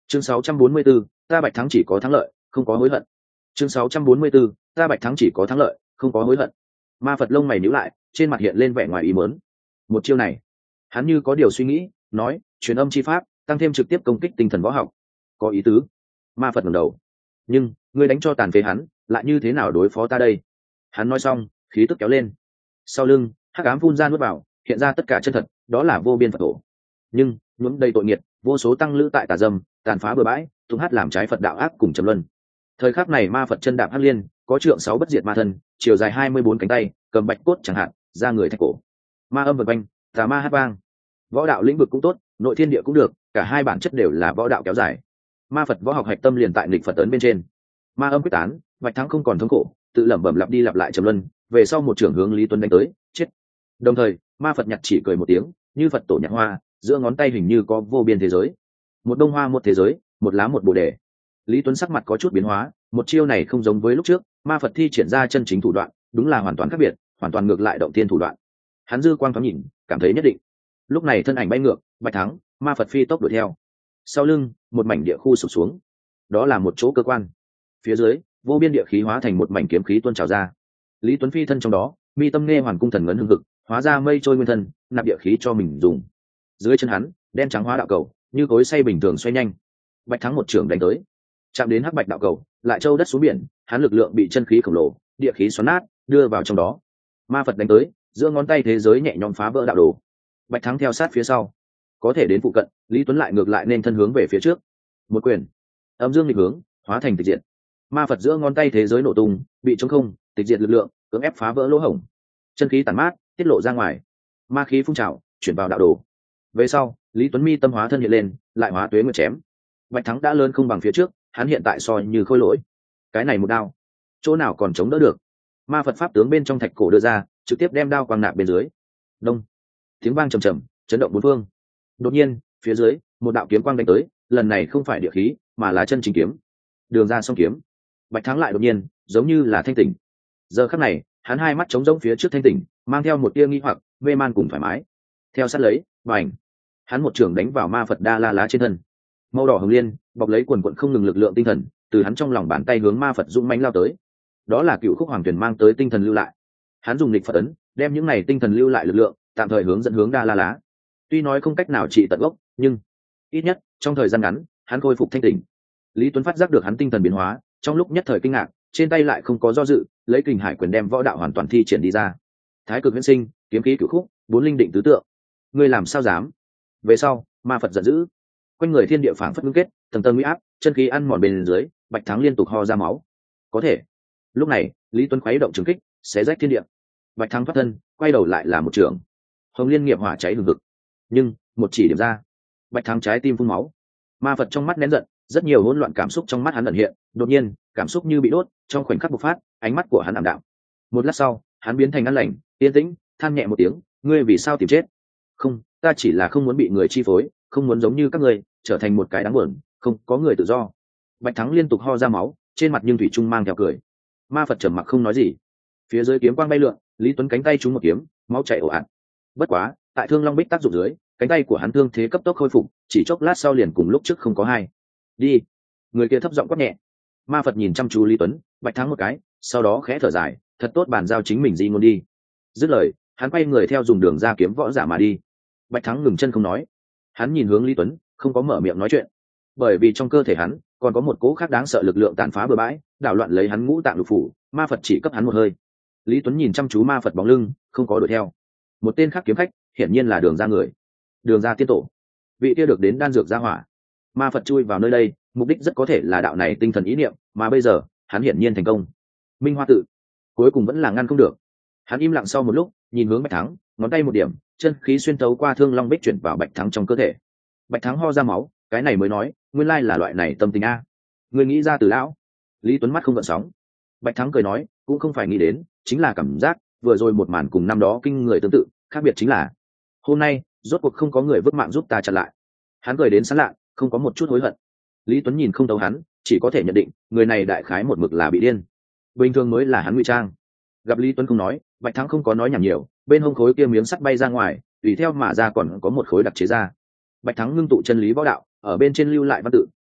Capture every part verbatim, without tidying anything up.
chương sáu trăm bốn mươi 4, ta Bạch Thắng chỉ có thắng lợi không có hối hận. chương sáu trăm bốn mươi 4, ta Bạch Thắng chỉ có thắng lợi không có hối hận. Ma Phật lông mày nhíu lại, trên mặt hiện lên vẻ ngoài ý muốn. Một chiêu này, hắn như có điều suy nghĩ, nói, truyền âm chi pháp, tăng thêm trực tiếp công kích tinh thần võ học. Có ý tứ. Ma Phật ngẩng đầu. Nhưng, ngươi đánh cho tàn phế hắn, lại như thế nào đối phó ta đây? Hắn nói xong, khí tức kéo lên. Sau lưng, hắc ám phun ra nuốt vào, hiện ra tất cả chân thật, đó là vô biên Phật tổ. Nhưng, nhuốm đầy tội nghiệt, vô số tăng lữ tại tà dâm, tàn phá bừa bãi, tung hát làm trái Phật đạo ác cùng trầm luân. Thời khắc này Ma Phật chân đạp hắc liên, có trượng sáu bất diệt ma thân, chiều dài hai mươi bốn cánh tay, cầm bạch cốt chẳng hạn, ra người thạch cổ. Ma âm vật quanh, tà ma hát vang. Võ đạo lĩnh vực cũng tốt, nội thiên địa cũng được, cả hai bản chất đều là võ đạo kéo dài. Ma Phật võ học hạch tâm liền tại nghịch Phật ấn bên trên. Ma âm quyết tán, Bạch Thắng không còn thống khổ, tự lẩm bẩm lặp đi lặp lại trầm luân, về sau một trưởng hướng Lý Tuấn đánh tới, chết. Đồng thời, Ma Phật nhặt chỉ cười một tiếng, như Phật tổ nhặt hoa, giữa ngón tay hình như có vô biên thế giới. Một đông hoa một thế giới, một lá một bồ đề. Lý Tuấn sắc mặt có chút biến hóa, một chiêu này không giống với lúc trước, Ma Phật thi triển ra chân chính thủ đoạn, đúng là hoàn toàn khác biệt, hoàn toàn ngược lại động tiên thủ đoạn. Hắn dư quang thoáng nhìn, cảm thấy nhất định. Lúc này thân ảnh bay ngược, Bạch Thắng, Ma Phật phi tốc đuổi theo. Sau lưng, một mảnh địa khu sụp xuống. Đó là một chỗ cơ quan. Phía dưới, vô biên địa khí hóa thành một mảnh kiếm khí tuôn trào ra. Lý Tuấn phi thân trong đó, mi tâm nghe hoàn cung thần ngấn hương hực, hóa ra mây trôi nguyên thân, nạp địa khí cho mình dùng. Dưới chân hắn, đen trắng hóa đạo cầu, như cối xay bình thường xoay nhanh. Bạch Thắng một trưởng đánh tới, chạm đến hắc bạch đạo cầu, lại châu đất xuống biển, hắn lực lượng bị chân khí khổng lồ, địa khí xoắn nát, đưa vào trong đó. Ma Phật đánh tới, giữa ngón tay thế giới nhẹ nhõm phá vỡ đạo đồ. Bạch Thắng theo sát phía sau, có thể đến phụ cận, Lý Tuấn lại ngược lại nên thân hướng về phía trước. Một quyền, âm dương nghịch hướng, hóa thành tịch diệt. Ma Phật giữa ngón tay thế giới nổ tung, bị trống không, tịch diệt lực lượng, cưỡng ép phá vỡ lỗ hổng. Chân khí tản mát, tiết lộ ra ngoài. Ma khí phun trào, chuyển vào đạo đồ. Về sau, Lý Tuấn mi tâm hóa thân hiện lên, lại hóa tuế nguyệt chém. Bạch Thắng đã lớn không bằng phía trước, hắn hiện tại soi như khôi lỗi. Cái này một đao, chỗ nào còn chống đỡ được? Ma Phật pháp tướng bên trong thạch cổ đưa ra, trực tiếp đem đao quang nạp bên dưới. Đông, tiếng vang trầm trầm, chấn động bốn phương. Đột nhiên, phía dưới, một đạo kiếm quang đánh tới, lần này không phải địa khí, mà là chân chính kiếm. Đường ra song kiếm. Bạch Thắng lại đột nhiên, giống như là thanh tỉnh. Giờ khắc này, hắn hai mắt trống rỗng phía trước thanh tỉnh, mang theo một tia nghi hoặc, mê man cùng thoải mái. Theo sát lấy, bành, hắn một trường đánh vào Ma Phật đa la lá trên thân. Màu đỏ hồng liên, bọc lấy quần quần không ngừng lực lượng tinh thần, từ hắn trong lòng bàn tay hướng Ma Phật dũng mãnh lao tới. Đó là cựu khúc hoàng tuyển mang tới tinh thần lưu lại. Hắn dùng nghịch Phật ấn, đem những này tinh thần lưu lại lực lượng, tạm thời hướng dẫn hướng đa la lá. Tuy nói không cách nào trị tận gốc, nhưng ít nhất trong thời gian ngắn, hắn khôi phục thanh tỉnh. Lý Tuấn phát giác được hắn tinh thần biến hóa, trong lúc nhất thời kinh ngạc, trên tay lại không có do dự, lấy kình hải quyền đem võ đạo hoàn toàn thi triển đi ra. Thái cực huyễn sinh, kiếm khí cửu khúc, bốn linh định tứ tượng. Ngươi làm sao dám? Về sau, Ma Phật giận dữ, quanh người thiên địa phảng phất ngưng kết, tầng tầng uy áp, chân khí ăn mòn bên dưới, Bạch Thắng liên tục ho ra máu. Có thể. Lúc này, Lý Tuấn khuấy động trường kích, xé rách thiên địa. Bạch Thắng thoát thân, quay đầu lại là một trường. Hồng liên nghiệp hỏa cháy hừng hực. Nhưng, một chỉ điểm ra, Bạch Thắng trái tim phun máu. Ma Phật trong mắt nén giận, rất nhiều hỗn loạn cảm xúc trong mắt hắn ẩn hiện, đột nhiên, cảm xúc như bị đốt, trong khoảnh khắc bộc phát, ánh mắt của hắn ảm đạm. Một lát sau, hắn biến thành an lành, yên tĩnh, than nhẹ một tiếng, ngươi vì sao tìm chết? Không, ta chỉ là không muốn bị người chi phối, không muốn giống như các ngươi, trở thành một cái đáng buồn, không có người tự do. Bạch Thắng liên tục ho ra máu, trên mặt nhưng thủy trung mang theo cười. Ma Phật trầm mặc không nói gì. Phía dưới kiếm quang bay lượn, Lý Tuấn cánh tay trúng một kiếm, máu chảy ồ ạt. Bất quá, tại Thương Long Bích tác dụng dưới, cánh tay của hắn thương thế cấp tốc khôi phục, chỉ chốc lát sau liền cùng lúc trước không có hai. Đi. Người kia thấp giọng quát nhẹ. Ma Phật nhìn chăm chú Lý Tuấn, Bạch Thắng một cái, sau đó khẽ thở dài, thật tốt bàn giao chính mình di ngôn đi. Dứt lời, hắn quay người theo dùng đường ra kiếm võ giả mà đi. Bạch Thắng ngừng chân không nói. Hắn nhìn hướng Lý Tuấn, không có mở miệng nói chuyện, bởi vì trong cơ thể hắn còn có một cỗ khác đáng sợ lực lượng tàn phá bừa bãi, đảo loạn lấy hắn ngũ tạng lục phủ. Ma Phật chỉ cấp hắn một hơi. Lý Tuấn nhìn chăm chú Ma Phật bóng lưng, không có đuổi theo. Một tên khác kiếm khách, hiển nhiên là đường ra người. Đường ra tiên tổ, vị kia được đến đan dược gia hỏa. Ma Phật chui vào nơi đây, mục đích rất có thể là đạo này tinh thần ý niệm, mà bây giờ hắn hiển nhiên thành công. Minh Hoa tự, cuối cùng vẫn là ngăn không được. Hắn im lặng sau một lúc, nhìn hướng Bạch Thắng, ngón tay một điểm, chân khí xuyên tấu qua Thương Long Bích chuyển vào Bạch Thắng trong cơ thể. Bạch Thắng ho ra máu, cái này mới nói, nguyên lai là loại này tâm tình a. Người nghĩ ra từ lão. Lý Tuấn mắt không gợn sóng. Bạch Thắng cười nói, cũng không phải nghĩ đến, chính là cảm giác vừa rồi một màn cùng năm đó kinh người tương tự, khác biệt chính là hôm nay rốt cuộc không có người vứt mạng giúp ta chặn lại. Hắn cười đến sán lạ, không có một chút hối hận. Lý Tuấn nhìn không thấu hắn, chỉ có thể nhận định người này đại khái một mực là bị điên, bình thường mới là hắn ngụy trang. Gặp Lý Tuấn không nói, Bạch Thắng không có nói nhảm nhiều, bên hông khối kia miếng sắt bay ra ngoài, tùy theo mà ra còn có một khối đặc chế ra. Bạch Thắng ngưng tụ chân lý võ đạo, ở bên trên lưu lại văn tự,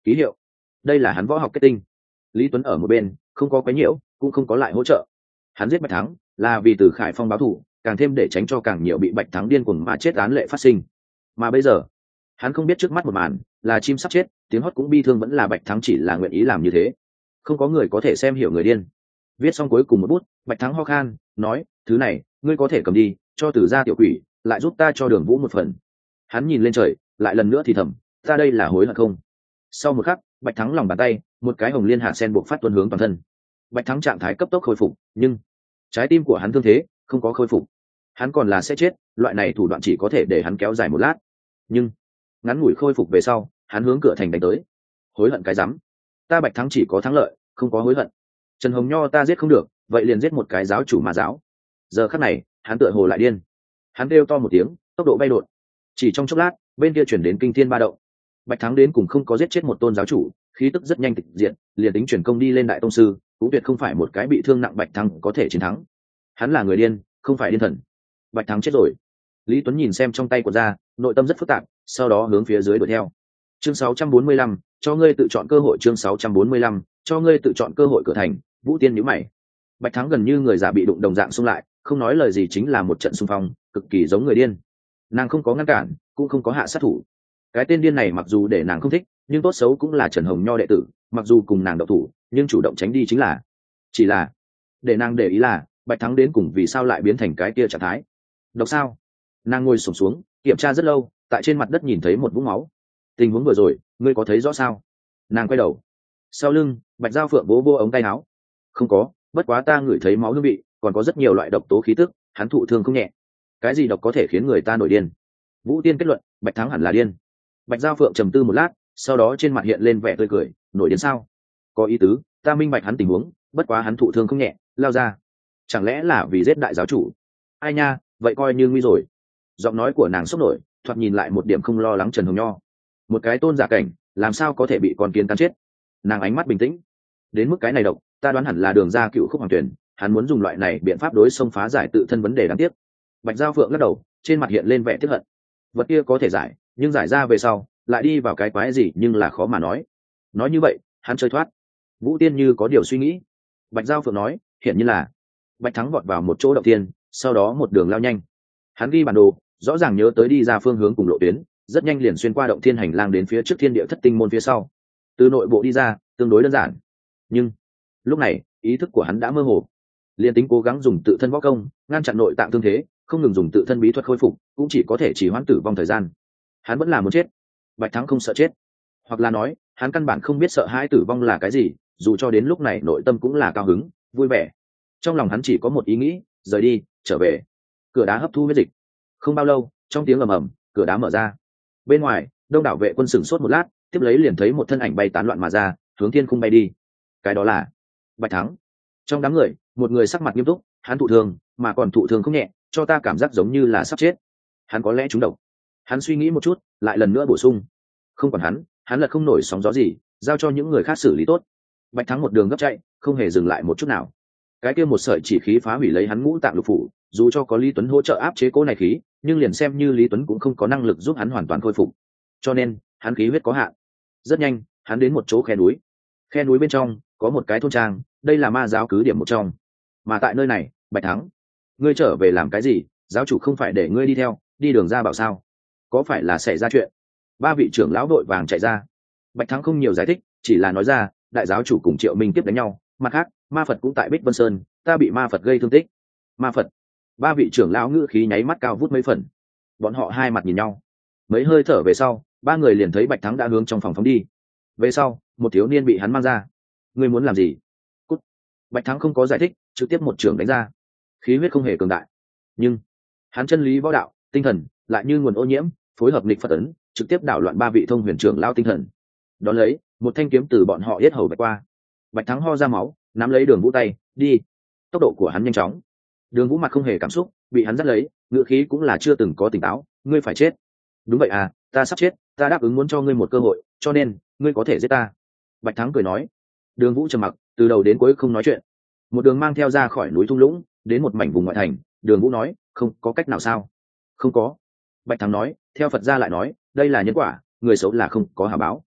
ký hiệu. Đây là hắn võ học kết tinh. Lý Tuấn ở một bên không có quấy nhiễu, cũng không có lại hỗ trợ. Hắn giết Bạch Thắng là vì từ Khải Phong báo thù, càng thêm để tránh cho càng nhiều bị Bạch Thắng điên cuồng mà chết án lệ phát sinh. Mà bây giờ hắn không biết trước mắt một màn là chim sắp chết, tiếng hót cũng bi thương, vẫn là Bạch Thắng chỉ là nguyện ý làm như thế. Không có người có thể xem hiểu người điên. Viết xong cuối cùng một bút, Bạch Thắng ho khan nói, thứ này ngươi có thể cầm đi cho Tử gia tiểu quỷ, lại giúp ta cho Đường Vũ một phần. Hắn nhìn lên trời lại lần nữa thì thầm, ta đây là hối hận không? Sau một khắc, Bạch Thắng lòng bàn tay một cái hồng liên hạ sen buộc phát tuôn hướng toàn thân. Bạch Thắng trạng thái cấp tốc khôi phục, nhưng trái tim của hắn thương thế không có khôi phục. Hắn còn là sẽ chết, loại này thủ đoạn chỉ có thể để hắn kéo dài một lát. Nhưng ngắn ngủi khôi phục về sau, hắn hướng cửa thành đánh tới. Hối hận cái rắm, ta Bạch Thắng chỉ có thắng lợi, không có hối hận. Trần Hồng Nho ta giết không được, vậy liền giết một cái giáo chủ mà giáo. Giờ khắc này, hắn tựa hồ lại điên. Hắn kêu to một tiếng, tốc độ bay đột. Chỉ trong chốc lát, bên kia chuyển đến kinh thiên ba động. Bạch Thắng đến cùng không có giết chết một tôn giáo chủ, khí tức rất nhanh tịch diện, liền tính chuyển công đi lên đại tông sư, cũng tuyệt không phải một cái bị thương nặng Bạch Thắng có thể chiến thắng. Hắn là người điên, không phải điên thần. Bạch Thắng chết rồi. Lý Tuấn nhìn xem trong tay của ra, nội tâm rất phức tạp, sau đó hướng phía dưới đuổi theo. Chương sáu trăm bốn mươi lăm, cho ngươi tự chọn cơ hội. Chương sáu trăm bốn mươi lăm, cho ngươi tự chọn cơ hội cửa thành. Vũ Tiên nhíu mày. Bạch Thắng gần như người già bị đụng đồng dạng xung lại, không nói lời gì chính là một trận xung phong, cực kỳ giống người điên. Nàng không có ngăn cản, cũng không có hạ sát thủ. Cái tên điên này mặc dù để nàng không thích, nhưng tốt xấu cũng là Trần Hồng Nho đệ tử, mặc dù cùng nàng độc thủ, nhưng chủ động tránh đi chính là. Chỉ là để nàng để ý là Bạch Thắng đến cùng vì sao lại biến thành cái kia trạng thái. Độc sao? Nàng ngồi xổm xuống, kiểm tra rất lâu, tại trên mặt đất nhìn thấy một vũng máu. Tình huống vừa rồi, ngươi có thấy rõ sao? Nàng quay đầu. Sau lưng, Bạch Giao Phượng vỗ vô ống tay áo. Không có, bất quá ta ngửi thấy máu hương vị, còn có rất nhiều loại độc tố khí tức, hắn thụ thương không nhẹ. Cái gì độc có thể khiến người ta nổi điên? Vũ Tiên kết luận, Bạch Thắng hẳn là điên. Bạch Giao Phượng trầm tư một lát, sau đó trên mặt hiện lên vẻ tươi cười, nổi điên sao? Có ý tứ, ta minh bạch hắn tình huống, bất quá hắn thụ thương không nhẹ, lao ra. Chẳng lẽ là vì giết đại giáo chủ? Ai nha, vậy coi như nguy rồi. Giọng nói của nàng sốc nổi, thoạt nhìn lại một điểm không lo lắng Trần Hồng Nho. Một cái tôn giả cảnh, làm sao có thể bị con kiến cắn chết? Nàng ánh mắt bình tĩnh. Đến mức cái này độc, ta đoán hẳn là Đường ra cựu Khúc Hoàng Tuyển, hắn muốn dùng loại này biện pháp đối xông phá giải tự thân vấn đề đáng tiếc. Bạch Giao Phượng lắc đầu, trên mặt hiện lên vẻ tiếc hận. Vật kia có thể giải, nhưng giải ra về sau, lại đi vào cái quái gì nhưng là khó mà nói. Nói như vậy, hắn chơi thoát. Vũ Tiên như có điều suy nghĩ. Bạch Giao Phượng nói, hiện như là. Bạch Thắng vọt vào một chỗ động tiên, sau đó một đường lao nhanh. Hắn ghi bản đồ, rõ ràng nhớ tới đi ra phương hướng cùng lộ tuyến, rất nhanh liền xuyên qua động thiên hành lang đến phía trước thiên địa thất tinh môn phía sau. Từ nội bộ đi ra, tương đối đơn giản. Nhưng lúc này, ý thức của hắn đã mơ hồ. Liên tính cố gắng dùng tự thân võ công, ngăn chặn nội tạng thương thế, không ngừng dùng tự thân bí thuật khôi phục, cũng chỉ có thể chỉ hoãn tử vong thời gian. Hắn vẫn là muốn chết. Bạch Thắng không sợ chết, hoặc là nói, hắn căn bản không biết sợ hãi tử vong là cái gì, dù cho đến lúc này nội tâm cũng là cao hứng, vui vẻ. Trong lòng hắn chỉ có một ý nghĩ, rời đi, trở về. Cửa đá hấp thu huyết dịch. Không bao lâu, trong tiếng ầm ầm, cửa đá mở ra. Bên ngoài, đông đảo vệ quân sửng sốt một lát, tiếp lấy liền thấy một thân ảnh bay tán loạn mà ra, hướng thiên khung bay đi. Cái đó là Bạch Thắng. Trong đám người, một người sắc mặt nghiêm túc, hắn thụ thương, mà còn thụ thương không nhẹ, cho ta cảm giác giống như là sắp chết. Hắn có lẽ trúng độc. Hắn suy nghĩ một chút, lại lần nữa bổ sung. Không còn hắn, hắn là không nổi sóng gió gì, giao cho những người khác xử lý tốt. Bạch Thắng một đường gấp chạy, không hề dừng lại một chút nào. Cái kia một sợi chỉ khí phá hủy lấy hắn ngũ tạng lục phủ, dù cho có Lý Tuấn hỗ trợ áp chế cố này khí, nhưng liền xem như Lý Tuấn cũng không có năng lực giúp hắn hoàn toàn khôi phục. Cho nên, hắn khí huyết có hạn. Rất nhanh, hắn đến một chỗ khe núi. Khe núi bên trong có một cái thôn trang, đây là ma giáo cứ điểm một trong. Mà tại nơi này, Bạch Thắng, ngươi trở về làm cái gì? Giáo chủ không phải để ngươi đi theo, đi đường ra bảo sao? Có phải là xảy ra chuyện? Ba vị trưởng lão đội vàng chạy ra. Bạch Thắng không nhiều giải thích, chỉ là nói ra, đại giáo chủ cùng Triệu Minh tiếp đánh nhau, mặt khác, ma Phật cũng tại Bích Vân Sơn, ta bị ma Phật gây thương tích. Ma Phật? Ba vị trưởng lão ngữ khí nháy mắt cao vút mấy phần. Bọn họ hai mặt nhìn nhau. Mấy hơi thở về sau, ba người liền thấy Bạch Thắng đã hướng trong phòng phóng đi. Về sau, một thiếu niên bị hắn mang ra. Ngươi muốn làm gì? Cút. Bạch Thắng không có giải thích, trực tiếp một trưởng đánh ra. Khí huyết không hề cường đại, nhưng hắn chân lý võ đạo, tinh thần lại như nguồn ô nhiễm, phối hợp nghịch Phật ấn, trực tiếp đảo loạn ba vị thông huyền trưởng lao tinh thần. Đón lấy, một thanh kiếm từ bọn họ yết hầu bạch qua. Bạch Thắng ho ra máu, nắm lấy Đường Vũ tay, đi. Tốc độ của hắn nhanh chóng. Đường Vũ mặt không hề cảm xúc, bị hắn dắt lấy, ngựa khí cũng là chưa từng có tỉnh táo, ngươi phải chết. Đúng vậy à, ta sắp chết, ta đáp ứng muốn cho ngươi một cơ hội, cho nên ngươi có thể giết ta. Bạch Thắng cười nói. Đường Vũ trầm mặc, từ đầu đến cuối không nói chuyện. Một đường mang theo ra khỏi núi thung lũng, đến một mảnh vùng ngoại thành. Đường Vũ nói, không có cách nào sao? Không có. Bạch Thắng nói, theo Phật gia lại nói, đây là nhân quả, người xấu là không có hà báo.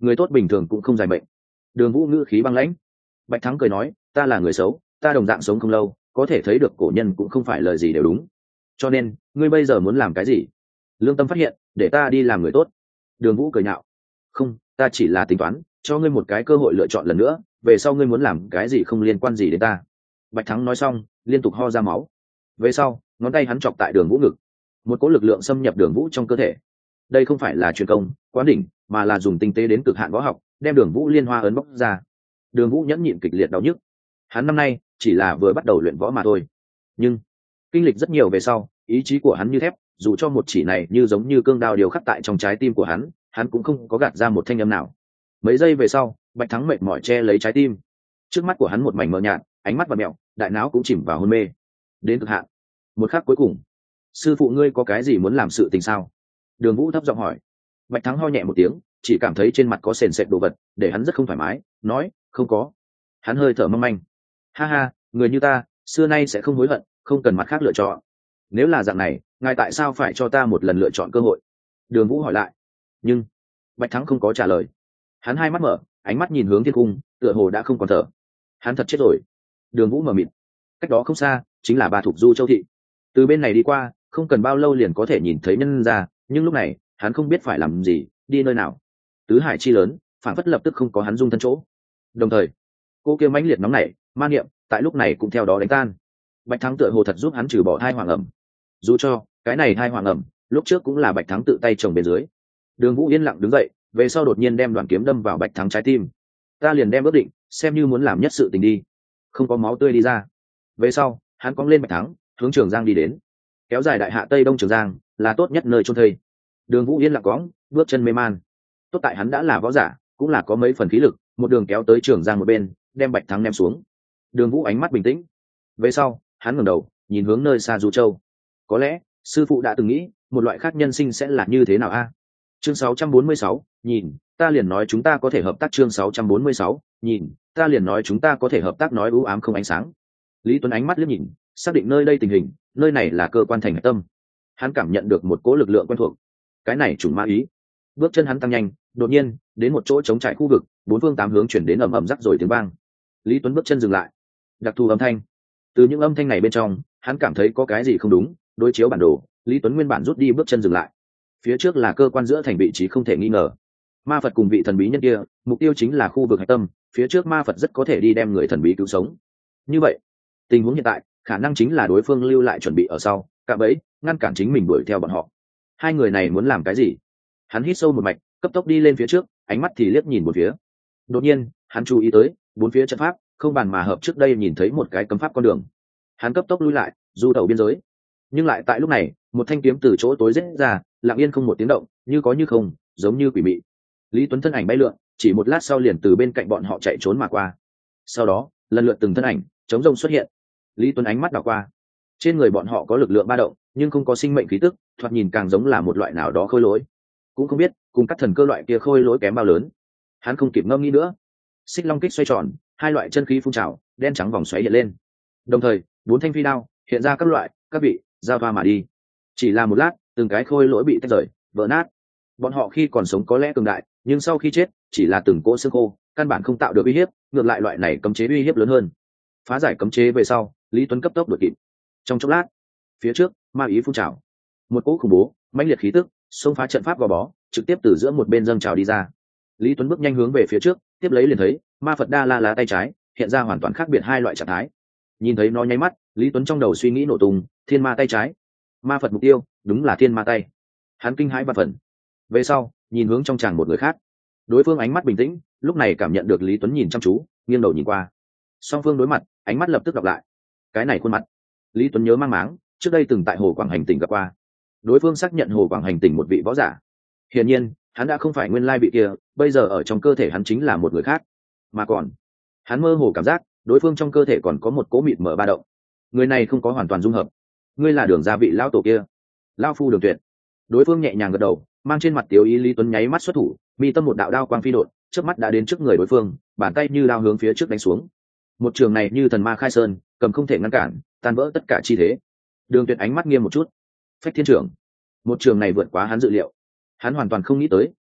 người tốt bình thường cũng không dài mệnh. Đường Vũ ngữ khí băng lãnh. Bạch Thắng cười nói, ta là người xấu, ta đồng dạng sống không lâu, có thể thấy được cổ nhân cũng không phải lời gì đều đúng. Cho nên ngươi bây giờ muốn làm cái gì? Lương tâm phát hiện, để ta đi làm người tốt. Đường Vũ cười nhạo. Không, ta chỉ là tính toán cho ngươi một cái cơ hội lựa chọn lần nữa, về sau ngươi muốn làm cái gì không liên quan gì đến ta. Bạch Thắng nói xong liên tục ho ra máu. Về sau ngón tay hắn chọc tại Đường Vũ ngực, một cỗ lực lượng xâm nhập Đường Vũ trong cơ thể. Đây không phải là truyền công quán đỉnh, mà là dùng tinh tế đến cực hạn võ học đem Đường Vũ liên hoa ấn bóc ra. Đường Vũ nhẫn nhịn kịch liệt đau nhức. Hắn năm nay chỉ là vừa bắt đầu luyện võ mà thôi, nhưng kinh lịch rất nhiều về sau, ý chí của hắn như thép, dù cho một chỉ này như giống như cương đao điều khắc tại trong trái tim của hắn, hắn cũng không có gạt ra một thanh âm nào. Mấy giây về sau, Bạch Thắng mệt mỏi che lấy trái tim. Trước mắt của hắn một mảnh mờ nhạt, ánh mắt và mẹo, đại não cũng chìm vào hôn mê đến cực hạn. Một khắc cuối cùng, sư phụ ngươi có cái gì muốn làm sự tình sao? Đường Vũ thấp giọng hỏi. Bạch Thắng ho nhẹ một tiếng, chỉ cảm thấy trên mặt có sền sệt đồ vật, để hắn rất không thoải mái, nói, không có. Hắn hơi thở mong manh. Ha ha, người như ta, xưa nay sẽ không hối hận, không cần mặt khác lựa chọn. Nếu là dạng này, ngài tại sao phải cho ta một lần lựa chọn cơ hội? Đường Vũ hỏi lại. Nhưng Bạch Thắng không có trả lời. Hắn hai mắt mở, ánh mắt nhìn hướng thiên cung, tựa hồ đã không còn thở. Hắn thật chết rồi. Đường Vũ mở mịt. Cách đó không xa chính là Ba Thục Du Châu thị. Từ bên này đi qua, không cần bao lâu liền có thể nhìn thấy nhân ra, nhưng lúc này hắn không biết phải làm gì, đi nơi nào. Tứ hải chi lớn, phản phất lập tức không có hắn dung thân chỗ. Đồng thời cô kia mãnh liệt nóng nảy man niệm tại lúc này cũng theo đó đánh tan. Bạch Thắng tựa hồ thật giúp hắn trừ bỏ thai hoàng ẩm, dù cho cái này thai hoàng ẩm lúc trước cũng là Bạch Thắng tự tay trồng bên dưới. Đường Vũ yên lặng đứng dậy, về sau đột nhiên đem đoạn kiếm đâm vào Bạch Thắng trái tim. Ta liền đem ước định xem như muốn làm nhất sự tình đi. Không có máu tươi đi ra. Về sau hắn cong lên Bạch Thắng, hướng Trường Giang đi đến. Kéo dài đại hạ tây đông Trường Giang là tốt nhất nơi chôn thây. Đường Vũ yên lặng cõng, bước chân mê man. Tốt tại hắn đã là võ giả, cũng là có mấy phần khí lực, một đường kéo tới Trường Giang một bên, đem Bạch Thắng ném xuống. Đường Vũ ánh mắt bình tĩnh. Về sau hắn ngẩng đầu nhìn hướng nơi xa Du Châu. Có lẽ sư phụ đã từng nghĩ một loại khác nhân sinh sẽ là như thế nào a? Chương sáu trăm bốn mươi sáu, nhìn ta liền nói chúng ta có thể hợp tác. Chương sáu trăm bốn mươi sáu, nhìn ta liền nói chúng ta có thể hợp tác. Nói u ám không ánh sáng. Lý Tuấn ánh mắt liếc nhìn, xác định nơi đây tình hình, nơi này là cơ quan thành tâm. Hắn cảm nhận được một cỗ lực lượng quen thuộc. Cái này chủng ma ý. Bước chân hắn tăng nhanh, đột nhiên đến một chỗ trống trải khu vực, bốn phương tám hướng chuyển đến ầm ầm rắc rồi tiếng vang. Lý Tuấn bước chân dừng lại. Đặc thù âm thanh. Từ những âm thanh này bên trong, hắn cảm thấy có cái gì không đúng. Đối chiếu bản đồ, Lý Tuấn nguyên bản rút đi bước chân dừng lại. Phía trước là cơ quan giữa thành vị trí không thể nghi ngờ. Ma Phật cùng vị thần bí nhân kia, mục tiêu chính là khu vực hạch tâm. Phía trước Ma Phật rất có thể đi đem người thần bí cứu sống. Như vậy, tình huống hiện tại khả năng chính là đối phương lưu lại chuẩn bị ở sau, cạm bẫy ngăn cản chính mình đuổi theo bọn họ. Hai người này muốn làm cái gì? Hắn hít sâu một mạch, cấp tốc đi lên phía trước, ánh mắt thì liếc nhìn một phía. Đột nhiên hắn chú ý tới bốn phía trận pháp không bàn mà hợp. Trước đây nhìn thấy một cái cấm pháp con đường, hắn cấp tốc lui lại, du tẩu biên giới. Nhưng lại tại lúc này, một thanh kiếm từ chỗ tối rết ra, lặng yên không một tiếng động, như có như không, giống như quỷ mị. Lý Tuấn thân ảnh bay lượn, chỉ một lát sau liền từ bên cạnh bọn họ chạy trốn mà qua. Sau đó lần lượt từng thân ảnh chống rông xuất hiện. Lý Tuấn ánh mắt đảo qua, trên người bọn họ có lực lượng ba động, nhưng không có sinh mệnh khí tức, thoạt nhìn càng giống là một loại nào đó khôi lỗi. Cũng không biết cùng các thần cơ loại kia khôi lỗi kém bao lớn. Hắn không kịp ngâm nghĩ nữa, xích long kích xoay tròn, hai loại chân khí phun trào, đen trắng vòng xoáy hiện lên. Đồng thời bốn thanh phi đao hiện ra các loại các vị giao thoa mà đi. Chỉ là một lát, từng cái khôi lỗi bị tách rời, vỡ nát. Bọn họ khi còn sống có lẽ cường đại, nhưng sau khi chết chỉ là từng cỗ xương khô, căn bản không tạo được uy hiếp. Ngược lại loại này cấm chế uy hiếp lớn hơn. Phá giải cấm chế về sau, Lý Tuấn cấp tốc đuổi kịp. Trong chốc lát, phía trước ma ý phun trào, một cỗ khủng bố mãnh liệt khí tức xông phá trận pháp gò bó, trực tiếp từ giữa một bên dâng trào đi ra. Lý Tuấn bước nhanh hướng về phía trước, tiếp lấy liền thấy Ma Phật Đa La lá tay trái hiện ra hoàn toàn khác biệt hai loại trạng thái. Nhìn thấy nó nháy mắt, Lý Tuấn trong đầu suy nghĩ nổ tung. Thiên ma tay trái, Ma Phật mục tiêu đúng là thiên ma tay. Hắn kinh hãi ba phần. Về sau nhìn hướng trong tràng một người khác, đối phương ánh mắt bình tĩnh, lúc này cảm nhận được Lý Tuấn nhìn chăm chú, nghiêng đầu nhìn qua. Song phương đối mặt, ánh mắt lập tức đọc lại. Cái này khuôn mặt Lý Tuấn nhớ mang máng, trước đây từng tại Hồ Quảng Hành tỉnh gặp qua. Đối phương xác nhận Hồ Quảng Hành tỉnh một vị võ giả. Hiển nhiên hắn đã không phải nguyên lai vị kia, bây giờ ở trong cơ thể hắn chính là một người khác. Mà còn hắn mơ hồ cảm giác đối phương trong cơ thể còn có một cỗ mịt mở ba động. Người này không có hoàn toàn dung hợp. Ngươi là Đường gia vị lão tổ kia? Lão phu Đường Tuyệt. Đối phương nhẹ nhàng gật đầu, mang trên mặt tiếu ý. Lý Tuấn nháy mắt xuất thủ, mi tâm một đạo đao quang phi đột, trước mắt đã đến trước người đối phương, bàn tay như đao hướng phía trước đánh xuống. Một trường này như thần ma khai sơn, cầm không thể ngăn cản, tan vỡ tất cả chi thế. Đường Tuyệt ánh mắt nghiêm một chút. Phách thiên trưởng. Một trường này vượt quá hắn dự liệu. Hắn hoàn toàn không nghĩ tới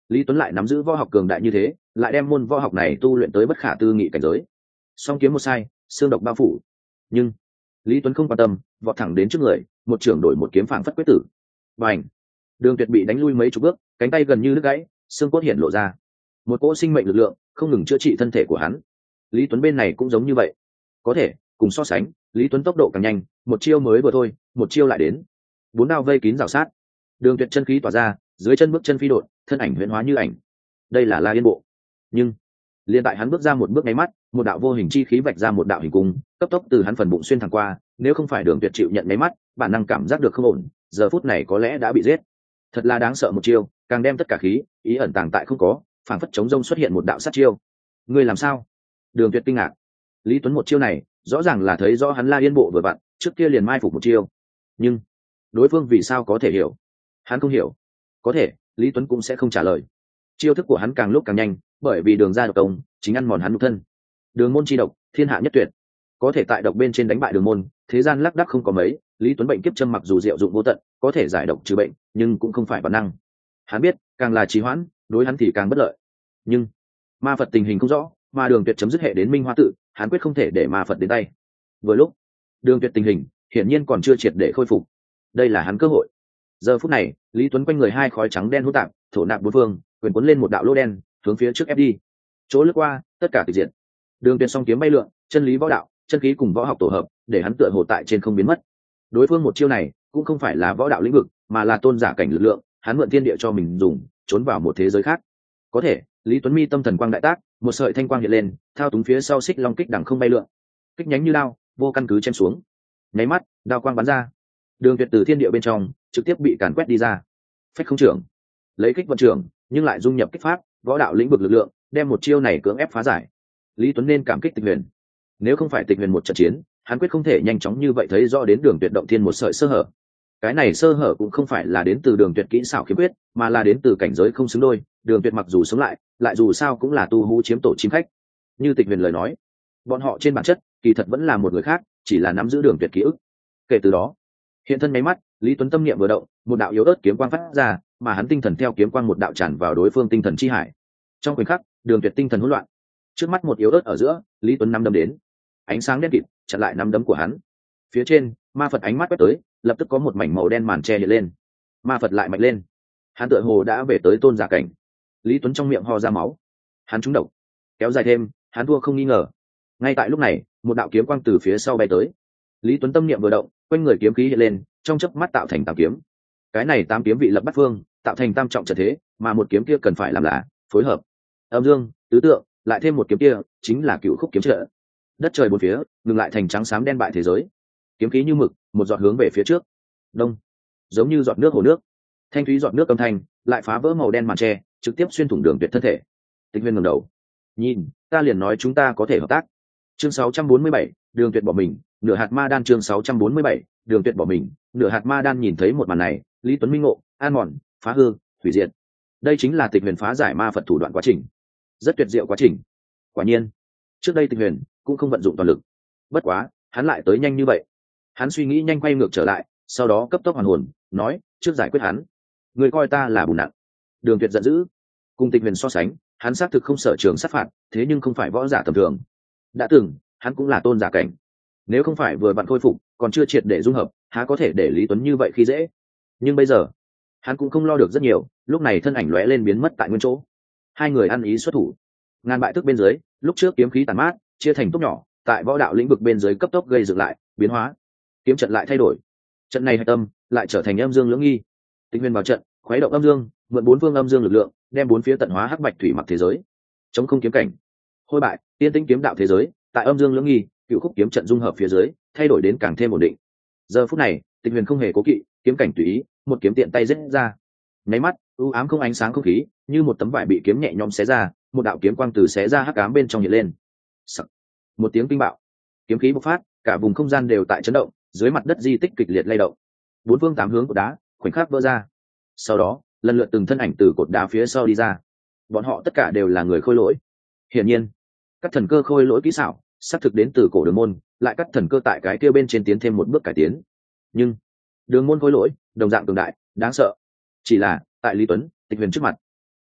Lý Tuấn lại nắm giữ võ học cường đại như thế, lại đem môn võ học này tu luyện tới bất khả tư nghị cảnh giới. Song kiếm một sai, xương độc bao phủ. Nhưng Lý Tuấn không quan tâm, vọt thẳng đến trước người, một trường đổi một kiếm phảng phất quyết tử. Bành! Đường Tuyệt bị đánh lui mấy chục bước, cánh tay gần như đứt gãy, xương cốt hiện lộ ra. Một cỗ sinh mệnh lực lượng không ngừng chữa trị thân thể của hắn. Lý Tuấn bên này cũng giống như vậy. Có thể, cùng so sánh, Lý Tuấn tốc độ càng nhanh, một chiêu mới vừa thôi, một chiêu lại đến. Bốn đao vây kín rào sát. Đường Tuyệt chân khí tỏa ra, dưới chân bước chân phi đột, thân ảnh huyễn hóa như ảnh. Đây là La Yên bộ. Nhưng liền tại hắn bước ra một bước ngay mắt, một đạo vô hình chi khí vạch ra một đạo hình cung, cấp tốc từ hắn phần bụng xuyên thẳng qua, nếu không phải Đường Tuyệt chịu nhận mấy mắt, bản năng cảm giác được không ổn, giờ phút này có lẽ đã bị giết. Thật là đáng sợ một chiêu, càng đem tất cả khí ý ẩn tàng tại không có, phảng phất chống rông xuất hiện một đạo sát chiêu. Ngươi làm sao? Đường Tuyệt kinh ngạc. Lý Tuấn một chiêu này, rõ ràng là thấy rõ hắn La Yên bộ vừa vặn, trước kia liền mai phục một chiêu. Nhưng đối phương vì sao có thể hiểu? Hắn không hiểu. Có thể, Lý Tuấn cũng sẽ không trả lời. Chiêu thức của hắn càng lúc càng nhanh, bởi vì đường ra độc công chính ăn mòn hắn nhục thân. Đường môn chi độc, thiên hạ nhất tuyệt. Có thể tại độc bên trên đánh bại đường môn, thế gian lác đác không có mấy. Lý Tuấn bệnh kiếp châm mặc dù diệu dụng vô tận, có thể giải độc trừ bệnh, nhưng cũng không phải bản năng. Hắn biết, càng là trì hoãn, đối hắn thì càng bất lợi. Nhưng ma Phật tình hình không rõ, mà Đường Tuyệt chấm dứt hệ đến Minh Hoa tự, hắn quyết không thể để ma Phật đến tay. Vừa lúc Đường Tuyệt tình hình hiển nhiên còn chưa triệt để khôi phục, đây là hắn cơ hội. Giờ phút này, Lý Tuấn quanh người hai khói trắng đen hỗn tạp, thổ nạp bốn phương, quyền cuốn lên một đạo lỗ đen, hướng phía trước ép đi. Chỗ lướt qua, tất cả tịch diệt. Đường Tuyệt song kiếm bay lượn, chân lý võ đạo, chân khí cùng võ học tổ hợp, để hắn tựa hồ tại trên không biến mất. Đối phương một chiêu này, cũng không phải là võ đạo lĩnh vực, mà là tôn giả cảnh lực lượng, hắn mượn thiên địa cho mình dùng, trốn vào một thế giới khác. Có thể, Lý Tuấn mi tâm thần quang đại tác, một sợi thanh quang hiện lên, thao túng phía sau xích long kích đằng không bay lượn, kích nhánh như đao, vô căn cứ chém xuống. Nháy mắt, đao quang bắn ra. Đường Tuyệt từ thiên địa bên trong trực tiếp bị càn quét đi ra. Phách không trưởng, lấy kích vận trưởng, nhưng lại dung nhập kích pháp, võ đạo lĩnh vực lực lượng, đem một chiêu này cưỡng ép phá giải. Lý Tuấn nên cảm kích Tịch Huyền. Nếu không phải Tịch Huyền một trận chiến, hắn quyết không thể nhanh chóng như vậy thấy rõ đến Đường Tuyệt động thiên một sợi sơ hở. Cái này sơ hở cũng không phải là đến từ Đường Tuyệt kỹ xảo khiếm khuyết, mà là đến từ cảnh giới không xứng đôi. Đường Tuyệt mặc dù sống lại, lại dù sao cũng là tu hú chiếm tổ chim khách. Như Tịch Huyền lời nói, bọn họ trên bản chất kỳ thật vẫn là một người khác, chỉ là nắm giữ Đường Tuyệt ký ức. Kể từ đó, hiện thân máy mắt, Lý Tuấn tâm niệm vừa động, một đạo yếu ớt kiếm quang phát ra, mà hắn tinh thần theo kiếm quang một đạo tràn vào đối phương tinh thần chi hải. Trong khoảnh khắc, Đường Tuyệt tinh thần hỗn loạn. Trước mắt một yếu ớt ở giữa, Lý Tuấn nắm đấm đến, ánh sáng đen kịt chặn lại nắm đấm của hắn. Phía trên, ma Phật ánh mắt quét tới, lập tức có một mảnh màu đen màn che hiện lên. Ma Phật lại mạnh lên, hắn tựa hồ đã về tới tôn giả cảnh. Lý Tuấn trong miệng ho ra máu, hắn trúng độc, kéo dài thêm, hắn thua không nghi ngờ. Ngay tại lúc này, một đạo kiếm quang từ phía sau bay tới. Lý Tuấn tâm niệm vừa động, quanh người kiếm khí hiện lên, trong chớp mắt tạo thành tám kiếm. Cái này tám kiếm vị lập bắt phương, tạo thành tam trọng trận thế, mà một kiếm kia cần phải làm là phối hợp âm dương tứ tượng, lại thêm một kiếm kia chính là cựu khúc kiếm trợ. Đất trời bốn phía ngừng lại thành trắng xám đen bại thế giới, kiếm khí như mực, một giọt hướng về phía trước. Đông, giống như giọt nước hồ nước, thanh thúy giọt nước âm thanh lại phá vỡ màu đen màn tre, trực tiếp xuyên thủng Đường Tuyệt thân thể. Tịch Huyền ngẩng đầu, nhìn, ta liền nói chúng ta có thể hợp tác. Chương sáu trăm bốn mươi bảy, Đường Tuyệt bỏ mình, nửa hạt ma đan. Chương sáu trăm bốn mươi bảy, Đường Tuyệt bỏ mình, nửa hạt ma đan. Nhìn thấy một màn này, Lý Tuấn minh ngộ, an mòn, phá hư, hủy diệt. Đây chính là Tịch Huyền phá giải ma Phật thủ đoạn quá trình, rất tuyệt diệu quá trình. Quả nhiên, trước đây Tịch Huyền cũng không vận dụng toàn lực, bất quá hắn lại tới nhanh như vậy. Hắn suy nghĩ nhanh quay ngược trở lại, sau đó cấp tốc hoàn hồn, nói, trước giải quyết hắn, người coi ta là bùn nặng. Đường Tuyệt giận dữ, cùng Tịch Huyền so sánh, hắn xác thực không sở trường sát phạt, thế nhưng không phải võ giả tầm thường. Đã từng, hắn cũng là tôn giả cảnh. Nếu không phải vừa vặn khôi phục, còn chưa triệt để dung hợp, há có thể để Lý Tuấn như vậy khi dễ. Nhưng bây giờ, hắn cũng không lo được rất nhiều, lúc này thân ảnh lóe lên biến mất tại nguyên chỗ. Hai người ăn ý xuất thủ, ngàn bại thức bên dưới, lúc trước kiếm khí tàn mát, chia thành tốc nhỏ, tại võ đạo lĩnh vực bên dưới cấp tốc gây dựng lại, biến hóa, kiếm trận lại thay đổi. Trận này hạch tâm lại trở thành âm dương lưỡng nghi. Tịch Huyền vào trận, khuấy động âm dương, mượn bốn phương âm dương lực lượng, đem bốn phía tận hóa hắc bạch thủy mặc thế giới. Chống không kiếm cảnh, hôi bại, tiên tĩnh kiếm đạo thế giới, tại âm dương lưỡng nghi, cựu khúc kiếm trận dung hợp phía dưới, thay đổi đến càng thêm ổn định. Giờ phút này, Tịch Huyền không hề cố kỵ, kiếm cảnh tùy ý, một kiếm tiện tay giết ra. Nháy mắt, u ám không ánh sáng không khí, như một tấm vải bị kiếm nhẹ nhõm xé ra, một đạo kiếm quang từ xé ra hắc ám bên trong hiện lên. Sắc. Một tiếng kinh bạo, kiếm khí bộc phát, cả vùng không gian đều tại chấn động, dưới mặt đất di tích kịch liệt lay động. Bốn phương tám hướng của đá, khoảnh khắc vỡ ra. Sau đó, lần lượt từng thân ảnh từ cột đá phía sau đi ra. Bọn họ tất cả đều là người khôi lỗi. Hiển nhiên, các thần cơ khôi lỗi kỹ xảo, xác thực đến từ cổ Đường môn, lại các thần cơ tại cái kia bên trên tiến thêm một bước cải tiến. Nhưng Đường môn khôi lỗi đồng dạng cường đại, đáng sợ. Chỉ là tại Lý Tuấn, Tịch Huyền trước mặt,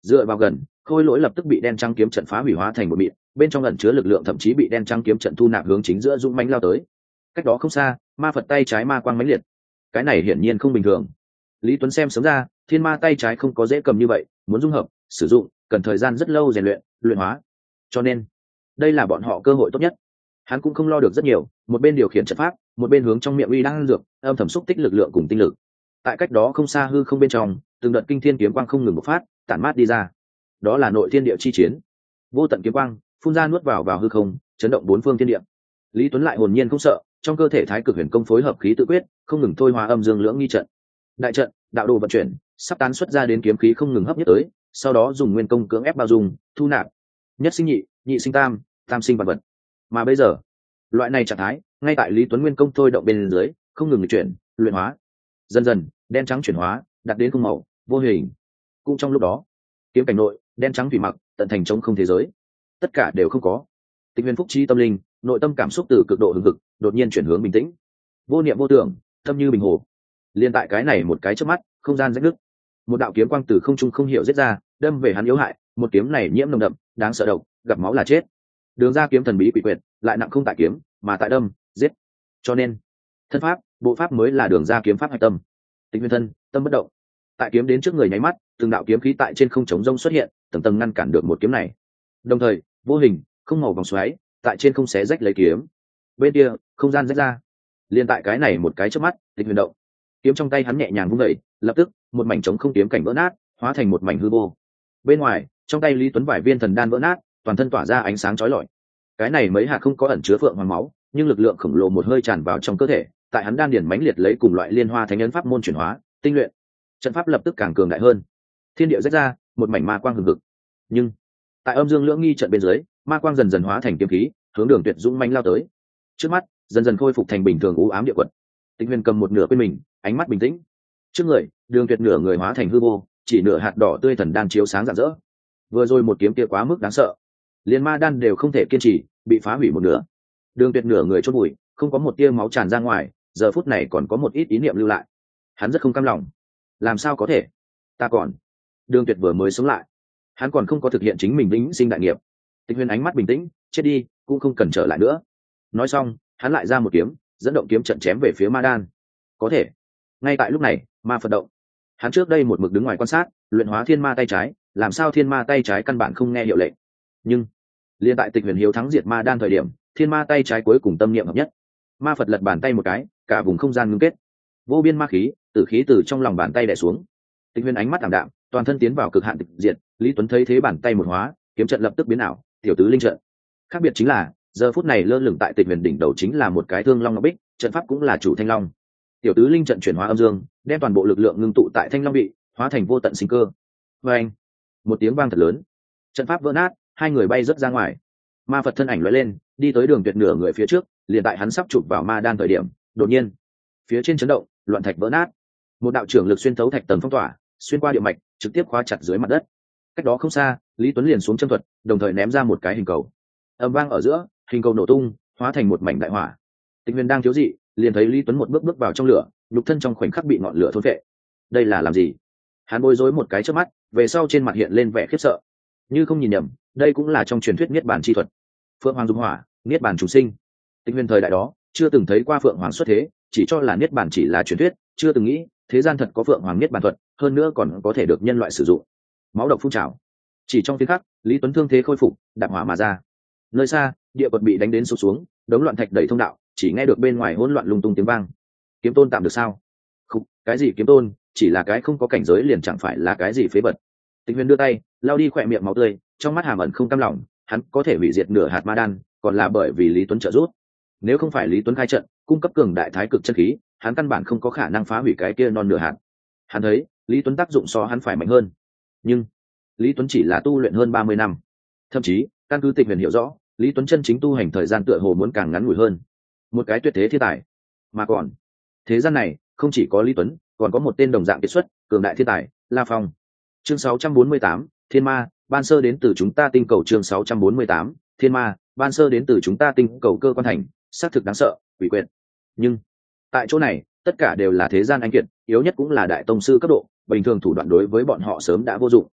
dựa vào gần, khôi lỗi lập tức bị đen trắng kiếm trận phá hủy hóa thành một mịn, bên trong ẩn chứa lực lượng thậm chí bị đen trắng kiếm trận thu nạp hướng chính giữa dũng mãnh lao tới. Cách đó không xa, ma Phật tay trái ma quang mãnh liệt, cái này hiển nhiên không bình thường. Lý Tuấn xem sớm ra, thiên ma tay trái không có dễ cầm như vậy, muốn dung hợp sử dụng cần thời gian rất lâu rèn luyện luyện hóa, cho nên đây là bọn họ cơ hội tốt nhất. Hắn cũng không lo được rất nhiều, một bên điều khiển trận pháp, một bên hướng trong miệng uy đang dược âm thầm xúc tích lực lượng cùng tinh lực. Tại cách đó không xa hư không bên trong, từng đợt kinh thiên kiếm quang không ngừng bộc phát, tản mát đi ra. Đó là nội thiên địa chi chiến, vô tận kiếm quang phun ra nuốt vào vào hư không, chấn động bốn phương thiên địa. Lý Tuấn lại hồn nhiên không sợ, trong cơ thể thái cực huyền công phối hợp khí tự quyết, không ngừng thôi hóa âm dương lưỡng nghi trận. Đại trận, đạo đồ vận chuyển, sắp tán xuất ra đến kiếm khí không ngừng hấp nhất tới, sau đó dùng nguyên công cưỡng ép bao dung, thu nạp. Nhất sinh nhị, nhị sinh tam, tam sinh vạn vật. Mà bây giờ, loại này trạng thái, ngay tại Lý Tuấn nguyên công thôi động bên dưới, không ngừng chuyển, luyện hóa. Dần dần, đen trắng chuyển hóa, đạt đến không màu, vô hình. Cũng trong lúc đó, kiếm cảnh nội, đen trắng thủy mặc, tận thành trống không thế giới. Tất cả đều không có. Tịch Huyền phúc trí tâm linh, nội tâm cảm xúc từ cực độ hưng hực, đột nhiên chuyển hướng bình tĩnh. Vô niệm vô tưởng, tâm như bình hồ. Liên tại cái này một cái chớp mắt, không gian rách nứt. Một đạo kiếm quang từ không trung không hiểu giết ra, đâm về hắn yếu hại, một kiếm này nhiễm nồng đậm, đáng sợ độc, gặp máu là chết. Đường ra kiếm thần bí quỷ quyệt, lại nặng không tại kiếm, mà tại đâm, giết. Cho nên, thân pháp, bộ pháp mới là đường ra kiếm pháp hạch tâm. Tịch Huyền thân, tâm bất động. Tại kiếm đến trước người nháy mắt, từng đạo kiếm khí tại trên không trống rông xuất hiện, tầng tầng ngăn cản được một kiếm này. Đồng thời, vô hình, không màu vòng xoáy, tại trên không xé rách lấy kiếm. Bên kia, không gian rách ra. Liên tại cái này một cái chớp mắt, Tịch Huyền động. Kiếm trong tay hắn nhẹ nhàng vung đẩy, lập tức, một mảnh trống không kiếm cảnh vỡ nát, hóa thành một mảnh hư vô. Bên ngoài, trong tay Lý Tuấn vải viên thần đan vỡ nát, toàn thân tỏa ra ánh sáng chói lọi. Cái này mấy hạt không có ẩn chứa phượng hoàng máu, nhưng lực lượng khổng lồ một hơi tràn vào trong cơ thể, tại hắn đan điển mãnh liệt lấy cùng loại liên hoa thánh ấn pháp môn chuyển hóa, tinh luyện. Trận pháp lập tức càng cường đại hơn. Thiên địa rách ra, một mảnh ma quang hừng hực. Nhưng, tại âm dương lưỡng nghi trận bên dưới, ma quang dần dần hóa thành kiếm khí, hướng Đường Tuyệt dũng mãnh lao tới. Trước mắt, dần dần khôi phục thành bình thường u ám địa quật. Tịch Huyền cầm một nửa bên mình, ánh mắt bình tĩnh. Trước người, Đường Tuyệt nửa người hóa thành hư vô, chỉ nửa hạt đỏ tươi thần đan chiếu sáng rạng rỡ. Vừa rồi một kiếm kia quá mức đáng sợ, liên ma đan đều không thể kiên trì, bị phá hủy một nửa. Đường Tuyệt nửa người chôn bụi, không có một tia máu tràn ra ngoài, giờ phút này còn có một ít ý niệm lưu lại. Hắn rất không cam lòng. Làm sao có thể? Ta còn. Đường Tuyệt vừa mới sống lại, hắn còn không có thực hiện chính mình vĩnh sinh đại nghiệp. Tịch Huyền ánh mắt bình tĩnh, chết đi, cũng không cần trở lại nữa. Nói xong, hắn lại ra một kiếm, dẫn động kiếm trận chém về phía ma đan. Có thể. Ngay tại lúc này, ma Phật động. Hắn trước đây một mực đứng ngoài quan sát, luyện hóa thiên ma tay trái, làm sao thiên ma tay trái căn bản không nghe hiệu lệnh. Nhưng, liên tại Tịch Huyền hiếu thắng diệt ma đan thời điểm, thiên ma tay trái cuối cùng tâm niệm hợp nhất. Ma Phật lật bàn tay một cái, cả vùng không gian ngưng kết. Vô biên ma khí, tử khí từ trong lòng bàn tay đè xuống. Tịch Huyền ánh mắt ảm đạm, toàn thân tiến vào cực hạn tịch diệt. Lý Tuấn thấy thế bàn tay một hóa, kiếm trận lập tức biến ảo, tiểu tứ linh trận. Khác biệt chính là, giờ phút này lơ lửng tại Tịch Huyền đỉnh đầu chính là một cái thương long ngọc bích, trận pháp cũng là chủ thanh long. Tiểu tứ linh trận chuyển hóa âm dương, đem toàn bộ lực lượng ngưng tụ tại thanh long vị, hóa thành vô tận sinh cơ. Và anh, một tiếng vang thật lớn, trận pháp vỡ nát, hai người bay rất ra ngoài. Ma Phật thân ảnh lóe lên, đi tới Đường Tuyệt nửa người phía trước, liền tại hắn sắp chụp vào ma đan thời điểm, đột nhiên, phía trên chấn động, loạn thạch vỡ nát. Một đạo trưởng lực xuyên thấu thạch tầng phong tỏa, xuyên qua địa mạch, trực tiếp khóa chặt dưới mặt đất. Cách đó không xa, Lý Tuấn liền xuống châm thuật, đồng thời ném ra một cái hình cầu. Âm vang ở giữa, hình cầu nổ tung, hóa thành một mảnh đại hỏa. Tịch Huyền đang thiếu dị, liền thấy Lý Tuấn một bước bước vào trong lửa, nhục thân trong khoảnh khắc bị ngọn lửa thôn phệ. Đây là làm gì? Hắn bối rối một cái trước mắt, về sau trên mặt hiện lên vẻ khiếp sợ. Như không nhìn nhầm, đây cũng là trong truyền thuyết niết bàn chi thuật. Phượng Hoàng dung hỏa, niết bàn trùng sinh. Tịch Huyền thời đại đó chưa từng thấy qua Phượng Hoàng xuất thế, chỉ cho là niết bàn chỉ là truyền thuyết, chưa từng nghĩ thế gian thật có Phượng Hoàng niết bàn thuật, hơn nữa còn có thể được nhân loại sử dụng. Máu độc phun trào, chỉ trong tiếng khắc, Lý Tuấn thương thế khôi phục, đạp hỏa mà ra. Nơi xa, địa quật bị đánh đến sụp xuống, đống loạn thạch đầy thông đạo, chỉ nghe được bên ngoài hỗn loạn lung tung tiếng vang. Kiếm tôn tạm được sao? Không, cái gì kiếm tôn, chỉ là cái không có cảnh giới liền chẳng phải là cái gì phế vật. Tịch Huyền đưa tay, lau đi khỏe miệng máu tươi, trong mắt hàm ẩn không cam lòng, hắn có thể hủy diệt nửa hạt ma đan, còn là bởi vì Lý Tuấn trợ giúp. Nếu không phải Lý Tuấn khai trận, cung cấp cường đại thái cực chân khí, hắn căn bản không có khả năng phá hủy cái kia non nửa hạt. Hắn thấy, Lý Tuấn tác dụng so hắn phải mạnh hơn. Nhưng, Lý Tuấn chỉ là tu luyện hơn ba mươi năm. Thậm chí, căn cứ Tịch Huyền hiểu rõ, Lý Tuấn chân chính tu hành thời gian tựa hồ muốn càng ngắn ngủi hơn. Một cái tuyệt thế thiên tài. Mà còn, thế gian này, không chỉ có Lý Tuấn, còn có một tên đồng dạng kiệt xuất, cường đại thiên tài, La Phong. Chương sáu trăm bốn mươi tám, Thiên Ma, ban sơ đến từ chúng ta tinh cầu. Chương sáu trăm bốn mươi tám, Thiên Ma, ban sơ đến từ chúng ta tinh cầu cơ quan thành, xác thực đáng sợ, quỷ quyệt. Nhưng, tại chỗ này, tất cả đều là thế gian anh kiệt, yếu nhất cũng là đại tông sư cấp độ, bình thường thủ đoạn đối với bọn họ sớm đã vô dụng.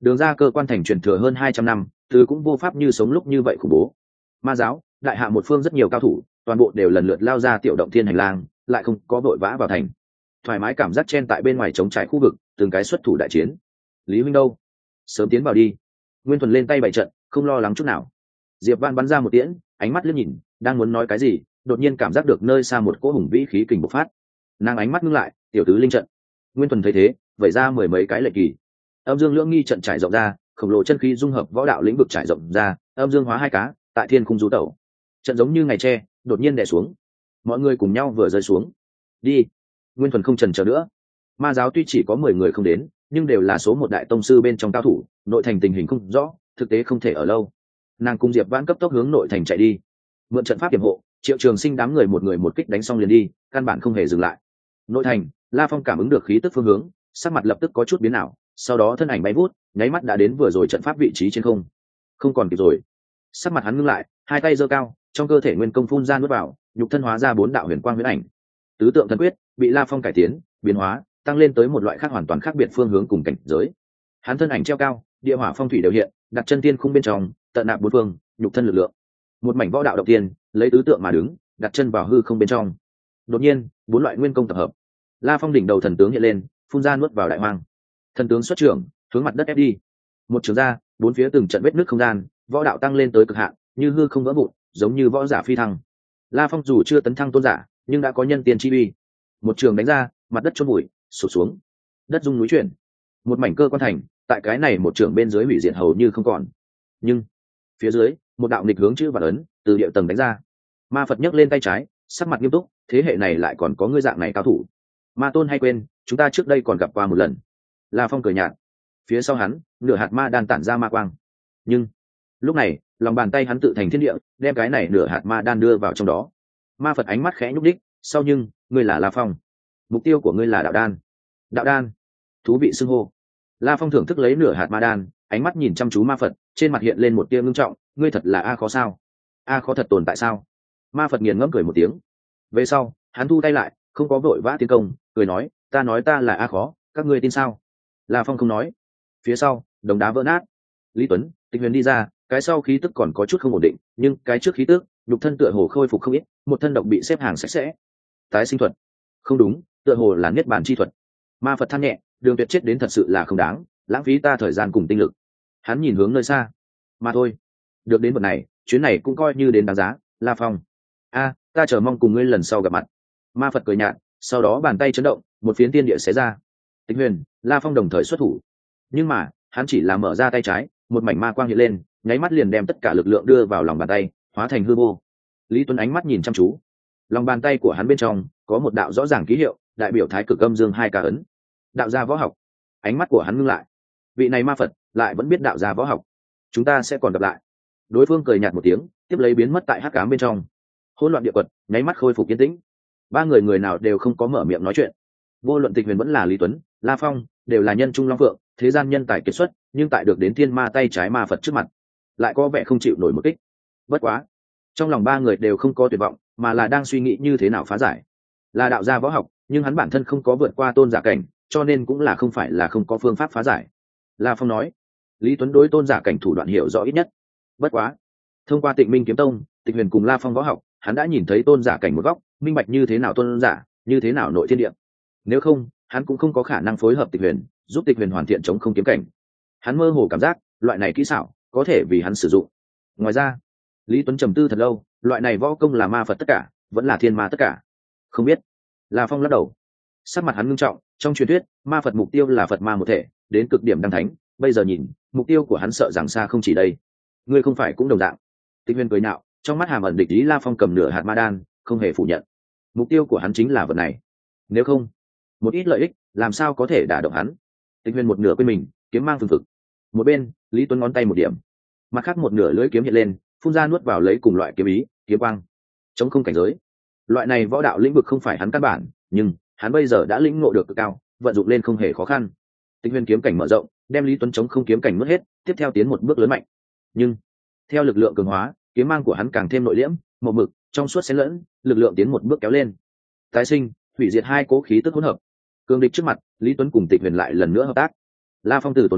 đường ra cơ quan thành truyền thừa hơn hai trăm năm, từ cũng vô pháp như sống lúc như vậy khủng bố. Ma giáo đại hạ một phương rất nhiều cao thủ, toàn bộ đều lần lượt lao ra tiểu động thiên hành lang, lại không có vội vã vào thành, thoải mái cảm giác chen tại bên ngoài chống trải khu vực, từng cái xuất thủ đại chiến. Lý huynh đâu? Sớm tiến vào đi. Nguyên Thuần lên tay bày trận, không lo lắng chút nào. Diệp Văn bắn ra một tiễn, ánh mắt liếc nhìn, đang muốn nói cái gì, đột nhiên cảm giác được nơi xa một cỗ hùng vĩ khí kình bộc phát. Nàng ánh mắt ngưng lại, tiểu tứ linh trận. Nguyên Thuần thấy thế, vẩy ra mười mấy cái lệnh kỳ. Âm dương lưỡng nghi trận trải rộng ra, khổng lồ chân khí dung hợp võ đạo lĩnh vực trải rộng ra, âm dương hóa hai cá, tại thiên cung du tẩu. Trận giống như ngày tre, đột nhiên đè xuống. Mọi người cùng nhau vừa rơi xuống. Đi. Nguyên Thuần không chần chờ nữa. Ma giáo tuy chỉ có mười người không đến, nhưng đều là số một đại tông sư bên trong cao thủ, nội thành tình hình không rõ, thực tế không thể ở lâu. Nàng cùng Diệp Vãn cấp tốc hướng nội thành chạy đi. Mượn trận pháp tiềm hộ, Triệu Trường Sinh đám người một người một kích đánh xong liền đi, căn bản không hề dừng lại. Nội thành, La Phong cảm ứng được khí tức phương hướng, sắc mặt lập tức có chút biến ảo, sau đó thân ảnh bay vút, nháy mắt đã đến vừa rồi trận pháp vị trí trên không. Không còn kịp rồi. Sắc mặt hắn ngưng lại, hai tay giơ cao, trong cơ thể nguyên công phun ra nuốt vào, nhục thân hóa ra bốn đạo huyền quang huyễn ảnh. Tứ tượng thần quyết bị La Phong cải tiến, biến hóa, tăng lên tới một loại khác hoàn toàn khác biệt phương hướng cùng cảnh giới. Hắn thân ảnh treo cao, địa hỏa phong thủy đều hiện, đặt chân tiên khung bên trong, tận nạp bốn phương, nhục thân lực lượng. Một mảnh võ đạo đầu tiên, lấy tứ tượng mà đứng, đặt chân vào hư không bên trong. Đột nhiên, bốn loại nguyên công tập hợp. La Phong đỉnh đầu thần tướng hiện lên, phun ra nuốt vào đại hoang. Thần tướng xuất trưởng, hướng mặt đất ép đi. Một trường ra, bốn phía từng trận vết nứt không gian, võ đạo tăng lên tới cực hạn, như hư không vỡ vụn, giống như võ giả phi thăng. La Phong dù chưa tấn thăng tôn giả, nhưng đã có nhân tiên chi uy. Một trường đánh ra, mặt đất chôn bụi, sụp xuống, đất rung núi chuyển, một mảnh cơ quan thành tại cái này một trường bên dưới hủy diệt hầu như không còn. Nhưng phía dưới, một đạo nghịch hướng chữ và ấn từ địa tầng đánh ra. Ma Phật nhấc lên tay trái, sắc mặt nghiêm túc, thế hệ này lại còn có ngươi dạng này cao thủ. Ma Tôn hay quên, chúng ta trước đây còn gặp qua một lần. La Phong cười nhạt. Phía sau hắn, nửa hạt ma đan tản ra ma quang. Nhưng lúc này, lòng bàn tay hắn tự thành thiên địa, đem cái này nửa hạt ma đan đưa vào trong đó. Ma Phật ánh mắt khẽ nhúc đích, sau nhưng, ngươi là La Phong. Mục tiêu của ngươi là đạo đan. Đạo đan. Thú vị xưng hô. La Phong thưởng thức lấy nửa hạt ma đan, ánh mắt nhìn chăm chú Ma Phật, trên mặt hiện lên một tia ngưng trọng, ngươi thật là a khó sao? A khó thật tồn tại sao? Ma Phật nghiền ngẫm cười một tiếng. Về sau, hắn thu tay lại, không có vội vã tiến công, cười nói, ta nói ta là a khó, các ngươi tin sao? La Phong không nói. Phía sau, đồng đá vỡ nát. Lý Tuấn, Tịch Huyền đi ra, cái sau khí tức còn có chút không ổn định, nhưng cái trước khí tức, nhục thân tựa hồ khôi phục không ít, một thân độc bị xếp hàng sạch sẽ. Tái sinh thuật. Không đúng, tựa hồ là niết bàn chi thuật. Ma Phật than nhẹ, Đường Tuyệt chết đến thật sự là không đáng, lãng phí ta thời gian cùng tinh lực. Hắn nhìn hướng nơi xa. Mà thôi, được đến bậc này, chuyến này cũng coi như đến đáng giá. La Phong, a, ta chờ mong cùng ngươi lần sau gặp mặt. Ma Phật cười nhạt, sau đó bàn tay chấn động, một phiến tiên địa xé ra. Tịch Huyền, La Phong đồng thời xuất thủ. Nhưng mà, hắn chỉ là mở ra tay trái, một mảnh ma quang hiện lên, nháy mắt liền đem tất cả lực lượng đưa vào lòng bàn tay, hóa thành hư vô. Lý Tuấn ánh mắt nhìn chăm chú. Lòng bàn tay của hắn bên trong có một đạo rõ ràng ký hiệu, đại biểu thái cực âm dương hai ca ấn. Đạo gia võ học. Ánh mắt của hắn ngưng lại. Vị này Ma Phật lại vẫn biết đạo gia võ học. Chúng ta sẽ còn gặp lại. Đối phương cười nhạt một tiếng, tiếp lấy biến mất tại hắc ám bên trong. Hỗn loạn địa quật, nháy mắt khôi phục yên tĩnh. Ba người người nào đều không có mở miệng nói chuyện. Vô luận Tịch Huyền vẫn là Lý Tuấn, La Phong, đều là nhân trung long phượng, thế gian nhân tài kiệt xuất, nhưng tại được đến thiên ma tay trái Ma Phật trước mặt, lại có vẻ không chịu nổi một kích. Bất quá, trong lòng ba người đều không có tuyệt vọng, mà là đang suy nghĩ như thế nào phá giải. Là đạo gia võ học, nhưng hắn bản thân không có vượt qua tôn giả cảnh, cho nên cũng là không phải là không có phương pháp phá giải. La Phong nói. Lý Tuấn đối tôn giả cảnh thủ đoạn hiểu rõ ít nhất. Bất quá, thông qua Tịnh Minh kiếm tông, Tịch Huyền cùng La Phong võ học, hắn đã nhìn thấy tôn giả cảnh một góc, minh bạch như thế nào tôn giả, như thế nào nội thiên địa. Nếu không, hắn cũng không có khả năng phối hợp Tịch Huyền, giúp Tịch Huyền hoàn thiện chống không kiếm cảnh. Hắn mơ hồ cảm giác, loại này kỹ xảo có thể vì hắn sử dụng. Ngoài ra, Lý Tuấn trầm tư thật lâu, loại này võ công là Ma Phật tất cả, vẫn là thiên ma tất cả? Không biết. La Phong lắc đầu. Sắc mặt hắn ngưng trọng, trong truyền thuyết, Ma Phật mục tiêu là Phật ma một thể, đến cực điểm đăng thánh, bây giờ nhìn, mục tiêu của hắn sợ rằng xa không chỉ đây. Ngươi không phải cũng đồng dạng. Tịch Huyền cười nhạo, trong mắt hàm ẩn địch ý. La Phong cầm nửa hạt ma đan, không hề phủ nhận. Mục tiêu của hắn chính là vật này. Nếu không, một ít lợi ích, làm sao có thể đả động hắn? Tịch Huyền một nửa quên mình, kiếm mang phương thực. Một bên, Lý Tuấn ngón tay một điểm, mặt khác một nửa lưỡi kiếm hiện lên, phun ra nuốt vào lấy cùng loại kiếm ý, kiếm quang, chống không cảnh giới. Loại này võ đạo lĩnh vực không phải hắn căn bản, nhưng hắn bây giờ đã lĩnh ngộ được cực cao, vận dụng lên không hề khó khăn. Tịch Huyền kiếm cảnh mở rộng, đem Lý Tuấn chống không kiếm cảnh mất hết, tiếp theo tiến một bước lớn mạnh. Nhưng theo lực lượng cường hóa, kiếm mang của hắn càng thêm nội liễm, màu mực, trong suốt xen lẫn, lực lượng tiến một bước kéo lên. Tái sinh, hủy diệt hai cố khí tức hỗn hợp. Cường địch trước mặt, Lý Tuấn cùng Tịch Huyền lại lần nữa hợp tác. La Phong tử tốn nói,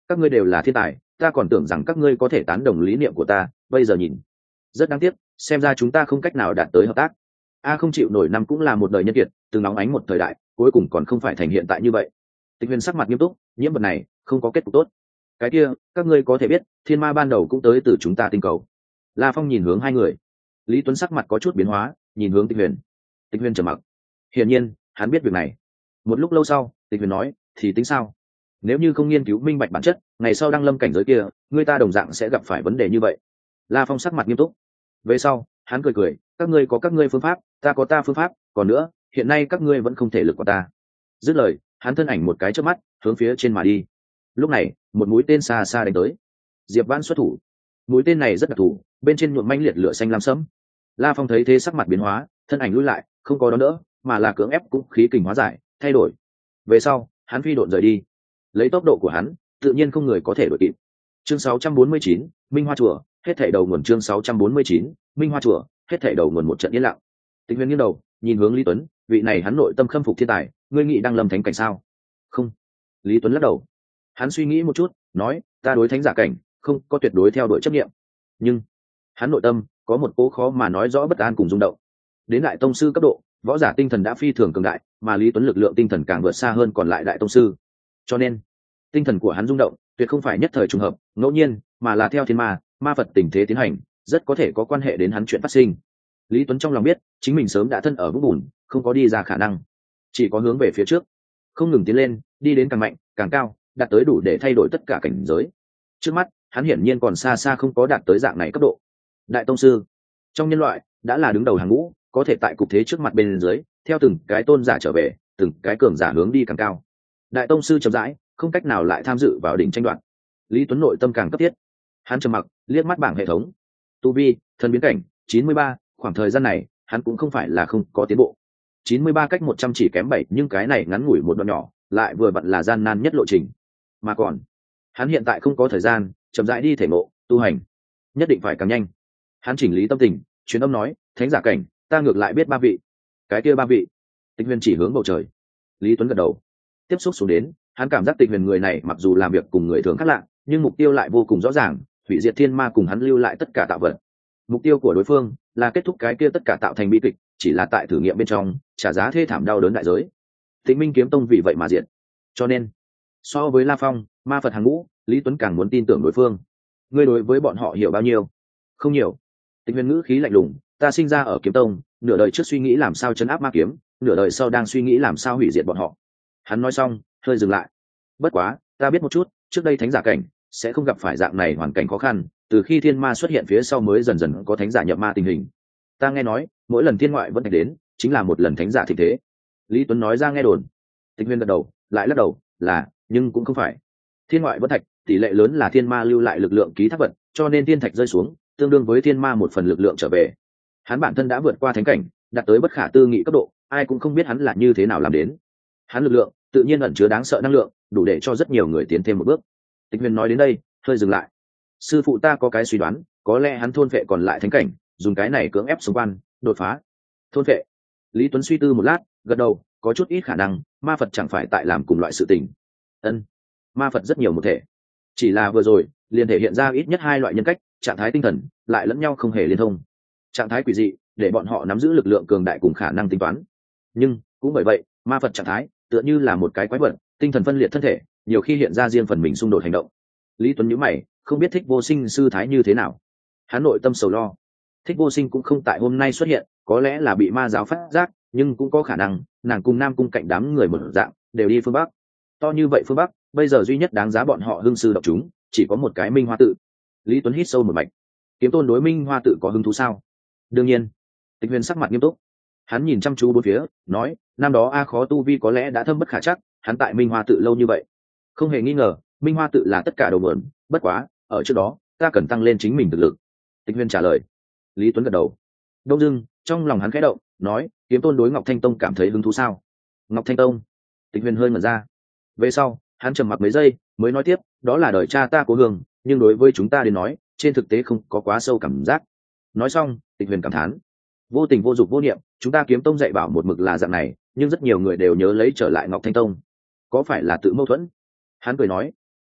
các ngươi đều là thiên tài, ta còn tưởng rằng các ngươi có thể tán đồng lý niệm của ta, bây giờ nhìn rất đáng tiếc, xem ra chúng ta không cách nào đạt tới hợp tác. A không chịu nổi năm cũng là một đời nhân kiệt, từng nóng ánh một thời đại, cuối cùng còn không phải thành hiện tại như vậy. Tịch Huyền sắc mặt nghiêm túc, nhiễm vật này không có kết cục tốt. Cái kia, các ngươi có thể biết, thiên ma ban đầu cũng tới từ chúng ta tinh cầu. La Phong nhìn hướng hai người. Lý Tuấn sắc mặt có chút biến hóa, nhìn hướng Tịch Huyền. Tịch Huyền trầm mặc. Hiển nhiên, hắn biết việc này. Một lúc lâu sau, Tịch Huyền nói, thì tính sao? Nếu như không nghiên cứu minh bạch bản chất, ngày sau đăng lâm cảnh giới kia, người ta đồng dạng sẽ gặp phải vấn đề như vậy. La Phong sắc mặt nghiêm túc. Về sau, hắn cười cười, các ngươi có các ngươi phương pháp, ta có ta phương pháp, còn nữa, hiện nay các ngươi vẫn không thể lực của ta. Dứt lời, hắn thân ảnh một cái chớp mắt, hướng phía trên mà đi. Lúc này, một mũi tên xa xa đánh tới. Diệp Vãn xuất thủ. Mũi tên này rất đặc thù, bên trên nhuộm manh liệt lửa xanh lam sẫm. La Phong thấy thế sắc mặt biến hóa, thân ảnh lùi lại, không có đón đỡ, mà là cưỡng ép cũng khí kình hóa giải, thay đổi. Về sau, hắn phi độn rời đi. Lấy tốc độ của hắn, tự nhiên không người có thể đuổi kịp. Chương sáu trăm bốn mươi chín, Minh Hoa chùa, hết thảy đầu nguồn chương sáu trăm bốn mươi chín, Minh Hoa chùa, hết thảy đầu nguồn một trận yên lặng. Tịch Huyền nghiêng đầu, nhìn hướng Lý Tuấn, vị này hắn nội tâm khâm phục thiên tài, ngươi nghĩ đang lâm thánh cảnh sao? Không. Lý Tuấn lắc đầu. Hắn suy nghĩ một chút, nói, ta đối thánh giả cảnh, không có tuyệt đối theo đuổi chấp niệm. Nhưng, hắn nội tâm có một cố khó mà nói rõ bất an cùng rung động. Đến đại tông sư cấp độ, võ giả tinh thần đã phi thường cường đại, mà Lý Tuấn lực lượng tinh thần càng vượt xa hơn còn lại đại tông sư. Cho nên, tinh thần của hắn rung động, tuyệt không phải nhất thời trùng hợp, ngẫu nhiên, mà là theo thiên ma, ma Phật tình thế tiến hành, rất có thể có quan hệ đến hắn chuyện phát sinh. Lý Tuấn trong lòng biết, chính mình sớm đã thân ở vũng bùn, không có đi ra khả năng, chỉ có hướng về phía trước, không ngừng tiến lên, đi đến càng mạnh, càng cao, đạt tới đủ để thay đổi tất cả cảnh giới. Trước mắt, hắn hiển nhiên còn xa xa không có đạt tới dạng này cấp độ. Đại tông sư, trong nhân loại, đã là đứng đầu hàng ngũ, có thể tại cục thế trước mặt bên dưới, theo từng cái tôn giả trở về, từng cái cường giả hướng đi càng cao. Đại tông sư chậm rãi, không cách nào lại tham dự vào đỉnh tranh đoạt. Lý Tuấn nội tâm càng cấp thiết. Hắn trầm mặc, liếc mắt bảng hệ thống. Tu vi, thần biến cảnh, chín mươi ba, khoảng thời gian này, hắn cũng không phải là không có tiến bộ. chín mươi ba cách một trăm chỉ kém bảy, nhưng cái này ngắn ngủi một đoạn nhỏ, lại vừa vặn là gian nan nhất lộ trình. Mà còn, hắn hiện tại không có thời gian, chậm rãi đi thể ngộ, tu hành, nhất định phải càng nhanh. Hắn chỉnh lý tâm tình, truyền âm nói, thánh giả cảnh, ta ngược lại biết ba vị. Cái kia ba vị? Tịch Huyền chỉ hướng bầu trời. Lý Tuấn gật đầu. Tiếp xúc xuống đến, hắn cảm giác Tịch Huyền người này mặc dù làm việc cùng người thường khác lạ, nhưng mục tiêu lại vô cùng rõ ràng, hủy diệt thiên ma cùng hắn lưu lại tất cả tạo vật. Mục tiêu của đối phương là kết thúc cái kia tất cả tạo thành bi kịch, chỉ là tại thử nghiệm bên trong, trả giá thê thảm đau đớn đại giới. Tịnh Minh kiếm tông vì vậy mà diệt. Cho nên, so với La Phong, ma Phật hàng ngũ, Lý Tuấn càng muốn tin tưởng đối phương. Ngươi đối với bọn họ hiểu bao nhiêu? Không nhiều. Tịch Huyền ngữ khí lạnh lùng, ta sinh ra ở kiếm tông, nửa đời trước suy nghĩ làm sao chấn áp ma kiếm, nửa đời sau đang suy nghĩ làm sao hủy diệt bọn họ. Hắn nói xong, hơi dừng lại. Bất quá, ta biết một chút, trước đây thánh giả cảnh sẽ không gặp phải dạng này hoàn cảnh khó khăn, từ khi thiên ma xuất hiện phía sau mới dần dần có thánh giả nhập ma tình hình. Ta nghe nói, mỗi lần thiên ngoại vẫn thạch đến, chính là một lần thánh giả thịnh thế. Lý Tuấn nói ra nghe đồn. Tịch Huyền gật đầu, lại lắc đầu, là, nhưng cũng không phải. Thiên ngoại vẫn thạch, tỷ lệ lớn là thiên ma lưu lại lực lượng ký thác vận, cho nên thiên thạch rơi xuống, tương đương với thiên ma một phần lực lượng trở về. Hắn bản thân đã vượt qua thánh cảnh, đạt tới bất khả tư nghị cấp độ, ai cũng không biết hắn là như thế nào làm đến. Hắn lực lượng, tự nhiên ẩn chứa đáng sợ năng lượng, đủ để cho rất nhiều người tiến thêm một bước. Tịch Huyền nói đến đây, hơi dừng lại. Sư phụ ta có cái suy đoán, có lẽ hắn thôn vệ còn lại thánh cảnh, dùng cái này cưỡng ép xung quan, đột phá. Thôn vệ. Lý Tuấn suy tư một lát, gật đầu, có chút ít khả năng, ma Phật chẳng phải tại làm cùng loại sự tình. Ân, ma Phật rất nhiều một thể, chỉ là vừa rồi liền thể hiện ra ít nhất hai loại nhân cách, trạng thái tinh thần lại lẫn nhau không hề liên thông. Trạng thái quỷ dị để bọn họ nắm giữ lực lượng cường đại cùng khả năng tính toán, nhưng cũng bởi vậy, ma Phật trạng thái tựa như là một cái quái vật, tinh thần phân liệt thân thể, nhiều khi hiện ra riêng phần mình xung đột hành động. Lý Tuấn nhíu mày, không biết Thích Vô Sinh sư thái như thế nào. Hắn nội tâm sầu lo. Thích Vô Sinh cũng không tại hôm nay xuất hiện, có lẽ là bị ma giáo phát giác, nhưng cũng có khả năng nàng cùng Nam cung cạnh đám người một dạng đều đi phương Bắc. To như vậy phương Bắc, bây giờ duy nhất đáng giá bọn họ hưng sư độc chúng, chỉ có một cái Minh Hoa tự. Lý Tuấn hít sâu một mạch. Kiếm tôn đối Minh Hoa tự có hứng thú sao? Đương nhiên. Tịch Huyền sắc mặt nghiêm túc. Hắn nhìn chăm chú bốn phía, nói, năm đó A Khó tu vi có lẽ đã thâm bất khả chắc, hắn tại Minh Hoa tự lâu như vậy, không hề nghi ngờ, Minh Hoa tự là tất cả đầu mượn, bất quá, ở trước đó, ta cần tăng lên chính mình thực lực. Tịch Huyền trả lời. Lý Tuấn gật đầu. Đông dưng, trong lòng hắn khẽ động, nói, kiếm tôn đối Ngọc Thanh Tông cảm thấy hứng thú sao? Ngọc Thanh Tông. Tịch Huyền hơi ngẩn ra. Về sau, hắn trầm mặc mấy giây, mới nói tiếp, đó là đời cha ta cố hương, nhưng đối với chúng ta đến nói, trên thực tế không có quá sâu cảm giác. Nói xong, Tịch Huyền cảm thán, vô tình vô dục vô niệm, chúng ta kiếm tông dạy bảo một mực là dạng này, nhưng rất nhiều người đều nhớ lấy trở lại Ngọc Thanh Tông, có phải là tự mâu thuẫn? Hắn cười nói,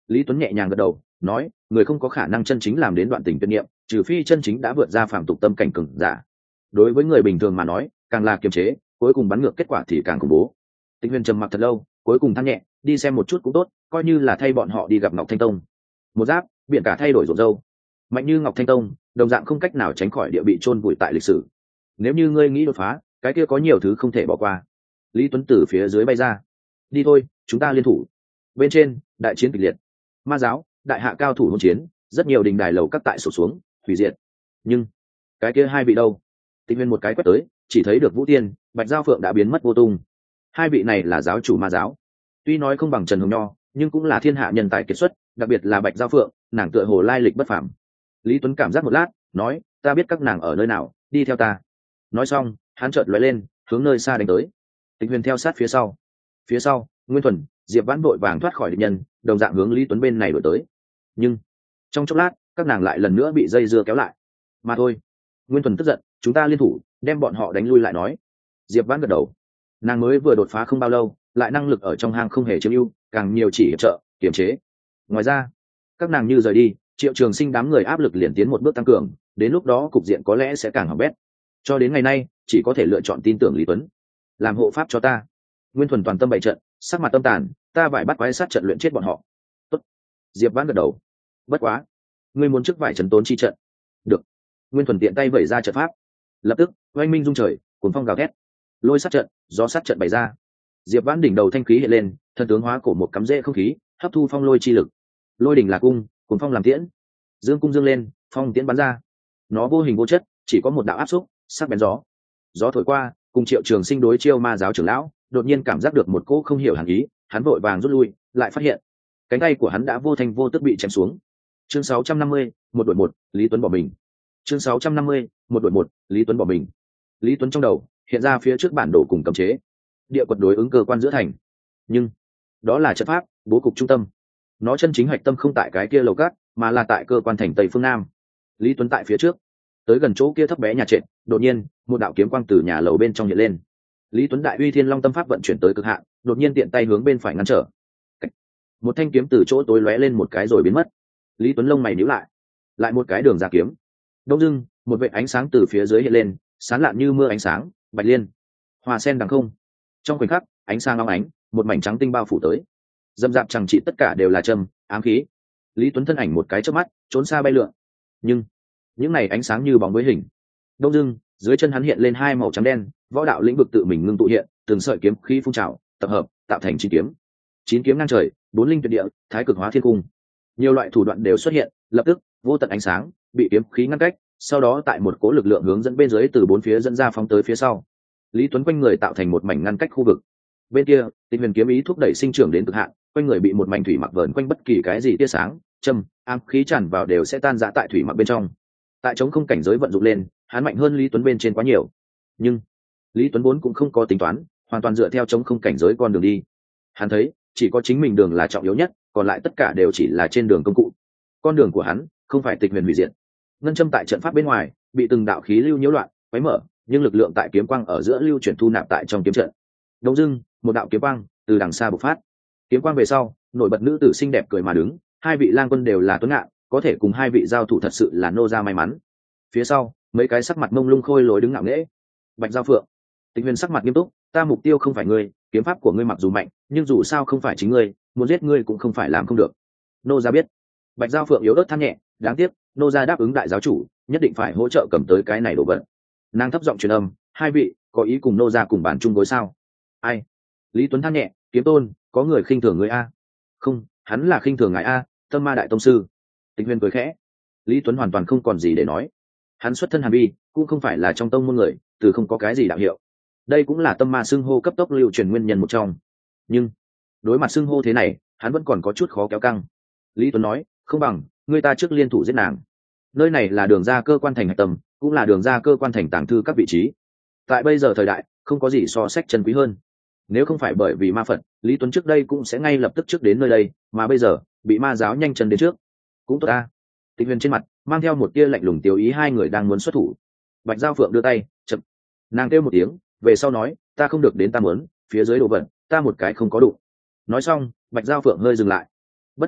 Lý Tuấn nhẹ nhàng gật đầu nói, người không có khả năng chân chính làm đến đoạn tình tuyệt niệm, trừ phi chân chính đã vượt ra phàm tục tâm cảnh cường giả. Đối với người bình thường mà nói, càng là kiềm chế, cuối cùng bắn ngược kết quả thì càng khủng bố. Tịch Huyền trầm mặc thật lâu, cuối cùng than nhẹ, đi xem một chút cũng tốt, coi như là thay bọn họ đi gặp Ngọc Thanh Tông. Một giáp, biển cả thay đổi rộn râu. Mạnh như Ngọc Thanh Tông, đồng dạng không cách nào tránh khỏi địa bị chôn vùi tại lịch sử. Nếu như ngươi nghĩ đột phá, cái kia có nhiều thứ không thể bỏ qua. Lý Tuấn từ phía dưới bay ra. Đi thôi, chúng ta liên thủ. Bên trên, đại chiến kịch liệt. Ma giáo, đại hạ cao thủ hỗn chiến, rất nhiều đình đài lầu các tại sụp xuống, hủy diệt. Nhưng cái kia hai vị đâu? Tịch Huyền một cái quét tới, chỉ thấy được Vũ Tiên, Bạch Giao Phượng đã biến mất vô tung. Hai vị này là giáo chủ ma giáo, tuy nói không bằng Trần Hồng Nho, nhưng cũng là thiên hạ nhân tài kiệt xuất, đặc biệt là Bạch Giao Phượng, nàng tựa hồ lai lịch bất phàm. Lý Tuấn cảm giác một lát, nói, ta biết các nàng ở nơi nào, đi theo ta. Nói xong, hắn chợt lóe lên, hướng nơi xa đánh tới. Tịch Huyền theo sát phía sau. Phía sau, Nguyên Thuần, Diệp Vãn vội vàng thoát khỏi địch nhân, đồng dạng hướng Lý Tuấn bên này đuổi tới. Nhưng trong chốc lát, các nàng lại lần nữa bị dây dưa kéo lại. Mà thôi. Nguyên Thuần tức giận, chúng ta liên thủ, đem bọn họ đánh lui lại nói. Diệp Vãn gật đầu. Nàng mới vừa đột phá không bao lâu, lại năng lực ở trong hang không hề chiếm ưu, càng nhiều chỉ hiệp trợ, kiềm chế. Ngoài ra, các nàng như rời đi, Triệu Trường Sinh đám người áp lực liền tiến một bước tăng cường, đến lúc đó cục diện có lẽ sẽ càng hỏng bét. Cho đến ngày nay, chỉ có thể lựa chọn tin tưởng Lý Tuấn. Làm hộ pháp cho ta. Nguyên Thuần toàn tâm bày trận, sắc mặt tâm tàn, ta vải bắt quái sát trận luyện chết bọn họ. Tốt. Diệp Vãn gật đầu. Bất quá, ngươi muốn trước vải trấn tốn chi trận. Được. Nguyên Thuần tiện tay vẩy ra trận pháp. Lập tức, oanh minh rung trời, cuồng phong gào thét. Lôi sát trận, gió sát trận bày ra. Diệp Vãn đỉnh đầu thanh khí hiện lên, thân tướng hóa cổ một cắm rễ không khí, hấp thu phong lôi chi lực. Lôi đỉnh là cung, cuồng phong làm tiễn. Dương cung dương lên, phong tiễn bắn ra. Nó vô hình vô chất, chỉ có một đạo áp xúc, sắc bén gió. Gió thổi qua, cùng Triệu Trường Sinh đối chiêu ma giáo trưởng lão, đột nhiên cảm giác được một cỗ không hiểu hàn ý, hắn vội vàng rút lui, lại phát hiện cánh tay của hắn đã vô thanh vô tức bị chém xuống. Chương sáu trăm năm mươi, một đội một, Lý Tuấn bỏ mình. Chương sáu trăm năm mươi, một đội một, Lý Tuấn bỏ mình. Lý Tuấn trong đầu hiện ra phía trước bản đồ cùng cấm chế, địa quật đối ứng cơ quan giữa thành. Nhưng đó là trận pháp, bố cục trung tâm. Nó chân chính hoạch tâm không tại cái kia lầu cát, mà là tại cơ quan thành tây phương nam. Lý Tuấn tại phía trước, tới gần chỗ kia thấp bé nhà trệt, đột nhiên một đạo kiếm quang từ nhà lầu bên trong hiện lên. Lý Tuấn đại uy thiên long tâm pháp vận chuyển tới cực hạn, đột nhiên tiện tay hướng bên phải ngăn trở. Một thanh kiếm từ chỗ tối lóe lên một cái rồi biến mất. Lý Tuấn lông mày nhíu lại, lại một cái đường ra kiếm. Đông dưng, một vệt ánh sáng từ phía dưới hiện lên, sáng lạn như mưa ánh sáng, bạch liên, hoa sen đằng không. Trong khoảnh khắc, ánh sáng long ánh, một mảnh trắng tinh bao phủ tới. Dâm dạp chẳng trị tất cả đều là châm, ám khí. Lý Tuấn thân ảnh một cái chớp mắt, trốn xa bay lượn. Nhưng những này ánh sáng như bóng với hình. Đông dưng, dưới chân hắn hiện lên hai màu trắng đen, võ đạo lĩnh vực tự mình ngưng tụ hiện, từng sợi kiếm khí phun trào, tập hợp, tạo thành chín kiếm. Chín kiếm ngang trời, bốn linh tuyệt địa, thái cực hóa thiên cung. Nhiều loại thủ đoạn đều xuất hiện, lập tức, vô tận ánh sáng bị kiếm khí ngăn cách, sau đó tại một cỗ lực lượng hướng dẫn bên dưới từ bốn phía dẫn ra phóng tới phía sau. Lý Tuấn quanh người tạo thành một mảnh ngăn cách khu vực. Bên kia, Tịch Huyền kiếm ý thúc đẩy sinh trưởng đến cực hạn, quanh người bị một mảnh thủy mặc vờn quanh, bất kỳ cái gì tia sáng, châm, ám khí tràn vào đều sẽ tan rã tại thủy mặc bên trong. Tại chống không cảnh giới vận dụng lên, hắn mạnh hơn Lý Tuấn bên trên quá nhiều. Nhưng Lý Tuấn vốn cũng không có tính toán, hoàn toàn dựa theo chống không cảnh giới con đường đi. Hắn thấy, chỉ có chính mình đường là trọng yếu nhất, còn lại tất cả đều chỉ là trên đường công cụ. Con đường của hắn không phải Tịch Huyền hủy diệt. Ngân châm tại trận pháp bên ngoài bị từng đạo khí lưu nhiễu loạn, quấy mở, nhưng lực lượng tại kiếm quang ở giữa lưu chuyển thu nạp tại trong kiếm trận. Đông dưng, một đạo kiếm quang từ đằng xa bộc phát. Kiếm quang về sau, nổi bật nữ tử xinh đẹp cười mà đứng, hai vị lang quân đều là tuấn ngạn, có thể cùng hai vị giao thủ thật sự là nô ra may mắn. Phía sau, mấy cái sắc mặt mông lung khôi lối đứng ngạo nghễ. Bạch Giao Phượng. Tịch Huyền sắc mặt nghiêm túc, ta mục tiêu không phải ngươi, kiếm pháp của ngươi mặc dù mạnh, nhưng dù sao không phải chính ngươi, muốn giết ngươi cũng không phải làm không được. Nô gia biết. Bạch Giao Phượng yếu ớt than nhẹ, đáng tiếc, nô gia đáp ứng đại giáo chủ, nhất định phải hỗ trợ cầm tới cái này đồ vật. Nàng thấp giọng truyền âm, hai vị có ý cùng nô gia cùng bàn chung gối sao? Ai? Lý Tuấn than nhẹ, kiếm tôn, có người khinh thường ngươi a? Không, hắn là khinh thường ngài a, Tâm Ma đại tông sư. Tịch Huyền cười khẽ. Lý Tuấn hoàn toàn không còn gì để nói. Hắn xuất thân Hàn Vi, cũng không phải là trong tông môn người, từ không có cái gì đạo hiệu. Đây cũng là Tâm Ma xưng hô cấp tốc lưu truyền nguyên nhân một trong. Nhưng đối mặt xưng hô thế này, hắn vẫn còn có chút khó kéo căng. Lý Tuấn nói, không bằng người ta trước liên thủ giết nàng. Nơi này là đường ra cơ quan thành hạch tâm, cũng là đường ra cơ quan thành tàng thư các vị trí. Tại bây giờ thời đại, không có gì so sách chân quý hơn. Nếu không phải bởi vì ma phật, Lý Tuấn trước đây cũng sẽ ngay lập tức trước đến nơi đây, mà bây giờ bị ma giáo nhanh chân đến trước. Cũng tốt ta. Tịch Huyền trên mặt mang theo một tia lạnh lùng tiêu ý, hai người đang muốn xuất thủ. Bạch Giao Phượng đưa tay, chậm. Nàng kêu một tiếng, về sau nói, ta không được đến ta muốn, phía dưới đồ vật, ta một cái không có đủ. Nói xong, Bạch Giao Phượng hơi dừng lại. Bất quá,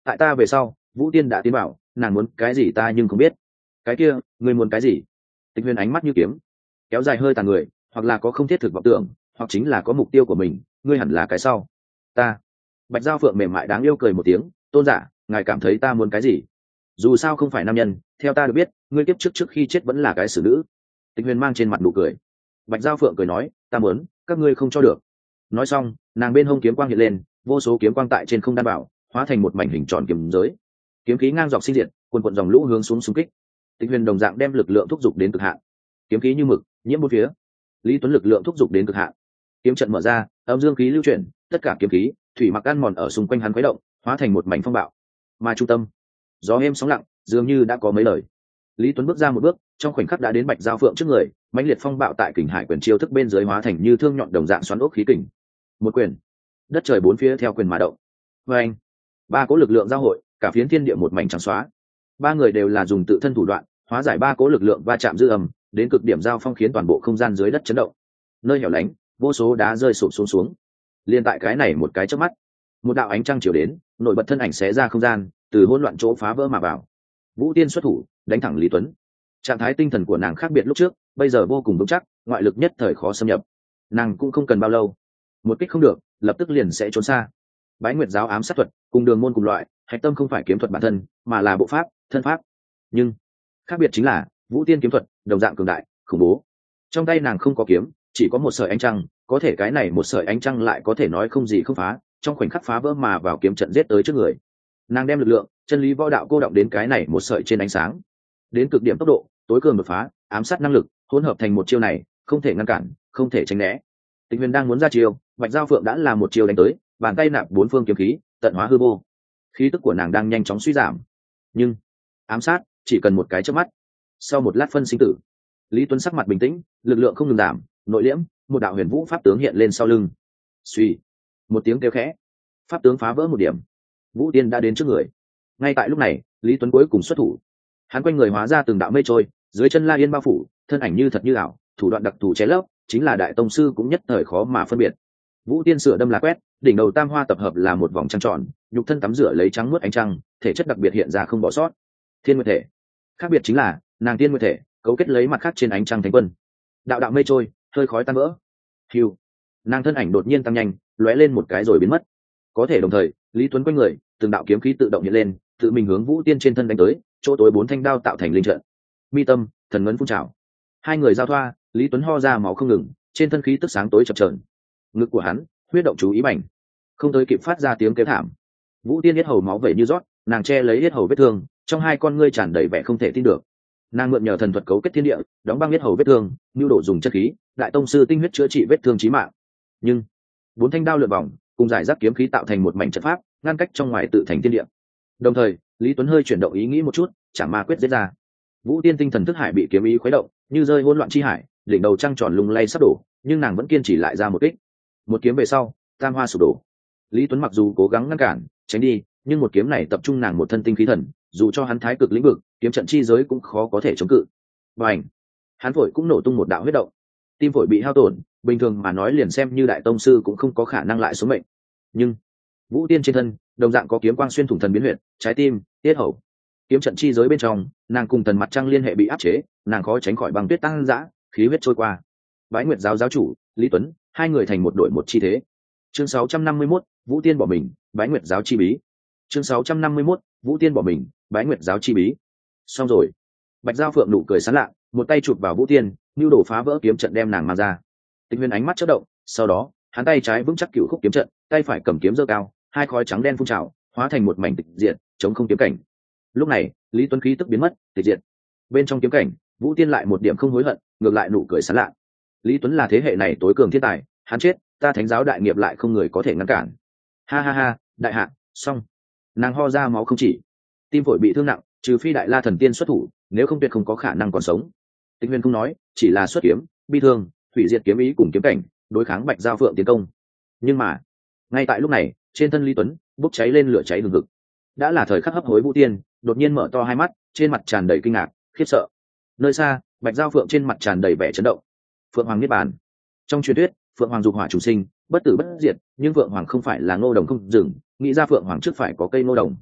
tại ta về sau Vũ Tiên đã tiến bảo nàng muốn cái gì ta nhưng không biết. Cái kia ngươi muốn cái gì? Tịch Huyền ánh mắt như kiếm kéo dài hơi tàn người, hoặc là có không thiết thực vọng tưởng, hoặc chính là có mục tiêu của mình, ngươi hẳn là cái sau. Ta. Bạch Giao Phượng mềm mại đáng yêu cười một tiếng, tôn giả, ngài cảm thấy ta muốn cái gì? Dù sao không phải nam nhân, theo ta được biết ngươi kiếp trước trước khi chết vẫn là cái xử nữ. Tịch Huyền mang trên mặt nụ cười. Bạch Giao Phượng cười nói, ta muốn, các ngươi không cho được. Nói xong nàng bên hông kiếm quang hiện lên, vô số kiếm quang tại trên không đan bảo hóa thành một mảnh hình tròn kiếm giới, kiếm khí ngang dọc sinh diệt, quần quần dòng lũ hướng xuống xung kích. Tịch Huyền đồng dạng đem lực lượng thúc giục đến cực hạn, kiếm khí như mực nhiễm bốn phía. Lý Tuấn lực lượng thúc giục đến cực hạn, kiếm trận mở ra, âm dương khí lưu chuyển, tất cả kiếm khí thủy mặc ăn mòn ở xung quanh hắn khuấy động, hóa thành một mảnh phong bạo. Mà trung tâm gió êm sóng lặng, dường như đã có mấy lời. Lý Tuấn bước ra một bước, trong khoảnh khắc đã đến Bạch Giao Phượng trước người, mãnh liệt phong bạo tại kình hải quyền chiêu thức bên dưới hóa thành như thương nhọn đồng dạng xoắn ốc khí kình. Một quyền, đất trời bốn phía theo quyền mà động. Và anh, ba cỗ lực lượng giao hội, cả phiến thiên địa một mảnh trắng xóa. Ba người đều là dùng tự thân thủ đoạn hóa giải ba cỗ lực lượng va chạm dư âm, đến cực điểm giao phong khiến toàn bộ không gian dưới đất chấn động. Nơi hẻo lánh, vô số đá rơi sụp xuống xuống. Liên tại cái này một cái chớp mắt, một đạo ánh trăng chiếu đến, nổi bật thân ảnh xé ra không gian, từ hỗn loạn chỗ phá vỡ mà vào. Vũ Tiên xuất thủ, đánh thẳng Lý Tuấn. Trạng thái tinh thần của nàng khác biệt lúc trước, bây giờ vô cùng vững chắc, ngoại lực nhất thời khó xâm nhập. Nàng cũng không cần bao lâu, một kích không được, lập tức liền sẽ trốn xa. Bái Nguyệt giáo ám sát thuật, cùng đường môn cùng loại, hạch tâm không phải kiếm thuật bản thân, mà là bộ pháp, thân pháp. Nhưng khác biệt chính là, Vũ Tiên kiếm thuật đồng dạng cường đại, khủng bố. Trong tay nàng không có kiếm, chỉ có một sợi ánh trăng, có thể cái này một sợi ánh trăng lại có thể nói không gì không phá, trong khoảnh khắc phá vỡ mà vào kiếm trận giết tới trước người. Nàng đem lực lượng, chân lý võ đạo cô động đến cái này một sợi trên ánh sáng, đến cực điểm tốc độ, tối cường đột phá, ám sát năng lực hỗn hợp thành một chiêu này, không thể ngăn cản, không thể tránh né. Tịch Huyền đang muốn ra chiêu, Bạch Giao Phượng đã là một chiêu đánh tới, bàn tay nạp bốn phương kiếm khí, tận hóa hư vô. Khí tức của nàng đang nhanh chóng suy giảm, nhưng ám sát chỉ cần một cái chớp mắt. Sau một lát phân sinh tử, Lý Tuấn sắc mặt bình tĩnh, lực lượng không ngừng giảm, nội liễm, một đạo huyền vũ pháp tướng hiện lên sau lưng. Suy, một tiếng kêu khẽ, pháp tướng phá vỡ một điểm. Vũ Tiên đã đến trước người. Ngay tại lúc này, Lý Tuấn cuối cùng xuất thủ. Hắn quanh người hóa ra từng đạo mây trôi, dưới chân La Yên bao phủ, thân ảnh như thật như ảo, thủ đoạn đặc thù chế lấp, chính là đại tông sư cũng nhất thời khó mà phân biệt. Vũ Tiên sửa đâm là quét, đỉnh đầu tam hoa tập hợp là một vòng trăng tròn, nhục thân tắm rửa lấy trắng muốt ánh trăng, thể chất đặc biệt hiện ra không bỏ sót. Thiên Nguyệt thể, khác biệt chính là nàng Thiên Nguyệt thể cấu kết lấy mặt khác trên ánh trăng thánh quân. Đạo đạo mây trôi, hơi khói tan vỡ. Hưu, nàng thân ảnh đột nhiên tăng nhanh, lóe lên một cái rồi biến mất. Có thể đồng thời, Lý Tuấn quanh người, từng đạo kiếm khí tự động hiện lên, tự mình hướng Vũ Tiên trên thân đánh tới, chỗ tối bốn thanh đao tạo thành linh trận. Mi tâm, thần ngấn phun trào. Hai người giao thoa, Lý Tuấn ho ra máu không ngừng, trên thân khí tức sáng tối chập chờn. Ngực của hắn, huyết động chú ý bành, không tới kịp phát ra tiếng kêu thảm. Vũ Tiên yết hầu máu vẩy như rót, nàng che lấy yết hầu vết thương, trong hai con ngươi tràn đầy vẻ không thể tin được. Nàng mượn nhờ thần thuật cấu kết thiên địa, đóng băng yết hầu vết thương, nhu độ dùng chất khí, đại tông sư tinh huyết chữa trị vết thương chí mạng. Nhưng bốn thanh đao lượn vòng, cùng giải rác kiếm khí tạo thành một mảnh trận pháp, ngăn cách trong ngoài tự thành thiên địa. Đồng thời, Lý Tuấn hơi chuyển động ý nghĩ một chút, chả ma quyết giết ra. Vũ Tiên tinh thần thức hải bị kiếm ý khuấy động, như rơi hỗn loạn chi hải, đỉnh đầu trăng tròn lung lay sắp đổ, nhưng nàng vẫn kiên trì lại ra một kích. Một kiếm về sau, tam hoa sụp đổ. Lý Tuấn mặc dù cố gắng ngăn cản, tránh đi, nhưng một kiếm này tập trung nàng một thân tinh khí thần, dù cho hắn thái cực lĩnh vực, kiếm trận chi giới cũng khó có thể chống cự. Bành! Hắn phổi cũng nổ tung một đạo huyết động. Tim phổi bị hao tổn, bình thường mà nói liền xem như đại tông sư cũng không có khả năng lại số mệnh. Nhưng Vũ Tiên trên thân, đồng dạng có kiếm quang xuyên thủng thần biến huyệt, trái tim, tiết hầu. Kiếm trận chi giới bên trong, nàng cùng thần mặt trăng liên hệ bị áp chế, nàng khó tránh khỏi băng tuyết tăng dã, khí huyết trôi qua. Bái Nguyệt giáo giáo chủ, Lý Tuấn, hai người thành một đội một chi thế. Chương sáu trăm năm mươi mốt, Vũ Tiên bỏ mình, Bái Nguyệt giáo chi bí. Chương sáu trăm năm mươi mốt, Vũ Tiên bỏ mình, Bái Nguyệt giáo chi bí. Xong rồi. Bạch Giao Phượng nụ cười sán lạ, một tay chụp vào Vũ Tiên, nưu đổ phá vỡ kiếm trận đem nàng mang ra. Tịch Huyền ánh mắt chớp động, sau đó, hắn tay trái vững chắc cửu khúc kiếm trận, tay phải cầm kiếm giơ cao, hai khói trắng đen phun trào, hóa thành một mảnh tịch diệt, chống không kiếm cảnh. Lúc này, Lý Tuấn khí tức biến mất, tịch diệt. Bên trong kiếm cảnh, Vũ Tiên lại một điểm không hối hận, ngược lại nụ cười sán lạ. Lý Tuấn là thế hệ này tối cường thiên tài, hắn chết, ta Thánh giáo đại nghiệp lại không người có thể ngăn cản. Ha ha ha, đại hạ, xong. Nàng ho ra máu không chỉ, tim phổi bị thương nặng, trừ phi Đại La thần tiên xuất thủ, nếu không tuyệt không có khả năng còn sống. Tịch Huyền không nói, chỉ là xuất kiếm, bi thương, hủy diệt kiếm ý cùng kiếm cảnh, đối kháng Bạch Giao Phượng tiến công. Nhưng mà, ngay tại lúc này, trên thân Lý Tuấn bốc cháy lên lửa cháy hừng hực. Đã là thời khắc hấp hối Vũ Tiên, đột nhiên mở to hai mắt, trên mặt tràn đầy kinh ngạc, khiếp sợ. Nơi xa, Bạch Giao Phượng trên mặt tràn đầy vẻ chấn động. Phượng Hoàng niết bàn. Trong truyền thuyết, Phượng Hoàng dục hỏa chủ sinh, bất tử bất diệt, nhưng Phượng Hoàng không phải là ngô đồng không dừng, nghĩ ra Phượng Hoàng trước phải có cây ngô đồng.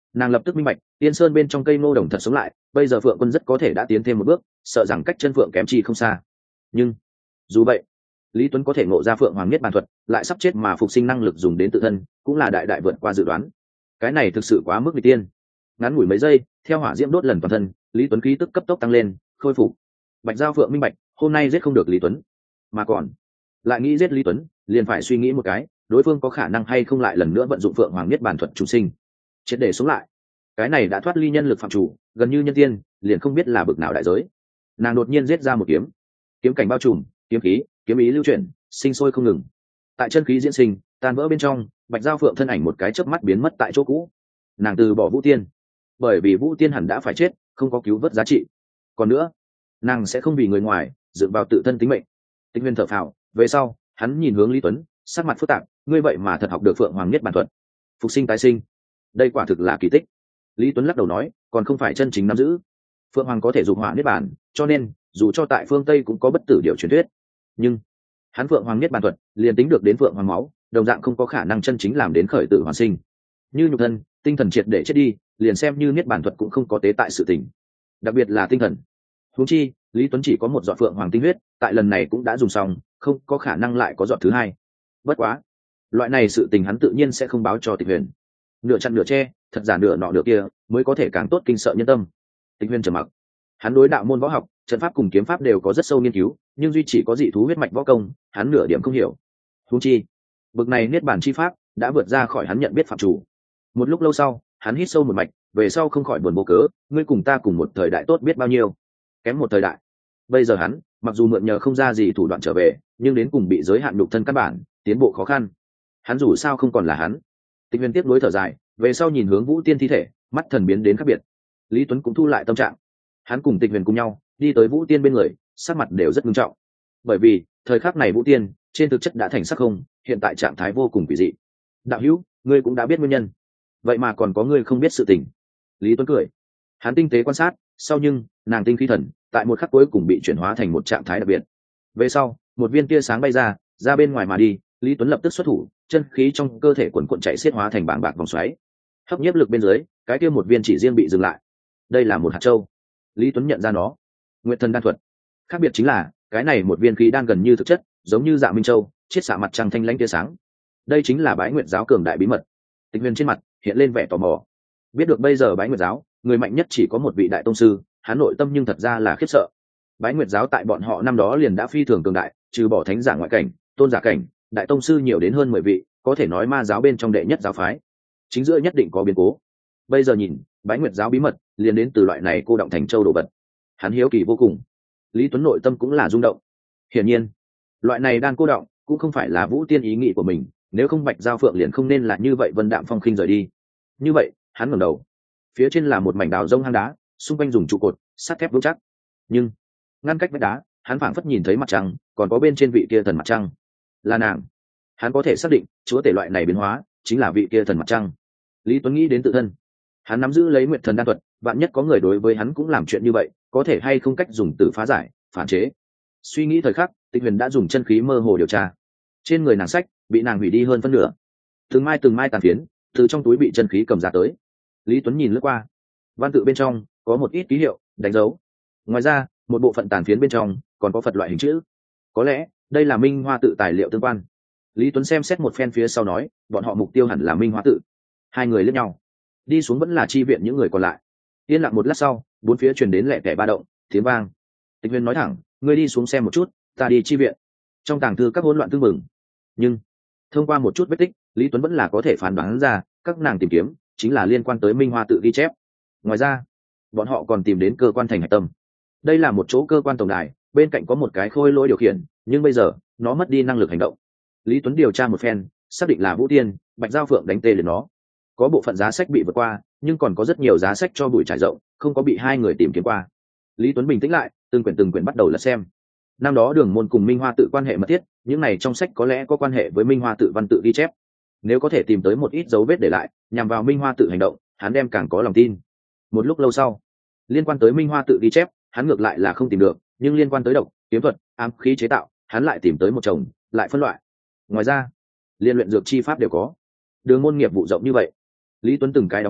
Nàng lập tức minh bạch, Tiên Sơn bên trong cây ngô đồng thật sống lại, bây giờ Phượng Quân rất có thể đã tiến thêm một bước, sợ rằng cách chân Phượng kém chi không xa. Nhưng dù vậy, Lý Tuấn có thể ngộ ra Phượng Hoàng Niết Bàn thuật, lại sắp chết mà phục sinh năng lực dùng đến tự thân, cũng là đại đại vượt qua dự đoán. Cái này thực sự quá mức nghịch tiên. Ngắn ngủi mấy giây, theo hỏa diễm đốt lần toàn thân, Lý Tuấn khí tức cấp tốc tăng lên, khôi phục. Bạch Giao Phượng minh bạch, hôm nay giết không được Lý Tuấn, mà còn lại nghĩ giết Lý Tuấn, liền phải suy nghĩ một cái, đối phương có khả năng hay không lại lần nữa vận dụng Phượng Hoàng Niết Bàn thuật chủ sinh, triệt để sống lại. Cái này đã thoát ly nhân lực phạm chủ, gần như nhân tiên, liền không biết là bực nào đại giới. Nàng đột nhiên giết ra một kiếm, kiếm cảnh bao trùm, kiếm khí, kiếm ý lưu chuyển, sinh sôi không ngừng. Tại chân khí diễn sinh, tan vỡ bên trong, Bạch Giao Phượng thân ảnh một cái chớp mắt biến mất tại chỗ cũ. Nàng từ bỏ Vũ Tiên, bởi vì Vũ Tiên hẳn đã phải chết, không có cứu vớt giá trị. Còn nữa, nàng sẽ không vì người ngoài dựa vào tự thân tính mệnh. Tịch Huyền thở phào, về sau, hắn nhìn hướng Lý Tuấn, sắc mặt phức tạp, ngươi vậy mà thật học được Phượng Hoàng Niết Bàn thuật, phục sinh tái sinh, đây quả thực là kỳ tích. Lý Tuấn lắc đầu nói, còn không phải chân chính nắm giữ. Phượng Hoàng có thể dục hỏa niết bàn, cho nên dù cho tại phương Tây cũng có bất tử điều truyền thuyết, nhưng hắn Phượng Hoàng Niết Bàn thuật liền tính được đến Phượng Hoàng máu, đồng dạng không có khả năng chân chính làm đến khởi tử hoàn sinh. Như nhục thân, tinh thần triệt để chết đi, liền xem như Niết Bàn thuật cũng không có tế tại sự tình, đặc biệt là tinh thần. Huống chi, Lý Tuấn chỉ có một giọt Phượng Hoàng tinh huyết, tại lần này cũng đã dùng xong, không có khả năng lại có giọt thứ hai. Bất quá, loại này sự tình hắn tự nhiên sẽ không báo cho Tịch Huyền. Nửa chặn nửa che, thật giả nửa nọ nửa kia, mới có thể càng tốt kinh sợ nhân tâm. Tịch Huyền trầm mặc. Hắn đối đạo môn võ học, trận pháp cùng kiếm pháp đều có rất sâu nghiên cứu, nhưng duy chỉ có dị thú huyết mạch võ công, hắn nửa điểm không hiểu. Huống chi, bực này niết bàn chi pháp đã vượt ra khỏi hắn nhận biết phạm chủ. Một lúc lâu sau, hắn hít sâu một mạch, về sau không khỏi buồn bô cớ, ngươi cùng ta cùng một thời đại tốt biết bao nhiêu, kém một thời đại. Bây giờ hắn, mặc dù mượn nhờ không ra gì thủ đoạn trở về, nhưng đến cùng bị giới hạn nhục thân căn bản, tiến bộ khó khăn. Hắn dù sao không còn là hắn. Tịch Huyền tiếp nối thở dài, về sau nhìn hướng Vũ Tiên thi thể, mắt thần biến đến khác biệt. Lý Tuấn cũng thu lại tâm trạng, hắn cùng Tịch Huyền cùng nhau đi tới Vũ Tiên bên người, sắc mặt đều rất nghiêm trọng. Bởi vì thời khắc này Vũ Tiên trên thực chất đã thành sắc không, hiện tại trạng thái vô cùng quỷ dị. Đạo hữu, ngươi cũng đã biết nguyên nhân, vậy mà còn có ngươi không biết sự tình. Lý Tuấn cười, hắn tinh tế quan sát, sau nhưng nàng tinh khí thần tại một khắc cuối cùng bị chuyển hóa thành một trạng thái đặc biệt. Về sau, một viên tia sáng bay ra, ra bên ngoài mà đi. Lý Tuấn lập tức xuất thủ, chân khí trong cơ thể quần cuộn chạy xiết hóa thành bảng bạc vòng xoáy, hấp nhiếp lực bên dưới, cái kia một viên chỉ riêng bị dừng lại. Đây là một hạt châu. Lý Tuấn nhận ra nó, Nguyệt Thần đan thuật. Khác biệt chính là, cái này một viên khí đan gần như thực chất, giống như Dạ Minh Châu, chiết xạ mặt trăng thanh lãnh tia sáng. Đây chính là Bái Nguyệt giáo cường đại bí mật. Tịch Huyền trên mặt hiện lên vẻ tò mò. Biết được bây giờ Bái Nguyệt giáo, người mạnh nhất chỉ có một vị đại tông sư, hắn nội tâm nhưng thật ra là khiếp sợ. Bái Nguyệt giáo tại bọn họ năm đó liền đã phi thường cường đại, trừ bỏ thánh giả ngoại cảnh, tôn giả cảnh, đại tông sư nhiều đến hơn mười vị, có thể nói ma giáo bên trong đệ nhất giáo phái. Chính giữa nhất định có biến cố. Bây giờ nhìn, Bái Nguyệt giáo bí mật liền đến từ loại này cô động thành châu đồ vật. Hắn hiếu kỳ vô cùng. Lý Tuấn nội tâm cũng là rung động. Hiển nhiên, loại này đan cô động cũng không phải là Vũ Tiên ý nghĩ của mình, nếu không Bạch Giao Phượng liền không nên là như vậy vân đạm phong khinh rời đi. Như vậy, hắn ngẩng đầu. Phía trên là một mảnh đào rông hang đá, xung quanh dùng trụ cột, sắt thép vững chắc. Nhưng ngăn cách vách đá, hắn phảng phất nhìn thấy mặt trăng, còn có bên trên vị kia thần mặt trăng. Là nàng. Hắn có thể xác định, chúa tể loại này biến hóa chính là vị kia thần mặt trăng. Lý Tuấn nghĩ đến tự thân, hắn nắm giữ lấy Nguyệt Thần đan thuật, vạn nhất có người đối với hắn cũng làm chuyện như vậy, có thể hay không cách dùng từ phá giải, phản chế. Suy nghĩ thời khắc, Tịch Huyền đã dùng chân khí mơ hồ điều tra. Trên người nàng sách bị nàng hủy đi hơn phân nửa, từng mai từng mai tàn phiến từ trong túi bị chân khí cầm ra tới. Lý Tuấn nhìn lướt qua, văn tự bên trong có một ít ký hiệu, đánh dấu. Ngoài ra, một bộ phận tàn phiến bên trong còn có Phật loại hình chữ. Có lẽ đây là Minh Hoa tự tài liệu tương quan. Lý Tuấn xem xét một phen phía sau nói, bọn họ mục tiêu hẳn là Minh Hoa tự. Hai người liếc nhau, đi xuống vẫn là chi viện những người còn lại. Yên lặng một lát sau, bốn phía truyền đến lẹ tẻ ba động, tiếng vang. Tịch Huyền nói thẳng, ngươi đi xuống xem một chút, ta đi chi viện. Trong tàng thư các hỗn loạn tương mừng, nhưng thông qua một chút vết tích, Lý Tuấn vẫn là có thể phán đoán ra các nàng tìm kiếm chính là liên quan tới Minh Hoa tự ghi chép. Ngoài ra, bọn họ còn tìm đến cơ quan thành hạch tâm. Đây là một chỗ cơ quan tổng đài, bên cạnh có một cái khôi lỗi điều khiển, nhưng bây giờ nó mất đi năng lực hành động. Lý Tuấn điều tra một phen, xác định là Vũ Tiên, Bạch Giao Phượng đánh tê liệt nó. Có bộ phận giá sách bị vượt qua, nhưng còn có rất nhiều giá sách cho bụi trải rộng, không có bị hai người tìm kiếm qua. Lý Tuấn bình tĩnh lại, từng quyển từng quyển bắt đầu lật xem. Năm đó Đường môn cùng Minh Hoa tự quan hệ mật thiết, những này trong sách có lẽ có quan hệ với Minh Hoa tự văn tự ghi chép. Nếu có thể tìm tới một ít dấu vết để lại, nhằm vào Minh Hoa tự hành động, hắn đem càng có lòng tin. Một lúc lâu sau, liên quan tới Minh Hoa tự ghi chép, hắn ngược lại là không tìm được, nhưng liên quan tới độc, kiếm thuật, ám khí chế tạo, hắn lại tìm tới một chồng, lại phân loại. Ngoài ra, liên luyện dược chi pháp đều có. Đường môn nghiệp vụ rộng như vậy, Lý Tuấn từng cái đóng gói,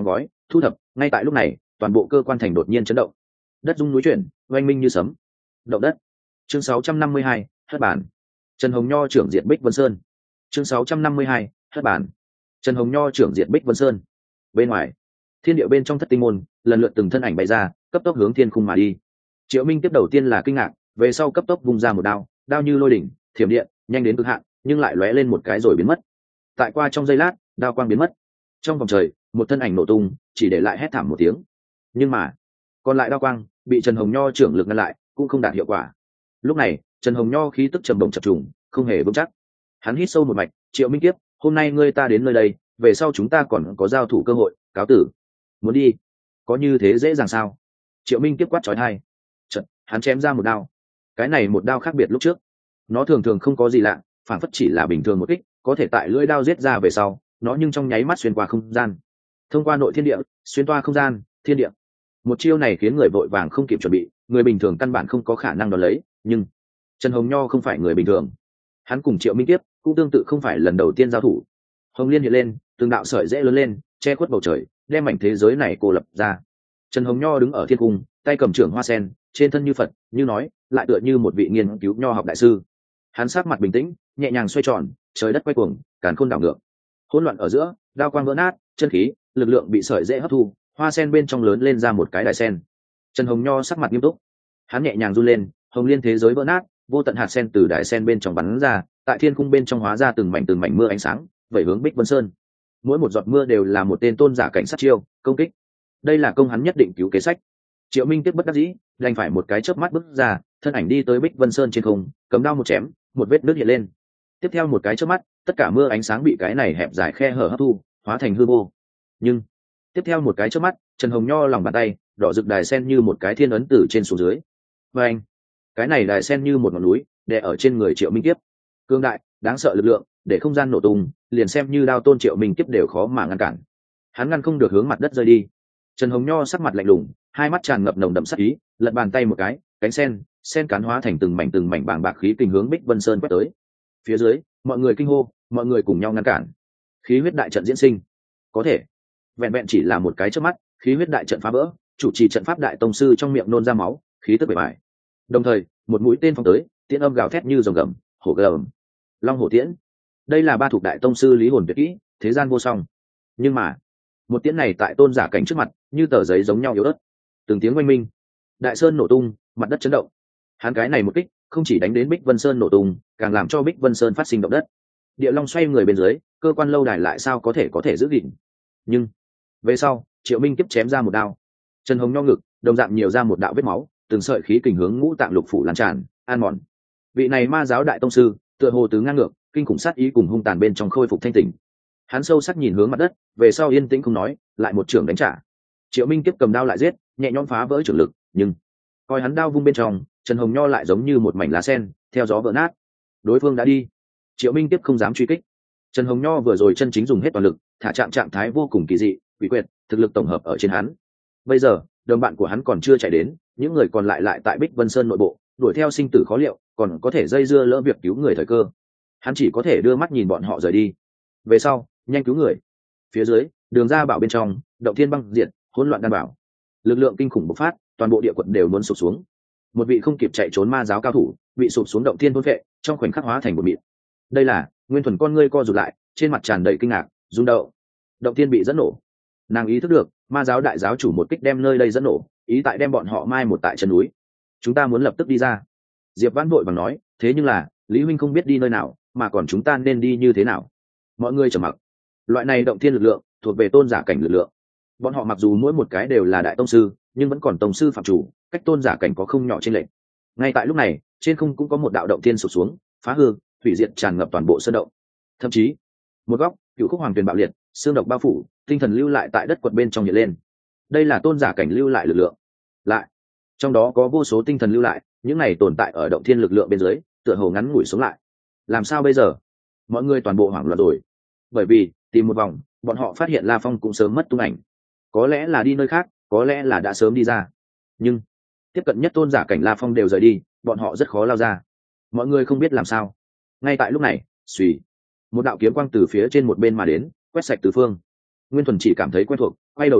thu thập. Ngay tại lúc này, toàn bộ cơ quan thành đột nhiên chấn động, đất rung núi chuyển, oanh minh như sấm. Động đất. Chương sáu trăm năm mươi hai, hất bản. Trần Hồng Nho trưởng diện Bích Vân Sơn. Chương sáu trăm năm mươi hai, hất bản. Trần Hồng Nho trưởng diện Bích Vân Sơn. Bên ngoài, thiên địa bên trong thất tinh môn, lần lượt từng thân ảnh bay ra, cấp tốc hướng thiên khung mà đi. Triệu Minh tiếp đầu tiên là kinh ngạc, về sau cấp tốc vung ra một đao, đao như lôi đỉnh, thiểm điện, nhanh đến cực hạn, nhưng lại lóe lên một cái rồi biến mất. Tại qua trong giây lát, đao quang biến mất. Trong vòng trời, một thân ảnh nổ tung, chỉ để lại hét thảm một tiếng. Nhưng mà, còn lại đao quang bị Trần Hồng Nho trưởng lực ngăn lại, cũng không đạt hiệu quả. Lúc này, Trần Hồng Nho khí tức trầm bổng chập trùng, không hề vững chắc. Hắn hít sâu một mạch, Triệu Minh Kiếp, hôm nay ngươi ta đến nơi đây, về sau chúng ta còn có giao thủ cơ hội, cáo tử. Muốn đi? Có như thế dễ dàng sao? Triệu Minh Kiếp quát chói tai. Chợt, hắn chém ra một đao. Cái này một đao khác biệt lúc trước. Nó thường thường không có gì lạ, phản phất chỉ là bình thường một kích, có thể tại lưỡi đao giết ra về sau, nó nhưng trong nháy mắt xuyên qua không gian, thông qua nội thiên địa, xuyên toa không gian, thiên địa. Một chiêu này khiến người vội vàng không kịp chuẩn bị, người bình thường căn bản không có khả năng đón lấy, nhưng Trần Hồng Nho không phải người bình thường. Hắn cùng Triệu Minh Kiếp cũng tương tự không phải lần đầu tiên giao thủ. Hồng liên hiện lên, từng đạo sợi rễ lớn lên, che khuất bầu trời, đem mảnh thế giới này cô lập ra. Trần Hồng Nho đứng ở thiên cung, tay cầm trưởng hoa sen, trên thân như Phật, như nói, lại tựa như một vị nghiên cứu nho học đại sư. Hắn sắc mặt bình tĩnh, nhẹ nhàng xoay tròn, trời đất quay cuồng, càn khôn đảo ngược. Hỗn loạn ở giữa, đao quang vỡ nát, chân khí, lực lượng bị sợi rễ hấp thu, hoa sen bên trong lớn lên ra một cái đài sen. Trần Hồng Nho sắc mặt nghiêm túc, hắn nhẹ nhàng run lên, hồng liên thế giới vỡ nát, vô tận hạt sen từ đài sen bên trong bắn ra, tại thiên cung bên trong hóa ra từng mảnh từng mảnh mưa ánh sáng, vẩy hướng Bích Vân Sơn. Mỗi một giọt mưa đều là một tên tôn giả cảnh sát chiêu, công kích. Đây là công hắn nhất định cứu kế sách. Triệu Minh tiếp bất đắc dĩ, đành phải một cái chớp mắt bước ra, thân ảnh đi tới Bích Vân Sơn trên không, cầm đao một chém, một vết nước hiện lên. Tiếp theo một cái chớp mắt, tất cả mưa ánh sáng bị cái này hẹp dài khe hở hấp thu, hóa thành hư vô. Nhưng tiếp theo một cái chớp mắt, Trần Hồng Nho lòng bàn tay, đỏ rực đài sen như một cái thiên ấn từ trên xuống dưới. Và anh, cái này đài sen như một ngọn núi, đè ở trên người Triệu Minh Kiếp. Cương đại, đáng sợ lực lượng, để không gian nổ tung, liền xem như đao tôn Triệu Minh Kiếp đều khó mà ngăn cản. Hắn ngăn không được hướng mặt đất rơi đi. Trần Hồng Nho sắc mặt lạnh lùng, hai mắt tràn ngập nồng đậm sát ý, lật bàn tay một cái, cánh sen, sen cán hóa thành từng mảnh từng mảnh bàng bạc khí kình hướng Bích Vân Sơn quét tới. Phía dưới, mọi người kinh hô, mọi người cùng nhau ngăn cản. Khí huyết đại trận diễn sinh. Có thể, vẹn vẹn chỉ là một cái chớp mắt, khí huyết đại trận phá vỡ, chủ trì trận pháp đại tông sư trong miệng nôn ra máu, khí tức bề bài. Đồng thời, một mũi tên phóng tới, tiễn âm gào thét như rồng gầm, hổ gầm, long hổ tiễn. Đây là ba thuộc đại tông sư lý hồn tuyệt kỹ, thế gian vô song. Nhưng mà, một tiễn này tại tôn giả cảnh trước mặt, như tờ giấy giống nhau yếu ớt. Từng tiếng oanh minh, đại sơn nổ tung, mặt đất chấn động. Hắn cái này một kích, không chỉ đánh đến Bích Vân Sơn nổ tung, càng làm cho Bích Vân Sơn phát sinh động đất. Địa Long xoay người bên dưới, cơ quan lâu đài lại sao có thể có thể giữ gìn. Nhưng về sau, Triệu Minh Kiếp chém ra một đao, Trần Hồng Nho ngực đồng dạng nhiều ra một đạo vết máu, từng sợi khí kình hướng ngũ tạng lục phủ lan tràn, an mòn. Vị này ma giáo đại tông sư, tựa hồ tứ ngang ngược, kinh khủng sát ý cùng hung tàn bên trong khôi phục thanh tỉnh. Hắn sâu sắc nhìn hướng mặt đất, về sau yên tĩnh không nói, lại một trường đánh trả. Triệu Minh Kiếp cầm đao lại giết, nhẹ nhõm phá vỡ trường lực, nhưng coi hắn đao vung bên trong, Trần Hồng Nho lại giống như một mảnh lá sen, theo gió vỡ nát. Đối phương đã đi, Triệu Minh Kiếp không dám truy kích. Trần Hồng Nho vừa rồi chân chính dùng hết toàn lực, thả trạng trạng thái vô cùng kỳ dị, quỷ quyệt, thực lực tổng hợp ở trên hắn. Bây giờ, đồng bạn của hắn còn chưa chạy đến, những người còn lại lại tại Bích Vân Sơn nội bộ, đuổi theo sinh tử khó liệu, còn có thể dây dưa lỡ việc cứu người thời cơ. Hắn chỉ có thể đưa mắt nhìn bọn họ rời đi. Về sau, nhanh cứu người. Phía dưới, đường ra bảo bên trong, động thiên băng diệt, hỗn loạn đan bảo. Lực lượng kinh khủng bộc phát, toàn bộ địa quận đều muốn sụp xuống. Một vị không kịp chạy trốn ma giáo cao thủ, bị sụp xuống động thiên thôn phệ, trong khoảnh khắc hóa thành một mịn. Đây là Nguyên Thuần con ngươi co rụt lại, trên mặt tràn đầy kinh ngạc, rung động. Động thiên bị dẫn nổ. Nàng ý thức được, ma giáo đại giáo chủ một kích đem nơi đây dẫn nổ, ý tại đem bọn họ mai một tại chân núi. Chúng ta muốn lập tức đi ra. Diệp Vãn vội vàng nói, thế nhưng là Lý huynh không biết đi nơi nào, mà còn chúng ta nên đi như thế nào? Mọi người trầm mặc. Loại này động thiên lực lượng thuộc về tôn giả cảnh lực lượng. Bọn họ mặc dù mỗi một cái đều là đại tông sư, nhưng vẫn còn tông sư phạm chủ, cách tôn giả cảnh có không nhỏ trên lệnh. Ngay tại lúc này, trên không cũng có một đạo động thiên sụp xuống, phá hư, hủy diệt tràn ngập toàn bộ sơn động. Thậm chí, một góc, cựu khúc hoàng tuyền bạo liệt, xương độc bao phủ, tinh thần lưu lại tại đất quật bên trong hiện lên. Đây là tôn giả cảnh lưu lại lực lượng. Lại, trong đó có vô số tinh thần lưu lại, những này tồn tại ở động thiên lực lượng bên dưới, tựa hồ ngắn ngủi sống lại. Làm sao bây giờ? Mọi người toàn bộ hoảng loạn rồi. Bởi vì, tìm một vòng, bọn họ phát hiện La Phong cũng sớm mất tung ảnh. Có lẽ là đi nơi khác, có lẽ là đã sớm đi ra. Nhưng tiếp cận nhất tôn giả cảnh La Phong đều rời đi, bọn họ rất khó lao ra. Mọi người không biết làm sao. Ngay tại lúc này, xùy, một đạo kiếm quang từ phía trên một bên mà đến, quét sạch tứ phương. Nguyên Thuần chỉ cảm thấy quen thuộc, quay đầu nhìn lại,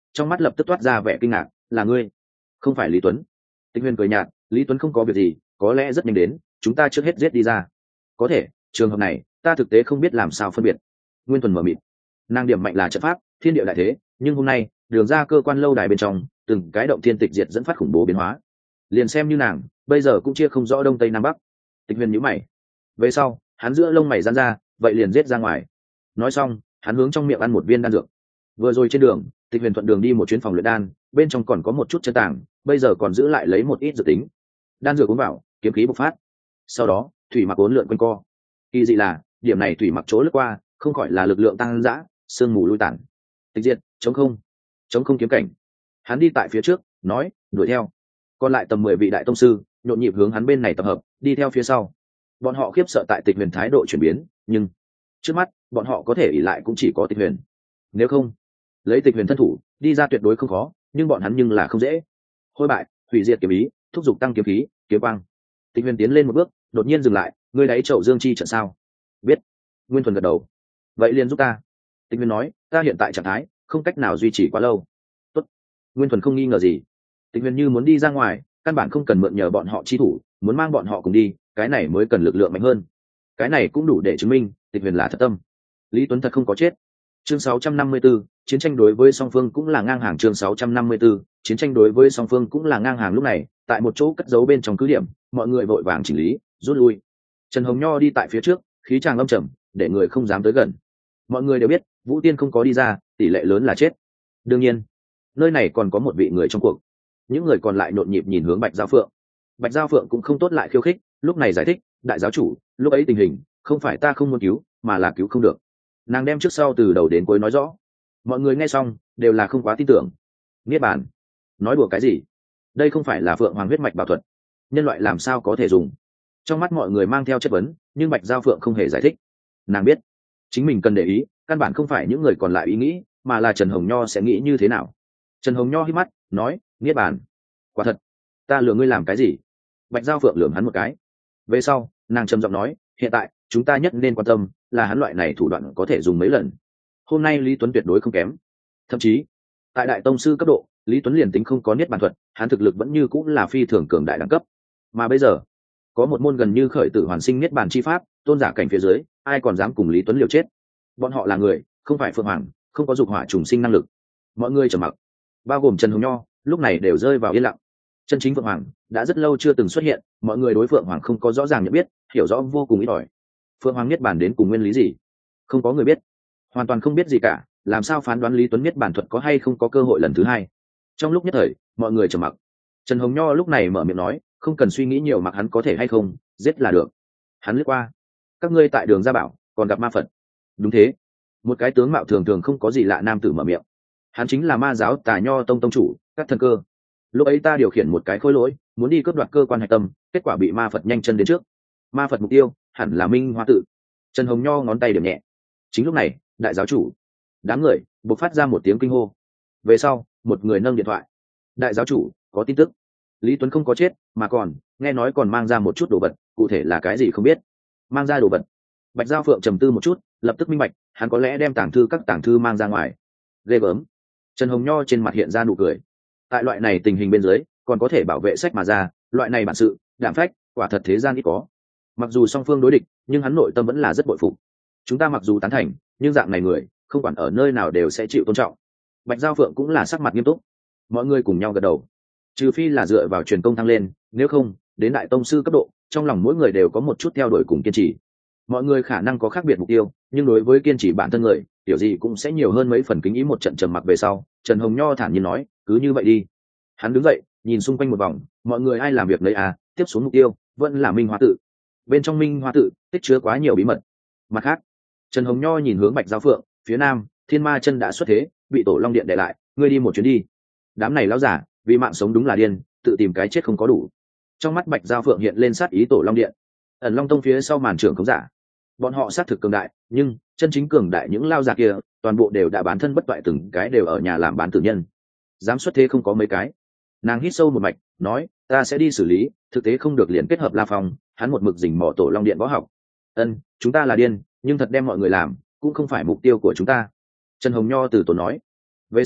trong mắt lập tức toát ra vẻ kinh ngạc. Là ngươi? Không phải Lý Tuấn? Tịch Huyền cười nhạt, Lý Tuấn không có việc gì, có lẽ rất nhanh đến, chúng ta trước hết giết đi ra. Có thể, trường hợp này ta thực tế không biết làm sao phân biệt. Nguyên Tuần mở mịt. Nàng điểm mạnh là trận pháp, thiên địa đại thế, nhưng hôm nay đường ra cơ quan lâu đài bên trong từng cái động thiên tịch diệt dẫn phát khủng bố biến hóa, liền xem như nàng bây giờ cũng chia không rõ đông tây nam bắc. Tịch Huyền nhíu mày, về sau hắn giữa lông mày giãn ra, vậy liền giết ra ngoài. Nói xong hắn hướng trong miệng ăn một viên đan dược. Vừa rồi trên đường Tịch Huyền thuận đường đi một chuyến phòng luyện đan, bên trong còn có một chút chân tàng, bây giờ còn giữ lại lấy một ít dự tính. Đan dược uống vào, kiếm khí bộc phát, sau đó thủy mặc uốn lượn quanh co. Kỳ dị là điểm này thủy mặc chỗ lướt qua không khỏi là lực lượng tăng dã, sương mù lui tản. Tịch diệt, chống không, chống không kiếm cảnh. Hắn đi tại phía trước nói, đuổi theo. Còn lại tầm mười vị đại tông sư nhộn nhịp hướng hắn bên này tập hợp, đi theo phía sau. Bọn họ khiếp sợ tại Tịch Huyền thái độ chuyển biến, nhưng trước mắt bọn họ có thể ỷ lại cũng chỉ có Tịch Huyền. Nếu không lấy Tịch Huyền thân thủ đi ra tuyệt đối không khó, nhưng bọn hắn nhưng là không dễ. Hôi bại, hủy diệt kiếm ý, thúc giục tăng kiếm khí, kiếm quang. Tịch Huyền tiến lên một bước, đột nhiên dừng lại. Ngươi đáy chậu dương chi trận sao? Biết. Nguyên Thuần gật đầu. Vậy liền giúp ta. Tịch Huyền nói, ta hiện tại trạng thái không cách nào duy trì quá lâu. Tốt. Nguyên Thuần không nghi ngờ gì. Tịch Huyền như muốn đi ra ngoài, căn bản không cần mượn nhờ bọn họ chi thủ, muốn mang bọn họ cùng đi, cái này mới cần lực lượng mạnh hơn. Cái này cũng đủ để chứng minh Tịch Huyền là thật tâm. Lý Tuấn thật không có chết. Chương sáu trăm năm mươi 64, chiến tranh đối với song phương cũng là ngang hàng. Chương sáu trăm năm mươi 64, chiến tranh đối với song phương cũng là ngang hàng. Lúc này tại một chỗ cất giấu bên trong cứ điểm, mọi người vội vàng chỉnh lý rút lui. Trần Hồng Nho đi tại phía trước, khí tràng âm trầm, để người không dám tới gần. Mọi người đều biết Vũ Tiên không có đi ra, tỷ lệ lớn là chết. Đương nhiên nơi này còn có một vị người trong cuộc. Những người còn lại nhộn nhịp nhìn hướng Bạch Giao Phượng. Bạch Giao Phượng cũng không tốt lại khiêu khích, lúc này giải thích, đại giáo chủ, lúc ấy tình hình không phải ta không muốn cứu, mà là cứu không được. Nàng đem trước sau từ đầu đến cuối nói rõ. Mọi người nghe xong đều là không quá tin tưởng. Niết bàn? Nói đùa cái gì? Đây không phải là Phượng Hoàng huyết mạch bảo thuật, nhân loại làm sao có thể dùng? Trong mắt mọi người mang theo chất vấn, nhưng Bạch Giao Phượng không hề giải thích. Nàng biết chính mình cần để ý, căn bản không phải những người còn lại ý nghĩ, mà là Trần Hồng Nho sẽ nghĩ như thế nào. Trần Hồng Nho hít mắt nói, niết bàn? Quả thật. Ta lừa ngươi làm cái gì? Bạch Giao Phượng lườm hắn một cái. Về sau nàng trầm giọng nói, hiện tại chúng ta nhất nên quan tâm là hắn loại này thủ đoạn có thể dùng mấy lần. Hôm nay Lý Tuấn tuyệt đối không kém, thậm chí tại đại tông sư cấp độ, Lý Tuấn liền tính không có niết bàn thuật, hắn thực lực vẫn như cũng là phi thường cường đại đẳng cấp. Mà bây giờ có một môn gần như khởi tử hoàn sinh niết bàn chi pháp, tôn giả cảnh phía dưới ai còn dám cùng Lý Tuấn liều chết? Bọn họ là người, không phải Phượng Hoàng, không có dục hỏa trùng sinh năng lực. Mọi người trầm mặc, bao gồm Trần Hồng Nho, lúc này đều rơi vào yên lặng. Chân chính Phượng Hoàng đã rất lâu chưa từng xuất hiện, mọi người đối Phượng Hoàng không có rõ ràng nhận biết, hiểu rõ vô cùng ít ỏi. Phượng Hoàng niết bàn đến cùng nguyên lý gì, không có người biết, hoàn toàn không biết gì cả. Làm sao phán đoán Lý Tuấn niết bàn thuật có hay không có cơ hội lần thứ hai? Trong lúc nhất thời mọi người trầm mặc. Trần Hồng Nho lúc này mở miệng nói, không cần suy nghĩ nhiều, mặc hắn có thể hay không giết là được. Hắn lướt qua, các ngươi tại đường Gia Bảo còn gặp ma Phật? Đúng thế. Một cái tướng mạo thường thường không có gì lạ nam tử mở miệng. Hắn chính là ma giáo Tà Nho tông tông chủ Các Thần Cơ. Lúc ấy ta điều khiển một cái khối lỗi muốn đi cướp đoạt cơ quan hạch tâm, kết quả bị ma Phật nhanh chân đến trước. Ma Phật mục tiêu hẳn là Minh Hoa Tự. Trần Hồng Nho ngón tay điểm nhẹ. Chính lúc này đại giáo chủ, đám người bộc phát ra một tiếng kinh hô. Về sau một người nâng điện thoại, đại giáo chủ có tin tức, Lý Tuấn không có chết, mà còn nghe nói còn mang ra một chút đồ vật, cụ thể là cái gì không biết. Mang ra đồ vật? Bạch Giao Phượng trầm tư một chút, lập tức minh bạch, hắn có lẽ đem tàng thư các tàng thư mang ra ngoài. Ghê gớm. Trần Hồng Nho trên mặt hiện ra nụ cười. Tại loại này tình hình bên dưới còn có thể bảo vệ sách mà ra, loại này bản sự đảm phách quả thật thế gian ít có. Mặc dù song phương đối địch, nhưng hắn nội tâm vẫn là rất bội phục. Chúng ta mặc dù tán thành, nhưng dạng này người không quản ở nơi nào đều sẽ chịu tôn trọng. Bạch Giao Phượng cũng là sắc mặt nghiêm túc. Mọi người cùng nhau gật đầu. Trừ phi là dựa vào truyền công thăng lên, nếu không đến đại tông sư cấp độ, trong lòng mỗi người đều có một chút theo đuổi cùng kiên trì. Mọi người khả năng có khác biệt mục tiêu, nhưng đối với kiên trì bản thân người, tiểu gì cũng sẽ nhiều hơn mấy phần kính ý. Một trận trầm mặc về sau, Trần Hồng Nho thản nhiên nói, cứ như vậy đi. Hắn đứng dậy nhìn xung quanh một vòng, mọi người ai làm việc lấy à, tiếp xuống mục tiêu vẫn là Minh Hoa Tự. Bên trong Minh Hoa Tự tích chứa quá nhiều bí mật. Mặt khác, Trần Hồng Nho nhìn hướng Bạch Giao Phượng, phía nam Thiên Ma Chân đã xuất thế, bị Tổ Long Điện để lại, ngươi đi một chuyến đi. Đám này lão giả vì mạng sống đúng là điên, tự tìm cái chết không có đủ. Trong mắt Bạch Giao Phượng hiện lên sát ý Tổ Long Điện, Ẩn Long Tông phía sau màn trưởng khống giả. Bọn họ sát thực cường đại, nhưng chân chính cường đại những lao giả kia toàn bộ đều đã bán thân bất toại, từng cái đều ở nhà làm bán tử nhân, dám xuất thế không có mấy cái. Nàng hít sâu một mạch nói, ta sẽ đi xử lý, thực tế không được liền kết hợp La Phong, hắn một mực rình mò Tổ Long Điện võ học. Ân, chúng ta là điên, nhưng thật đem mọi người làm cũng không phải mục tiêu của chúng ta. Trần Hồng Nho từ tốn nói. Về sau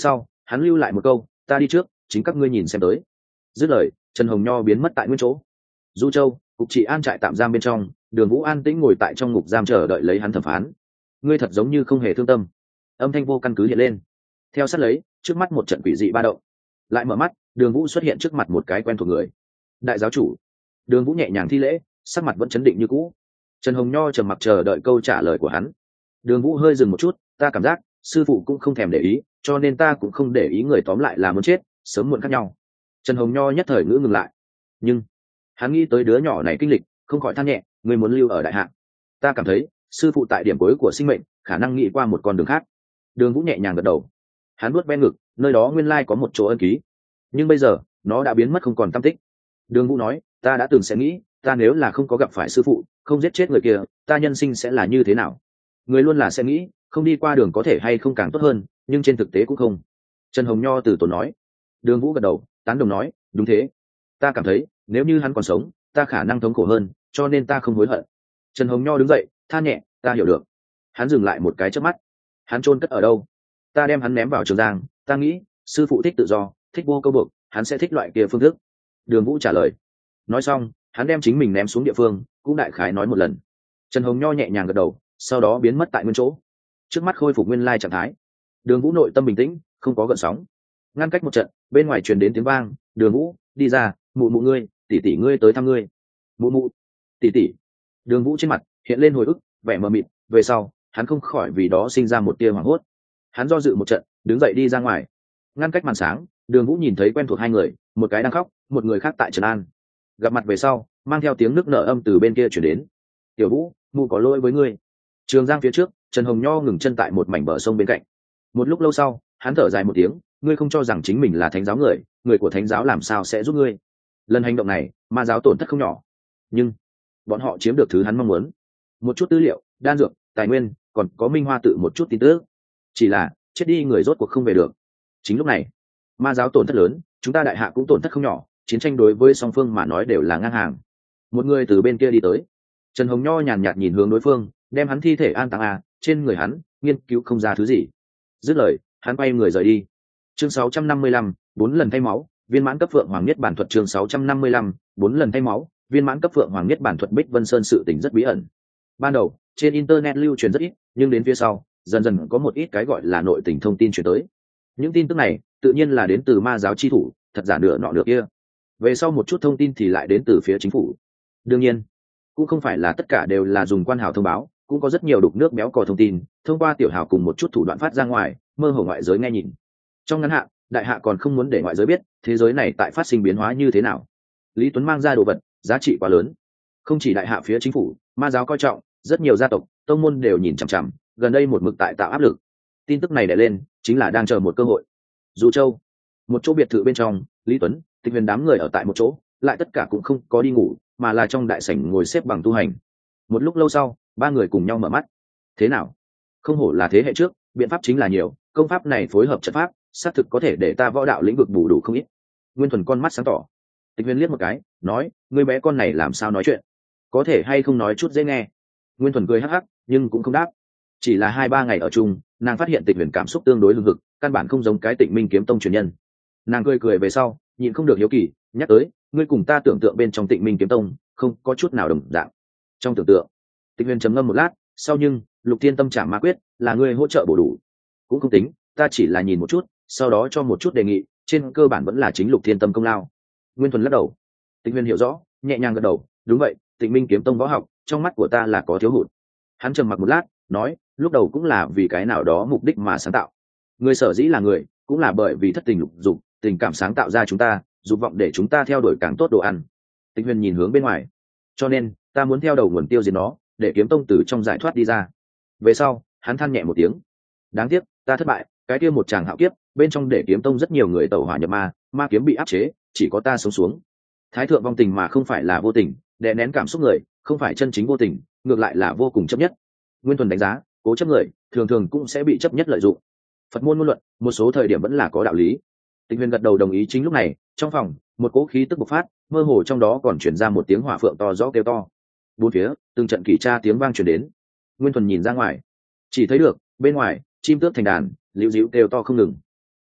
hắn lưu lại một câu, ta đi trước, chính các ngươi nhìn xem tới. Dứt lời, Trần Hồng Nho biến mất tại nguyên chỗ. Du Châu, cục trị an trại tạm giam bên trong, Đường Vũ an tĩnh ngồi tại trong ngục giam chờ đợi lấy hắn thẩm phán. Ngươi thật giống như không hề thương tâm. Âm thanh vô căn cứ hiện lên. Theo sát lấy, trước mắt một trận quỷ dị ba động. Lại mở mắt, Đường Vũ xuất hiện trước mặt một cái quen thuộc người. Đại giáo chủ. Đường Vũ nhẹ nhàng thi lễ, sắc mặt vẫn chấn định như cũ. Trần Hồng Nho trầm mặc chờ đợi câu trả lời của hắn. Đường Vũ hơi dừng một chút, ta cảm giác sư phụ cũng không thèm để ý, cho nên ta cũng không để ý người tóm lại là muốn chết, sớm muộn khác nhau. Trần Hồng Nho nhất thời ngữ ngừng lại, nhưng hắn nghĩ tới đứa nhỏ này kinh lịch, không khỏi than nhẹ, người muốn lưu ở đại hạ. Ta cảm thấy sư phụ tại điểm cuối của sinh mệnh khả năng nghĩ qua một con đường khác. Đường Vũ nhẹ nhàng gật đầu, hắn nuốt ven ngực, nơi đó nguyên lai có một chỗ ân ký, nhưng bây giờ nó đã biến mất không còn tăm tích. Đường Vũ nói, ta đã từng sẽ nghĩ, ta nếu là không có gặp phải sư phụ, không giết chết người kia, ta nhân sinh sẽ là như thế nào. Người luôn là sẽ nghĩ, không đi qua đường có thể hay không càng tốt hơn, nhưng trên thực tế cũng không. Trần Hồng Nho từ tốn nói. Đường Vũ gật đầu, tán đồng nói, đúng thế. Ta cảm thấy nếu như hắn còn sống, ta khả năng thống khổ hơn, cho nên ta không hối hận. Trần Hồng Nho đứng dậy, than nhẹ, ta hiểu được. Hắn dừng lại một cái chớp mắt. Hắn chôn cất ở đâu? Ta đem hắn ném vào Trường Giang. Ta nghĩ sư phụ thích tự do, thích vô câu buộc, hắn sẽ thích loại kia phương thức. Đường Vũ trả lời. Nói xong, hắn đem chính mình ném xuống địa phương, cũng đại khái nói một lần. Trần Hồng Nho nhẹ nhàng gật đầu, sau đó biến mất tại nguyên chỗ. Trước mắt khôi phục nguyên lai trạng thái. Đường Vũ nội tâm bình tĩnh, không có gợn sóng. Ngăn cách một trận, bên ngoài truyền đến tiếng vang, Đường Vũ đi ra, mụ mụ ngươi, tỷ tỷ ngươi tới thăm ngươi. Mụ mụ, tỷ tỷ. Đường Vũ trên mặt hiện lên hồi ức, vẻ mờ mịt, về sau hắn không khỏi vì đó sinh ra một tia hoảng hốt. Hắn do dự một trận, đứng dậy đi ra ngoài. Ngăn cách màn sáng, Đường Vũ nhìn thấy quen thuộc hai người, một cái đang khóc, một người khác tại trấn an. Gặp mặt về sau, mang theo tiếng nước nở âm từ bên kia chuyển đến. Tiểu Vũ, mụ có lỗi với ngươi. Trường Giang phía trước, Trần Hồng Nho ngừng chân tại một mảnh bờ sông bên cạnh. Một lúc lâu sau, hắn thở dài một tiếng, ngươi không cho rằng chính mình là thánh giáo người, người của thánh giáo làm sao sẽ giúp ngươi. Lần hành động này, ma giáo tổn thất không nhỏ, nhưng bọn họ chiếm được thứ hắn mong muốn, một chút tư liệu, đan dược, tài nguyên, còn có Minh Hoa tự một chút tin tức. Chỉ là chết đi người rốt cuộc không về được. Chính lúc này, ma giáo tổn thất lớn, chúng ta đại hạ cũng tổn thất không nhỏ, chiến tranh đối với song phương mà nói đều là ngang hàng. Một người từ bên kia đi tới. Trần Hồng Nho nhàn nhạt nhìn hướng đối phương, đem hắn thi thể an táng à, trên người hắn nghiên cứu không ra thứ gì. Dứt lời, hắn quay người rời đi. Chương sáu trăm năm mươi lăm, bốn lần thay máu, viên mãn cấp Phượng Hoàng Niết Bản thuật. Chương sáu trăm năm mươi lăm, bốn lần thay máu, viên mãn cấp Phượng Hoàng Niết Bản thuật. Bích Vân Sơn sự tình rất bí ẩn. Ban đầu, trên internet lưu truyền rất ít, nhưng đến phía sau, dần dần có một ít cái gọi là nội tình thông tin truyền tới. Những tin tức này, tự nhiên là đến từ ma giáo chi thủ, thật giả nửa nọ nửa kia. Về sau một chút thông tin thì lại đến từ phía chính phủ. Đương nhiên, cũng không phải là tất cả đều là dùng quan hào thông báo, cũng có rất nhiều đục nước béo cò thông tin thông qua tiểu hào cùng một chút thủ đoạn phát ra ngoài, mơ hồ ngoại giới nghe nhìn. Trong ngắn hạn, đại hạ còn không muốn để ngoại giới biết thế giới này tại phát sinh biến hóa như thế nào. Lý Tuấn mang ra đồ vật giá trị quá lớn, không chỉ đại hạ phía chính phủ, ma giáo coi trọng, rất nhiều gia tộc tông môn đều nhìn chằm chằm, gần đây một mực tại tạo áp lực. Tin tức này đẩy lên chính là đang chờ một cơ hội. Du Châu, một chỗ biệt thự bên trong, Lý Tuấn, Tịch Huyền đám người ở tại một chỗ, lại tất cả cũng không có đi ngủ, mà là trong đại sảnh ngồi xếp bằng tu hành. Một lúc lâu sau, ba người cùng nhau mở mắt. Thế nào? Không hổ là thế hệ trước, biện pháp chính là nhiều, công pháp này phối hợp trận pháp, xác thực có thể để ta võ đạo lĩnh vực bù đủ không ít. Nguyên Thuần con mắt sáng tỏ. Tịch Huyền liếc một cái, nói, người bé con này làm sao nói chuyện? Có thể hay không nói chút dễ nghe? Nguyên Thuần cười hắc hắc, nhưng cũng không đáp. Chỉ là hai ba ngày ở chung, nàng phát hiện Tịch Huyền cảm xúc tương đối hưng hực, căn bản không giống cái Tịnh Minh kiếm tông truyền nhân. Nàng cười cười về sau, nhịn không được hiếu kỳ, nhắc tới, ngươi cùng ta tưởng tượng bên trong Tịnh Minh kiếm tông không có chút nào đồng dạng. Trong tưởng tượng, Tịch Huyền trầm ngâm một lát, sau nhưng Lục Thiên Tâm Trảm Ma Quyết là ngươi hỗ trợ bổ đủ, cũng không tính, ta chỉ là nhìn một chút, sau đó cho một chút đề nghị, trên cơ bản vẫn là chính Lục Thiên Tâm công lao. Nguyên Thuần lắc đầu. Tịch Huyền hiểu rõ, nhẹ nhàng gật đầu, đúng vậy, Tịnh Minh kiếm tông võ học, trong mắt của ta là có thiếu hụt. Hắn trầm mặc một lát, nói, lúc đầu cũng là vì cái nào đó mục đích mà sáng tạo. Người sở dĩ là người, cũng là bởi vì thất tình lục dục, tình cảm sáng tạo ra chúng ta, dục vọng để chúng ta theo đuổi càng tốt đồ ăn. Tịch Huyền nhìn hướng bên ngoài, cho nên ta muốn theo đầu nguồn tiêu diệt nó, để kiếm tông từ trong giải thoát đi ra. Về sau, hắn than nhẹ một tiếng, đáng tiếc, ta thất bại, cái kia một chàng hạo kiếp, bên trong để kiếm tông rất nhiều người tẩu hỏa nhập ma, ma kiếm bị áp chế, chỉ có ta sống xuống. Thái thượng vong tình mà không phải là vô tình, đè nén cảm xúc người, không phải chân chính vô tình, ngược lại là vô cùng chấp nhất. Nguyên Thuần đánh giá, cố chấp người, thường thường cũng sẽ bị chấp nhất lợi dụng. Phật môn ngôn luận, một số thời điểm vẫn là có đạo lý. Tịch Huyền gật đầu đồng ý. Chính lúc này, trong phòng, một cỗ khí tức bộc phát, mơ hồ trong đó còn truyền ra một tiếng hỏa phượng to rõ kêu to. Bốn phía, từng trận kỳ tra tiếng vang truyền đến. Nguyên Thuần nhìn ra ngoài, chỉ thấy được bên ngoài chim tước thành đàn, liễu dĩu kêu to không ngừng.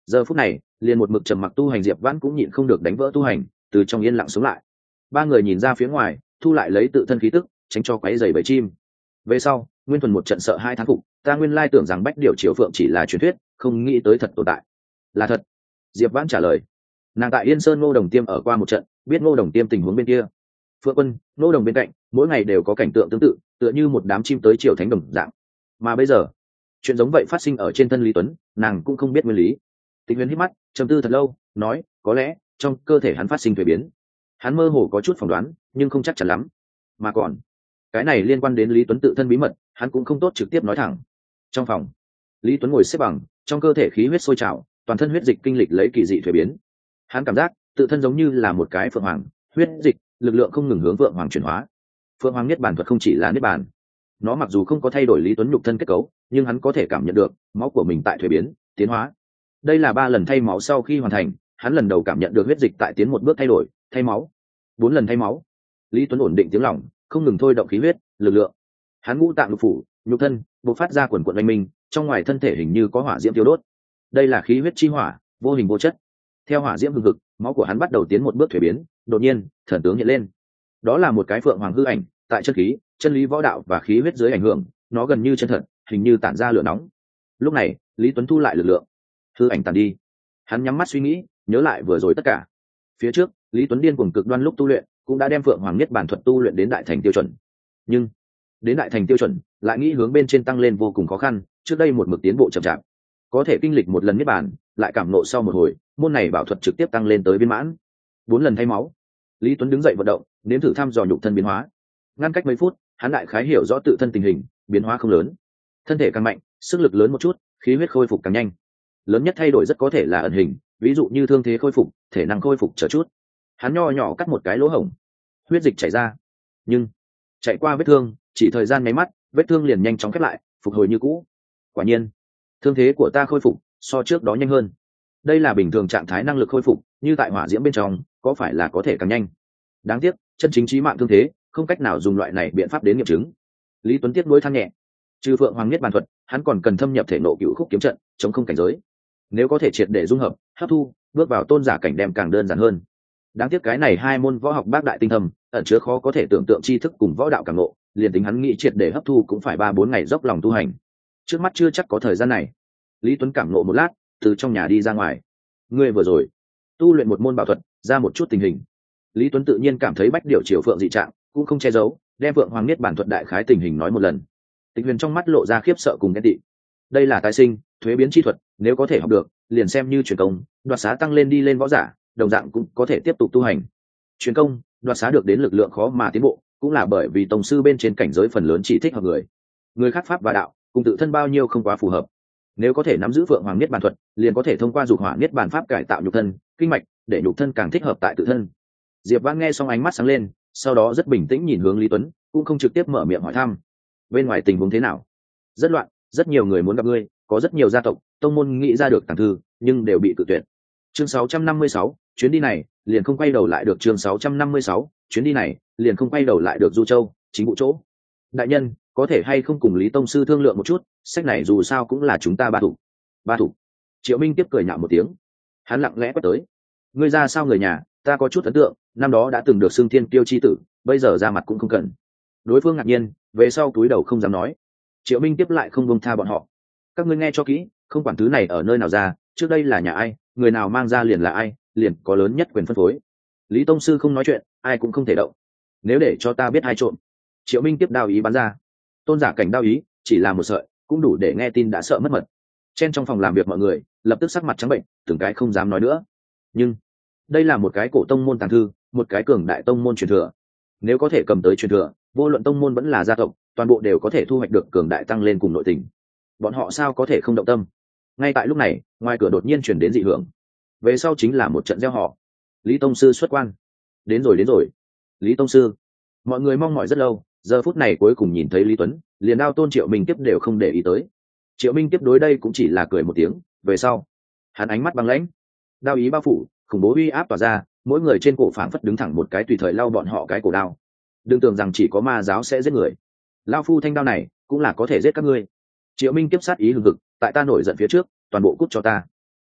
Giờ phút này liền một mực trầm mặc tu hành Diệp Vãn cũng nhịn không được đánh vỡ tu hành, từ trong yên lặng sống lại. Ba người nhìn ra phía ngoài, thu lại lấy tự thân khí tức, tránh cho quấy rầy bầy chim. Về sau Nguyên Thuần một trận sợ hai tháng phục, ta nguyên lai tưởng rằng bách điểu triều phượng chỉ là truyền thuyết, không nghĩ tới thật tồn tại. Là thật. Diệp Vãn trả lời. Nàng tại Yên Sơn Ngô Đồng Tiêm ở qua một trận, biết Ngô Đồng Tiêm tình huống bên kia. Phượng Quân, Ngô Đồng bên cạnh, mỗi ngày đều có cảnh tượng tương tự, tựa như một đám chim tới triều thánh đồng dạng. Mà bây giờ, chuyện giống vậy phát sinh ở trên thân Lý Tuấn, nàng cũng không biết nguyên lý. Tịch Huyền hít mắt, trầm tư thật lâu, nói, có lẽ trong cơ thể hắn phát sinh thay biến. Hắn mơ hồ có chút phỏng đoán, nhưng không chắc chắn lắm. Mà còn, cái này liên quan đến Lý Tuấn tự thân bí mật, hắn cũng không tốt trực tiếp nói thẳng. Trong phòng, Lý Tuấn ngồi xếp bằng, trong cơ thể khí huyết sôi trào, toàn thân huyết dịch kinh lịch lấy kỳ dị thay biến. Hắn cảm giác tự thân giống như là một cái phượng hoàng, huyết dịch, lực lượng không ngừng hướng phượng hoàng chuyển hóa. Phượng hoàng niết bàn thuật không chỉ là niết bàn, nó mặc dù không có thay đổi Lý Tuấn nhục thân kết cấu, nhưng hắn có thể cảm nhận được máu của mình tại thay biến, tiến hóa. Đây là ba lần thay máu sau khi hoàn thành, hắn lần đầu cảm nhận được huyết dịch tại tiến một bước thay đổi, thay máu. Bốn lần thay máu, Lý Tuấn ổn định tiếng lòng, không ngừng thôi động khí huyết, lực lượng. Hắn ngũ tạng lục phủ, nhục thân bộc phát ra quần quần oanh minh, trong ngoài thân thể hình như có hỏa diễm tiêu đốt. Đây là khí huyết chi hỏa, vô hình vô chất. Theo hỏa diễm hừng hực, máu của hắn bắt đầu tiến một bước thuế biến, đột nhiên thần tướng hiện lên. Đó là một cái phượng hoàng hư ảnh, tại chân khí, chân lý võ đạo và khí huyết dưới ảnh hưởng, nó gần như chân thật, hình như tản ra lửa nóng. Lúc này Lý Tuấn thu lại lực lượng, hư ảnh tàn đi. Hắn nhắm mắt suy nghĩ, nhớ lại vừa rồi tất cả. Phía trước Lý Tuấn điên cuồng cực đoan lúc tu luyện, cũng đã đem phượng hoàng niết bàn thuật tu luyện đến đại thành tiêu chuẩn, nhưng đến đại thành tiêu chuẩn lại nghĩ hướng bên trên tăng lên vô cùng khó khăn. Trước đây một mực tiến bộ chậm chạp, có thể kinh lịch một lần niết bàn, lại cảm nộ sau một hồi, môn này bảo thuật trực tiếp tăng lên tới viên mãn. Bốn lần thay máu, Lý Tuấn đứng dậy vận động, nếm thử thăm dò nhục thân biến hóa. Ngăn cách mấy phút, hắn đại khái hiểu rõ tự thân tình hình, biến hóa không lớn, thân thể càng mạnh, sức lực lớn một chút, khí huyết khôi phục càng nhanh. Lớn nhất thay đổi rất có thể là ẩn hình, ví dụ như thương thế khôi phục, thể năng khôi phục chờ chút. Hắn nho nhỏ cắt một cái lỗ hổng, huyết dịch chảy ra, nhưng chạy qua vết thương, chỉ thời gian mấy mắt, vết thương liền nhanh chóng khép lại, phục hồi như cũ. Quả nhiên, thương thế của ta khôi phục so trước đó nhanh hơn. Đây là bình thường trạng thái năng lực khôi phục, như tại hỏa diễm bên trong, có phải là có thể càng nhanh. Đáng tiếc, chân chính chí mạng thương thế, không cách nào dùng loại này biện pháp đến nghiệm chứng. Lý Tuấn tiếc nuối than nhẹ. Trừ phượng hoàng niết bàn thuật, hắn còn cần thâm nhập thể nộ cựu khúc kiếm trận, chống không cảnh giới. Nếu có thể triệt để dung hợp, hấp thu, bước vào tôn giả cảnh đem càng đơn giản hơn. Đáng tiếc cái này hai môn võ học bác đại tinh thâm, ẩn chứa khó có thể tưởng tượng tri thức cùng võ đạo càng ngộ, liền tính hắn nghĩ triệt để hấp thu cũng phải ba bốn ngày dốc lòng tu hành. Trước mắt chưa chắc có thời gian này. Lý Tuấn cảm ngộ một lát, từ trong nhà đi ra ngoài. Ngươi vừa rồi tu luyện một môn bảo thuật, ra một chút tình hình. Lý Tuấn tự nhiên cảm thấy bách điểu triều phượng dị trạng, cũng không che giấu, đem phượng hoàng niết bản thuật đại khái tình hình nói một lần. Tịch Huyền trong mắt lộ ra khiếp sợ cùng ghen tị. Đây là tái sinh, thuế biến chi thuật, nếu có thể học được, liền xem như truyền công, đoạt xá tăng lên đi lên võ giả, đồng dạng cũng có thể tiếp tục tu hành. Truyền công, đoạt xá được đến lực lượng khó mà tiến bộ, cũng là bởi vì tông sư bên trên cảnh giới phần lớn chỉ thích hợp người. Người khác pháp và đạo, cùng tự thân bao nhiêu không quá phù hợp. Nếu có thể nắm giữ phượng hoàng niết bàn thuật, liền có thể thông qua dục hỏa niết bàn pháp cải tạo nhục thân, kinh mạch, để nhục thân càng thích hợp tại tự thân. Diệp Vãn nghe xong ánh mắt sáng lên, sau đó rất bình tĩnh nhìn hướng Lý Tuấn, cũng không trực tiếp mở miệng hỏi thăm. Bên ngoài tình huống thế nào? Rất loạn, rất nhiều người muốn gặp ngươi, có rất nhiều gia tộc, tông môn nghĩ ra được tàng thư, nhưng đều bị cự tuyệt. Chương sáu trăm năm mươi sáu, chuyến đi này liền không quay đầu lại được. Chương sáu trăm năm mươi sáu, chuyến đi này liền không quay đầu lại được. Du Châu, chính vụ chỗ. Đại nhân, có thể hay không cùng Lý tông sư thương lượng một chút, sách này dù sao cũng là chúng ta ba thủ. Ba thủ. Triệu Minh tiếp cười nhạo một tiếng. Hắn lặng lẽ quét tới. Ngươi ra sao người nhà, ta có chút ấn tượng, năm đó đã từng được xưng thiên kiêu chi tử, bây giờ ra mặt cũng không cần. Đối phương ngạc nhiên, về sau túi đầu không dám nói. Triệu Minh tiếp lại không buông tha bọn họ. Các ngươi nghe cho kỹ, không quản thứ này ở nơi nào ra, trước đây là nhà ai, người nào mang ra liền là ai, liền có lớn nhất quyền phân phối. Lý tông sư không nói chuyện, ai cũng không thể động. Nếu để cho ta biết ai trộm. Triệu Minh tiếp đao ý bắn ra. Tôn giả cảnh đao ý chỉ là một sợi, cũng đủ để nghe tin đã sợ mất mật. Trên trong phòng làm việc mọi người lập tức sắc mặt trắng bệnh, từng cái không dám nói nữa. Nhưng đây là một cái cổ tông môn tàng thư, một cái cường đại tông môn truyền thừa. Nếu có thể cầm tới truyền thừa, vô luận tông môn vẫn là gia tộc, toàn bộ đều có thể thu hoạch được cường đại tăng lên cùng nội tình. Bọn họ sao có thể không động tâm? Ngay tại lúc này, ngoài cửa đột nhiên chuyển đến dị hưởng. Về sau chính là một trận gieo họ. Lý tông sư xuất quan. Đến rồi đến rồi. Lý tông sư. Mọi người mong mỏi rất lâu, giờ phút này cuối cùng nhìn thấy Lý Tuấn, liền đao tôn Triệu Minh tiếp đều không để ý tới. Triệu Minh tiếp đối đây cũng chỉ là cười một tiếng. Về sau, hắn ánh mắt băng lãnh, đao ý bao phủ, khủng bố uy áp tỏa ra, mỗi người trên cổ phảng phất đứng thẳng một cái tùy thời lau bọn họ cái cổ đao. Đừng tưởng rằng chỉ có ma giáo sẽ giết người, lao phu thanh đao này cũng là có thể giết các ngươi. Triệu Minh tiếp sát ý hừng hực, tại ta nổi giận phía trước, toàn bộ cút cho ta.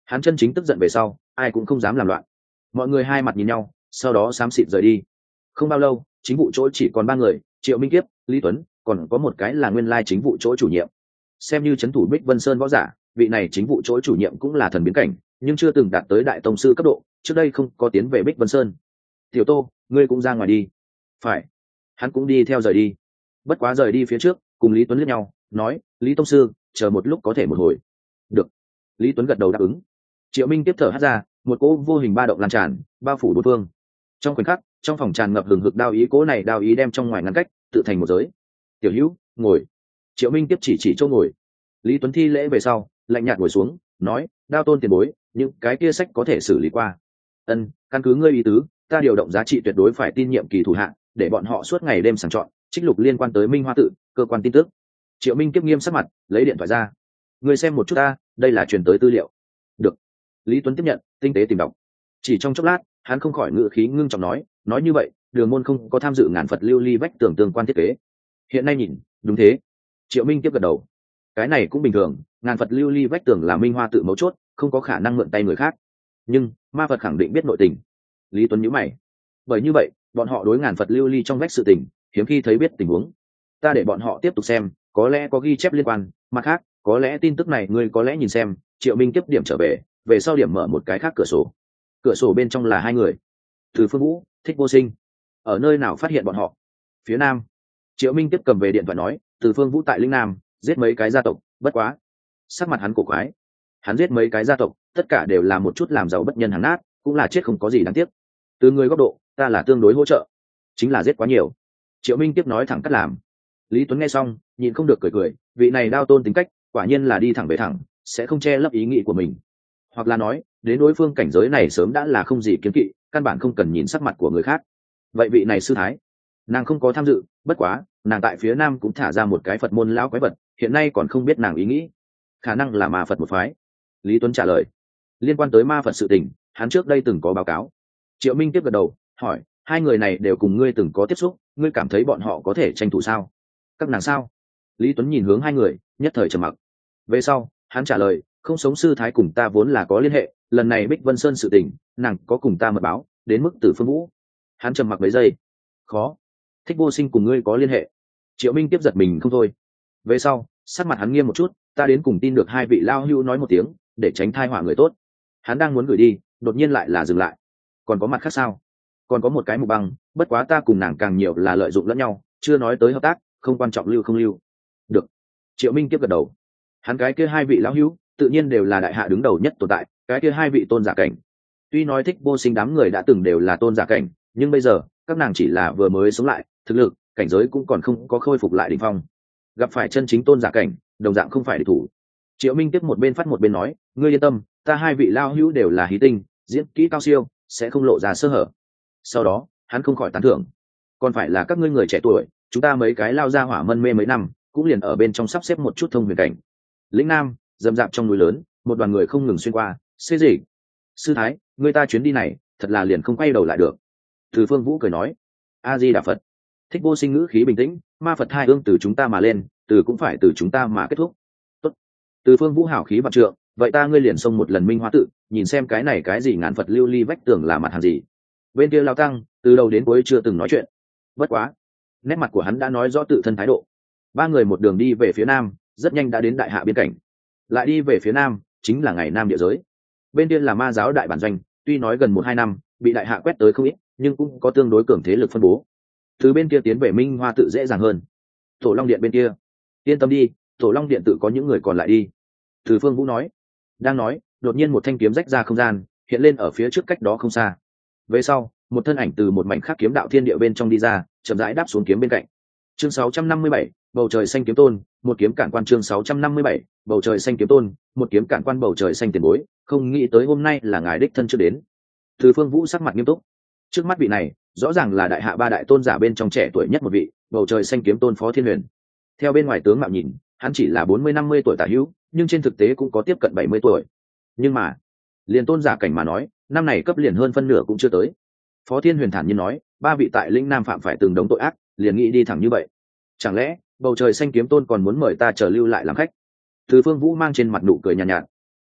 Hắn chân chính tức giận về sau ai cũng không dám làm loạn. Mọi người hai mặt nhìn nhau, sau đó xám xịt rời đi. Không bao lâu chính vụ chỗ chỉ còn ba người, Triệu Minh Kiếp, Lý Tuấn, còn có một cái là nguyên lai chính vụ chỗ chủ nhiệm. Xem như trấn thủ Bích Vân Sơn võ giả, vị này chính vụ chỗ chủ nhiệm cũng là thần biến cảnh, nhưng chưa từng đạt tới đại tông sư cấp độ, trước đây không có tiến về Bích Vân Sơn. Tiểu Tô, ngươi cũng ra ngoài đi. Phải. Hắn cũng đi theo rời đi. Bất quá rời đi phía trước, cùng Lý Tuấn liếc nhau, nói, Lý tông sư, chờ một lúc có thể một hồi. Được. Lý Tuấn gật đầu đáp ứng. Triệu Minh tiếp thở hắt ra, một cỗ vô hình ba động lan tràn, bao phủ bốn phương. Trong khoảnh khắc, trong phòng tràn ngập hừng hực đao ý, cỗ này đao ý đem trong ngoài ngăn cách, tự thành một giới. Tiểu Hữu, ngồi. Triệu Minh tiếp chỉ chỉ chỗ ngồi. Lý Tuấn thi lễ về sau, lạnh nhạt ngồi xuống, nói, Đao tôn tiền bối, những cái kia sách có thể xử lý qua. Ân, căn cứ ngươi ý tứ, ta điều động giá trị tuyệt đối phải tin nhiệm kỳ thủ hạng, để bọn họ suốt ngày đêm sàng chọn trích lục liên quan tới Minh Hoa tự cơ quan tin tức. Triệu Minh kiếp nghiêm sắc mặt, lấy điện thoại ra. Ngươi xem một chút ta, đây là truyền tới tư liệu. Được. Lý Tuấn tiếp nhận, tinh tế tìm đọc. Chỉ trong chốc lát, hắn không khỏi ngự khí ngưng trọng nói, nói như vậy, Đường môn không có tham dự ngàn Phật lưu ly vách tường tương quan thiết kế. Hiện nay nhìn, đúng thế. Triệu Minh tiếp gật đầu. Cái này cũng bình thường, ngàn Phật lưu ly vách tường là Minh Hoa tự mấu chốt, không có khả năng mượn tay người khác. Nhưng ma Phật khẳng định biết nội tình. Lý Tuấn nhíu mày. Bởi như vậy, bọn họ đối ngàn Phật lưu ly trong vách sự tình, hiếm khi thấy biết tình huống. Ta để bọn họ tiếp tục xem, có lẽ có ghi chép liên quan, mặt khác, có lẽ tin tức này ngươi có lẽ nhìn xem. Triệu Minh tiếp điểm trở về, về sau điểm mở một cái khác cửa sổ. Cửa sổ bên trong là hai người. Từ Phương Vũ, Thích Vô Sinh. Ở nơi nào phát hiện bọn họ? Phía nam. Triệu Minh tiếp cầm về điện thoại nói, Từ Phương Vũ tại Linh Nam giết mấy cái gia tộc, bất quá sắc mặt hắn cổ quái. Hắn giết mấy cái gia tộc, tất cả đều là một chút làm giàu bất nhân hàng nát, cũng là chết không có gì đáng tiếc. Từ người góc độ, ta là tương đối hỗ trợ, chính là giết quá nhiều. Triệu Minh tiếp nói thẳng cắt làm. Lý Tuấn nghe xong, nhịn không được cười cười, vị này Đao tôn tính cách, quả nhiên là đi thẳng về thẳng, sẽ không che lấp ý nghĩ của mình. Hoặc là nói, đến đối phương cảnh giới này sớm đã là không gì kiêng kỵ, căn bản không cần nhìn sắc mặt của người khác. Vậy vị này sư thái, nàng không có tham dự, bất quá, nàng tại phía nam cũng thả ra một cái Phật môn lão quái vật, hiện nay còn không biết nàng ý nghĩ, khả năng là ma Phật một phái. Lý Tuấn trả lời. Liên quan tới ma Phật sự tình, hắn trước đây từng có báo cáo. Triệu Minh tiếp gật đầu, hỏi, hai người này đều cùng ngươi từng có tiếp xúc, ngươi cảm thấy bọn họ có thể tranh thủ sao? Các nàng sao? Lý Tuấn nhìn hướng hai người, nhất thời trầm mặc. Về sau, hắn trả lời, không sống sư thái cùng ta vốn là có liên hệ, lần này Bích Vân Sơn sự tình, nàng có cùng ta mật báo, đến mức Từ Phương Vũ. Hắn trầm mặc mấy giây. Khó. Thích Vô Sinh cùng ngươi có liên hệ. Triệu Minh tiếp giật mình không thôi. Về sau, sắc mặt hắn nghiêm một chút, ta đến cùng tin được hai vị lao hưu nói một tiếng, để tránh thai họa người tốt. Hắn đang muốn gửi đi, đột nhiên lại là dừng lại. Còn có mặt khác sao? Còn có một cái mục băng, bất quá ta cùng nàng càng nhiều là lợi dụng lẫn nhau, chưa nói tới hợp tác, không quan trọng lưu không lưu. Được. Triệu Minh tiếp gật đầu. Hắn cái kia hai vị lão hữu, tự nhiên đều là đại hạ đứng đầu nhất tồn tại, cái kia hai vị tôn giả cảnh. Tuy nói Thích Vô Sinh đám người đã từng đều là tôn giả cảnh, nhưng bây giờ, các nàng chỉ là vừa mới sống lại, thực lực, cảnh giới cũng còn không có khôi phục lại đỉnh phong. Gặp phải chân chính tôn giả cảnh, đồng dạng không phải địch thủ. Triệu Minh tiếp một bên phát một bên nói, ngươi yên tâm, ta hai vị lao hữu đều là hí tinh, diễn kỹ cao siêu, sẽ không lộ ra sơ hở. Sau đó, hắn không khỏi tán thưởng, còn phải là các ngươi người trẻ tuổi, chúng ta mấy cái lao ra hỏa mân mê mấy năm, cũng liền ở bên trong sắp xếp một chút thông huyền cảnh. Lĩnh Nam, dầm dạp trong núi lớn, một đoàn người không ngừng xuyên qua, xê gì? Sư thái, người ta chuyến đi này, thật là liền không quay đầu lại được. Từ Phương Vũ cười nói, A Di Đà Phật. Thích Vô Sinh ngữ khí bình tĩnh, ma Phật hai ương từ chúng ta mà lên, từ cũng phải từ chúng ta mà kết thúc. Tốt. Từ Phương Vũ hảo khí vạn trượng, vậy ta ngươi liền xông một lần Minh Hoa tự, nhìn xem cái này cái gì ngàn Phật lưu ly vách tường là mặt hàng gì. Bên kia lao tăng, từ đầu đến cuối chưa từng nói chuyện. Bất quá, nét mặt của hắn đã nói rõ tự thân thái độ. Ba người một đường đi về phía nam, rất nhanh đã đến đại hạ biên cảnh. Lại đi về phía nam, chính là ngày nam địa giới. Bên kia là ma giáo đại bản doanh, tuy nói gần một hai năm bị đại hạ quét tới không ít, nhưng cũng có tương đối cường thế lực phân bố. Từ bên kia tiến về Minh Hoa tự dễ dàng hơn. Tổ Long Điện bên kia, yên tâm đi, Tổ Long Điện tự có những người còn lại đi. Từ Phương Vũ nói. Đang nói, đột nhiên một thanh kiếm rách ra không gian, hiện lên ở phía trước cách đó không xa. Về sau, một thân ảnh từ một mảnh khắc kiếm đạo thiên địa bên trong đi ra, chậm rãi đáp xuống kiếm bên cạnh. Chương sáu trăm năm mươi bảy, bầu trời xanh kiếm tôn, một kiếm cản quan. Chương sáu trăm năm mươi bảy, bầu trời xanh kiếm tôn, một kiếm cản quan. Bầu trời xanh tiền bối, không nghĩ tới hôm nay là ngài đích thân chưa đến. Từ Phương Vũ sắc mặt nghiêm túc. Trước mắt vị này, rõ ràng là đại hạ ba đại tôn giả bên trong trẻ tuổi nhất một vị, bầu trời xanh kiếm tôn Phó Thiên Huyền. Theo bên ngoài tướng mạo nhìn, hắn chỉ là bốn mươi năm mươi tuổi tả hữu, nhưng trên thực tế cũng có tiếp cận bảy mươi tuổi. Nhưng mà, liền tôn giả cảnh mà nói, năm này cấp liền hơn phân nửa cũng chưa tới. Phó Thiên Huyền thản nhiên nói, ba vị tại lĩnh Nam phạm phải từng đống tội ác, liền nghĩ đi thẳng như vậy. Chẳng lẽ, bầu trời xanh kiếm tôn còn muốn mời ta chờ lưu lại làm khách? Từ Phương Vũ mang trên mặt nụ cười nhàn nhạt, nhạt.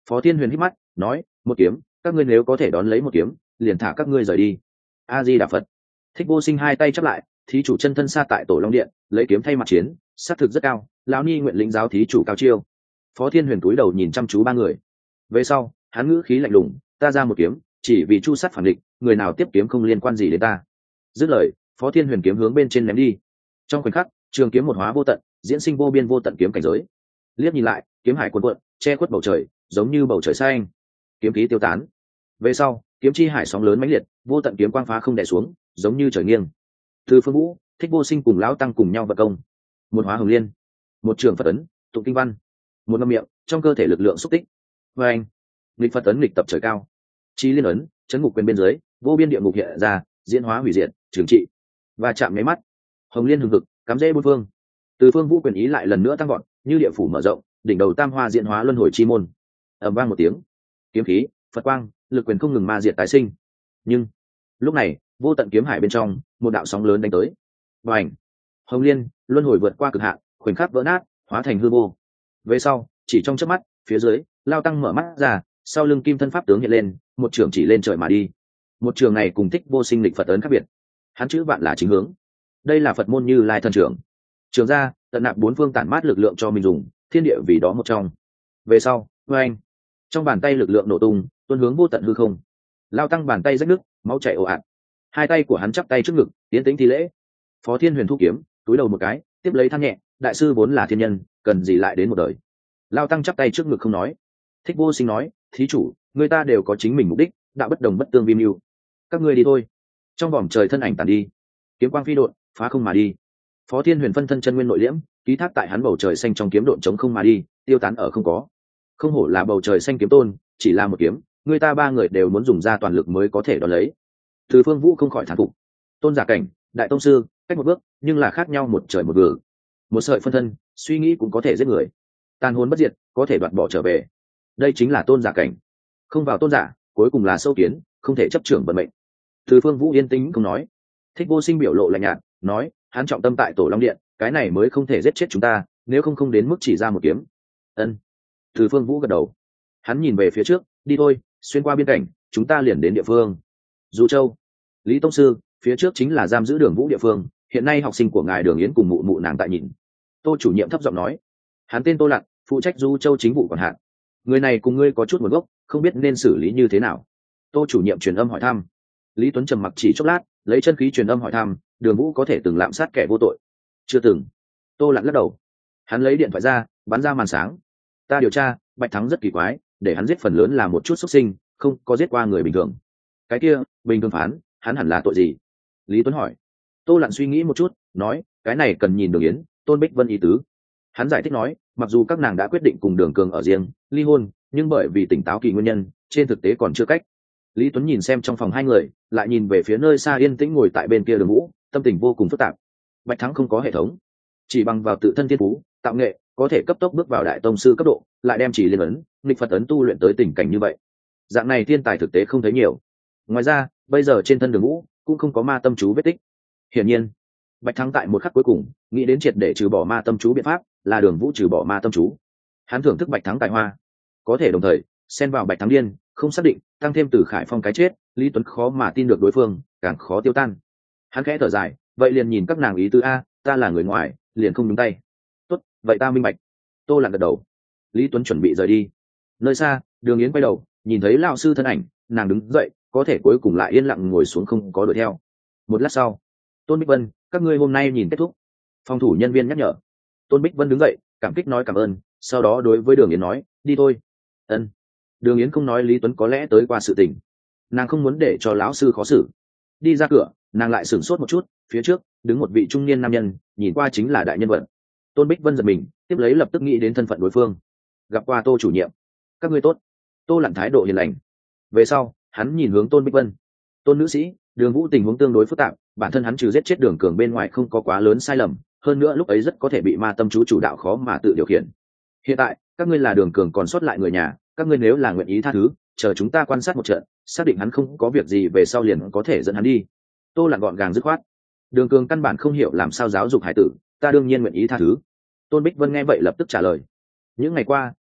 Phó Thiên Huyền hít mắt nói, một kiếm, các ngươi nếu có thể đón lấy một kiếm, liền thả các ngươi rời đi. A Di Đà Phật. Thích Vô Sinh hai tay chắp lại, thí chủ chân thân xa tại Tổ Long Điện, lấy kiếm thay mặt chiến, sát thực rất cao, lão ni nguyện lĩnh giáo thí chủ cao chiêu. Phó Thiên Huyền cúi đầu nhìn chăm chú ba người. Về sau, hắn ngữ khí lạnh lùng, ta ra một kiếm, chỉ vì chu sát phản địch, người nào tiếp kiếm không liên quan gì đến ta. Dứt lời, Phó Thiên Huyền kiếm hướng bên trên ném đi. Trong khoảnh khắc, trường kiếm một hóa vô tận, diễn sinh vô biên vô tận kiếm cảnh giới. Liếc nhìn lại, kiếm hải cuồn cuộn, che khuất bầu trời, giống như bầu trời xanh. Kiếm khí tiêu tán. Về sau, kiếm chi hải sóng lớn mãnh liệt, vô tận kiếm quang phá không đè xuống, giống như trời nghiêng. Từ Phương Vũ, Thích Vô Sinh cùng lão tăng cùng nhau vận công. Một hóa hồng liên, một trường Phật ấn, tụng kinh văn, một ngâm miệng, trong cơ thể lực lượng xúc tích. Và anh, nghịch Phật ấn nghịch tập trời cao. Chi liên ấn, chấn ngục quyền bên dưới, vô biên địa ngục hiện ra, diễn hóa hủy diệt, trường trị. Và chạm mấy mắt, hồng liên hừng hực, cắm rễ bốn phương. Từ Phương Vũ quyền ý lại lần nữa tăng vọt, như địa phủ mở rộng, đỉnh đầu tam hoa diễn hóa luân hồi chi môn. Ầm vang một tiếng, kiếm khí, Phật quang, lực quyền không ngừng ma diệt tái sinh. Nhưng lúc này, vô tận kiếm hải bên trong, một đạo sóng lớn đánh tới. Bành! Hồng liên, luân hồi vượt qua cực hạn, khoảnh khắc vỡ nát, hóa thành hư vô. Về sau, chỉ trong chớp mắt, phía dưới, Lao Tăng mở mắt ra, sau lưng kim thân pháp tướng hiện lên, một trường chỉ lên trời mà đi. Một trường này cùng Thích Vô Sinh lịch Phật ấn khác biệt. Hắn chữ vạn là chính hướng. Đây là Phật môn Như Lai thần trưởng. Trường ra, tận nạp bốn phương tản mát lực lượng cho mình dùng, thiên địa vì đó một trong. Về sau, oanh! Trong bàn tay lực lượng nổ tung, tuôn hướng vô tận hư không. Lao Tăng bàn tay rách nứt, máu chảy ồ ạt. Hai tay của hắn chắp tay trước ngực, tiến tĩnh thi lễ. Phó Thiên Huyền thu kiếm, túi đầu một cái, tiếp lấy than nhẹ, đại sư vốn là thiên nhân, cần gì lại đến một đời. Lao Tăng chắp tay trước ngực không nói. Thích Vô Sinh nói, thí chủ, người ta đều có chính mình mục đích, đạo bất đồng bất tương vi mưu. Các ngươi đi thôi. Trong vòng trời thân ảnh tàn đi, kiếm quang phi độn, phá không mà đi. Phó Thiên Huyền phân thân chân nguyên nội liễm, ký thác tại hắn bầu trời xanh trong kiếm độn chống không mà đi, tiêu tán ở không có. Không hổ là bầu trời xanh kiếm tôn, chỉ là một kiếm, người ta ba người đều muốn dùng ra toàn lực mới có thể đón lấy. Từ Phương Vũ không khỏi thán phục. Tôn giả cảnh, đại tông sư, cách một bước, nhưng là khác nhau một trời một vực. Một sợi phân thân, suy nghĩ cũng có thể giết người. Tàn hồn bất diệt, có thể đoạt bỏ trở về. Đây chính là tôn giả cảnh. Không vào tôn giả, cuối cùng là sâu kiến, không thể chấp trưởng vận mệnh. Từ Phương Vũ yên tĩnh không nói. Thích Vô Sinh biểu lộ lạnh nhạt, nói, hắn trọng tâm tại Tổ Long Điện, cái này mới không thể giết chết chúng ta, nếu không không đến mức chỉ ra một kiếm. Ân. Từ Phương Vũ gật đầu. Hắn nhìn về phía trước, đi thôi, xuyên qua biên cảnh, chúng ta liền đến địa phương. Du Châu. Lý tông sư, phía trước chính là giam giữ Đường Vũ địa phương, hiện nay học sinh của ngài Đường Yến cùng mụ mụ nàng tại nhìn. Tô chủ nhiệm thấp giọng nói. Hắn tên Tô Lặng, phụ trách Du Châu chính vụ quản hạt. Người này cùng ngươi có chút nguồn gốc, không biết nên xử lý như thế nào. Tô chủ nhiệm truyền âm hỏi thăm. Lý Tuấn trầm mặc chỉ chốc lát, lấy chân khí truyền âm hỏi thăm, Đường Vũ có thể từng lạm sát kẻ vô tội? Chưa từng. Tô Lặng lắc đầu. Hắn lấy điện thoại ra, bắn ra màn sáng. Ta điều tra, Bạch Thắng rất kỳ quái, để hắn giết phần lớn là một chút xuất sinh, không có giết qua người bình thường. Cái kia, bình thường phán, hắn hẳn là tội gì? Lý Tuấn hỏi. Tô Lặng suy nghĩ một chút, nói, cái này cần nhìn Đường Yến, Tôn Bích Vân ý tứ. Hắn giải thích nói, mặc dù các nàng đã quyết định cùng Đường Cường ở riêng, ly hôn, nhưng bởi vì tỉnh táo kỳ nguyên nhân, trên thực tế còn chưa cách. Lý Tuấn nhìn xem trong phòng hai người, lại nhìn về phía nơi xa yên tĩnh ngồi tại bên kia Đường Vũ, tâm tình vô cùng phức tạp. Bạch Thắng không có hệ thống, chỉ bằng vào tự thân thiên phú, tạo nghệ, có thể cấp tốc bước vào đại tông sư cấp độ, lại đem chỉ liên ấn, nghịch Phật ấn tu luyện tới tình cảnh như vậy. Dạng này thiên tài thực tế không thấy nhiều. Ngoài ra, bây giờ trên thân Đường Vũ cũng không có ma tâm chú vết tích. Hiển nhiên, Bạch Thắng tại một khắc cuối cùng nghĩ đến triệt để trừ bỏ ma tâm chú biện pháp, là Đường Vũ trừ bỏ ma tâm chú. Hắn thưởng thức Bạch Thắng tài hoa, có thể đồng thời xen vào Bạch Thắng điên, không xác định, tăng thêm từ Khải Phong cái chết, Lý Tuấn khó mà tin được đối phương, càng khó tiêu tan. Hắn khẽ thở dài, vậy liền nhìn các nàng ý tứ a, ta là người ngoài, liền không nhúng tay. Tốt, vậy ta minh bạch. Tô Lặng gật đầu. Lý Tuấn chuẩn bị rời đi. Nơi xa, Đường Yến quay đầu, nhìn thấy lão sư thân ảnh, nàng đứng dậy, có thể cuối cùng lại yên lặng ngồi xuống không có đuổi theo. Một lát sau, Tôn Bích Vân, các ngươi hôm nay nhìn kết thúc. Phòng thủ nhân viên nhắc nhở. Tôn Bích Vân đứng dậy, cảm kích nói cảm ơn, sau đó đối với Đường Yến nói, đi thôi. Ân. Đường Yến không nói Lý Tuấn có lẽ tới qua sự tình, nàng không muốn để cho lão sư khó xử. Đi ra cửa, nàng lại sửng sốt một chút, phía trước đứng một vị trung niên nam nhân, nhìn qua chính là đại nhân vật. Tôn Bích Vân giật mình, tiếp lấy lập tức nghĩ đến thân phận đối phương. Gặp qua Tô chủ nhiệm. Các ngươi tốt. Tô Lặng thái độ hiền lành. Về sau, hắn nhìn hướng Tôn Bích Vân. Tôn nữ sĩ, Đường Vũ tình huống tương đối phức tạp, bản thân hắn trừ giết chết Đường Cường bên ngoài không có quá lớn sai lầm, hơn nữa lúc ấy rất có thể bị ma tâm chú chủ đạo khó mà tự điều khiển. Hiện tại, các ngươi là Đường Cường còn sót lại người nhà, các ngươi nếu là nguyện ý tha thứ, chờ chúng ta quan sát một trận, xác định hắn không có việc gì về sau liền có thể dẫn hắn đi. Tô Lặng gọn gàng dứt khoát. Đường Cường căn bản không hiểu làm sao giáo dục hải tử, ta đương nhiên nguyện ý tha thứ. Tôn Bích Vân nghe vậy lập tức trả lời. Những ngày qua,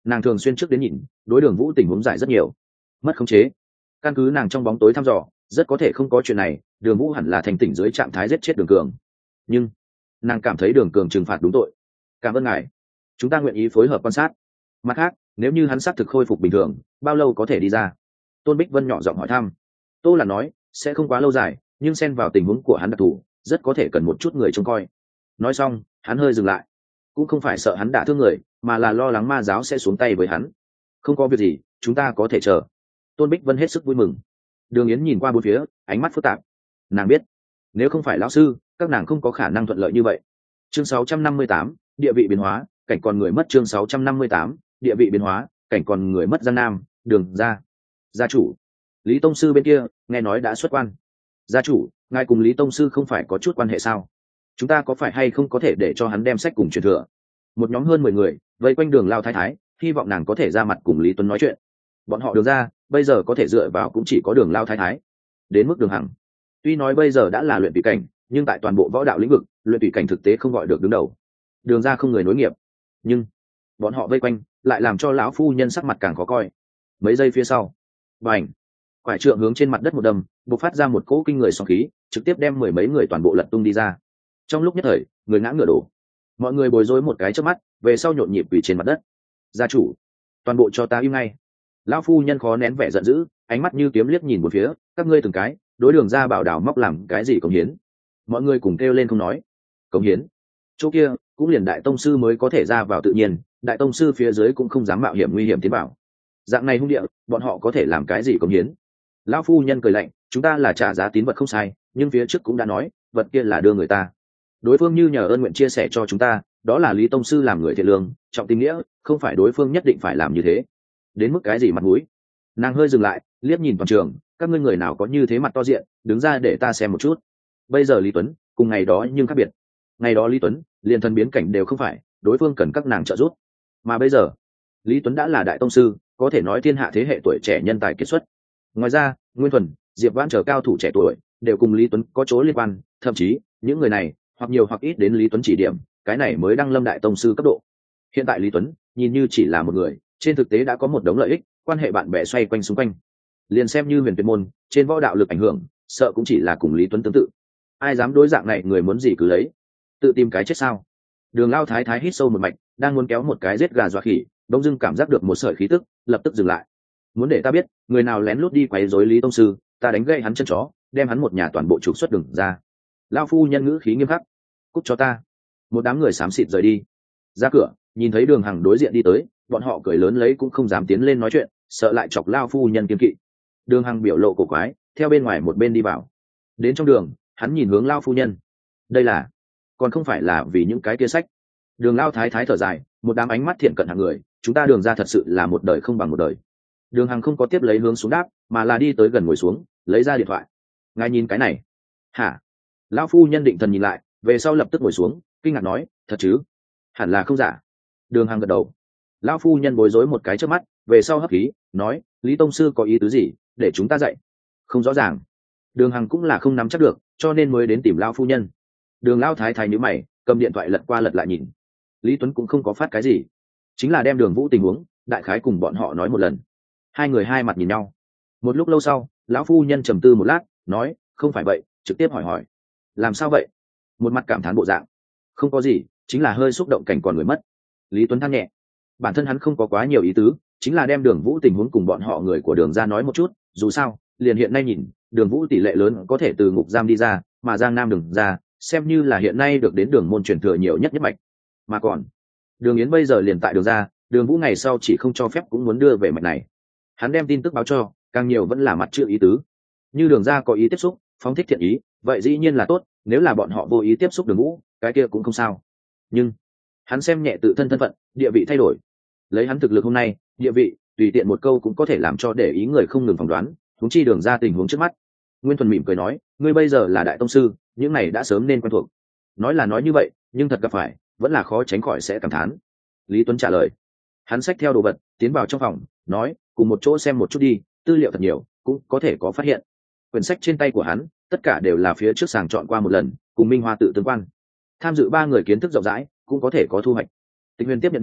nàng thường xuyên trước đến nhìn đối Đường Vũ tình huống giải rất nhiều, mất khống chế. Căn cứ nàng trong bóng tối thăm dò, rất có thể không có chuyện này, Đường Vũ hẳn là thành tỉnh dưới trạng thái giết chết Đường Cường. Nhưng nàng cảm thấy Đường Cường trừng phạt đúng tội. Cảm ơn ngài, chúng ta nguyện ý phối hợp quan sát. Mặt khác, nếu như hắn xác thực khôi phục bình thường, bao lâu có thể đi ra? Tôn Bích Vân nhỏ giọng hỏi thăm. Tô là nói sẽ không quá lâu dài, nhưng xen vào tình huống của hắn đặc thù, rất có thể cần một chút người trông coi. Nói xong, hắn hơi dừng lại, cũng không phải sợ hắn đả thương người, mà là lo lắng ma giáo sẽ xuống tay với hắn. Không có việc gì, chúng ta có thể chờ. Tôn Bích Vân hết sức vui mừng. Đường Yến nhìn qua bốn phía, ánh mắt phức tạp. Nàng biết, nếu không phải lão sư, các nàng không có khả năng thuận lợi như vậy. Chương sáu trăm năm mươi tám, địa vị biến hóa, cảnh còn người mất. Chương sáu trăm năm mươi tám, địa vị biến hóa, cảnh còn người mất. Giang Nam, Đường gia. Gia chủ, Lý tông sư bên kia, nghe nói đã xuất quan. Gia chủ, ngài cùng Lý tông sư không phải có chút quan hệ sao? Chúng ta có phải hay không có thể để cho hắn đem sách cùng truyền thừa? Một nhóm hơn mười người vây quanh Đường Lao thái thái, hy vọng nàng có thể ra mặt cùng Lý Tuấn nói chuyện. Bọn họ Đường ra bây giờ có thể dựa vào cũng chỉ có Đường Lao thái thái. Đến mức Đường Hằng, tuy nói bây giờ đã là luyện tùy cảnh, nhưng tại toàn bộ võ đạo lĩnh vực, luyện tùy cảnh thực tế không gọi được đứng đầu. Đường ra không người nối nghiệp, nhưng bọn họ vây quanh lại làm cho lão phu nhân sắc mặt càng khó coi. Mấy giây phía sau, bành, quải trượng hướng trên mặt đất một đầm, bộc phát ra một cỗ kinh người sóng khí, trực tiếp đem mười mấy người toàn bộ lật tung đi ra. Trong lúc nhất thời, người ngã ngửa đổ, mọi người bối rối một cái trước mắt, về sau nhộn nhịp quỳ trên mặt đất. Gia chủ, toàn bộ cho ta im ngay. Lão phu nhân khó nén vẻ giận dữ, ánh mắt như kiếm liếc nhìn một phía, các ngươi từng cái đối Đường ra bảo đảo móc làm cái gì cống hiến? Mọi người cùng kêu lên không nói. Cống hiến? Chỗ kia cũng liền đại tông sư mới có thể ra vào tự nhiên, đại tông sư phía dưới cũng không dám mạo hiểm nguy hiểm tiến vào. Dạng này hung địa, bọn họ có thể làm cái gì cống hiến? Lão phu nhân cười lạnh, chúng ta là trả giá tín vật không sai, nhưng phía trước cũng đã nói, vật kia là đưa người ta. Đối phương như nhờ ơn nguyện chia sẻ cho chúng ta, đó là Lý tông sư làm người thiện lương, trọng tình nghĩa, không phải đối phương nhất định phải làm như thế. Đến mức cái gì mặt mũi? Nàng hơi dừng lại, liếc nhìn toàn trường, các ngươi người nào có như thế mặt to diện, đứng ra để ta xem một chút. Bây giờ Lý Tuấn cùng ngày đó nhưng khác biệt. Ngày đó Lý Tuấn liền thần biến cảnh đều không phải, đối phương cần các nàng trợ giúp. Mà bây giờ, Lý Tuấn đã là đại tông sư, có thể nói thiên hạ thế hệ tuổi trẻ nhân tài kiệt xuất. Ngoài ra, Nguyên Thuần, Diệp Vãn chờ cao thủ trẻ tuổi đều cùng Lý Tuấn có chỗ liên quan, thậm chí những người này hoặc nhiều hoặc ít đến Lý Tuấn chỉ điểm, cái này mới đăng lâm đại tông sư cấp độ. Hiện tại Lý Tuấn nhìn như chỉ là một người, trên thực tế đã có một đống lợi ích, quan hệ bạn bè xoay quanh xung quanh. Liền xem như Huyền Tuyệt môn, trên võ đạo lực ảnh hưởng, sợ cũng chỉ là cùng Lý Tuấn tương tự. Ai dám đối dạng này người muốn gì cứ lấy, tự tìm cái chết sao? Đường Lao thái thái hít sâu một mạch, đang muốn kéo một cái giết gà dọa khỉ, bỗng dưng cảm giác được một sợi khí tức, lập tức dừng lại. Muốn để ta biết, người nào lén lút đi quấy rối Lý tông sư, ta đánh gãy hắn chân chó, đem hắn một nhà toàn bộ trục xuất Đường ra. Lao phu nhân ngữ khí nghiêm khắc, cút cho ta. Một đám người xám xịt rời đi. Ra cửa, nhìn thấy Đường Hằng đối diện đi tới, bọn họ cười lớn lấy cũng không dám tiến lên nói chuyện, sợ lại chọc Lao phu nhân kiêng kỵ. Đường Hằng biểu lộ cổ quái, theo bên ngoài một bên đi vào. Đến trong đường, hắn nhìn hướng Lao phu nhân. Đây là, còn không phải là vì những cái kia sách. Đường Lao thái thái thở dài, một đám ánh mắt thiện cận hàng người, chúng ta Đường ra thật sự là một đời không bằng một đời. Đường Hằng không có tiếp lấy hướng xuống đáp, mà là đi tới gần ngồi xuống, lấy ra điện thoại. Ngài nhìn cái này. Hả? Lão phu nhân định thần nhìn lại, về sau lập tức ngồi xuống, kinh ngạc nói, thật chứ? Hẳn là không giả. Đường Hằng gật đầu. Lão phu nhân bối rối một cái trước mắt, về sau hấp khí, nói, Lý tông sư có ý tứ gì, để chúng ta dạy? Không rõ ràng. Đường Hằng cũng là không nắm chắc được, cho nên mới đến tìm Lão phu nhân. Đường Lão thái thái nhíu mày, cầm điện thoại lật qua lật lại nhìn. Lý Tuấn cũng không có phát cái gì, chính là đem Đường Vũ tình huống đại khái cùng bọn họ nói một lần. Hai người hai mặt nhìn nhau. Một lúc lâu sau, lão phu nhân trầm tư một lát, nói, không phải vậy, trực tiếp hỏi hỏi. Làm sao vậy? Một mặt cảm thán bộ dạng. Không có gì, chính là hơi xúc động cảnh còn người mất. Lý Tuấn than nhẹ. Bản thân hắn không có quá nhiều ý tứ, chính là đem Đường Vũ tình huống cùng bọn họ người của Đường ra nói một chút, dù sao, liền hiện nay nhìn, Đường Vũ tỷ lệ lớn có thể từ ngục giam đi ra, mà Giang Nam Đường ra, xem như là hiện nay được đến Đường môn truyền thừa nhiều nhất nhất mạch. Mà còn, Đường Yến bây giờ liền tại Đường ra, Đường Vũ ngày sau chỉ không cho phép cũng muốn đưa về mạch này. Hắn đem tin tức báo cho, càng nhiều vẫn là mặt chữ ý tứ. Như Đường ra có ý tiếp xúc, phóng thích thiện ý, vậy dĩ nhiên là tốt, nếu là bọn họ vô ý tiếp xúc Đường Vũ, cái kia cũng không sao. Nhưng hắn xem nhẹ tự thân thân phận, địa vị thay đổi. Lấy hắn thực lực hôm nay, địa vị tùy tiện một câu cũng có thể làm cho để ý người không ngừng phỏng đoán, huống chi Đường ra tình huống trước mắt. Nguyên Thuần mỉm cười nói, ngươi bây giờ là đại tông sư, những này đã sớm nên quen thuộc. Nói là nói như vậy, nhưng thật gặp phải, vẫn là khó tránh khỏi sẽ cảm thán. Lý Tuấn trả lời. Hắn xách theo đồ vật, tiến vào trong phòng, nói, cùng một chỗ xem một chút đi, tư liệu thật nhiều, cũng có thể có phát hiện. Quyển sách trên tay của hắn, tất cả đều là phía trước sàng chọn qua một lần, cùng Minh Hoa tự tương quan. Tham dự ba người kiến thức rộng rãi, cũng có thể có thu hoạch. Tịch Huyền tiếp nhận đi,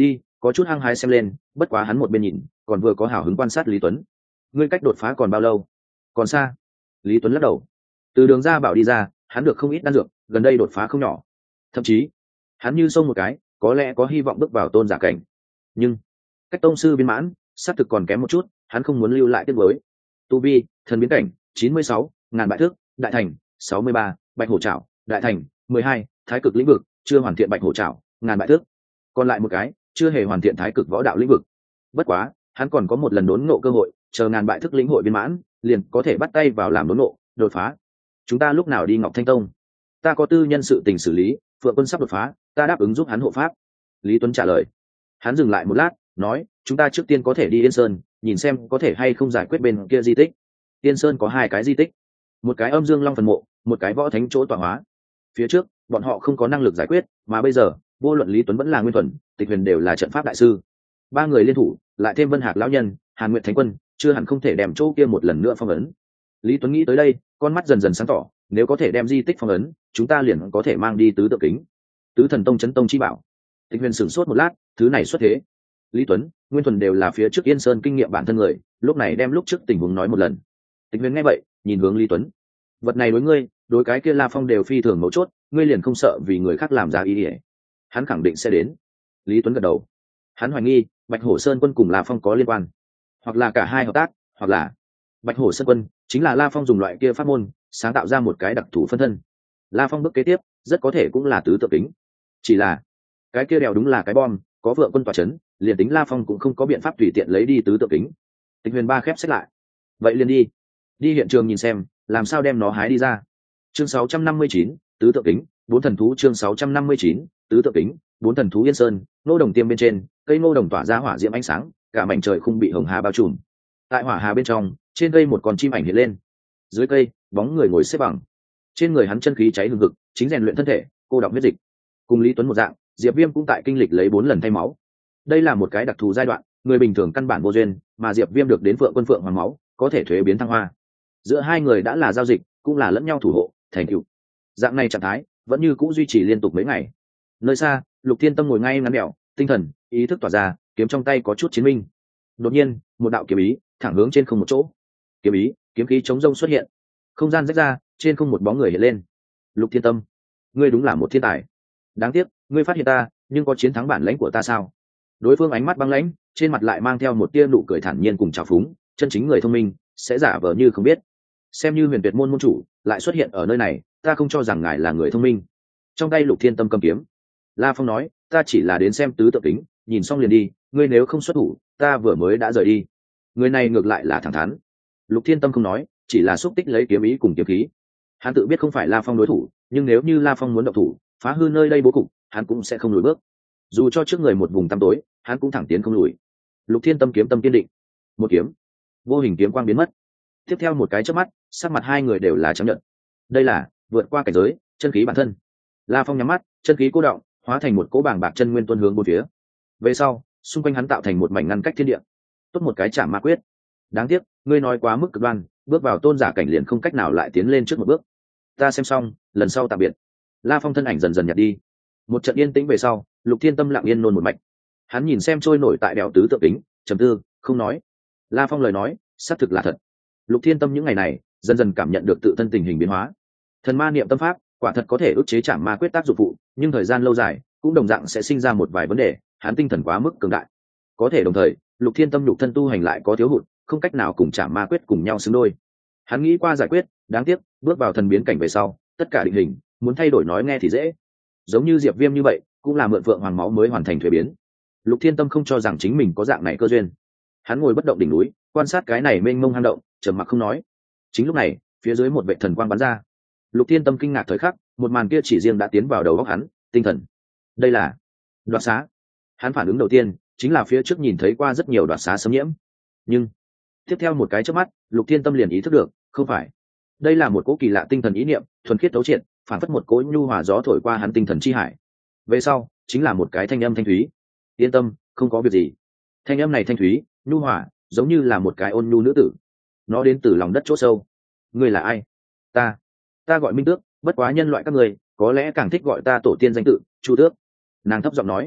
có chút hăng hái xem lên, bất quá hắn một bên nhìn còn vừa có hào hứng quan sát Lý Tuấn. Ngươi cách đột phá còn bao lâu? Còn xa. Lý Tuấn lắc đầu. Từ đường ra bảo đi ra, hắn được không ít đan dược, gần đây đột phá không nhỏ. Thậm chí hắn như xông một cái có lẽ có hy vọng bước vào tôn giả cảnh, nhưng cách tông sư viên mãn xác thực còn kém một chút. Hắn không muốn lưu lại tiếp với tu vi thần biến cảnh chín mươi sáu, ngàn bại thước đại thành sáu mươi ba, bạch hổ trảo đại thành mười hai, thái cực lĩnh vực chưa hoàn thiện bạch hổ trảo ngàn bại thước, còn lại một cái chưa hề hoàn thiện thái cực võ đạo lĩnh vực. Bất quá hắn còn có một lần đốn ngộ cơ hội, chờ ngàn bại thức lĩnh hội viên mãn liền có thể bắt tay vào làm đốn ngộ đột phá. Chúng ta lúc nào đi Ngọc Thanh Tông? Ta có tư nhân sự tình xử lý, Phượng Quân sắp đột phá, ta đáp ứng giúp hắn hộ pháp. Lý Tuấn trả lời. Hắn dừng lại một lát nói, chúng ta trước tiên có thể đi Yên Sơn nhìn xem có thể hay không giải quyết bên kia di tích. Yên Sơn có hai cái di tích, một cái âm dương long phần mộ, một cái võ thánh chỗ tọa hóa. Phía trước bọn họ không có năng lực giải quyết, mà bây giờ vô luận Lý Tuấn vẫn là Nguyên Thuần, Tịch Huyền đều là trận pháp đại sư, ba người liên thủ lại thêm Vân Hạc lão nhân, Hàn Nguyệt Thánh Quân, chưa hẳn không thể đem chỗ kia một lần nữa phong ấn. Lý Tuấn nghĩ tới đây, con mắt dần dần sáng tỏ, nếu có thể đem di tích phong ấn, chúng ta liền có thể mang đi tứ tượng kính, tứ thần tông chấn tông chi bảo. Tịch Huyền sửng sốt một lát, thứ này xuất thế. Lý Tuấn, Nguyên Thuần đều là phía trước Yên Sơn kinh nghiệm bản thân người, lúc này đem lúc trước tình huống nói một lần. Tịch Huyền nghe vậy, nhìn hướng Lý Tuấn. Vật này đối ngươi, đối cái kia La Phong đều phi thường mấu chốt, ngươi liền không sợ vì người khác làm giá ý ỉa? Hắn khẳng định sẽ đến. Lý Tuấn gật đầu. Hắn hoài nghi Bạch Hổ Sơn Quân cùng La Phong có liên quan, hoặc là cả hai hợp tác, hoặc là Bạch Hổ Sơn Quân chính là La Phong dùng loại kia pháp môn sáng tạo ra một cái đặc thù phân thân. La Phong bước kế tiếp rất có thể cũng là tứ tượng kính, chỉ là cái kia đèo đúng là cái bom, có Vượng Quân tỏa chấn, liền tính La Phong cũng không có biện pháp tùy tiện lấy đi tứ tượng kính. Tịch Huyền ba khép sách lại. Vậy liền đi đi hiện trường nhìn xem làm sao đem nó hái đi ra. Chương sáu trăm năm mươi chín, tứ tượng kính bốn thần thú. Chương sáu trăm năm mươi chín, tứ tượng kính bốn thần thú. Yên Sơn, ngô đồng tiêm bên trên, cây ngô đồng tỏa ra hỏa diễm ánh sáng, cả mảnh trời không bị hồng hà bao trùm. Tại hỏa hà bên trong, trên cây một con chim ảnh hiện lên, dưới cây bóng người ngồi xếp bằng, trên người hắn chân khí cháy hừng hực, chính rèn luyện thân thể, cô đọng huyết dịch. Cùng Lý Tuấn một dạng, Diệp Viêm cũng tại kinh lịch lấy bốn lần thay máu. Đây là một cái đặc thù giai đoạn, người bình thường căn bản vô duyên, mà Diệp Viêm được đến Phượng Quân Phượng Hoàng máu, có thể thuế biến thăng hoa. Giữa hai người đã là giao dịch, cũng là lẫn nhau thủ hộ, thành tựu. Dạng này trạng thái vẫn như cũ duy trì liên tục mấy ngày. Nơi xa, Lục Thiên Tâm ngồi ngay ngắn đẹo, tinh thần ý thức tỏa ra, kiếm trong tay có chút chiến minh. Đột nhiên, một đạo kiếm ý thẳng hướng trên không một chỗ. Kiếm ý, kiếm khí chống rông xuất hiện, không gian rách ra, trên không một bóng người hiện lên. Lục Thiên Tâm, ngươi đúng là một thiên tài. Đáng tiếc, ngươi phát hiện ta, nhưng có chiến thắng bản lãnh của ta sao? Đối phương ánh mắt băng lãnh, trên mặt lại mang theo một tia nụ cười thản nhiên cùng trào phúng. Chân chính người thông minh sẽ giả vờ như không biết. Xem như Huyền Tuyệt môn môn chủ lại xuất hiện ở nơi này, ta không cho rằng ngài là người thông minh. Trong tay Lục Thiên Tâm cầm kiếm. La Phong nói, ta chỉ là đến xem tứ tượng kính, nhìn xong liền đi, ngươi nếu không xuất thủ, ta vừa mới đã rời đi. Người này ngược lại là thẳng thắn. Lục Thiên Tâm không nói, chỉ là xúc tích lấy kiếm ý cùng kiếm khí. Hắn tự biết không phải La Phong đối thủ, nhưng nếu như La Phong muốn động thủ, phá hư nơi đây bố cục, hắn cũng sẽ không lùi bước. Dù cho trước người một vùng tăm tối, hắn cũng thẳng tiến không lùi. Lục Thiên Tâm kiếm tâm kiên định. Một kiếm, vô hình kiếm quang biến mất. Tiếp theo một cái chớp mắt, sắc mặt hai người đều là trắng nhợt. Đây là vượt qua cảnh giới, chân khí bản thân. La Phong nhắm mắt, chân khí cô động, hóa thành một cỗ bảng bạc chân nguyên tuôn hướng bốn phía. Về sau, xung quanh hắn tạo thành một mảnh ngăn cách thiên địa. Tốt một cái chạm ma quyết. Đáng tiếc, ngươi nói quá mức cực đoan, bước vào tôn giả cảnh liền không cách nào lại tiến lên trước một bước. Ta xem xong, lần sau tạm biệt. La Phong thân ảnh dần dần nhạt đi. Một trận yên tĩnh về sau, Lục Thiên Tâm lặng yên nôn một mạch. Hắn nhìn xem trôi nổi tại đèo tứ tượng kính, trầm tư, không nói. La Phong lời nói, xác thực là thật. Lục Thiên Tâm những ngày này dần dần cảm nhận được tự thân tình hình biến hóa. Thần ma niệm tâm pháp quả thật có thể ức chế chạm ma quyết tác dụng phụ, nhưng thời gian lâu dài cũng đồng dạng sẽ sinh ra một vài vấn đề. Hắn tinh thần quá mức cường đại, có thể đồng thời Lục Thiên Tâm nhục thân tu hành lại có thiếu hụt, không cách nào cùng chạm ma quyết cùng nhau xứng đôi. Hắn nghĩ qua giải quyết, đáng tiếc bước vào thần biến cảnh về sau, tất cả định hình muốn thay đổi nói nghe thì dễ, giống như Diệp Viêm như vậy cũng là mượn Phượng Hoàng máu mới hoàn thành thuế biến. Lục Thiên Tâm không cho rằng chính mình có dạng này cơ duyên. Hắn ngồi bất động đỉnh núi, quan sát cái này mênh mông hang động, trầm mặc không nói. Chính lúc này, phía dưới một vệ thần quang bắn ra. Lục Thiên Tâm kinh ngạc thời khắc, một màn kia chỉ riêng đã tiến vào đầu óc hắn, tinh thần. Đây là đoạt xá. Hắn phản ứng đầu tiên chính là phía trước nhìn thấy qua rất nhiều đoạt xá xâm nhiễm, nhưng tiếp theo một cái chớp mắt, Lục Thiên Tâm liền ý thức được, không phải. Đây là một cỗ kỳ lạ tinh thần ý niệm, thuần khiết thấu triệt, phản phất một cỗ nhu hòa gió thổi qua hắn tinh thần chi hải. Về sau, chính là một cái thanh âm thanh thúy. Yên tâm, không có việc gì. Thanh âm này thanh thúy, nhu hòa, giống như là một cái ôn nhu nữ tử. Nó đến từ lòng đất chỗ sâu. Ngươi là ai? Ta, ta gọi Minh Tước, bất quá nhân loại các người có lẽ càng thích gọi ta tổ tiên danh tự, Chu Tước. Nàng thấp giọng nói.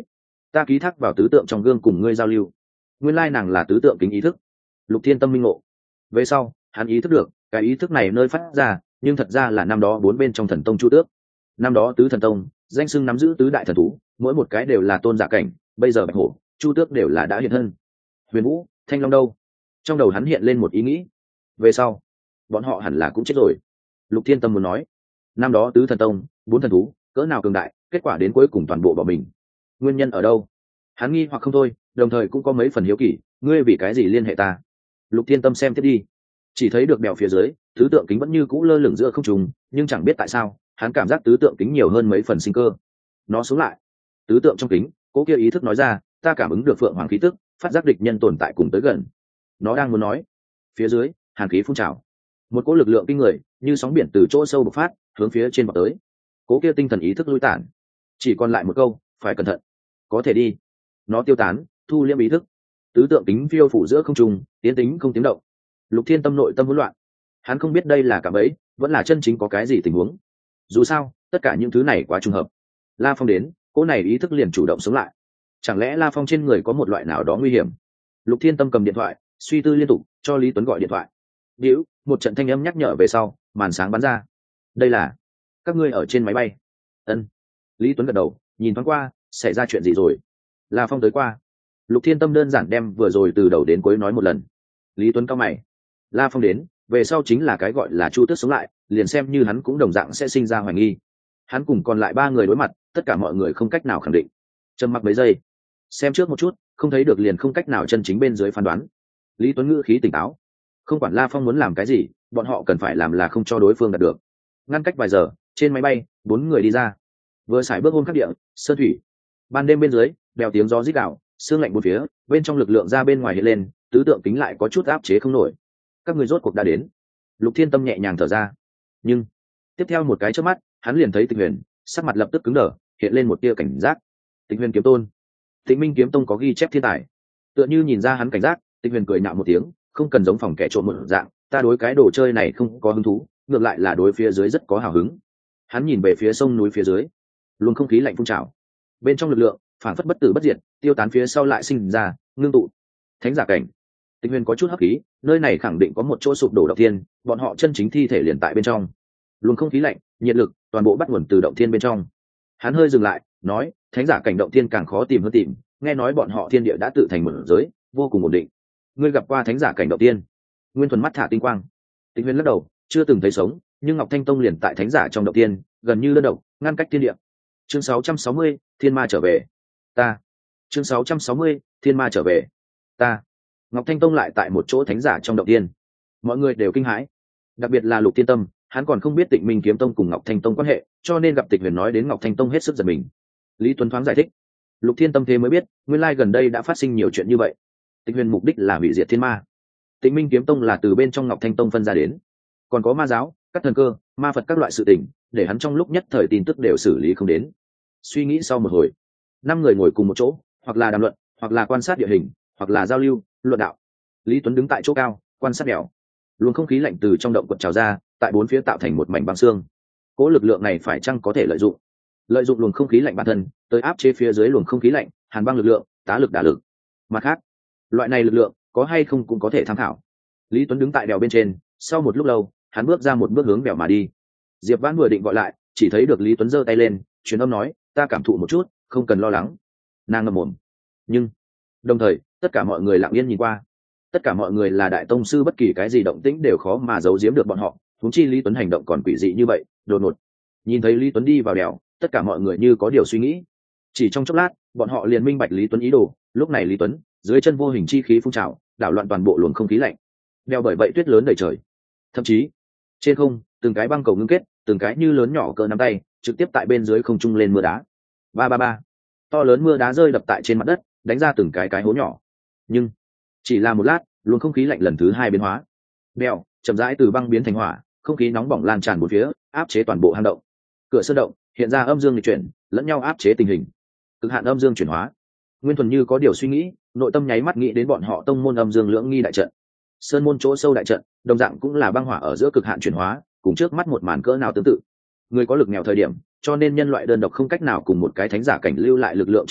ta ký thác vào tứ tượng trong gương cùng ngươi giao lưu. Nguyên lai nàng là tứ tượng kính ý thức. Lục Thiên Tâm minh ngộ. Về sau hắn ý thức được cái ý thức này nơi phát ra nhưng thật ra là năm đó bốn bên trong thần tông Chu Tước. Năm đó tứ thần tông danh xưng nắm giữ tứ đại thần thú, mỗi một cái đều là tôn giả cảnh, bây giờ Bạch Hổ, Chu Tước đều là đã hiện thân. Huyền Vũ, Thanh Long đâu? Trong đầu hắn hiện lên một ý nghĩ. Về sau bọn họ hẳn là cũng chết rồi. Lục Thiên Tâm muốn nói, năm đó tứ thần tông bốn thần thú cỡ nào cường đại, kết quả đến cuối cùng toàn bộ bỏ mình. Nguyên nhân ở đâu? Hắn nghi hoặc không thôi, đồng thời cũng có mấy phần hiếu kỳ, ngươi vì cái gì liên hệ ta? Lục Thiên Tâm xem tiếp đi, chỉ thấy được bèo phía dưới tứ tượng kính vẫn như cũ lơ lửng giữa không trung, nhưng chẳng biết tại sao hắn cảm giác tứ tượng kính nhiều hơn mấy phần sinh cơ. Nó xuống lại, tứ tượng trong kính cố kia ý thức nói ra, ta cảm ứng được phượng hoàng khí tức, phát giác địch nhân tồn tại cùng tới gần. Nó đang muốn nói, phía dưới hàn khí phun trào, một cỗ lực lượng kinh người như sóng biển từ chỗ sâu bộc phát hướng phía trên bọc tới. Cố kia tinh thần ý thức lui tản, chỉ còn lại một câu, phải cẩn thận. Có thể đi. Nó tiêu tán, thu liễm ý thức, tứ tượng kính phiêu phủ giữa không trung, tiến tính không tiếng động. Lục Thiên Tâm nội tâm hỗn loạn, hắn không biết đây là cả bẫy vẫn là chân chính có cái gì tình huống. Dù sao tất cả những thứ này quá trùng hợp. La Phong đến, cỗ này ý thức liền chủ động sống lại. Chẳng lẽ La Phong trên người có một loại nào đó nguy hiểm? Lục Thiên Tâm cầm điện thoại suy tư liên tục, cho Lý Tuấn gọi điện thoại. Điếu, một trận thanh âm nhắc nhở về sau, màn sáng bắn ra. Đây là các ngươi ở trên máy bay. Ân. Lý Tuấn gật đầu, nhìn thoáng qua, xảy ra chuyện gì rồi? La Phong tới qua. Lục Thiên Tâm đơn giản đem vừa rồi từ đầu đến cuối nói một lần. Lý Tuấn cao mày. La Phong đến, về sau chính là cái gọi là Chu Tước sống lại, liền xem như hắn cũng đồng dạng sẽ sinh ra hoài nghi. Hắn cùng còn lại ba người đối mặt, tất cả mọi người không cách nào khẳng định. Trầm mặc mấy giây, xem trước một chút, không thấy được liền không cách nào chân chính bên dưới phán đoán. Lý Tuấn ngữ khí tỉnh táo, không quản La Phong muốn làm cái gì, bọn họ cần phải làm là không cho đối phương đạt được. Ngăn cách vài giờ, trên máy bay bốn người đi ra, vừa xài bước hôn khắc địa sơn thủy. Ban đêm bên dưới đèo tiếng gió rít gào, sương lạnh bốn phía, bên trong lực lượng ra bên ngoài hiện lên, tứ tượng kính lại có chút áp chế không nổi. Các người rốt cuộc đã đến. Lục Thiên Tâm nhẹ nhàng thở ra, nhưng tiếp theo một cái chớp mắt hắn liền thấy Tịch Huyền sắc mặt lập tức cứng đờ, hiện lên một tia cảnh giác. Tịch Huyền kiếm tôn, Tịnh Minh kiếm tông có ghi chép thiên tài. Tựa như nhìn ra hắn cảnh giác, Tịch Huyền cười nhạo một tiếng, không cần giống phòng kẻ trộm một dạng, ta đối cái đồ chơi này không có hứng thú, ngược lại là đối phía dưới rất có hào hứng. Hắn nhìn về phía sông núi phía dưới, luồng không khí lạnh phun trào, bên trong lực lượng phản phất bất tử bất diệt, tiêu tán phía sau lại sinh ra ngưng tụ thánh giả cảnh. Tịch Huyền có chút hấp khí, nơi này khẳng định có một chỗ sụp đổ động thiên, bọn họ chân chính thi thể liền tại bên trong. Luồng không khí lạnh, nhiệt lực, toàn bộ bắt nguồn từ động thiên bên trong. Hắn hơi dừng lại, nói, thánh giả cảnh động thiên càng khó tìm hơn tìm, nghe nói bọn họ thiên địa đã tự thành một giới, vô cùng ổn định. Ngươi gặp qua thánh giả cảnh động thiên? Nguyên Thuần mắt thả tinh quang. Tịch Huyền lắc đầu, chưa từng thấy sống, nhưng Ngọc Thanh Tông liền tại thánh giả trong động thiên, gần như đơn độc, ngăn cách thiên địa. Chương sáu trăm sáu mươi, Thiên Ma trở về. Ta. Chương sáu trăm sáu mươi, Thiên Ma trở về. Ta. Ngọc Thanh Tông lại tại một chỗ thánh giả trong động tiên, mọi người đều kinh hãi, đặc biệt là Lục Thiên Tâm, hắn còn không biết Tịnh Minh kiếm tông cùng Ngọc Thanh Tông quan hệ, cho nên gặp Tịch Huyền nói đến Ngọc Thanh Tông hết sức giật mình. Lý Tuấn thoáng giải thích, Lục Thiên Tâm thế mới biết, nguyên lai gần đây đã phát sinh nhiều chuyện như vậy. Tịch Huyền mục đích là hủy diệt thiên ma, Tịnh Minh kiếm tông là từ bên trong Ngọc Thanh Tông phân ra đến, còn có ma giáo, các thần cơ, ma Phật các loại sự tình, để hắn trong lúc nhất thời tin tức đều xử lý không đến. Suy nghĩ sau một hồi, năm người ngồi cùng một chỗ, hoặc là đàm luận, hoặc là quan sát địa hình, hoặc là giao lưu luận đạo. Lý Tuấn đứng tại chỗ cao quan sát đèo, luồng không khí lạnh từ trong động quật trào ra, tại bốn phía tạo thành một mảnh băng xương. Cố lực lượng này phải chăng có thể lợi dụng lợi dụng luồng không khí lạnh bản thân tới áp chế phía dưới luồng không khí lạnh hàn băng lực lượng, tá lực đả lực. Mặt khác, loại này lực lượng có hay không cũng có thể tham khảo. Lý Tuấn đứng tại đèo bên trên, sau một lúc lâu hắn bước ra một bước hướng đèo mà đi. Diệp Vãn vừa định gọi lại, chỉ thấy được Lý Tuấn giơ tay lên truyền âm nói, ta cảm thụ một chút, không cần lo lắng. Nàng ngậm mồm, nhưng đồng thời tất cả mọi người lặng yên nhìn qua. Tất cả mọi người là đại tông sư, bất kỳ cái gì động tĩnh đều khó mà giấu giếm được bọn họ, huống chi Lý Tuấn hành động còn quỷ dị như vậy, đột ngột. Nhìn thấy Lý Tuấn đi vào đèo, tất cả mọi người như có điều suy nghĩ. Chỉ trong chốc lát, bọn họ liền minh bạch Lý Tuấn ý đồ. Lúc này Lý Tuấn dưới chân vô hình chi khí phun trào, đảo loạn toàn bộ luồng không khí lạnh. Đèo bởi vậy tuyết lớn đầy trời, thậm chí trên không từng cái băng cầu ngưng kết, từng cái như lớn nhỏ cỡ nắm tay, trực tiếp tại bên dưới không trung lên mưa đá. Ba ba ba, to lớn mưa đá rơi đập tại trên mặt đất, đánh ra từng cái cái hố nhỏ. Nhưng chỉ là một lát, luồng không khí lạnh lần thứ hai biến hóa, đèo chậm rãi từ băng biến thành hỏa, không khí nóng bỏng lan tràn bốn phía, áp chế toàn bộ hang động. Cửa sơn động hiện ra âm dương nghịch chuyển, lẫn nhau áp chế tình hình, cực hạn âm dương chuyển hóa. Nguyên Thuần như có điều suy nghĩ, nội tâm nháy mắt nghĩ đến bọn họ tông môn âm dương lưỡng nghi đại trận. Sơn môn chỗ sâu đại trận đồng dạng cũng là băng hỏa ở giữa cực hạn chuyển hóa, cùng trước mắt một màn cỡ nào tương tự. Người có lực nghèo thời điểm, cho nên nhân loại đơn độc không cách nào cùng một cái thánh giả cảnh lưu lại lực lượng chống lại,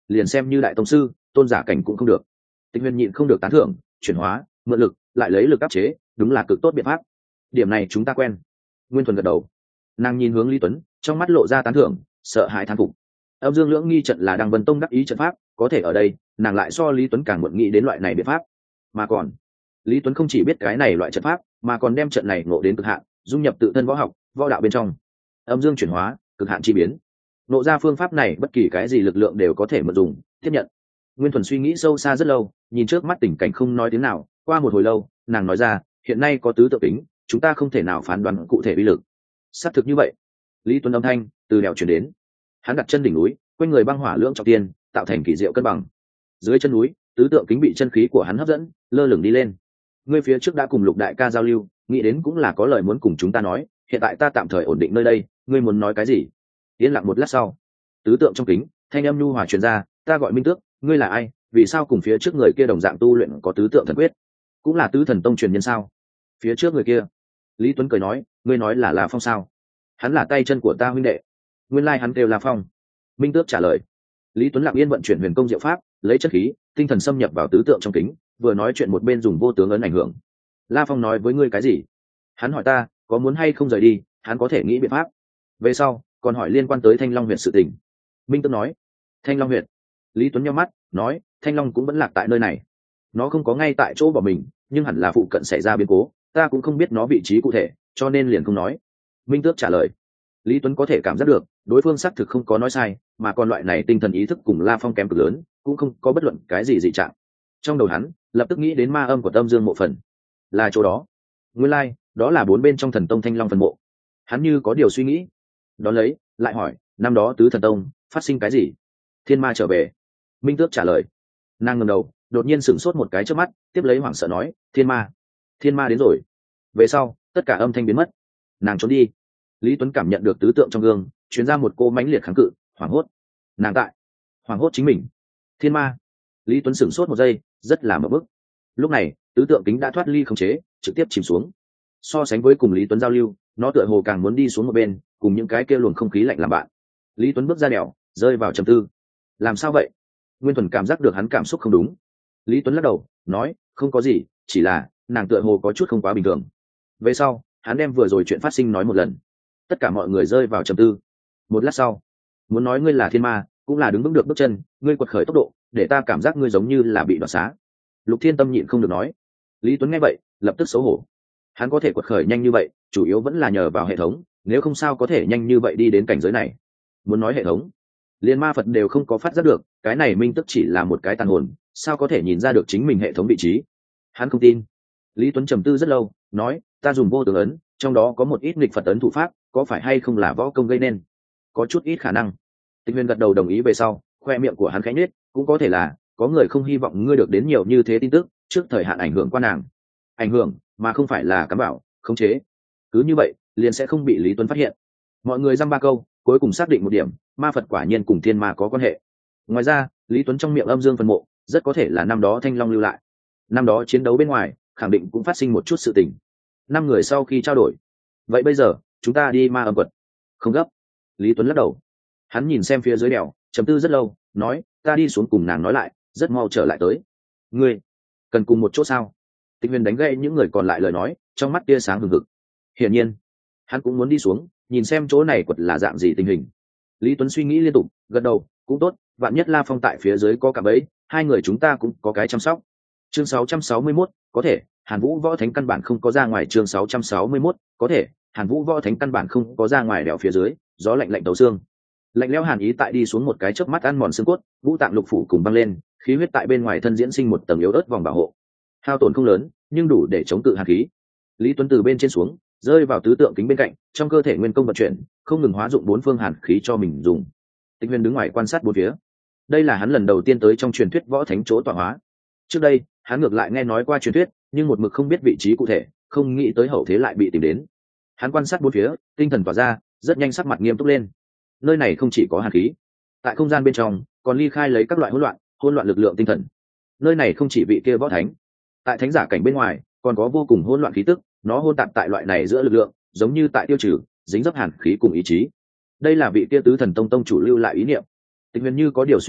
liền xem như đại tông sư tôn giả cảnh cũng không được. Tịch Huyền nhịn không được tán thưởng, chuyển hóa mượn lực lại lấy lực áp chế, đúng là cực tốt biện pháp. Điểm này chúng ta quen. Nguyên Thuần gật đầu, nàng nhìn hướng Lý Tuấn, trong mắt lộ ra tán thưởng, sợ hãi thán phục. Âm Dương Lưỡng Nghi trận là Đăng Vân Tông đắc ý trận pháp, có thể ở đây nàng lại so Lý Tuấn càng muộn nghĩ đến loại này biện pháp. Mà còn Lý Tuấn không chỉ biết cái này loại trận pháp, mà còn đem trận này ngộ đến cực hạn, dung nhập tự thân võ học võ đạo bên trong. Âm dương chuyển hóa, cực hạn chi biến, nộ ra phương pháp này bất kỳ cái gì lực lượng đều có thể mượn dùng tiếp nhận. Nguyên Thuần suy nghĩ sâu xa rất lâu, nhìn trước mắt tình cảnh không nói tiếng nào. Qua một hồi lâu nàng nói ra, hiện nay có tứ tự tính, chúng ta không thể nào phán đoán cụ thể uy lực. Xác thực như vậy. Lý Tuấn âm thanh từ đèo chuyển đến, hắn đặt chân đỉnh núi, quanh người băng hỏa lưỡng trọng tiên tạo thành kỳ diệu cân bằng. Dưới chân núi tứ tượng kính bị chân khí của hắn hấp dẫn, lơ lửng đi lên. Ngươi phía trước đã cùng Lục đại ca giao lưu, nghĩ đến cũng là có lời muốn cùng chúng ta nói, hiện tại ta tạm thời ổn định nơi đây, ngươi muốn nói cái gì? Yên lặng một lát sau, tứ tượng trong kính thanh âm nhu hòa truyền ra, ta gọi Minh Tước, ngươi là ai? Vì sao cùng phía trước người kia đồng dạng tu luyện có tứ tượng thần quyết, cũng là tứ thần tông truyền nhân sao? Phía trước người kia, Lý Tuấn cười nói, ngươi nói là La Phong sao? Hắn là tay chân của ta huynh đệ. Nguyên lai hắn kêu La Phong. Minh Tước trả lời. Lý Tuấn lặng yên vận chuyển huyền công diệu pháp, lấy chất khí tinh thần xâm nhập vào tứ tượng trong kính, vừa nói chuyện một bên dùng vô tướng ấn ảnh hưởng. La Phong nói với ngươi cái gì? Hắn hỏi ta có muốn hay không rời đi, hắn có thể nghĩ biện pháp. Về sau còn hỏi liên quan tới Thanh Long huyện sự tình. Minh Tước nói. Thanh Long huyện? Lý Tuấn nhíu mắt nói, Thanh Long cũng vẫn lạc tại nơi này. Nó không có ngay tại chỗ bỏ mình, nhưng hẳn là phụ cận xảy ra biến cố, ta cũng không biết nó vị trí cụ thể, cho nên liền không nói. Minh Tước trả lời. Lý Tuấn có thể cảm giác được đối phương xác thực không có nói sai, mà còn loại này tinh thần ý thức cùng La Phong kém cực lớn, cũng không có bất luận cái gì dị trạng. Trong đầu hắn lập tức nghĩ đến ma âm của Tâm Dương mộ phần, là chỗ đó. Nguyên lai like, đó là bốn bên trong thần tông Thanh Long phần mộ. Hắn như có điều suy nghĩ, đón lấy lại hỏi, năm đó tứ thần tông phát sinh cái gì? Thiên ma trở về. Minh Tước trả lời. Nàng ngẩng đầu, đột nhiên sửng sốt một cái trước mắt, tiếp lấy hoảng sợ nói, thiên ma thiên ma đến rồi. Về sau tất cả âm thanh biến mất, nàng trốn đi. Lý Tuấn cảm nhận được tứ tượng trong gương truyền ra một cô mãnh liệt kháng cự, hoảng hốt. Nàng tại hoảng hốt chính mình. Thiên ma. Lý Tuấn sửng sốt một giây, rất là mở bức. Lúc này tứ tượng kính đã thoát ly khống chế, trực tiếp chìm xuống. So sánh với cùng Lý Tuấn giao lưu, nó tựa hồ càng muốn đi xuống một bên, cùng những cái kia luồng không khí lạnh làm bạn. Lý Tuấn bước ra đèo, rơi vào trầm tư. Làm sao vậy? Nguyên Thuần cảm giác được hắn cảm xúc không đúng. Lý Tuấn lắc đầu nói, không có gì, chỉ là nàng tựa hồ có chút không quá bình thường. Về sau hắn đem vừa rồi chuyện phát sinh nói một lần. Tất cả mọi người rơi vào trầm tư. Một lát sau, muốn nói ngươi là thiên ma, cũng là đứng vững được bước chân, ngươi quật khởi tốc độ để ta cảm giác ngươi giống như là bị đoạt xá. Lục Thiên Tâm nhịn không được nói. Lý Tuấn nghe vậy lập tức xấu hổ. Hắn có thể quật khởi nhanh như vậy chủ yếu vẫn là nhờ vào hệ thống, nếu không sao có thể nhanh như vậy đi đến cảnh giới này. Muốn nói hệ thống, liên ma Phật đều không có phát giác được, cái này Minh Tức chỉ là một cái tàn hồn, sao có thể nhìn ra được chính mình hệ thống vị trí? Hắn không tin. Lý Tuấn trầm tư rất lâu, nói, ta dùng vô tướng ấn, trong đó có một ít nghịch Phật ấn thủ pháp, có phải hay không là võ công gây nên? Có chút ít khả năng. Tịch Huyền gật đầu đồng ý. Về sau khoe miệng của hắn khẽ nhếch, cũng có thể là có người không hy vọng ngươi được đến nhiều như thế tin tức trước thời hạn ảnh hưởng qua nàng. Ảnh hưởng mà không phải là cám bảo khống chế, cứ như vậy liền sẽ không bị Lý Tuấn phát hiện. Mọi người dăm ba câu cuối cùng xác định một điểm, ma Phật quả nhiên cùng thiên ma có quan hệ. Ngoài ra Lý Tuấn trong miệng âm dương phân mộ rất có thể là năm đó Thanh Long lưu lại. Năm đó chiến đấu bên ngoài khẳng định cũng phát sinh một chút sự tình. Năm người sau khi trao đổi, vậy bây giờ chúng ta đi ma âm quật? Không gấp. Lý Tuấn lắc đầu, hắn nhìn xem phía dưới đèo trầm tư rất lâu, nói, ta đi xuống cùng nàng nói lại, rất mau trở lại tới. Ngươi cần cùng một chỗ sao? Tịch Huyền đánh gãy những người còn lại lời nói, trong mắt tia sáng hừng hực. Hiển nhiên hắn cũng muốn đi xuống nhìn xem chỗ này quật là dạng gì tình hình. Lý Tuấn suy nghĩ liên tục, gật đầu, cũng tốt, vạn nhất La Phong tại phía dưới có cả bẫy, hai người chúng ta cũng có cái chăm sóc. Chương sáu trăm sáu mươi mốt, có thể Hàn Vũ Võ Thánh căn bản không có ra ngoài. Chương sáu trăm sáu mươi mốt, có thể Hàn Vũ Võ Thánh căn bản không có ra ngoài đèo phía dưới, gió lạnh lạnh tấu xương. Lạnh lẽo hàn ý tại đi xuống một cái chớp mắt ăn mòn xương cốt, ngũ tạng lục phủ cùng băng lên, khí huyết tại bên ngoài thân diễn sinh một tầng yếu ớt vòng bảo hộ. Hao tổn không lớn, nhưng đủ để chống cự hàn khí. Lý Tuấn từ bên trên xuống, rơi vào tứ tượng kính bên cạnh, trong cơ thể nguyên công vận chuyển, không ngừng hóa dụng bốn phương hàn khí cho mình dùng. Tịch Huyền đứng ngoài quan sát bốn phía. Đây là hắn lần đầu tiên tới trong truyền thuyết võ thánh chỗ tọa hóa. Trước đây hắn ngược lại nghe nói qua truyền thuyết, nhưng một mực không biết vị trí cụ thể, không nghĩ tới hậu thế lại bị tìm đến. Hắn quan sát bốn phía, tinh thần tỏa ra, rất nhanh sắc mặt nghiêm túc lên. Nơi này không chỉ có hàn khí, tại không gian bên trong còn ly khai lấy các loại hỗn loạn hỗn loạn lực lượng tinh thần. Nơi này không chỉ vị kia võ thánh, tại thánh giả cảnh bên ngoài còn có vô cùng hỗn loạn khí tức, nó hôn tạp tại loại này giữa lực lượng, giống như tại tiêu trừ dính dấp hàn khí cùng ý chí. Đây là vị kia tứ thần tông tông chủ lưu lại ý niệm. Tịch Huyền như có điều suy nghĩ,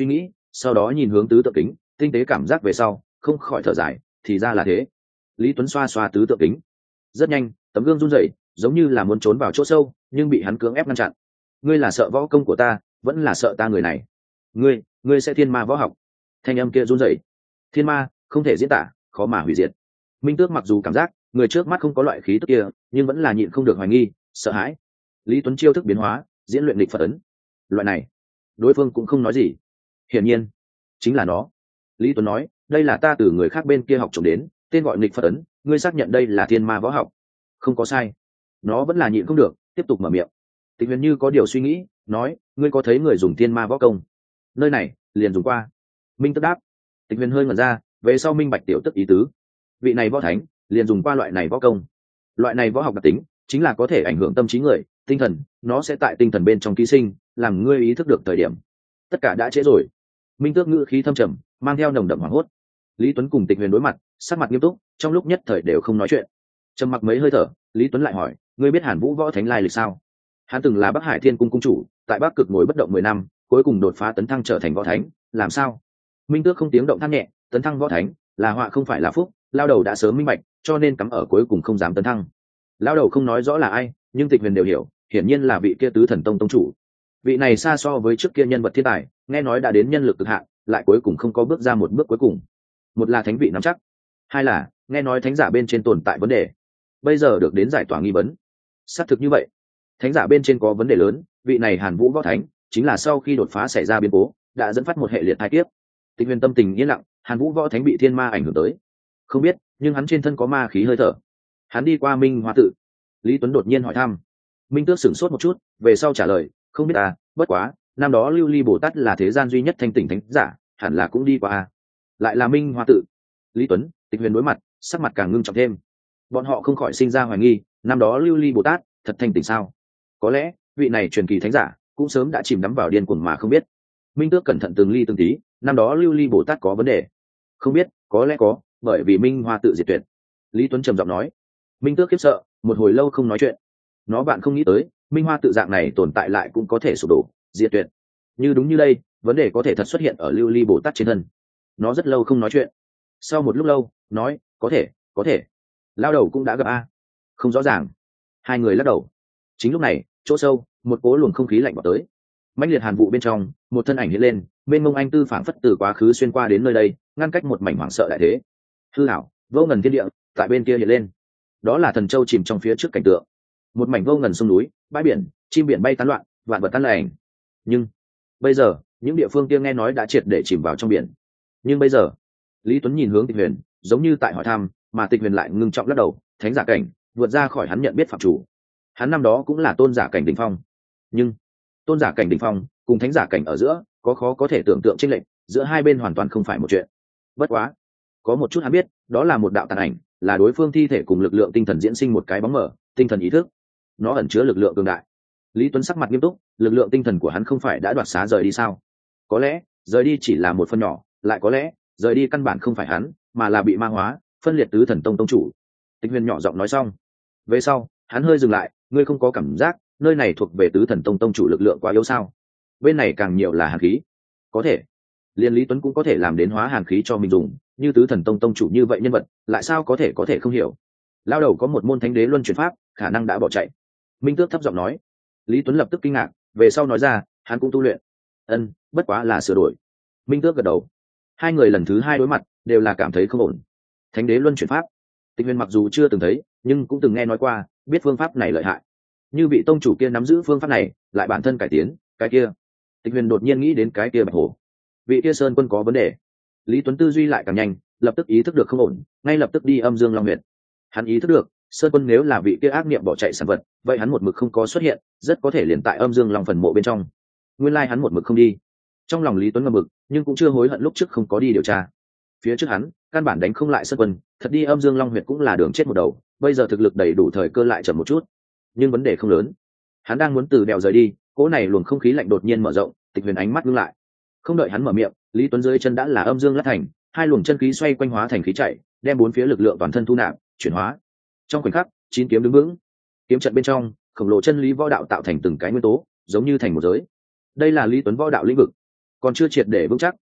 sau đó nhìn hướng tứ tượng kính, tinh tế cảm giác về sau không khỏi thở dài, thì ra là thế. Lý Tuấn xoa xoa tứ tượng kính, rất nhanh tấm gương run rẩy, giống như là muốn trốn vào chỗ sâu, nhưng bị hắn cưỡng ép ngăn chặn. Ngươi là sợ võ công của ta, vẫn là sợ ta người này? Ngươi, ngươi sẽ thiên ma võ học? Thanh âm kia run rẩy. Thiên ma không thể diễn tả, khó mà hủy diệt. Minh Tước mặc dù cảm giác người trước mắt không có loại khí tức kia, nhưng vẫn là nhịn không được hoài nghi, sợ hãi. Lý Tuấn chiêu thức biến hóa, diễn luyện địch Phật ấn. Loại này, đối phương cũng không nói gì. Hiển nhiên, chính là nó. Lý Tuấn nói, đây là ta từ người khác bên kia học trộm đến, tên gọi nghịch Phật ấn, ngươi xác nhận đây là thiên ma võ học? Không có sai. Nó vẫn là nhịn không được, tiếp tục mở miệng. Tịch Huyền như có điều suy nghĩ, nói, ngươi có thấy người dùng thiên ma võ công? Nơi này liền dùng qua. Minh Tước đáp. Tịch Huyền hơi ngẩn ra, về sau minh bạch tiểu tức ý tứ. Vị này võ thánh liền dùng qua loại này võ công. Loại này võ học đặc tính chính là có thể ảnh hưởng tâm trí người, tinh thần, nó sẽ tại tinh thần bên trong ký sinh, làm ngươi ý thức được thời điểm. Tất cả đã trễ rồi. Minh Tước ngữ khí thâm trầm, mang theo nồng đậm hoảng hốt. Lý Tuấn cùng Tịch Huyền đối mặt, sắc mặt nghiêm túc, trong lúc nhất thời đều không nói chuyện. Trầm mặc mấy hơi thở, Lý Tuấn lại hỏi, ngươi biết Hàn Vũ võ thánh lai lịch sao? Hắn từng là Bắc Hải Thiên cung cung chủ, tại Bắc Cực ngồi bất động mười năm, cuối cùng đột phá tấn thăng trở thành võ thánh, làm sao? Minh Tước không tiếng động than nhẹ, tấn thăng võ thánh là họa không phải là phúc, lao đầu đã sớm minh bạch, cho nên cắm ở cuối cùng không dám tấn thăng. Lao đầu không nói rõ là ai, nhưng Tịch Huyền đều hiểu, hiển nhiên là vị kia tứ thần tông tông chủ. Vị này xa so với trước kia nhân vật thiên tài, nghe nói đã đến nhân lực cực hạn, lại cuối cùng không có bước ra một bước cuối cùng. Một là thánh vị nắm chắc, hai là nghe nói thánh giả bên trên tồn tại vấn đề, bây giờ được đến giải tỏa nghi vấn. Xác thực như vậy, thánh giả bên trên có vấn đề lớn, vị này Hàn Vũ võ thánh chính là sau khi đột phá xảy ra biến cố, đã dẫn phát một hệ liệt tai kiếp. Tịch Huyền tâm tình yên lặng, Hàn Vũ võ thánh bị thiên ma ảnh hưởng tới, không biết, nhưng hắn trên thân có ma khí hơi thở. Hắn đi qua Minh Hoa tự. Lý Tuấn đột nhiên hỏi thăm. Minh Tước sửng sốt một chút, về sau trả lời, không biết à, bất quá năm đó Lưu Ly Bồ Tát là thế gian duy nhất thanh tỉnh thánh giả, hẳn là cũng đi qua à. Lại là Minh Hoa tự. Lý Tuấn, Tịch Huyền đối mặt, sắc mặt càng ngưng trọng thêm. Bọn họ không khỏi sinh ra hoài nghi, năm đó Lưu Ly Bồ Tát thật thanh tỉnh sao? Có lẽ vị này truyền kỳ thánh giả cũng sớm đã chìm đắm vào điên cuồng mà không biết. Minh Tước cẩn thận từng ly từng tí, năm đó Lưu Ly Bồ Tát có vấn đề? Không biết, có lẽ có, bởi vì Minh Hoa tự diệt tuyệt. Lý Tuấn trầm giọng nói. Minh Tước khiếp sợ, một hồi lâu không nói chuyện. Nó bạn không nghĩ tới, Minh Hoa tự dạng này tồn tại lại cũng có thể sụp đổ, diệt tuyệt. Như đúng như đây, vấn đề có thể thật xuất hiện ở Lưu Ly Bồ Tát trên thân. Nó rất lâu không nói chuyện. Sau một lúc lâu, nói, có thể, có thể. Lao đầu cũng đã gặp a. Không rõ ràng. Hai người lắc đầu. Chính lúc này, chỗ sâu, một cố luồng không khí lạnh vào tới. Mãnh liệt hàn vụ bên trong, một thân ảnh hiện lên, bên mông anh tư phảng phất từ quá khứ xuyên qua đến nơi đây, ngăn cách một mảnh hoảng sợ đại thế. Hư ảo, vô ngần thiên địa, tại bên kia hiện lên. Đó là Thần Châu chìm trong phía trước cảnh tượng. Một mảnh vô ngần sông núi, bãi biển, chim biển bay tán loạn, vạn vật tan lành. Nhưng bây giờ, những địa phương kia nghe nói đã triệt để chìm vào trong biển. Nhưng bây giờ, Lý Tuấn nhìn hướng Tịch Huyền, giống như tại hỏi thăm, mà Tịch Huyền lại ngưng trọng lắc đầu, thánh giả cảnh, vượt ra khỏi hắn nhận biết phạm chủ. Hắn năm đó cũng là tôn giả cảnh đỉnh phong, nhưng tôn giả cảnh đỉnh phong cùng thánh giả cảnh ở giữa có khó có thể tưởng tượng chênh lệch, giữa hai bên hoàn toàn không phải một chuyện. Bất quá, có một chút hắn biết, đó là một đạo tàn ảnh, là đối phương thi thể cùng lực lượng tinh thần diễn sinh một cái bóng mờ, tinh thần ý thức. Nó ẩn chứa lực lượng cường đại. Lý Tuấn sắc mặt nghiêm túc, lực lượng tinh thần của hắn không phải đã đoạt xá rời đi sao? Có lẽ, rời đi chỉ là một phần nhỏ, lại có lẽ, rời đi căn bản không phải hắn, mà là bị ma hóa, phân liệt tứ thần tông tông chủ. Tịch Huyền nhỏ giọng nói xong. Về sau, hắn hơi dừng lại, ngươi không có cảm giác, nơi này thuộc về tứ thần tông tông chủ lực lượng quá yếu sao? Bên này càng nhiều là hàn khí. Có thể. Liên Lý Tuấn cũng có thể làm đến hóa hàn khí cho mình dùng, như tứ thần tông tông chủ như vậy nhân vật, lại sao có thể có thể không hiểu? Lao đầu có một môn thánh đế luân chuyển pháp, khả năng đã bỏ chạy. Minh Tước thấp giọng nói. Lý Tuấn lập tức kinh ngạc, về sau nói ra, hắn cũng tu luyện. Ân, bất quá là sửa đổi. Minh Tước gật đầu. Hai người lần thứ hai đối mặt, đều là cảm thấy không ổn. Thánh đế luân chuyển pháp, Tịch Huyền mặc dù chưa từng thấy, nhưng cũng từng nghe nói qua, biết phương pháp này lợi hại. Như vị tông chủ kia nắm giữ phương pháp này, lại bản thân cải tiến, cái kia. Tịch Huyền đột nhiên nghĩ đến cái kia Bạch Hổ. Vị kia Sơn Quân có vấn đề. Lý Tuấn tư duy lại càng nhanh, lập tức ý thức được không ổn, ngay lập tức đi Âm Dương Long Huyệt. Hắn ý thức được, Sơn Quân nếu là vị kia ác niệm bỏ chạy sản vật, vậy hắn một mực không có xuất hiện, rất có thể liền tại Âm Dương Long phần mộ bên trong. Nguyên lai hắn một mực không đi. Trong lòng Lý Tuấn ngầm mực, nhưng cũng chưa hối hận lúc trước không có đi điều tra. Phía trước hắn, căn bản đánh không lại Sơn Quân, thật đi Âm Dương Long Huyệt cũng là đường chết một đầu, bây giờ thực lực đầy đủ thời cơ lại chậm một chút. Nhưng vấn đề không lớn. Hắn đang muốn từ đèo rời đi, cỗ này luồng không khí lạnh đột nhiên mở rộng, Tịch Huyền ánh mắt ngưng lại. Không đợi hắn mở miệng, Lý Tuấn dưới chân đã là âm dương lát thành, hai luồng chân khí xoay quanh hóa thành khí chạy, đem bốn phía lực lượng toàn thân thu nạp, chuyển hóa. Trong khoảnh khắc, chín kiếm đứng vững. Kiếm trận bên trong, khổng lồ chân lý võ đạo tạo thành từng cái nguyên tố, giống như thành một giới. Đây là Lý Tuấn võ đạo lĩnh vực, còn chưa triệt để vững chắc,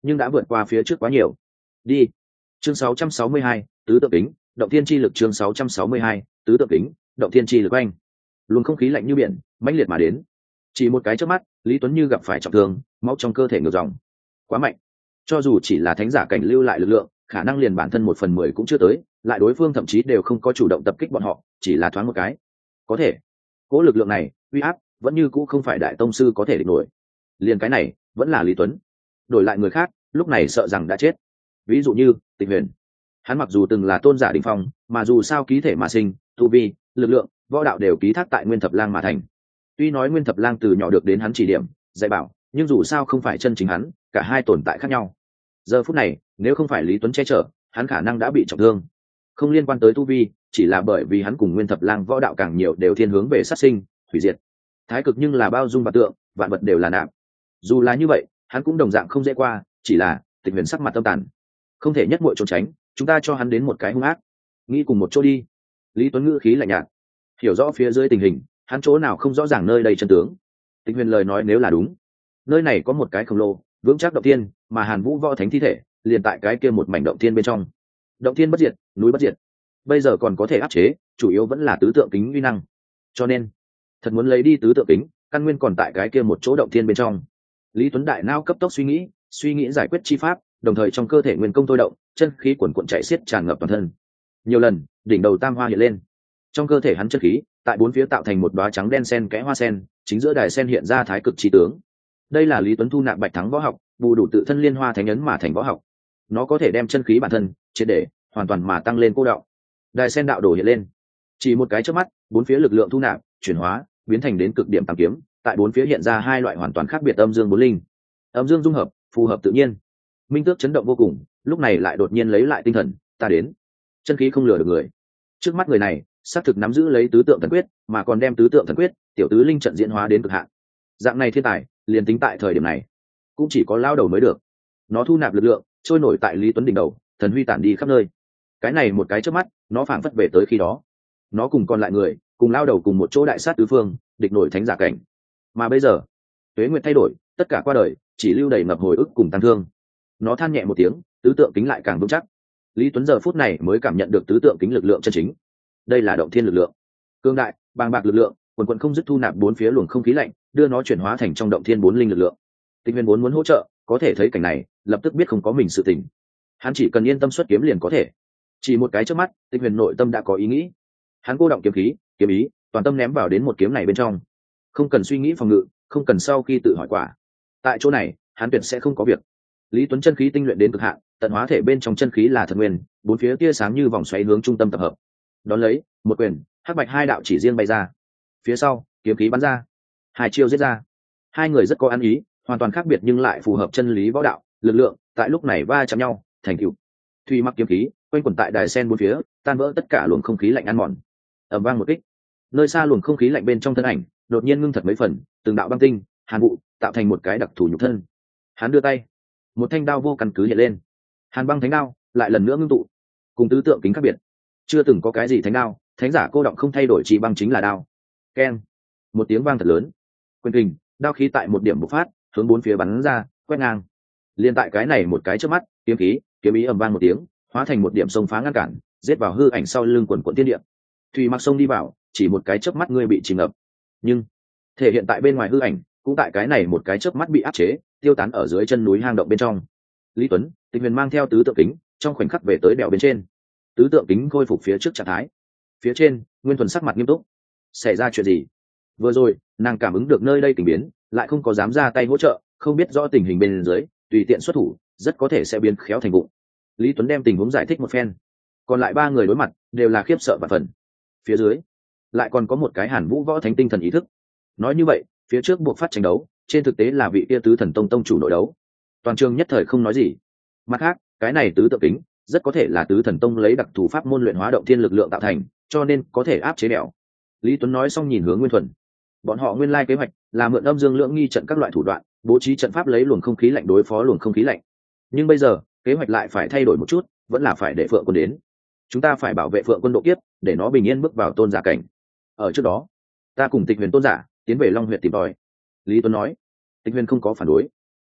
nhưng đã vượt qua phía trước quá nhiều. Đi. Chương sáu trăm sáu mươi hai, tứ tượng kính, động thiên chi lực. Chương sáu trăm sáu mươi hai, tứ tượng kính, động thiên chi lực oanh. Luồng không khí lạnh như biển mãnh liệt mà đến, chỉ một cái chớp mắt Lý Tuấn như gặp phải trọng thương, máu trong cơ thể ngược dòng, quá mạnh. Cho dù chỉ là thánh giả cảnh lưu lại lực lượng, khả năng liền bản thân một phần mười cũng chưa tới, lại đối phương thậm chí đều không có chủ động tập kích bọn họ, chỉ là thoáng một cái. Có thể, cỗ lực lượng này, uy áp, vẫn như cũ không phải đại tông sư có thể địch nổi. Liền cái này, vẫn là Lý Tuấn. Đổi lại người khác, lúc này sợ rằng đã chết. Ví dụ như Tịch Huyền, hắn mặc dù từng là tôn giả đỉnh phong, mà dù sao ký thể mà sinh, tu vi, lực lượng, võ đạo đều ký thác tại Nguyên Thập Lang mà thành. Tuy nói Nguyên Thập Lang từ nhỏ được đến hắn chỉ điểm, dạy bảo, nhưng dù sao không phải chân chính hắn, cả hai tồn tại khác nhau. Giờ phút này, nếu không phải Lý Tuấn che chở, hắn khả năng đã bị trọng thương. Không liên quan tới tu vi, chỉ là bởi vì hắn cùng Nguyên Thập Lang võ đạo càng nhiều đều thiên hướng về sát sinh, hủy diệt. Thái cực nhưng là bao dung và tượng, vạn vật đều là nạp. Dù là như vậy, hắn cũng đồng dạng không dễ qua, chỉ là Tịch Huyền sắc mặt tâm tàn, không thể nhất muội trốn tránh, chúng ta cho hắn đến một cái hung ác, nghĩ cùng một chỗ đi. Lý Tuấn ngữ khí lạnh nhạt, hiểu rõ phía dưới tình hình, hắn chỗ nào không rõ ràng nơi đây chân tướng. Tịch Huyền lời nói nếu là đúng, nơi này có một cái khổng lồ vững chắc động thiên, mà Hàn Vũ võ thánh thi thể liền tại cái kia một mảnh động thiên bên trong. Động thiên bất diệt, núi bất diệt, bây giờ còn có thể áp chế, chủ yếu vẫn là tứ tượng kính uy năng. Cho nên, thật muốn lấy đi tứ tượng kính, căn nguyên còn tại cái kia một chỗ động thiên bên trong. Lý Tuấn đại não cấp tốc suy nghĩ, suy nghĩ giải quyết chi pháp, đồng thời trong cơ thể nguyên công tôi động, chân khí cuồn cuộn chạy xiết tràn ngập toàn thân. Nhiều lần, đỉnh đầu tam hoa hiện lên. Trong cơ thể hắn chân khí, tại bốn phía tạo thành một đóa trắng đen sen kẽ hoa sen, chính giữa đài sen hiện ra thái cực chi tướng. Đây là Lý Tuấn thu nạp Bạch Thắng võ học, bù đủ tự thân liên hoa thánh ấn mà thành võ học. Nó có thể đem chân khí bản thân triệt để hoàn toàn mà tăng lên cô đạo. Đài sen đạo đồ hiện lên, chỉ một cái chớp mắt, bốn phía lực lượng thu nạp, chuyển hóa, biến thành đến cực điểm tam kiếm, tại bốn phía hiện ra hai loại hoàn toàn khác biệt âm dương bốn linh. Âm dương dung hợp, phù hợp tự nhiên. Minh Tước chấn động vô cùng, lúc này lại đột nhiên lấy lại tinh thần, ta đến. Chân khí không lừa được người. Trước mắt người này, xác thực nắm giữ lấy tứ tượng thần quyết, mà còn đem tứ tượng thần quyết, tiểu tứ linh trận diễn hóa đến cực hạn. Dạng này thiên tài, liền tính tại thời điểm này, cũng chỉ có lao đầu mới được. Nó thu nạp lực lượng, trôi nổi tại Lý Tuấn đỉnh đầu, thần huy tản đi khắp nơi. Cái này một cái chớp mắt, nó phảng phất về tới khi đó. Nó cùng còn lại người, cùng lao đầu cùng một chỗ đại sát tứ phương, địch nổi thánh giả cảnh. Mà bây giờ, tuế nguyệt thay đổi, tất cả qua đời, chỉ lưu đầy ngập hồi ức cùng tăng thương. Nó than nhẹ một tiếng, tứ tượng kính lại càng vững chắc. Lý Tuấn giờ phút này mới cảm nhận được tứ tượng kính lực lượng chân chính. Đây là động thiên lực lượng, cương đại, bàng bạc lực lượng, quần quần không dứt thu nạp bốn phía luồng không khí lạnh, đưa nó chuyển hóa thành trong động thiên bốn linh lực lượng. Tịch Huyền vốn muốn hỗ trợ, có thể thấy cảnh này, lập tức biết không có mình sự tình. Hắn chỉ cần yên tâm xuất kiếm liền có thể. Chỉ một cái chớp mắt, Tịch Huyền nội tâm đã có ý nghĩ. Hắn cô động kiếm khí, kiếm ý, toàn tâm ném vào đến một kiếm này bên trong. Không cần suy nghĩ phòng ngự, không cần sau khi tự hỏi quả. Tại chỗ này, hắn tuyệt sẽ không có việc. Lý Tuấn chân khí tinh luyện đến cực hạn, tận hóa thể bên trong chân khí là thật nguyên, bốn phía tia sáng như vòng xoáy hướng trung tâm tập hợp. Đón lấy, một quyền, hắc bạch hai đạo chỉ riêng bay ra. Phía sau, kiếm khí bắn ra, hai chiêu giết ra. Hai người rất có ăn ý, hoàn toàn khác biệt nhưng lại phù hợp chân lý võ đạo, lực lượng tại lúc này va chạm nhau, thành tựu. Thủy mặc kiếm khí, quanh quẩn tại đài sen bốn phía, tan vỡ tất cả luồng không khí lạnh ăn mòn. Ầm vang một kích, nơi xa luồng không khí lạnh bên trong thân ảnh, đột nhiên ngưng thật mấy phần, từng đạo băng tinh, hàn vụ, tạo thành một cái đặc thù nhục thân. Hắn đưa tay, một thanh đao vô căn cứ hiện lên. Hàn băng thánh đao lại lần nữa ngưng tụ, cùng tứ tượng kính khác biệt. Chưa từng có cái gì thánh đao, thánh giả cô động không thay đổi, chỉ băng chính là đao. Keng, một tiếng vang thật lớn, quyền kình, đao khí tại một điểm bộc phát, hướng bốn phía bắn ra, quét ngang. Liên tại cái này một cái chớp mắt, kiếm khí, kiếm ý ầm vang một tiếng, hóa thành một điểm sông phá ngăn cản, giết vào hư ảnh sau lưng quần quần tiên địa. Thủy mặc sông đi vào, chỉ một cái chớp mắt ngươi bị chìm ngập. Nhưng thể hiện tại bên ngoài hư ảnh, cũng tại cái này một cái chớp mắt bị áp chế, tiêu tán ở dưới chân núi hang động bên trong. Lý Tuấn, Tịch Huyền mang theo tứ tượng kính, trong khoảnh khắc về tới đèo bên trên. Tứ tượng kính khôi phục phía trước trạng thái. Phía trên, Nguyên Thuần sắc mặt nghiêm túc. Xảy ra chuyện gì? Vừa rồi, nàng cảm ứng được nơi đây tình biến, lại không có dám ra tay hỗ trợ, không biết rõ tình hình bên dưới, tùy tiện xuất thủ, rất có thể sẽ biến khéo thành vụng. Lý Tuấn đem tình huống giải thích một phen. Còn lại ba người đối mặt, đều là khiếp sợ và phần. Phía dưới, lại còn có một cái Hàn Vũ võ thánh tinh thần ý thức. Nói như vậy, phía trước buộc phát tranh đấu, trên thực tế là vị kia tứ thần tông tông chủ nội đấu. Toàn trường nhất thời không nói gì. Mặt khác, cái này tứ tượng kính, rất có thể là tứ thần tông lấy đặc thù pháp môn luyện hóa động thiên lực lượng tạo thành, cho nên có thể áp chế đèo. Lý Tuấn nói xong nhìn hướng Nguyên Thuần. Bọn họ nguyên lai kế hoạch là mượn âm dương lưỡng nghi trận các loại thủ đoạn, bố trí trận pháp lấy luồng không khí lạnh đối phó luồng không khí lạnh. Nhưng bây giờ, kế hoạch lại phải thay đổi một chút, vẫn là phải để Phượng Quân đến. Chúng ta phải bảo vệ Phượng Quân độ kiếp, để nó bình yên bước vào tôn giả cảnh. Ở trước đó, ta cùng Tịch Huyền tôn giả tiến về Long Huyệt tìm tòi. Lý Tuấn nói. Tịch Huyền không có phản đối.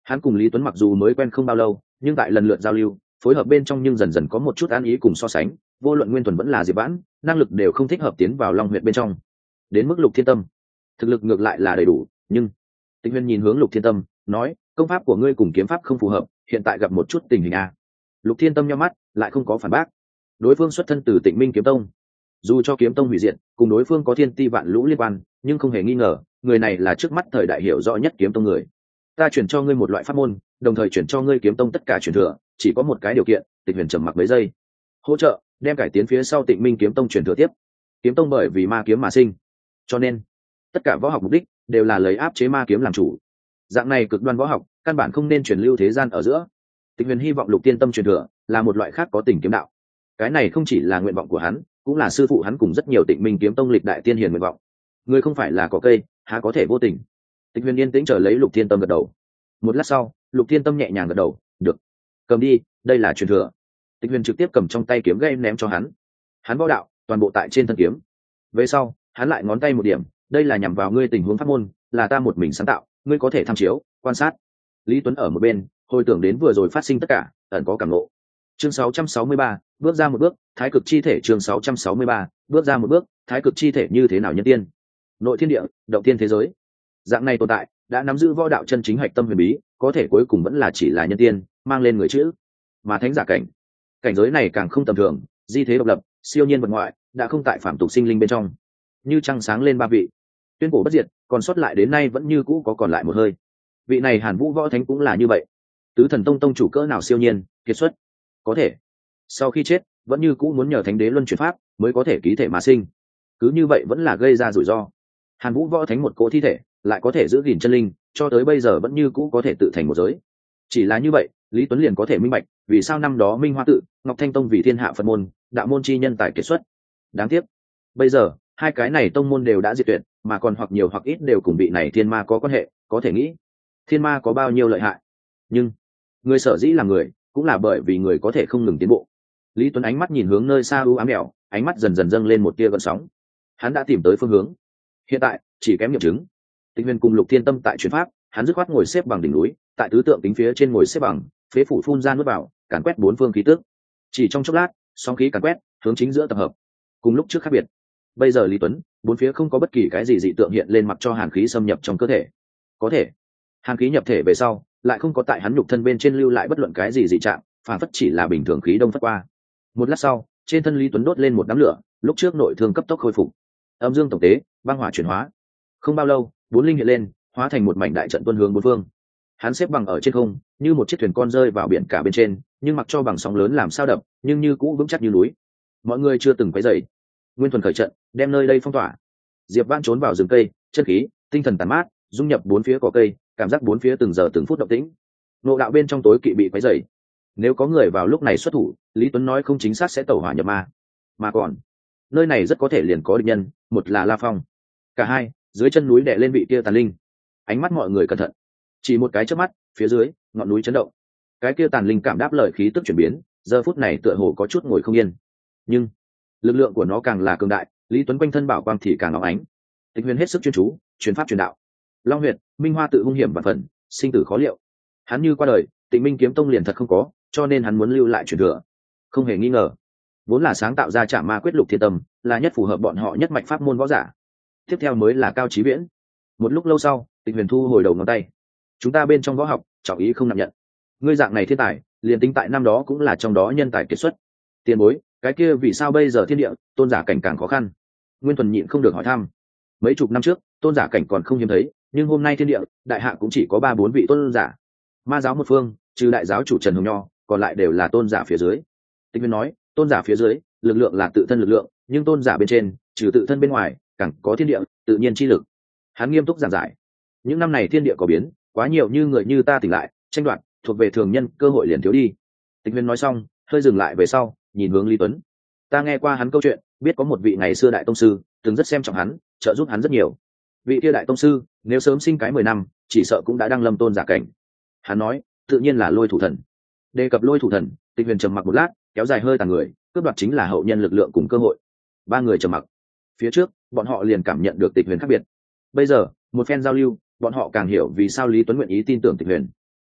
Hắn cùng Lý Tuấn mặc dù mới quen không bao lâu, nhưng tại lần lượt giao lưu phối hợp bên trong nhưng dần dần có một chút an ý cùng so sánh, vô luận Nguyên Thuần vẫn là Diệp Vãn, năng lực đều không thích hợp tiến vào Long Huyệt bên trong. Đến mức Lục Thiên Tâm, thực lực ngược lại là đầy đủ, nhưng Tịch Huyền nhìn hướng Lục Thiên Tâm, nói, công pháp của ngươi cùng kiếm pháp không phù hợp, hiện tại gặp một chút tình hình a. Lục Thiên Tâm nhíu mắt, lại không có phản bác. Đối phương xuất thân từ Tịnh Minh Kiếm Tông, dù cho kiếm tông hủy diệt, cùng đối phương có thiên ti vạn lũ liên quan, nhưng không hề nghi ngờ, người này là trước mắt thời đại hiểu rõ nhất kiếm tông người. Ta chuyển cho ngươi một loại pháp môn, đồng thời chuyển cho ngươi kiếm tông tất cả truyền thừa, chỉ có một cái điều kiện. Tịch Huyền trầm mặc mấy giây, hỗ trợ đem cải tiến phía sau Tịnh Minh Kiếm Tông truyền thừa tiếp. Kiếm tông bởi vì ma kiếm mà sinh, cho nên tất cả võ học mục đích đều là lấy áp chế ma kiếm làm chủ. Dạng này cực đoan võ học căn bản không nên truyền lưu thế gian ở giữa. Tịch Huyền hy vọng Lục Tiên Tâm truyền thừa là một loại khác có tình kiếm đạo. Cái này không chỉ là nguyện vọng của hắn, cũng là sư phụ hắn cùng rất nhiều Tịnh Minh Kiếm Tông lịch đại tiên hiền nguyện vọng. Người không phải là cỏ cây, há có thể vô tình. Tịch Huyền yên tĩnh chờ lấy Lục Thiên Tâm gật đầu. Một lát sau, Lục Thiên Tâm nhẹ nhàng gật đầu, được, cầm đi, đây là truyền thừa. Tịch Huyền trực tiếp cầm trong tay kiếm gây ném cho hắn. Hắn võ đạo toàn bộ tại trên thân kiếm. Về sau, hắn lại ngón tay một điểm, đây là nhằm vào ngươi tình huống pháp môn, là ta một mình sáng tạo, ngươi có thể tham chiếu, quan sát. Lý Tuấn ở một bên, hồi tưởng đến vừa rồi phát sinh tất cả, ẩn có cảm ngộ. Chương sáu trăm sáu mươi ba, bước ra một bước, thái cực chi thể. Chương sáu trăm sáu mươi ba, bước ra một bước, thái cực chi thể như thế nào nhân tiên? Nội thiên địa, động tiên thế giới. Dạng này tồn tại, đã nắm giữ võ đạo chân chính hạch tâm huyền bí, có thể cuối cùng vẫn là chỉ là nhân tiên, mang lên người chữ, mà thánh giả cảnh. Cảnh giới này càng không tầm thường, di thế độc lập, siêu nhiên vật ngoại, đã không tại phạm tục sinh linh bên trong. Như trăng sáng lên ba vị, tuyên cổ bất diệt, còn sót lại đến nay vẫn như cũ có còn lại một hơi. Vị này Hàn Vũ võ thánh cũng là như vậy. Tứ thần tông tông chủ cỡ nào siêu nhiên, kiệt xuất, có thể sau khi chết vẫn như cũ muốn nhờ thánh đế luân chuyển pháp mới có thể ký thể mà sinh. Cứ như vậy vẫn là gây ra rủi ro. Hàn Vũ võ thánh một cỗ thi thể lại có thể giữ gìn chân linh, cho tới bây giờ vẫn như cũ có thể tự thành một giới. Chỉ là như vậy, Lý Tuấn liền có thể minh bạch vì sao năm đó Minh Hoa tự, Ngọc Thanh tông vì thiên hạ Phật môn, đạo môn chi nhân tài kiệt xuất. Đáng tiếc, bây giờ hai cái này tông môn đều đã diệt tuyệt, mà còn hoặc nhiều hoặc ít đều cùng vị này thiên ma có quan hệ. Có thể nghĩ thiên ma có bao nhiêu lợi hại. Nhưng người sở dĩ là người, cũng là bởi vì người có thể không ngừng tiến bộ. Lý Tuấn ánh mắt nhìn hướng nơi xa u ám đèo, ánh mắt dần dần dâng lên một tia gợn sóng. Hắn đã tìm tới phương hướng, hiện tại chỉ kém nghiệm chứng. Tịch Huyền cùng Lục Thiên Tâm tại chuyển pháp, hắn dứt khoát ngồi xếp bằng đỉnh núi, tại tứ tượng tính phía trên ngồi xếp bằng, phế phủ phun ra nuốt vào, càn quét bốn phương khí tức. Chỉ trong chốc lát, sóng khí càn quét, hướng chính giữa tập hợp. Cùng lúc trước khác biệt, bây giờ Lý Tuấn, bốn phía không có bất kỳ cái gì dị tượng hiện lên, mặc cho hàn khí xâm nhập trong cơ thể. Có thể, hàn khí nhập thể về sau, lại không có tại hắn nhục thân bên trên lưu lại bất luận cái gì dị trạng, phản phất chỉ là bình thường khí đông phất qua. Một lát sau, trên thân Lý Tuấn đốt lên một đám lửa, lúc trước nội thương cấp tốc khôi phục. Âm dương tổng tế, băng hỏa chuyển hóa. Không bao lâu, bốn linh hiện lên, hóa thành một mảnh đại trận tuân hướng bốn phương. Hắn xếp bằng ở trên không, như một chiếc thuyền con rơi vào biển cả bên trên, nhưng mặc cho bằng sóng lớn làm sao đập, nhưng như cũ vững chắc như núi. Mọi người chưa từng quấy rầy. Nguyên Thuần khởi trận, đem nơi đây phong tỏa. Diệp Vãn trốn vào rừng cây, chân khí, tinh thần tàn mát, dung nhập bốn phía cỏ cây, cảm giác bốn phía từng giờ từng phút động tĩnh. Nộ đạo bên trong tối kỵ bị quấy rầy. Nếu có người vào lúc này xuất thủ, Lý Tuấn nói không chính xác sẽ tẩu hỏa nhập ma. Mà còn, nơi này rất có thể liền có địch nhân, một là La Phong. Cả hai, dưới chân núi đè lên vị kia tàn linh. Ánh mắt mọi người cẩn thận. Chỉ một cái chớp mắt, phía dưới, ngọn núi chấn động. Cái kia tàn linh cảm đáp lời khí tức chuyển biến, giờ phút này tựa hồ có chút ngồi không yên. Nhưng, lực lượng của nó càng là cường đại, Lý Tuấn quanh thân bảo quang thì càng óng ánh. Tịch Huyền hết sức chuyên chú, truyền pháp truyền đạo. Long Huyệt, Minh Hoa tự hung hiểm và phần, sinh tử khó liệu. Hắn như qua đời, Tịnh Minh Kiếm Tông liền thật không có, cho nên hắn muốn lưu lại truyền thừa. Không hề nghi ngờ, vốn là sáng tạo ra Trảm Ma Quyết Lục Thiên Tâm, là nhất phù hợp bọn họ nhất mạch pháp môn võ giả. Tiếp theo mới là Cao Chí Viễn. Một lúc lâu sau, Tịch Huyền thu hồi đầu ngón tay. Chúng ta bên trong võ học, trọng ý không nặng nhận. Ngươi dạng này thiên tài, liền tính tại năm đó cũng là trong đó nhân tài kiệt xuất. Tiền bối, cái kia vì sao bây giờ thiên địa, tôn giả cảnh càng khó khăn? Nguyên Thuần nhịn không được hỏi thăm. Mấy chục năm trước, tôn giả cảnh còn không hiếm thấy, nhưng hôm nay thiên địa, đại hạ cũng chỉ có ba bốn vị tôn giả. Ma giáo một phương, trừ đại giáo chủ Trần Hồng Nho, còn lại đều là tôn giả phía dưới. Tịch Huyền nói, tôn giả phía dưới, lực lượng là tự thân lực lượng, nhưng tôn giả bên trên, trừ tự thân bên ngoài, càng có thiên địa, tự nhiên chi lực. Hắn nghiêm túc giảng giải. Những năm này thiên địa có biến, quá nhiều như người như ta tỉnh lại, tranh đoạt, thuộc về thường nhân, cơ hội liền thiếu đi. Tịch Huyền nói xong, hơi dừng lại về sau, nhìn hướng Lý Tuấn. Ta nghe qua hắn câu chuyện, biết có một vị ngày xưa đại tông sư, từng rất xem trọng hắn, trợ giúp hắn rất nhiều. Vị kia đại tông sư, nếu sớm sinh cái mười năm, chỉ sợ cũng đã đăng lâm tôn giả cảnh. Hắn nói, tự nhiên là Lôi Thủ Thần. Đề cập Lôi Thủ Thần, Tịch Huyền trầm mặc một lát, kéo dài hơi tàn người, cướp đoạt chính là hậu nhân lực lượng cùng cơ hội. Ba người trầm mặc. Phía trước, bọn họ liền cảm nhận được Tịch Huyền khác biệt. Bây giờ, một phen giao lưu, bọn họ càng hiểu vì sao Lý Tuấn nguyện ý tin tưởng Tịch Huyền.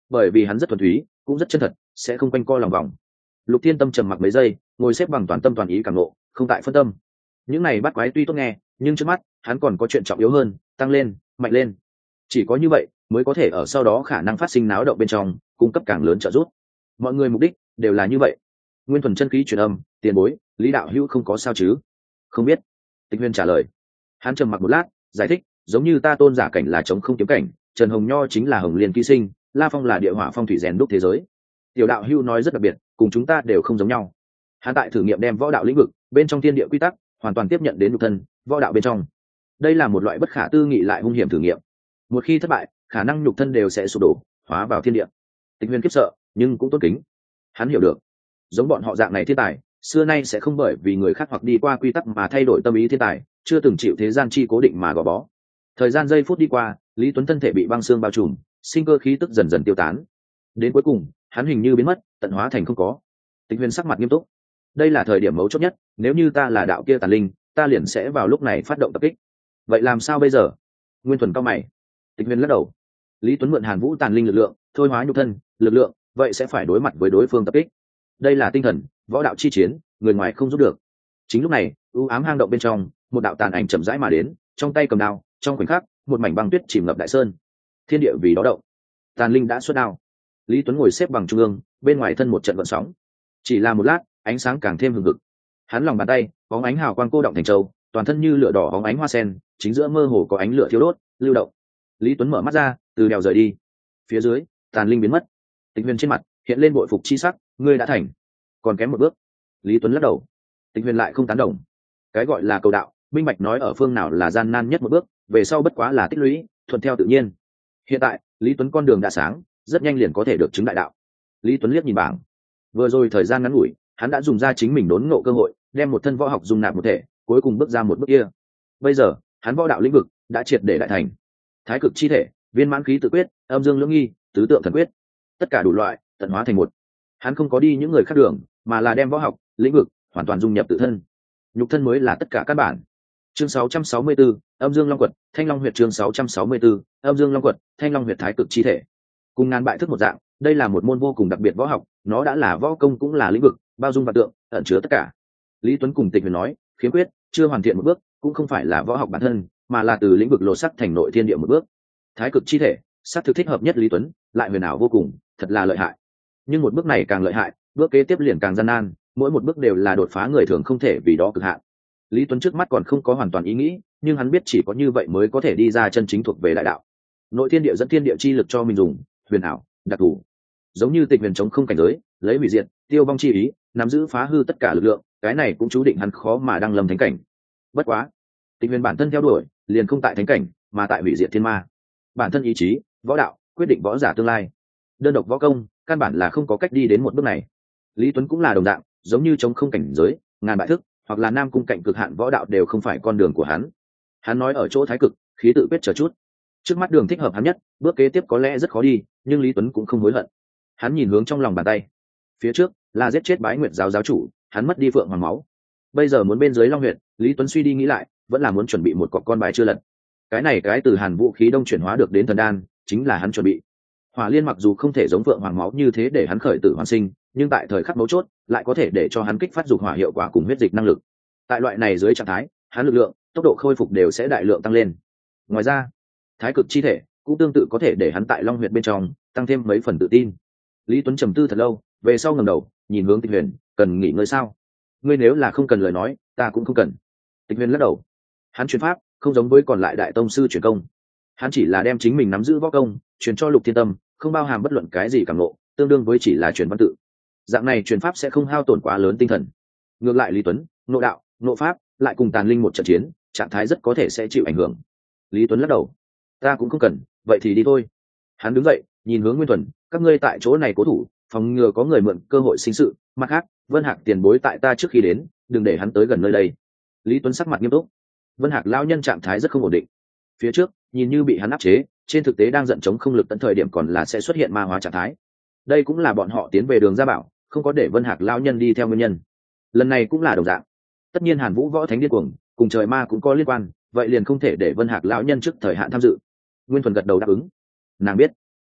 bởi vì hắn rất thuần túy cũng rất chân thật, sẽ không quanh co lòng vòng. Lục Thiên Tâm trầm mặc mấy giây, ngồi xếp bằng toàn tâm toàn ý cảm nộ, không tại phân tâm. Những này bắt quái tuy tốt nghe, nhưng trước mắt hắn còn có chuyện trọng yếu hơn, tăng lên, mạnh lên. Chỉ có như vậy mới có thể ở sau đó khả năng phát sinh náo động bên trong cung cấp càng lớn trợ giúp. Mọi người mục đích đều là như vậy. Nguyên thuần chân khí truyền âm, tiền bối, Lý đạo hữu không có sao chứ? Không biết. Tịch Huyền trả lời. Hắn trầm mặc một lát, giải thích, giống như ta tôn giả cảnh là chống không kiếm cảnh, Trần Hồng Nho chính là Hồng Liên ký sinh, La Phong là địa hỏa phong thủy rèn đúc thế giới. Tiểu đạo hữu nói rất đặc biệt, cùng chúng ta đều không giống nhau. Hắn tại thử nghiệm đem võ đạo lĩnh vực bên trong thiên địa quy tắc hoàn toàn tiếp nhận đến nhục thân võ đạo bên trong. Đây là một loại bất khả tư nghị lại hung hiểm thử nghiệm. Một khi thất bại, khả năng nhục thân đều sẽ sụp đổ, hóa vào thiên địa. Tịch Huyền khiếp sợ, nhưng cũng tôn kính. Hắn hiểu được, giống bọn họ dạng này thiên tài, xưa nay sẽ không bởi vì người khác hoặc đi qua quy tắc mà thay đổi tâm ý thiên tài, chưa từng chịu thế gian chi cố định mà gò bó. Thời gian giây phút đi qua, Lý Tuấn thân thể bị băng xương bao trùm, sinh cơ khí tức dần dần tiêu tán. Đến cuối cùng, hắn hình như biến mất, tận hóa thành không có. Tịch Huyền sắc mặt nghiêm túc. Đây là thời điểm mấu chốt nhất, nếu như ta là đạo kia tàn linh, ta liền sẽ vào lúc này phát động tập kích. Vậy làm sao bây giờ? Nguyên Thuần cao mày. Tịch Huyền lắc đầu. Lý Tuấn mượn Hàn Vũ tàn linh lực lượng, thôi hóa nhục thân, lực lượng, vậy sẽ phải đối mặt với đối phương tập kích. Đây là tinh thần, võ đạo chi chiến, người ngoài không giúp được. Chính lúc này, u ám hang động bên trong, một đạo tàn ảnh chậm rãi mà đến, trong tay cầm đao, trong khoảnh khắc, một mảnh băng tuyết chìm ngập đại sơn. Thiên địa vì đó động. Tàn linh đã xuất đao. Lý Tuấn ngồi xếp bằng trung ương, bên ngoài thân một trận vận sóng. Chỉ là một lát, ánh sáng càng thêm hừng hực. Hắn lòng bàn tay, bóng ánh hào quang cô động thành châu, toàn thân như lửa đỏ bóng ánh hoa sen, chính giữa mơ hồ có ánh lửa thiêu đốt, lưu động. Lý Tuấn mở mắt ra, từ đèo rời đi. Phía dưới, tàn linh biến mất. Tịch Huyền trên mặt hiện lên bội phục chi sắc, ngươi đã thành, còn kém một bước. Lý Tuấn lắc đầu. Tịch Huyền lại không tán đồng. Cái gọi là cầu đạo, minh bạch nói ở phương nào là gian nan nhất một bước, về sau bất quá là tích lũy, thuận theo tự nhiên. Hiện tại, Lý Tuấn con đường đã sáng, rất nhanh liền có thể được chứng đại đạo. Lý Tuấn liếc nhìn bảng. Vừa rồi thời gian ngắn ngủi, hắn đã dùng ra chính mình đốn ngộ cơ hội, đem một thân võ học dung nạp một thể, cuối cùng bước ra một bước kia. Bây giờ, hắn võ đạo lĩnh vực đã triệt để đại thành. Thái cực chi thể, viên mãn khí tự quyết, âm dương lưỡng nghi, tứ tượng thần quyết, tất cả đủ loại tận hóa thành một. Hắn không có đi những người khác đường, mà là đem võ học lĩnh vực hoàn toàn dung nhập tự thân. Nhục thân mới là tất cả căn bản. Chương sáu trăm sáu mươi tư, âm dương long quật, thanh long huyệt. Chương sáu trăm sáu mươi tư, âm dương long quật, thanh long huyệt. Thái cực chi thể, cùng ngàn bại thức một dạng, đây là một môn vô cùng đặc biệt võ học, nó đã là võ công cũng là lĩnh vực, bao dung vạn tượng, ẩn chứa tất cả. Lý Tuấn cùng Tịch Huyền nói, khiếm khuyết chưa hoàn thiện một bước, cũng không phải là võ học bản thân, mà là từ lĩnh vực lột sắc thành nội thiên địa một bước. Thái cực chi thể, sắc thực thích hợp nhất Lý Tuấn, lại huyền ảo vô cùng, thật là lợi hại. Nhưng một bước này càng lợi hại, bước kế tiếp liền càng gian nan, mỗi một bước đều là đột phá người thường không thể vì đó cực hạn. Lý Tuấn trước mắt còn không có hoàn toàn ý nghĩ, nhưng hắn biết chỉ có như vậy mới có thể đi ra chân chính thuộc về đại đạo. Nội thiên địa dẫn thiên địa chi lực cho mình dùng, huyền ảo, đặc thù. Giống như Tịch Huyền chống không cảnh giới, lấy hủy diệt, tiêu vong chi ý, nắm giữ phá hư tất cả lực lượng, cái này cũng chú định hắn khó mà đăng lâm thánh cảnh. Bất quá, Tịch Huyền bản thân theo đuổi, liền không tại thánh cảnh, mà tại hủy diệt thiên ma. Bản thân ý chí, võ đạo, quyết định võ giả tương lai. Đơn độc võ công, căn bản là không có cách đi đến một bước này. Lý Tuấn cũng là đồng dạng, giống như chống không cảnh giới, ngàn bại thức, hoặc là nam cung cảnh cực hạn võ đạo đều không phải con đường của hắn. Hắn nói ở chỗ thái cực, khí tự quyết chờ chút. Trước mắt đường thích hợp hắn nhất, bước kế tiếp có lẽ rất khó đi, nhưng Lý Tuấn cũng không hối hận. Hắn nhìn hướng trong lòng bàn tay. Phía trước là giết chết Bái Nguyệt giáo giáo chủ, hắn mất đi Phượng Hoàng máu. Bây giờ muốn bên dưới Long Huyệt, Lý Tuấn suy đi nghĩ lại, vẫn là muốn chuẩn bị một cọc con bài chưa lật. Cái này cái từ Hàn vũ khí đông chuyển hóa được đến thần đan, chính là hắn chuẩn bị. Hỏa liên mặc dù không thể giống Phượng Hoàng máu như thế để hắn khởi tử hoàn sinh, nhưng tại thời khắc mấu chốt, lại có thể để cho hắn kích phát dục hỏa hiệu quả cùng huyết dịch năng lực. Tại loại này dưới trạng thái, hắn lực lượng, tốc độ khôi phục đều sẽ đại lượng tăng lên. Ngoài ra, thái cực chi thể cũng tương tự có thể để hắn tại Long Huyệt bên trong tăng thêm mấy phần tự tin. Lý Tuấn trầm tư thật lâu, về sau ngẩng đầu nhìn hướng Tịch Huyền, cần nghỉ ngơi sao? Ngươi nếu là không cần lời nói, ta cũng không cần. Tịch Huyền lắc đầu. Hắn truyền pháp không giống với còn lại đại tông sư truyền công, hắn chỉ là đem chính mình nắm giữ võ công truyền cho Lục Thiên Tâm, không bao hàm bất luận cái gì cảm ngộ, tương đương với chỉ là truyền văn tự. Dạng này truyền pháp sẽ không hao tổn quá lớn tinh thần. Ngược lại Lý Tuấn ngộ đạo ngộ pháp lại cùng tàn linh một trận chiến, trạng thái rất có thể sẽ chịu ảnh hưởng. Lý Tuấn lắc đầu. Ta cũng không cần, vậy thì đi thôi. Hắn đứng dậy nhìn hướng Nguyên Thuần, các ngươi tại chỗ này cố thủ, phòng ngừa có người mượn cơ hội sinh sự. Mặt khác, Vân Hạc tiền bối tại ta trước khi đến, đừng để hắn tới gần nơi đây. Lý Tuấn sắc mặt nghiêm túc. Vân Hạc lão nhân trạng thái rất không ổn định, phía trước nhìn như bị hắn áp chế, trên thực tế đang giận chống không lực tận thời điểm còn là sẽ xuất hiện ma hóa trạng thái. Đây cũng là bọn họ tiến về đường gia bảo không có để Vân Hạc lão nhân đi theo nguyên nhân. Lần này cũng là đồng dạng. Tất nhiên Hàn Vũ võ thánh điên cuồng cùng trời ma cũng có liên quan, vậy liền không thể để Vân Hạc lão nhân trước thời hạn tham dự. Nguyên Thuần gật đầu đáp ứng. Nàng biết.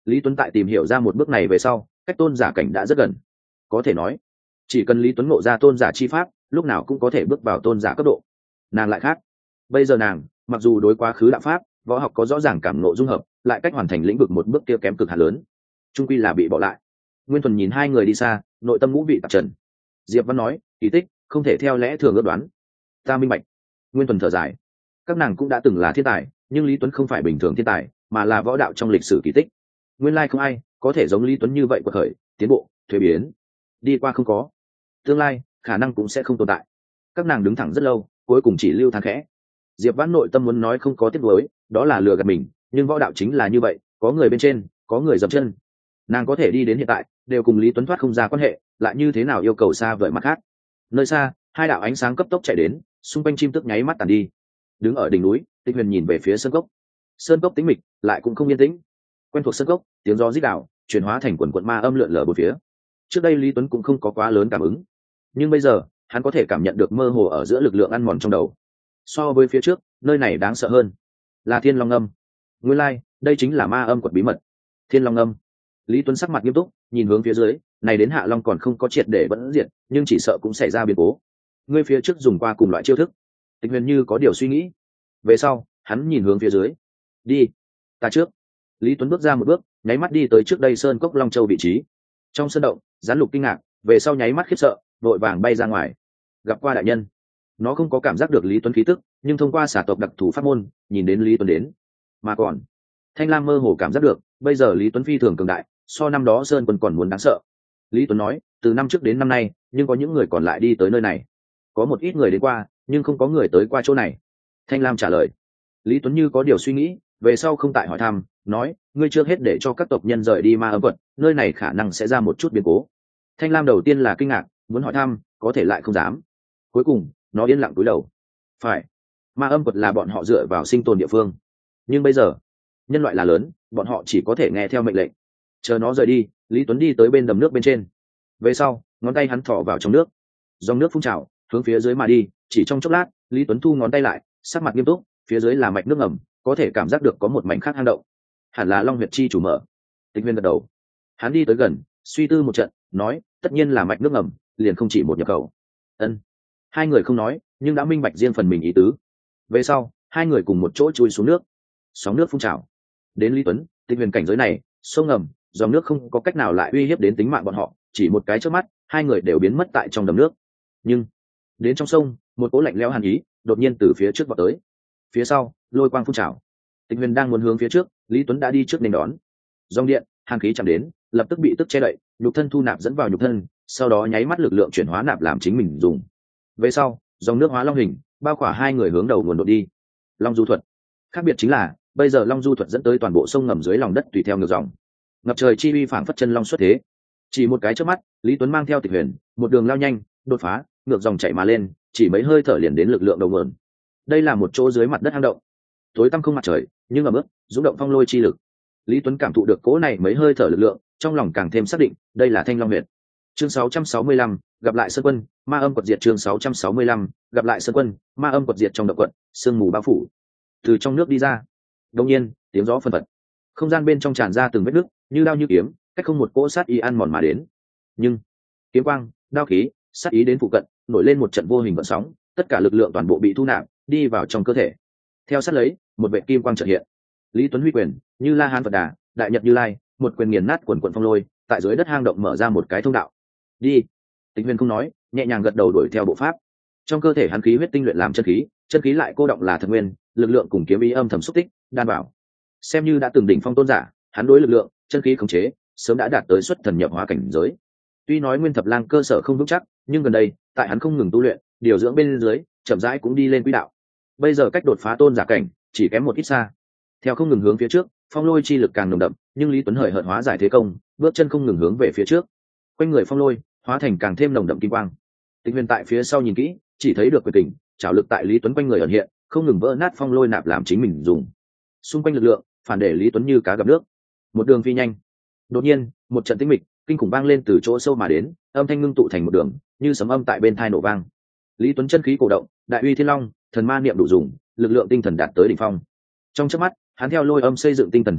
Lý Tuấn tại tìm hiểu ra một bước này về sau, cách tôn giả cảnh đã rất gần. Có thể nói, chỉ cần Lý Tuấn ngộ ra tôn giả chi pháp, lúc nào cũng có thể bước vào tôn giả cấp độ. Nàng lại khác. Bây giờ nàng, mặc dù đối quá khứ đạo pháp, võ học có rõ ràng cảm ngộ dung hợp, lại cách hoàn thành lĩnh vực một bước kia kém cực hạt lớn. Trung quy là bị bỏ lại. Nguyên Thuần nhìn hai người đi xa, nội tâm ngũ vị tạp trần. Diệp Văn nói, kỳ tích, không thể theo lẽ thường ước đoán. Ta minh bạch. Nguyên Thuần thở dài. Các nàng cũng đã từng là thiên tài, nhưng Lý Tuấn không phải bình thường thiên tài, mà là võ đạo trong lịch sử kỳ tích. Nguyên lai không ai có thể giống Lý Tuấn như vậy quật khởi, tiến bộ, thuế biến. Đi qua không có, tương lai khả năng cũng sẽ không tồn tại. Các nàng đứng thẳng rất lâu, cuối cùng chỉ lưu than khẽ. Diệp Văn nội tâm muốn nói không có tiếc nuối, đó là lừa gạt mình, nhưng võ đạo chính là như vậy, có người bên trên, có người dậm chân. Nàng có thể đi đến hiện tại, đều cùng Lý Tuấn thoát không ra quan hệ, lại như thế nào yêu cầu xa vời mặt khác. Nơi xa, hai đạo ánh sáng cấp tốc chạy đến, xung quanh chim tức nháy mắt tàn đi. Đứng ở đỉnh núi, Tịch Huyền nhìn về phía sơn cốc. Sơn cốc tĩnh mịch, lại cũng không yên tĩnh. Quen thuộc sơn cốc, tiếng gió rít đảo, chuyển hóa thành quần quần ma âm lượn lờ bốn phía. Trước đây Lý Tuấn cũng không có quá lớn cảm ứng, nhưng bây giờ hắn có thể cảm nhận được mơ hồ ở giữa lực lượng ăn mòn trong đầu. So với phía trước, nơi này đáng sợ hơn, là Thiên Long Âm. Nguyên lai, đây chính là ma âm quật bí mật. Thiên Long Âm. Lý Tuấn sắc mặt nghiêm túc, nhìn hướng phía dưới, này đến Hạ Long còn không có triệt để vẫn diệt, nhưng chỉ sợ cũng xảy ra biến cố. Ngươi phía trước dùng qua cùng loại chiêu thức. Tịch Huyền như có điều suy nghĩ. Về sau, hắn nhìn hướng phía dưới. Đi, ta trước. Lý Tuấn bước ra một bước, nháy mắt đi tới trước đây sơn cốc Long Châu vị trí. Trong sơn động, Gián Lục kinh ngạc, về sau nháy mắt khiếp sợ, vội vàng bay ra ngoài. Gặp qua đại nhân. Nó không có cảm giác được Lý Tuấn khí tức, nhưng thông qua xả tộc đặc thù pháp môn, nhìn đến Lý Tuấn đến. Mà còn, Thanh Lam mơ hồ cảm giác được, bây giờ Lý Tuấn phi thường cường đại, so năm đó Sơn Quân còn muốn đáng sợ. Lý Tuấn nói, từ năm trước đến năm nay, nhưng có những người còn lại đi tới nơi này. Có một ít người đến qua, nhưng không có người tới qua chỗ này. Thanh Lam trả lời. Lý Tuấn như có điều suy nghĩ, về sau không tại hỏi thăm, nói, ngươi chưa hết để cho các tộc nhân rời đi ma âm quật, nơi này khả năng sẽ ra một chút biến cố. Thanh Lam đầu tiên là kinh ngạc, muốn hỏi thăm, có thể lại không dám. Cuối cùng, nó yên lặng cúi đầu. Phải, ma âm quật là bọn họ dựa vào sinh tồn địa phương, nhưng bây giờ nhân loại là lớn, bọn họ chỉ có thể nghe theo mệnh lệnh. Chờ nó rời đi, Lý Tuấn đi tới bên đầm nước bên trên. Về sau, ngón tay hắn thọ vào trong nước, dòng nước phun trào hướng phía dưới mà đi. Chỉ trong chốc lát, Lý Tuấn thu ngón tay lại, sắc mặt nghiêm túc. Phía dưới là mạch nước ngầm, có thể cảm giác được có một mảnh khác hang động, hẳn là Long huyệt chi chủ mở. Tịch Huyền gật đầu. Hắn đi tới gần, suy tư một trận, nói, tất nhiên là mạch nước ngầm, liền không chỉ một nhập khẩu. Ân. Hai người không nói, nhưng đã minh bạch riêng phần mình ý tứ. Về sau, hai người cùng một chỗ chui xuống nước. Sóng nước phun trào đến Lý Tuấn. Tịch Huyền cảnh giới này, sông ngầm, dòng nước không có cách nào lại uy hiếp đến tính mạng bọn họ. Chỉ một cái chớp mắt, hai người đều biến mất tại trong đầm nước. Nhưng đến trong sông, một cỗ lạnh lẽo hàn ý đột nhiên từ phía trước vọt tới. Phía sau, lôi quang phun trào. Tịch Huyền đang muốn hướng phía trước, Lý Tuấn đã đi trước nên đón. Dòng điện, hàn khí chạm đến, lập tức bị tức che đậy, nhục thân thu nạp dẫn vào nhục thân, sau đó nháy mắt lực lượng chuyển hóa nạp làm chính mình dùng. Về sau, dòng nước hóa long hình, bao khỏa hai người hướng đầu nguồn đột đi. Long du thuật. Khác biệt chính là, bây giờ long du thuật dẫn tới toàn bộ sông ngầm dưới lòng đất tùy theo ngược dòng. Ngập trời chi uy phảng phất chân long xuất thế. Chỉ một cái chớp mắt, Lý Tuấn mang theo Tịch Huyền, một đường lao nhanh, đột phá, ngược dòng chạy mà lên, chỉ mấy hơi thở liền đến lực lượng đầu nguồn. Đây là một chỗ dưới mặt đất hang động, tối tăm không mặt trời, nhưng ở mức rung động phong lôi chi lực. Lý Tuấn cảm thụ được cỗ này mấy hơi thở lực lượng, trong lòng càng thêm xác định, đây là Thanh Long huyệt. Chương sáu trăm sáu mươi lăm, gặp lại Sơn Quân, ma âm quật diệt. Chương sáu trăm sáu mươi lăm, gặp lại Sơn Quân, ma âm quật diệt. Trong động quật, sương mù bao phủ. Từ trong nước đi ra, đột nhiên, tiếng gió phân phật. Không gian bên trong tràn ra từng vết nước, như đao như kiếm, cách không một cỗ sát ý ăn mòn mà đến. Nhưng kiếm quang, đao khí, sát ý đến phụ cận, nổi lên một trận vô hình gợn sóng, tất cả lực lượng toàn bộ bị thu nạp, đi vào trong cơ thể. Theo sát lấy, một vệ kim quang chợt hiện. Lý Tuấn huy quyền, như La Hán Phật Đà, đại nhật Như Lai, một quyền nghiền nát quần quần phong lôi, tại dưới đất hang động mở ra một cái thông đạo. Đi. Tịch Huyền không nói, nhẹ nhàng gật đầu đuổi theo bộ pháp. Trong cơ thể hắn khí huyết tinh luyện làm chân khí, chân khí lại cô động là thật nguyên, lực lượng cùng kiếm ý âm thầm xúc tích, đan bảo. Xem như đã từng đỉnh phong tôn giả, hắn đối lực lượng, chân khí khống chế, sớm đã đạt tới xuất thần nhập hóa cảnh giới. Tuy nói Nguyên Thập Lang cơ sở không vững chắc, nhưng gần đây, tại hắn không ngừng tu luyện, điều dưỡng bên dưới, chậm rãi cũng đi lên quỹ đạo. Bây giờ cách đột phá tôn giả cảnh chỉ kém một ít xa. Theo không ngừng hướng phía trước, phong lôi chi lực càng nồng đậm, nhưng Lý Tuấn hời hợt hóa giải thế công, bước chân không ngừng hướng về phía trước. Quanh người phong lôi hóa thành càng thêm nồng đậm kim quang. Tịch Huyền tại phía sau nhìn kỹ, chỉ thấy được quyền kình, trảo lực tại Lý Tuấn quanh người ẩn hiện, không ngừng vỡ nát phong lôi nạp làm chính mình dùng. Xung quanh lực lượng phản để Lý Tuấn như cá gặp nước, một đường phi nhanh. Đột nhiên, một trận tĩnh mịch kinh khủng vang lên từ chỗ sâu mà đến, âm thanh ngưng tụ thành một đường, như sấm âm tại bên tai nổ vang. Lý Tuấn chân khí cổ động, đại uy thiên long, thần ma niệm đủ dùng, lực lượng tinh thần đạt tới đỉnh phong. Trong chớp mắt, hắn theo lôi âm xây dựng tinh thần thần kiều,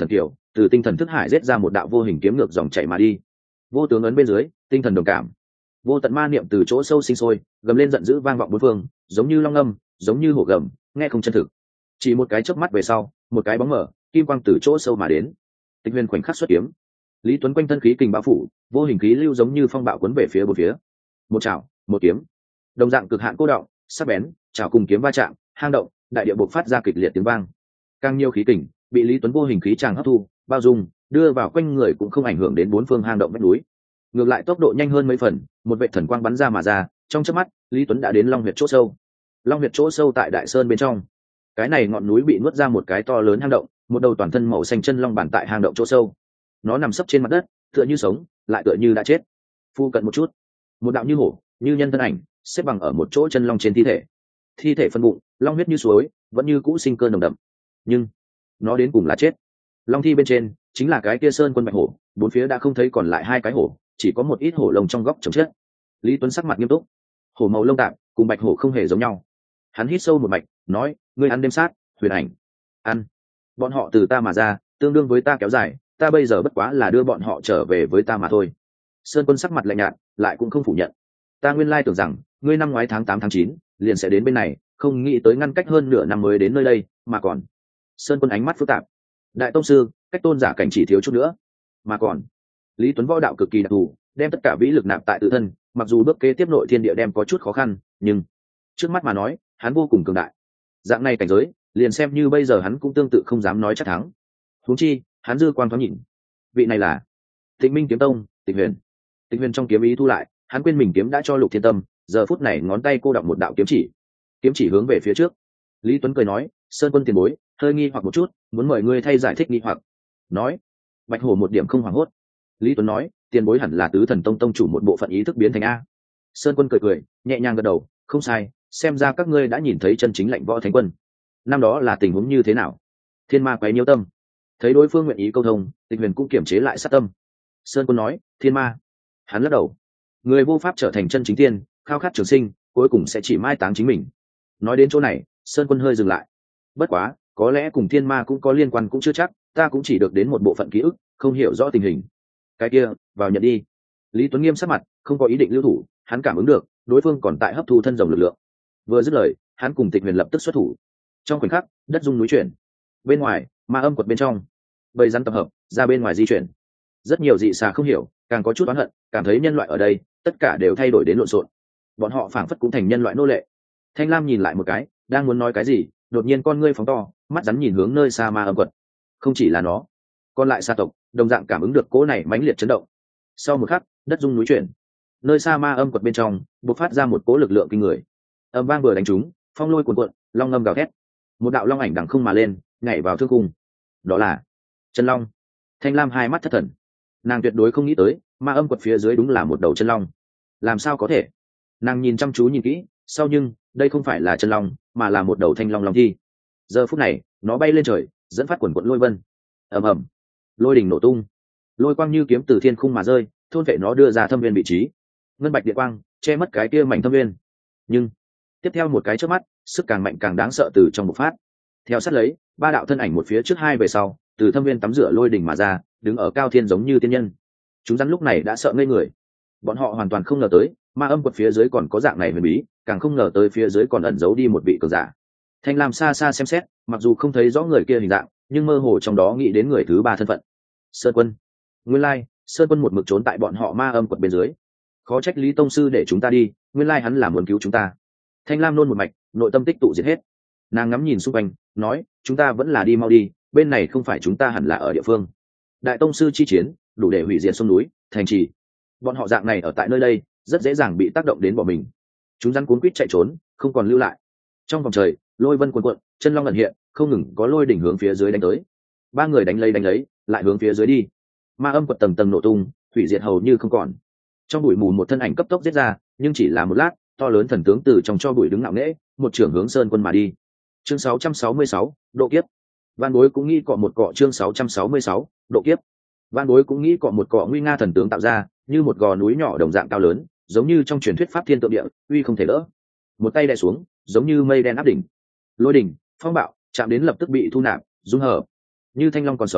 từ tinh thần thức hải giết ra một đạo vô hình kiếm ngược dòng chảy mà đi. Vô tướng ấn bên dưới, tinh thần đồng cảm, vô tận ma niệm từ chỗ sâu sinh sôi, gầm lên giận dữ vang vọng bốn phương, giống như long âm, giống như hổ gầm, nghe không chân thực. Chỉ một cái chớp mắt về sau, một cái bóng mở, kim quang từ chỗ sâu mà đến. Tịch Huyền khoảnh khắc xuất kiếm, Lý Tuấn quanh thân khí kình bao phủ, vô hình khí lưu giống như phong bạo cuốn về phía bốn phía. Một chảo, một kiếm, đồng dạng cực hạn cô động, sắc bén, chảo cùng kiếm va chạm, hang động, đại địa bộc phát ra kịch liệt tiếng vang. Càng nhiều khí kình bị Lý Tuấn vô hình khí tràng hấp thu, bao dung, đưa vào quanh người cũng không ảnh hưởng đến bốn phương hang động vách núi. Ngược lại tốc độ nhanh hơn mấy phần, một vệ thần quang bắn ra mà ra, trong chớp mắt, Lý Tuấn đã đến Long huyệt chỗ sâu. Long huyệt chỗ sâu tại Đại Sơn bên trong. Cái này ngọn núi bị nuốt ra một cái to lớn hang động, một đầu toàn thân màu xanh chân long bản tại hang động chỗ sâu. Nó nằm sấp trên mặt đất, tựa như sống, lại tựa như đã chết. Phu cận một chút, một đạo như hổ, như nhân thân ảnh, xếp bằng ở một chỗ chân long trên thi thể. Thi thể phân bụng, long huyết như suối, vẫn như cũ sinh cơ nồng đậm. Nhưng nó đến cùng là chết. Long thi bên trên chính là cái kia sơn quân bạch hổ, bốn phía đã không thấy còn lại hai cái hổ, chỉ có một ít hổ lông trong góc chồng chết. Lý Tuấn sắc mặt nghiêm túc, hổ màu lông tạp cùng bạch hổ không hề giống nhau. Hắn hít sâu một mạch, nói: ngươi ăn đêm sát, huyền ảnh, ăn. Bọn họ từ ta mà ra, tương đương với ta kéo dài, ta bây giờ bất quá là đưa bọn họ trở về với ta mà thôi. Sơn quân sắc mặt lạnh nhạt, lại cũng không phủ nhận. Ta nguyên lai tưởng rằng ngươi năm ngoái tháng tám tháng chín liền sẽ đến bên này, không nghĩ tới ngăn cách hơn nửa năm mới đến nơi đây, mà còn. Sơn quân ánh mắt phức tạp. Đại tông sư, cách tôn giả cảnh chỉ thiếu chút nữa, mà còn. Lý Tuấn võ đạo cực kỳ đặc thù, đem tất cả vĩ lực nạp tại tự thân, mặc dù bước kế tiếp nội thiên địa đem có chút khó khăn, nhưng trước mắt mà nói, hắn vô cùng cường đại. Dạng này cảnh giới, liền xem như bây giờ hắn cũng tương tự không dám nói chắc thắng. Huống chi, hắn dư quan thoáng nhìn. Vị này là Tịnh Minh kiếm tông, Tịch Huyền. Tịch Huyền trong kiếm ý thu lại, hắn quên mình kiếm đã cho Lục Thiên Tâm, giờ phút này ngón tay cô đọng một đạo kiếm chỉ. Kiếm chỉ hướng về phía trước. Lý Tuấn cười nói: Sơn quân tiền bối, hơi nghi hoặc một chút, muốn mời ngươi thay giải thích nghi hoặc. Nói. Bạch hổ một điểm không hoảng hốt. Lý Tuấn nói: tiền bối hẳn là Tứ Thần Tông tông chủ một bộ phận ý thức biến thành a. Sơn quân cười cười, nhẹ nhàng gật đầu: không sai, xem ra các ngươi đã nhìn thấy chân chính lạnh võ thánh quân. Năm đó là tình huống như thế nào? Thiên ma quấy nhiễu tâm. Thấy đối phương nguyện ý câu thông, Tịch Huyền cũng kiềm chế lại sát tâm. Sơn quân nói: thiên ma. Hắn lắc đầu. Người vô pháp trở thành chân chính tiên, khao khát trường sinh, cuối cùng sẽ chỉ mai táng chính mình. Nói đến chỗ này, Sơn quân hơi dừng lại. Bất quá, có lẽ cùng thiên ma cũng có liên quan cũng chưa chắc, ta cũng chỉ được đến một bộ phận ký ức, không hiểu rõ tình hình. Cái kia, vào nhận đi. Lý Tuấn nghiêm sắc mặt, không có ý định lưu thủ, hắn cảm ứng được đối phương còn tại hấp thu thân rồng lực lượng. Vừa dứt lời, hắn cùng Tịch Huyền lập tức xuất thủ. Trong khoảnh khắc, đất rung núi chuyển. Bên ngoài, ma âm quật bên trong, bầy rắn tập hợp ra bên ngoài di chuyển. Rất nhiều dị xà không hiểu, càng có chút oán hận, cảm thấy nhân loại ở đây tất cả đều thay đổi đến lộn xộn. Bọn họ phảng phất cũng thành nhân loại nô lệ. Thanh Lam nhìn lại một cái, đang muốn nói cái gì, đột nhiên con ngươi phóng to, mắt rắn nhìn hướng nơi xa ma âm quật. Không chỉ là nó, còn lại sa tộc đồng dạng cảm ứng được cỗ này mãnh liệt chấn động. Sau một khắc, đất rung núi chuyển. Nơi xa ma âm quật bên trong bộc phát ra một cỗ lực lượng kinh người. Âm vang vừa đánh trúng, phong lôi cuồn cuộn, long ngâm gào thét. Một đạo long ảnh đằng không mà lên, nhảy vào thương cung. Đó là chân long. Thanh Lam hai mắt thất thần. Nàng tuyệt đối không nghĩ tới, ma âm quật phía dưới đúng là một đầu chân long. Làm sao có thể? Nàng nhìn chăm chú nhìn kỹ, sau nhưng đây không phải là chân long, mà là một đầu thanh long long thi. Giờ phút này, nó bay lên trời, dẫn phát quần quận lôi vân. Ầm ầm, lôi đỉnh nổ tung, lôi quang như kiếm từ thiên khung mà rơi, thôn vệ nó đưa ra thâm viên vị trí. Ngân bạch điện quang che mất cái kia mảnh thâm viên. Nhưng tiếp theo một cái chớp mắt, sức càng mạnh càng đáng sợ từ trong bộc phát. Theo sát lấy, ba đạo thân ảnh một phía trước hai về sau, từ thâm viên tắm rửa lôi đỉnh mà ra, đứng ở cao thiên giống như tiên nhân. Chúng rắn lúc này đã sợ ngây người. Bọn họ hoàn toàn không ngờ tới, ma âm quật phía dưới còn có dạng này huyền bí, càng không ngờ tới phía dưới còn ẩn giấu đi một vị cường giả. Thanh Lam xa xa xem xét, mặc dù không thấy rõ người kia hình dạng, nhưng mơ hồ trong đó nghĩ đến người thứ ba thân phận. Sơn quân. Nguyên lai, Sơn quân một mực trốn tại bọn họ ma âm quật bên dưới. Khó trách Lý tông sư để chúng ta đi, nguyên lai hắn là muốn cứu chúng ta. Thanh Lam nôn một mạch, nội tâm tích tụ diệt hết. Nàng ngắm nhìn xung quanh, nói: chúng ta vẫn là đi mau đi, bên này không phải chúng ta hẳn là ở địa phương. Đại tông sư chi chiến, đủ để hủy diệt sông núi, thành trì. Bọn họ dạng này ở tại nơi đây, rất dễ dàng bị tác động đến bỏ mình. Chúng rắn cuốn quýt chạy trốn, không còn lưu lại. Trong vòng trời, lôi vân cuồn cuộn, chân long ẩn hiện, không ngừng có lôi đỉnh hướng phía dưới đánh tới. Ba người đánh lấy đánh lấy, lại hướng phía dưới đi. Ma âm quật tầng tầng nổ tung, hủy diệt hầu như không còn. Trong bụi mù một thân ảnh cấp tốc giết ra, nhưng chỉ là một lát, to lớn thần tướng từ trong cho bụi đứng ngạo nghễ, một trưởng hướng Sơn quân mà đi. Chương sáu trăm sáu mươi sáu, độ kiếp. Van Bối cũng nghĩ cọ một cọ chương sáu trăm sáu mươi sáu, độ kiếp. Van Bối cũng nghĩ cọ một cọ nguy nga thần tướng tạo ra, như một gò núi nhỏ đồng dạng cao lớn, giống như trong truyền thuyết pháp thiên tượng địa, uy không thể đỡ. Một tay đè xuống, giống như mây đen áp đỉnh. Lôi đỉnh, phong bạo, chạm đến lập tức bị thu nạp, dung hợp. Như thanh long còn sống,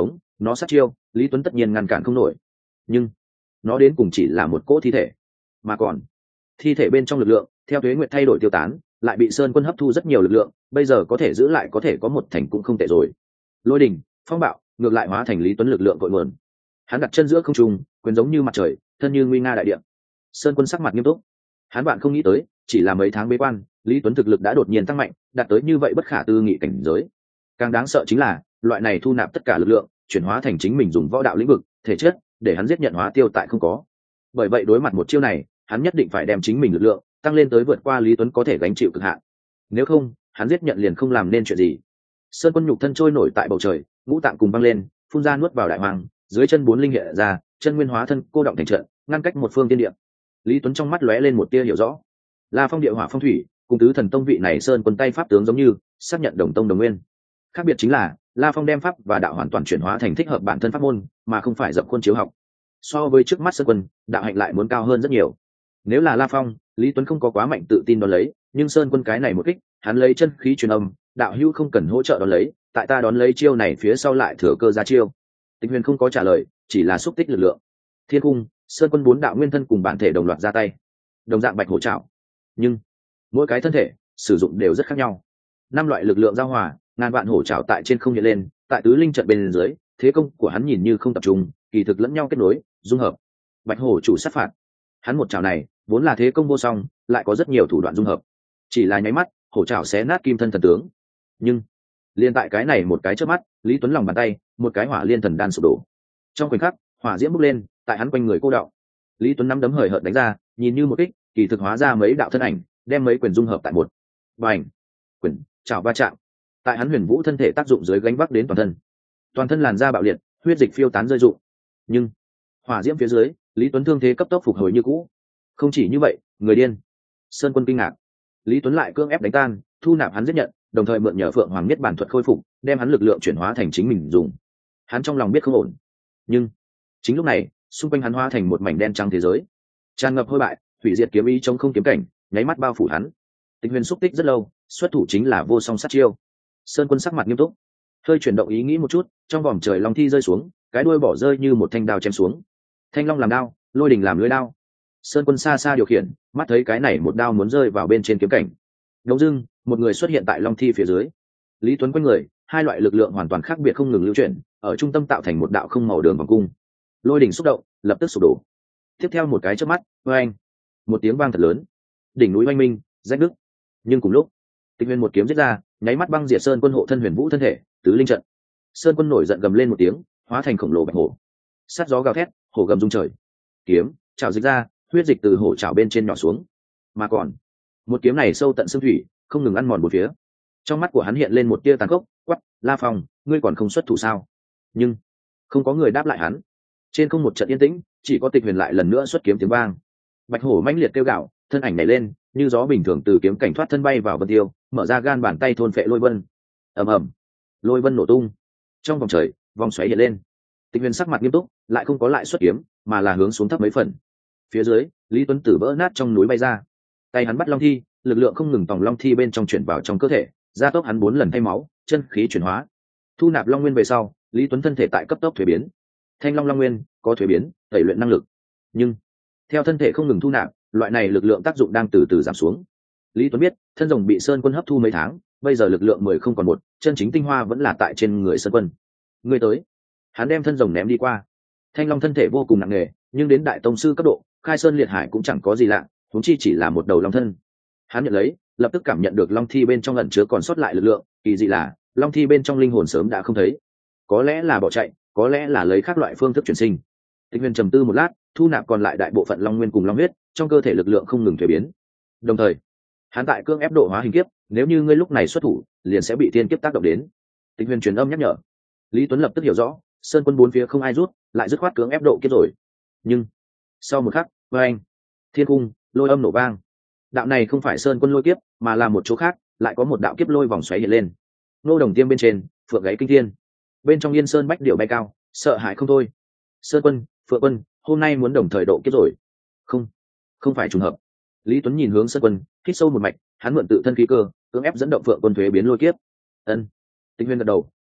nó sát chiêu lý tuấn tất nhiên ngăn cản không nổi, nhưng nó đến cùng chỉ là một cỗ thi thể, mà còn thi thể bên trong lực lượng theo tuế nguyện thay đổi tiêu tán, lại bị sơn quân hấp thu rất nhiều lực lượng, bây giờ có thể giữ lại có thể có một thành cũng không tệ rồi. Lôi đình phong bạo ngược lại hóa thành lý tuấn lực lượng cội nguồn, hắn đặt chân giữa không trung, quyền giống như mặt trời, thân như nguy nga đại địa. Sơn quân sắc mặt nghiêm túc, hắn bạn không nghĩ tới chỉ là mấy tháng bế quan, lý tuấn thực lực đã đột nhiên tăng mạnh, đạt tới như vậy bất khả tư nghị cảnh giới. Càng đáng sợ chính là loại này thu nạp tất cả lực lượng, chuyển hóa thành chính mình dùng võ đạo lĩnh vực thể chất, để hắn giết nhận hóa tiêu tại không có. Bởi vậy đối mặt một chiêu này, hắn nhất định phải đem chính mình lực lượng tăng lên tới vượt qua lý tuấn có thể gánh chịu cực hạn, nếu không hắn giết nhận liền không làm nên chuyện gì. Sơn quân nhục thân trôi nổi tại bầu trời, ngũ tạng cùng băng lên, phun ra nuốt vào đại hoàng, dưới chân bốn linh hiện ra, chân nguyên hóa thân cô động thành trận, ngăn cách một phương tiên địa. Lý tuấn trong mắt lóe lên một tia hiểu rõ, là phong địa hỏa phong thủy cùng tứ thần tông vị này sơn quân tay pháp tướng giống như, xác nhận đồng tông đồng nguyên. Khác biệt chính là La Phong đem pháp và đạo hoàn toàn chuyển hóa thành thích hợp bản thân pháp môn, mà không phải dập khuôn chiếu học. So với trước mắt sơn quân, đạo hạnh lại muốn cao hơn rất nhiều. Nếu là La Phong, Lý Tuấn không có quá mạnh tự tin đón lấy, nhưng sơn quân cái này một kích, hắn lấy chân khí truyền âm, đạo hữu không cần hỗ trợ đón lấy, tại ta đón lấy chiêu này phía sau lại thừa cơ ra chiêu. Tịch Huyền không có trả lời, chỉ là xúc tích lực lượng. Thiên cung, sơn quân bốn đạo nguyên thân cùng bản thể đồng loạt ra tay, đồng dạng bạch hổ trảo, nhưng mỗi cái thân thể sử dụng đều rất khác nhau. Năm loại lực lượng giao hòa, ngàn vạn hổ trảo tại trên không hiện lên, tại tứ linh trận bên dưới, thế công của hắn nhìn như không tập trung, kỳ thực lẫn nhau kết nối, dung hợp. Bạch hổ chủ sát phạt, hắn một trảo này vốn là thế công vô song, lại có rất nhiều thủ đoạn dung hợp, chỉ là nháy mắt hổ trảo xé nát kim thân thần tướng. Nhưng liên tại cái này một cái chớp mắt, Lý Tuấn lòng bàn tay một cái hỏa liên thần đan sụp đổ, trong khoảnh khắc hỏa diễm bốc lên tại hắn quanh người cô đọng. Lý Tuấn nắm đấm hời hợt đánh ra, nhìn như một kích, kỳ thực hóa ra mấy đạo thân ảnh, đem mấy quyền dung hợp tại một. Bành, quyền chảo va chạm, tại hắn huyền vũ thân thể tác dụng dưới gánh vác đến toàn thân, toàn thân làn da bạo liệt, huyết dịch phiêu tán rơi rụng. Nhưng hỏa diễm phía dưới, Lý Tuấn thương thế cấp tốc phục hồi như cũ. Không chỉ như vậy, người điên. Sơn quân kinh ngạc, Lý Tuấn lại cưỡng ép đánh tan, thu nạp hắn giết nhận, đồng thời mượn nhờ Phượng Hoàng Niết Bàn thuật khôi phục, đem hắn lực lượng chuyển hóa thành chính mình dùng. Hắn trong lòng biết không ổn, nhưng chính lúc này, xung quanh hắn hóa thành một mảnh đen trắng thế giới, tràn ngập hôi bại, hủy diệt kiếm ý trong không kiếm cảnh, nháy mắt bao phủ hắn. Tịch Huyền xúc tích rất lâu, xuất thủ chính là vô song sát chiêu. Sơn quân sắc mặt nghiêm túc, hơi chuyển động ý nghĩ một chút, trong vòng trời long thi rơi xuống, cái đuôi bỏ rơi như một thanh đao chém xuống. Thanh long làm đao, lôi đình làm lưỡi đao. Sơn quân xa xa điều khiển, mắt thấy cái này một đao muốn rơi vào bên trên kiếm cảnh. Đống dưng, một người xuất hiện tại long thi phía dưới. Lý Tuấn quanh người, hai loại lực lượng hoàn toàn khác biệt không ngừng lưu chuyển, ở trung tâm tạo thành một đạo không màu đường vòng cung. Lôi đỉnh xúc động, lập tức sụp đổ. Tiếp theo một cái chớp mắt, oeng, một tiếng vang thật lớn, đỉnh núi oanh minh, rách nứt. Nhưng cùng lúc, Tịch Huyền một kiếm giết ra, nháy mắt băng diệt sơn quân hộ thân huyền vũ thân thể, tứ linh trận. Sơn quân nổi giận gầm lên một tiếng, hóa thành khổng lồ bạch hổ. Sát gió gào thét, hổ gầm rung trời. Kiếm chảo dịch ra, huyết dịch từ hổ chảo bên trên nhỏ xuống. Mà còn, một kiếm này sâu tận xương thủy, không ngừng ăn mòn bốn phía. Trong mắt của hắn hiện lên một tia tàn khốc, quắc, La Phong, ngươi còn không xuất thủ sao? Nhưng không có người đáp lại hắn. Trên không một trận yên tĩnh, chỉ có Tịch Huyền lại lần nữa xuất kiếm tiếng vang. Bạch hổ mãnh liệt kêu gào, thân ảnh nhảy lên, như gió bình thường từ kiếm cảnh thoát thân bay vào vân tiêu, mở ra gan bàn tay thôn phệ lôi vân. Ầm ầm, lôi vân nổ tung. Trong vòng trời, vòng xoáy hiện lên. Tịch Huyền sắc mặt nghiêm túc, lại không có lại xuất kiếm, mà là hướng xuống thấp mấy phần. Phía dưới, Lý Tuấn Tử vỡ nát trong núi bay ra. Tay hắn bắt long thi, lực lượng không ngừng tòng long thi bên trong chuyển vào trong cơ thể, gia tốc hắn bốn lần thay máu, chân khí chuyển hóa. Thu nạp long nguyên về sau, Lý Tuấn thân thể tại cấp tốc thuế biến. Thanh long long nguyên có thuế biến, tẩy luyện năng lực. Nhưng theo thân thể không ngừng thu nạp, loại này lực lượng tác dụng đang từ từ giảm xuống. Lý Tuấn biết, thân rồng bị sơn quân hấp thu mấy tháng, bây giờ lực lượng mười không còn một, chân chính tinh hoa vẫn là tại trên người sơn quân. Người tới, hắn đem thân rồng ném đi qua. Thanh long thân thể vô cùng nặng nề, nhưng đến đại tông sư cấp độ, khai sơn liệt hải cũng chẳng có gì lạ, huống chi chỉ là một đầu long thân. Hắn nhận lấy, lập tức cảm nhận được long thi bên trong ẩn chứa còn sót lại lực lượng, kỳ dị là long thi bên trong linh hồn sớm đã không thấy, có lẽ là bỏ chạy, có lẽ là lấy khác loại phương thức chuyển sinh. Tịch Huyền trầm tư một lát, thu nạp còn lại đại bộ phận long nguyên cùng long huyết, trong cơ thể lực lượng không ngừng thay biến. Đồng thời, hắn tại cương ép độ hóa hình kiếp, nếu như ngươi lúc này xuất thủ, liền sẽ bị thiên kiếp tác động đến. Tịch Huyền truyền âm nhắc nhở. Lý Tuấn lập tức hiểu rõ, sơn quân bốn phía không ai rút, lại dứt khoát cưỡng ép độ kiếp rồi. Nhưng sau một khắc, oeng, thiên cung lôi âm nổ vang. Đạo này không phải sơn quân lôi kiếp, mà là một chỗ khác, lại có một đạo kiếp lôi vòng xoáy hiện lên. Nô đồng tiêm bên trên, phượng gáy kinh thiên. Bên trong yên sơn bách điệu bay cao, sợ hãi không thôi. Sơn quân, phượng quân, hôm nay muốn đồng thời độ kiếp rồi. Không, không phải trùng hợp. Lý Tuấn nhìn hướng sơn quân, hít sâu một mạch, hắn mượn tự thân khí cơ, cưỡng ép dẫn động phượng quân thuế biến lôi kiếp. Ân. Tịch Huyền gật đầu,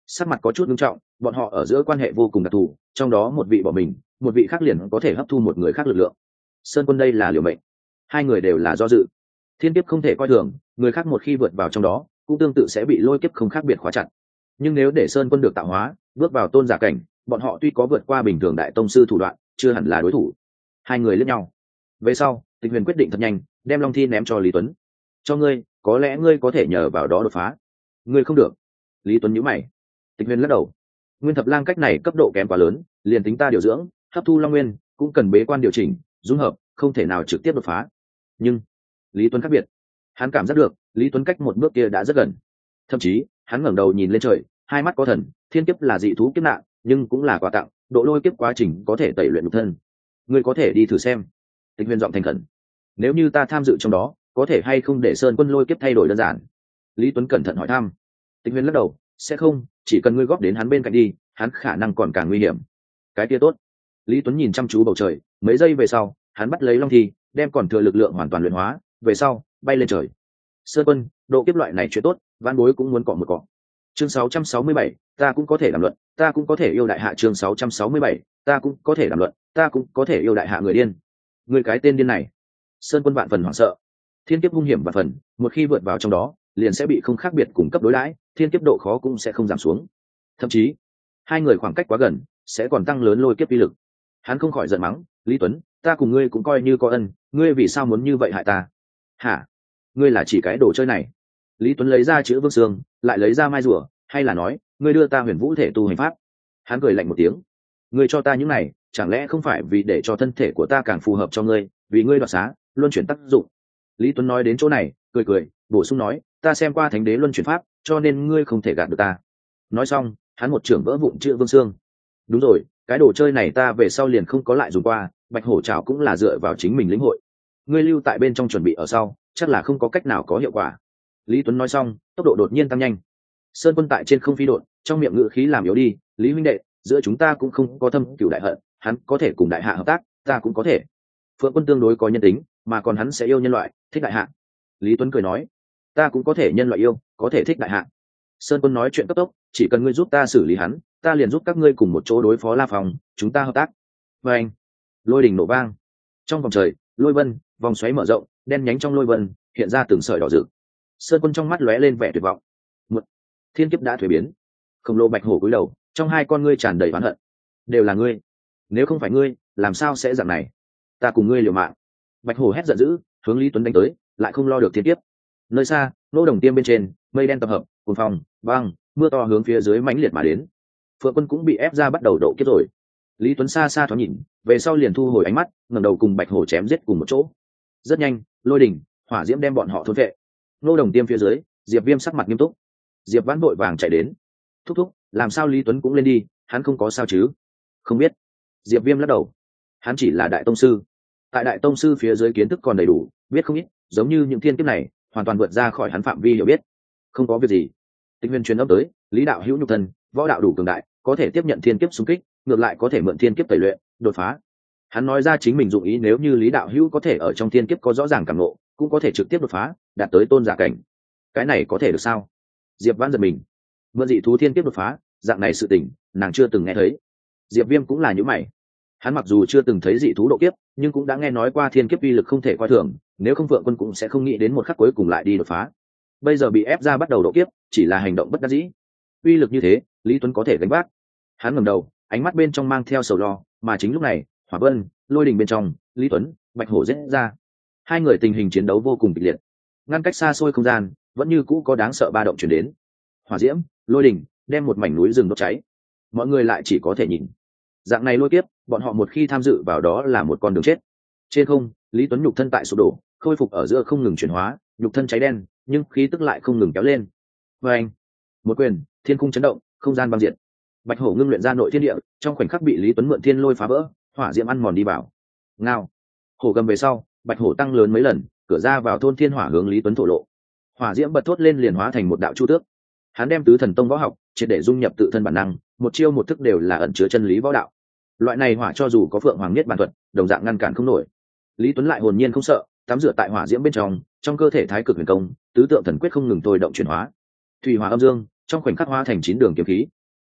sắc mặt có chút nghiêm trọng, bọn họ ở giữa quan hệ vô cùng đặc thù, trong đó một vị bỏ mình, một vị khác liền có thể hấp thu một người khác lực lượng. Sơn Quân đây là liều mệnh, hai người đều là do dự. Thiên kiếp không thể coi thường, người khác một khi vượt vào trong đó cũng tương tự sẽ bị lôi kiếp không khác biệt khóa chặt. Nhưng nếu để Sơn Quân được tạo hóa, bước vào tôn giả cảnh, bọn họ tuy có vượt qua bình thường đại tông sư thủ đoạn, chưa hẳn là đối thủ. Hai người liếc nhau. Về sau, Tịch Huyền quyết định thật nhanh, đem Long Thi ném cho Lý Tuấn. Cho ngươi, có lẽ ngươi có thể nhờ vào đó đột phá. Ngươi không được. Lý Tuấn nhíu mày. Tịch Huyền lắc đầu. Nguyên Thập Lang cách này cấp độ kém quá lớn, liền tính ta điều dưỡng, hấp thu Long Nguyên, cũng cần bế quan điều chỉnh, dung hợp, không thể nào trực tiếp đột phá. Nhưng Lý Tuấn khác biệt, hắn cảm giác được Lý Tuấn cách một bước kia đã rất gần. Thậm chí hắn ngẩng đầu nhìn lên trời, hai mắt có thần. Thiên kiếp là dị thú kiếp nạn, nhưng cũng là quà tặng, độ lôi kiếp quá trình có thể tẩy luyện nhục thân. Ngươi có thể đi thử xem. Tịch Huyền giọng thành khẩn. Nếu như ta tham dự trong đó, có thể hay không để Sơn Quân lôi kiếp thay đổi đơn giản? Lý Tuấn cẩn thận hỏi thăm. Tịch Huyền lắc đầu, sẽ không, chỉ cần ngươi góp đến hắn bên cạnh đi, hắn khả năng còn càng nguy hiểm. Cái kia tốt. Lý Tuấn nhìn chăm chú bầu trời, mấy giây về sau, hắn bắt lấy Long Thi, đem còn thừa lực lượng hoàn toàn luyện hóa, về sau bay lên trời. Sơn Quân, độ kiếp loại này chuyện tốt, vãn bối cũng muốn cọ một cọ. Chương sáu trăm sáu mươi bảy, ta cũng có thể làm luận, ta cũng có thể yêu đại hạ. Chương sáu trăm sáu mươi bảy, ta cũng có thể làm luận, ta cũng có thể yêu đại hạ. Người điên, người cái tên điên này. Sơn Quân vạn phần hoảng sợ. Thiên kiếp hung hiểm vạn phần, một khi vượt vào trong đó, liền sẽ bị không khác biệt cùng cấp đối đãi, thiên kiếp độ khó cũng sẽ không giảm xuống. Thậm chí, hai người khoảng cách quá gần, sẽ còn tăng lớn lôi kiếp uy lực. Hắn không khỏi giận mắng, Lý Tuấn, ta cùng ngươi cũng coi như có ân, ngươi vì sao muốn như vậy hại ta? Hả? Ngươi là chỉ cái đồ chơi này? Lý Tuấn lấy ra chữ Vương Sương, lại lấy ra mai rùa, hay là nói, ngươi đưa ta Huyền Vũ thể tu hành pháp? Hắn cười lạnh một tiếng, ngươi cho ta những này, chẳng lẽ không phải vì để cho thân thể của ta càng phù hợp cho ngươi, vì ngươi đoạt xá, luân chuyển tác dụng? Lý Tuấn nói đến chỗ này, cười cười, bổ sung nói, ta xem qua Thánh Đế luân chuyển pháp, cho nên ngươi không thể gạt được ta. Nói xong, hắn một trưởng vỡ vụn chữ Vương Sương. Đúng rồi, cái đồ chơi này ta về sau liền không có lại dùng qua, Bạch Hổ Trảo cũng là dựa vào chính mình lĩnh hội. Ngươi lưu tại bên trong chuẩn bị ở sau, chắc là không có cách nào có hiệu quả. Lý Tuấn nói xong, tốc độ đột nhiên tăng nhanh. Sơn Quân tại trên không phi độn, trong miệng ngữ khí làm yếu đi, Lý huynh đệ, giữa chúng ta cũng không có thâm cửu đại hận, hắn có thể cùng đại hạ hợp tác, ta cũng có thể. Phượng Quân tương đối có nhân tính, mà còn hắn sẽ yêu nhân loại, thích đại hạ. Lý Tuấn cười nói, ta cũng có thể nhân loại yêu, có thể thích đại hạ. Sơn Quân nói chuyện cấp tốc, chỉ cần ngươi giúp ta xử lý hắn, ta liền giúp các ngươi cùng một chỗ đối phó La Phòng, chúng ta hợp tác. Và anh, lôi đình nổ vang, trong vòng trời, lôi vân, vòng xoáy mở rộng, đen nhánh trong lôi vân hiện ra từng sợi đỏ rực. Sơn Quân trong mắt lóe lên vẻ tuyệt vọng. Một thiên kiếp đã thuế biến, khổng lồ bạch hổ cúi đầu, trong hai con ngươi tràn đầy oán hận. Đều là ngươi, nếu không phải ngươi, làm sao sẽ dạng này? Ta cùng ngươi liều mạng. Bạch hổ hét giận dữ, hướng Lý Tuấn đánh tới, lại không lo được thiên kiếp. Nơi xa, nô đồng tiêm bên trên, mây đen tập hợp, cuồng phong, băng, mưa to hướng phía dưới mãnh liệt mà đến. Phượng Quân cũng bị ép ra bắt đầu độ kiếp rồi. Lý Tuấn xa xa thoáng nhìn, về sau liền thu hồi ánh mắt, ngẩng đầu cùng bạch hổ chém giết cùng một chỗ. Rất nhanh, lôi đỉnh, hỏa diễm đem bọn họ thôn vệ. Nô đồng tiêm phía dưới, Diệp Viêm sắc mặt nghiêm túc. Diệp Vãn vội vàng chạy đến, thúc thúc, làm sao Lý Tuấn cũng lên đi, hắn không có sao chứ? Không biết. Diệp Viêm lắc đầu, hắn chỉ là đại tông sư, tại đại tông sư phía dưới kiến thức còn đầy đủ, biết không ít, giống như những thiên kiếp này hoàn toàn vượt ra khỏi hắn phạm vi hiểu biết. Không có việc gì. Tịch Huyền truyền âm tới, Lý đạo hữu nhục thân, võ đạo đủ cường đại, có thể tiếp nhận thiên kiếp xung kích, ngược lại có thể mượn thiên kiếp tẩy luyện, đột phá. Hắn nói ra chính mình dụng ý, nếu như Lý đạo hữu có thể ở trong thiên kiếp có rõ ràng cảm ngộ, cũng có thể trực tiếp đột phá, đạt tới tôn giả cảnh. Cái này có thể được sao? Diệp Vãn giật mình. Mượn dị thú thiên kiếp đột phá, dạng này sự tình, nàng chưa từng nghe thấy. Diệp Viêm cũng là như mày. Hắn mặc dù chưa từng thấy dị thú độ kiếp, nhưng cũng đã nghe nói qua thiên kiếp uy lực không thể coi thường, nếu không Phượng Quân cũng sẽ không nghĩ đến một khắc cuối cùng lại đi đột phá. Bây giờ bị ép ra bắt đầu độ kiếp, chỉ là hành động bất đắc dĩ. Uy lực như thế, Lý Tuấn có thể gánh vác. Hắn ngẩng đầu, ánh mắt bên trong mang theo sầu lo, mà chính lúc này, Hỏa Vân, lôi đình bên trong, Lý Tuấn, Bạch Hổ giết ra. Hai người tình hình chiến đấu vô cùng kịch liệt. Ngăn cách xa xôi không gian, vẫn như cũ có đáng sợ ba động truyền đến. Hỏa diễm, lôi đình, đem một mảnh núi rừng đốt cháy. Mọi người lại chỉ có thể nhìn. Dạng này lôi kiếp, bọn họ một khi tham dự vào đó là một con đường chết. Trên không, Lý Tuấn nhục thân tại sụp đổ, khôi phục ở giữa không ngừng chuyển hóa, nhục thân cháy đen, nhưng khí tức lại không ngừng kéo lên. Và anh, một quyền, thiên cung chấn động, không gian băng diệt. Bạch Hổ ngưng luyện ra nội thiên địa, trong khoảnh khắc bị Lý Tuấn mượn thiên lôi phá vỡ, hỏa diễm ăn mòn đi vào. Ngao, hổ gầm về sau, Bạch Hổ tăng lớn mấy lần, cửa ra vào thôn thiên hỏa hướng Lý Tuấn thổ lộ. Hỏa diễm bật thốt lên liền hóa thành một đạo chu tước. Hắn đem tứ thần tông võ học triệt để dung nhập tự thân bản năng, một chiêu một thức đều là ẩn chứa chân lý võ đạo. Loại này hỏa cho dù có Phượng Hoàng Niết Bàn thuật, đồng dạng ngăn cản không nổi. Lý Tuấn lại hồn nhiên không sợ, tắm rửa tại hỏa diễm bên trong, trong cơ thể thái cực huyền công, tứ tượng thần quyết không ngừng thôi động chuyển hóa. Thủy hỏa âm dương, trong khoảnh khắc hóa thành chín đường kiếm khí,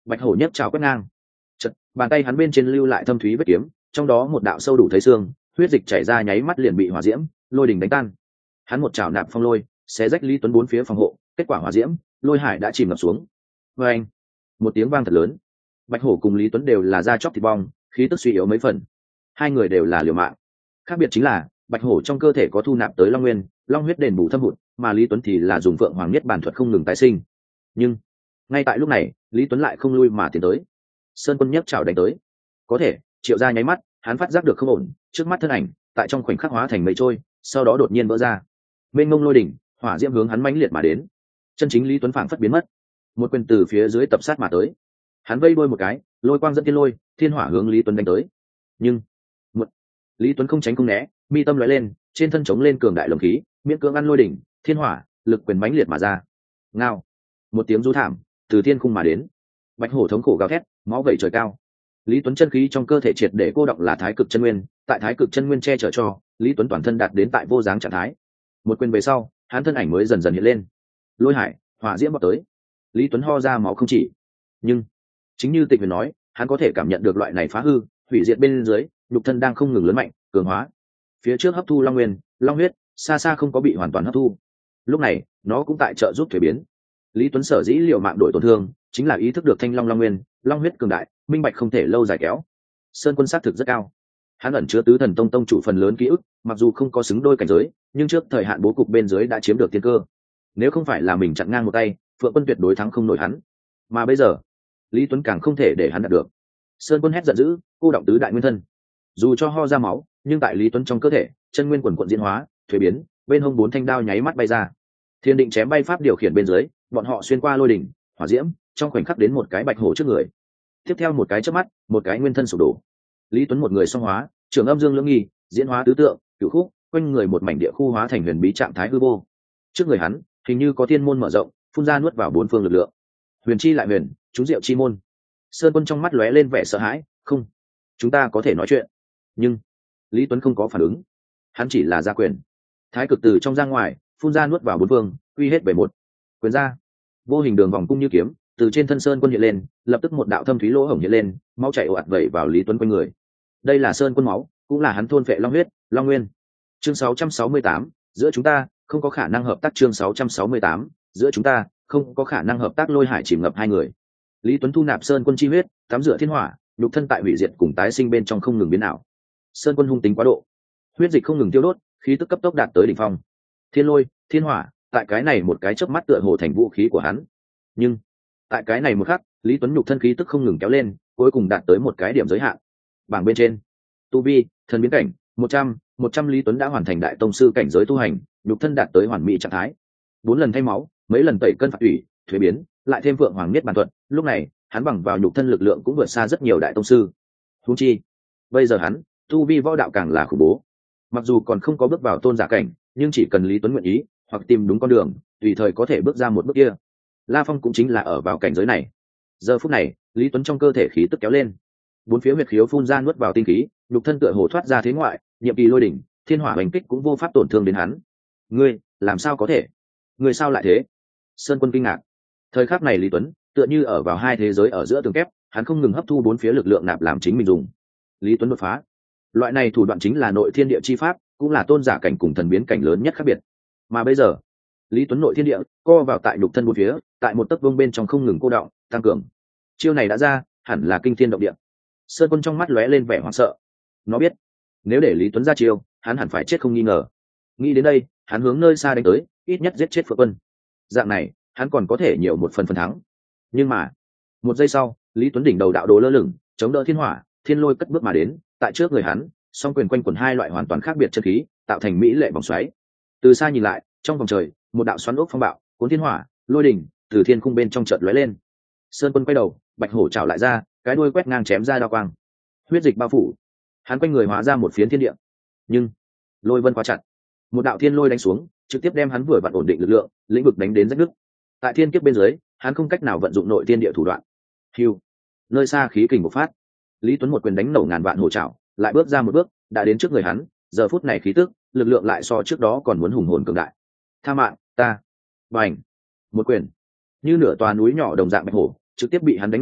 Bạch hổ nhấc trào quét ngang. Chật, bàn tay hắn bên trên lưu lại thâm thúy vết kiếm, trong đó một đạo sâu đủ thấy xương, huyết dịch chảy ra nháy mắt liền bị hỏa diễm lôi đình đánh tan. Hắn một chảo nạp phong lôi, xé rách Lý Tuấn bốn phía phòng hộ, kết quả hỏa diễm lôi hải đã chìm ngập xuống. Và anh, một tiếng vang thật lớn. Bạch hổ cùng Lý Tuấn đều là da chóc thịt bong, khí tức suy yếu mấy phần. Hai người đều là liều mạng. Khác biệt chính là bạch hổ trong cơ thể có thu nạp tới long nguyên, long huyết đền bù thâm hụt, mà Lý Tuấn thì là dùng phượng hoàng nhất bản thuật không ngừng tái sinh. Nhưng ngay tại lúc này, Lý Tuấn lại không lui mà tiến tới. Sơn Quân nhấc chảo đánh tới. Có thể, Triệu Gia nháy mắt, hắn phát giác được không ổn, trước mắt thân ảnh tại trong khoảnh khắc hóa thành mây trôi, sau đó đột nhiên vỡ ra. Mênh mông lôi đỉnh, hỏa diễm hướng hắn mãnh liệt mà đến. Chân chính Lý Tuấn phảng phất biến mất. Một quyền từ phía dưới tập sát mà tới. Hắn vây đuôi một cái, lôi quang dẫn thiên lôi, thiên hỏa hướng Lý Tuấn đánh tới. Nhưng một Lý Tuấn không tránh không né, mi tâm lóe lên, trên thân chống lên cường đại lồng khí, miễn cưỡng ăn lôi đỉnh, thiên hỏa, lực quyền mãnh liệt mà ra. Ngao, một tiếng rú thảm từ thiên khung mà đến. Bạch hổ thống khổ gào thét, máu vẩy trời cao. Lý Tuấn chân khí trong cơ thể triệt để cô đọng là thái cực chân nguyên, tại thái cực chân nguyên che chở cho Lý Tuấn toàn thân đạt đến tại vô dáng trạng thái. Một quyền về sau, hắn thân ảnh mới dần dần hiện lên. Lôi hải, hỏa diễm bọc tới. Lý Tuấn ho ra máu không chỉ, nhưng chính như Tịch Huyền nói, hắn có thể cảm nhận được loại này phá hư, hủy diệt bên dưới, nhục thân đang không ngừng lớn mạnh, cường hóa. Phía trước hấp thu long nguyên, long huyết, xa xa không có bị hoàn toàn hấp thu. Lúc này, nó cũng tại trợ giúp thuế biến. Lý Tuấn sở dĩ liều mạng đổi tổn thương, chính là ý thức được thanh long long nguyên, long huyết cường đại, minh bạch không thể lâu dài kéo. Sơn Quân sát thực rất cao. Hắn ẩn chứa tứ thần tông tông chủ phần lớn ký ức, mặc dù không có xứng đôi cảnh giới, nhưng trước thời hạn bố cục bên dưới đã chiếm được tiên cơ. Nếu không phải là mình chặn ngang một tay, Phượng Quân tuyệt đối thắng không nổi hắn. Mà bây giờ, Lý Tuấn càng không thể để hắn đạt được. Sơn Quân hét giận dữ, cô động tứ đại nguyên thân. Dù cho ho ra máu, nhưng tại Lý Tuấn trong cơ thể, chân nguyên quần quận diễn hóa, thuế biến, bên hông bốn thanh đao nháy mắt bay ra. Thiên định chém bay pháp điều khiển bên dưới, bọn họ xuyên qua lôi đỉnh, hỏa diễm, trong khoảnh khắc đến một cái bạch hổ trước người. Tiếp theo một cái chớp mắt, một cái nguyên thân sụp đổ. Lý Tuấn một người song hóa, trường âm dương lưỡng nghi, diễn hóa tứ tượng, cửu khúc, quanh người một mảnh địa khu hóa thành huyền bí trạng thái hư vô. Trước người hắn, hình như có thiên môn mở rộng, phun ra nuốt vào bốn phương lực lượng. Huyền chi lại huyền, chú diệu chi môn. Sơn Quân trong mắt lóe lên vẻ sợ hãi, không, chúng ta có thể nói chuyện. Nhưng Lý Tuấn không có phản ứng, hắn chỉ là ra quyền. Thái cực từ trong ra ngoài, phun ra nuốt vào bốn phương, quy hết về một. Quyền ra, vô hình đường vòng cung như kiếm, từ trên thân Sơn Quân hiện lên, lập tức một đạo thâm thúy lỗ hổng hiện lên, máu chảy ồ ạt vẩy vào Lý Tuấn quanh người. Đây là Sơn Quân máu, cũng là hắn thôn phệ long huyết, long nguyên. Chương sáu trăm sáu mươi tám, giữa chúng ta không có khả năng hợp tác. Chương sáu trăm sáu mươi tám, giữa chúng ta không có khả năng hợp tác. Lôi hải chìm ngập hai người. Lý Tuấn thu nạp Sơn Quân chi huyết, tắm rửa thiên hỏa, nhục thân tại hủy diệt cùng tái sinh bên trong không ngừng biến ảo. Sơn Quân hung tính quá độ, huyết dịch không ngừng tiêu đốt, khí tức cấp tốc đạt tới đỉnh phong. Thiên lôi, thiên hỏa, tại cái này một cái chớp mắt tựa hồ thành vũ khí của hắn. Nhưng tại cái này một khắc, Lý Tuấn nhục thân khí tức không ngừng kéo lên, cuối cùng đạt tới một cái điểm giới hạn. Bảng bên trên, tu vi, thần biến cảnh, một trăm, một trăm Lý Tuấn đã hoàn thành đại tông sư cảnh giới tu hành, nhục thân đạt tới hoàn mỹ trạng thái. Bốn lần thay máu, mấy lần tẩy cân phạt thủy, thuế biến, lại thêm vượng hoàng niết bàn thuật, lúc này, hắn bằng vào nhục thân lực lượng cũng vượt xa rất nhiều đại tông sư. Huống chi, bây giờ hắn, tu vi võ đạo càng là khủng bố. Mặc dù còn không có bước vào tôn giả cảnh, nhưng chỉ cần Lý Tuấn nguyện ý, hoặc tìm đúng con đường, tùy thời có thể bước ra một bước kia. La Phong cũng chính là ở vào cảnh giới này. Giờ phút này, Lý Tuấn trong cơ thể khí tức kéo lên, bốn phía huyệt khiếu phun ra nuốt vào tinh khí, nhục thân tựa hồ thoát ra thế ngoại, nhiệm kỳ lôi đỉnh, thiên hỏa hành kích cũng vô pháp tổn thương đến hắn. Ngươi, làm sao có thể? Ngươi sao lại thế? Sơn Quân kinh ngạc. Thời khắc này Lý Tuấn tựa như ở vào hai thế giới ở giữa tường kép, hắn không ngừng hấp thu bốn phía lực lượng nạp làm chính mình dùng. Lý Tuấn đột phá. Loại này thủ đoạn chính là nội thiên địa chi pháp, cũng là tôn giả cảnh cùng thần biến cảnh lớn nhất khác biệt. Mà bây giờ, Lý Tuấn nội thiên địa co vào tại nhục thân bốn phía, tại một tấc vương bên trong không ngừng cô đọng, tăng cường. Chiêu này đã ra, hẳn là kinh thiên động địa. Sơn Quân trong mắt lóe lên vẻ hoảng sợ. Nó biết, nếu để Lý Tuấn ra chiêu, hắn hẳn phải chết không nghi ngờ. Nghĩ đến đây, hắn hướng nơi xa đánh tới, ít nhất giết chết Phượng Quân. Dạng này, hắn còn có thể nhiều một phần phần thắng. Nhưng mà, một giây sau, Lý Tuấn đỉnh đầu đạo đồ lơ lửng, chống đỡ thiên hỏa, thiên lôi cất bước mà đến, tại trước người hắn, song quyền quanh quẩn hai loại hoàn toàn khác biệt chân khí, tạo thành mỹ lệ vòng xoáy. Từ xa nhìn lại, trong vòng trời, một đạo xoắn ốc phong bạo, cuốn thiên hỏa, lôi đỉnh, từ thiên khung bên trong chợt lóe lên. Sơn Quân quay đầu, bạch hổ chảo lại ra, cái đuôi quét ngang chém ra đao quang. Huyết dịch bao phủ, hắn quanh người hóa ra một phiến thiên địa. Nhưng lôi vân quá chặt, một đạo thiên lôi đánh xuống, trực tiếp đem hắn vừa vặn ổn định lực lượng, lĩnh vực đánh đến rách nứt. Tại thiên kiếp bên dưới, hắn không cách nào vận dụng nội thiên địa thủ đoạn. Hưu, nơi xa khí kình bộc phát, Lý Tuấn một quyền đánh nổ ngàn vạn hổ chảo, lại bước ra một bước, đã đến trước người hắn. Giờ phút này khí tức, lực lượng lại so trước đó còn muốn hùng hồn cường đại. Tha mạng, ta. Bành, một quyền, như nửa tòa núi nhỏ đồng dạng bạch hổ, trực tiếp bị hắn đánh nổ,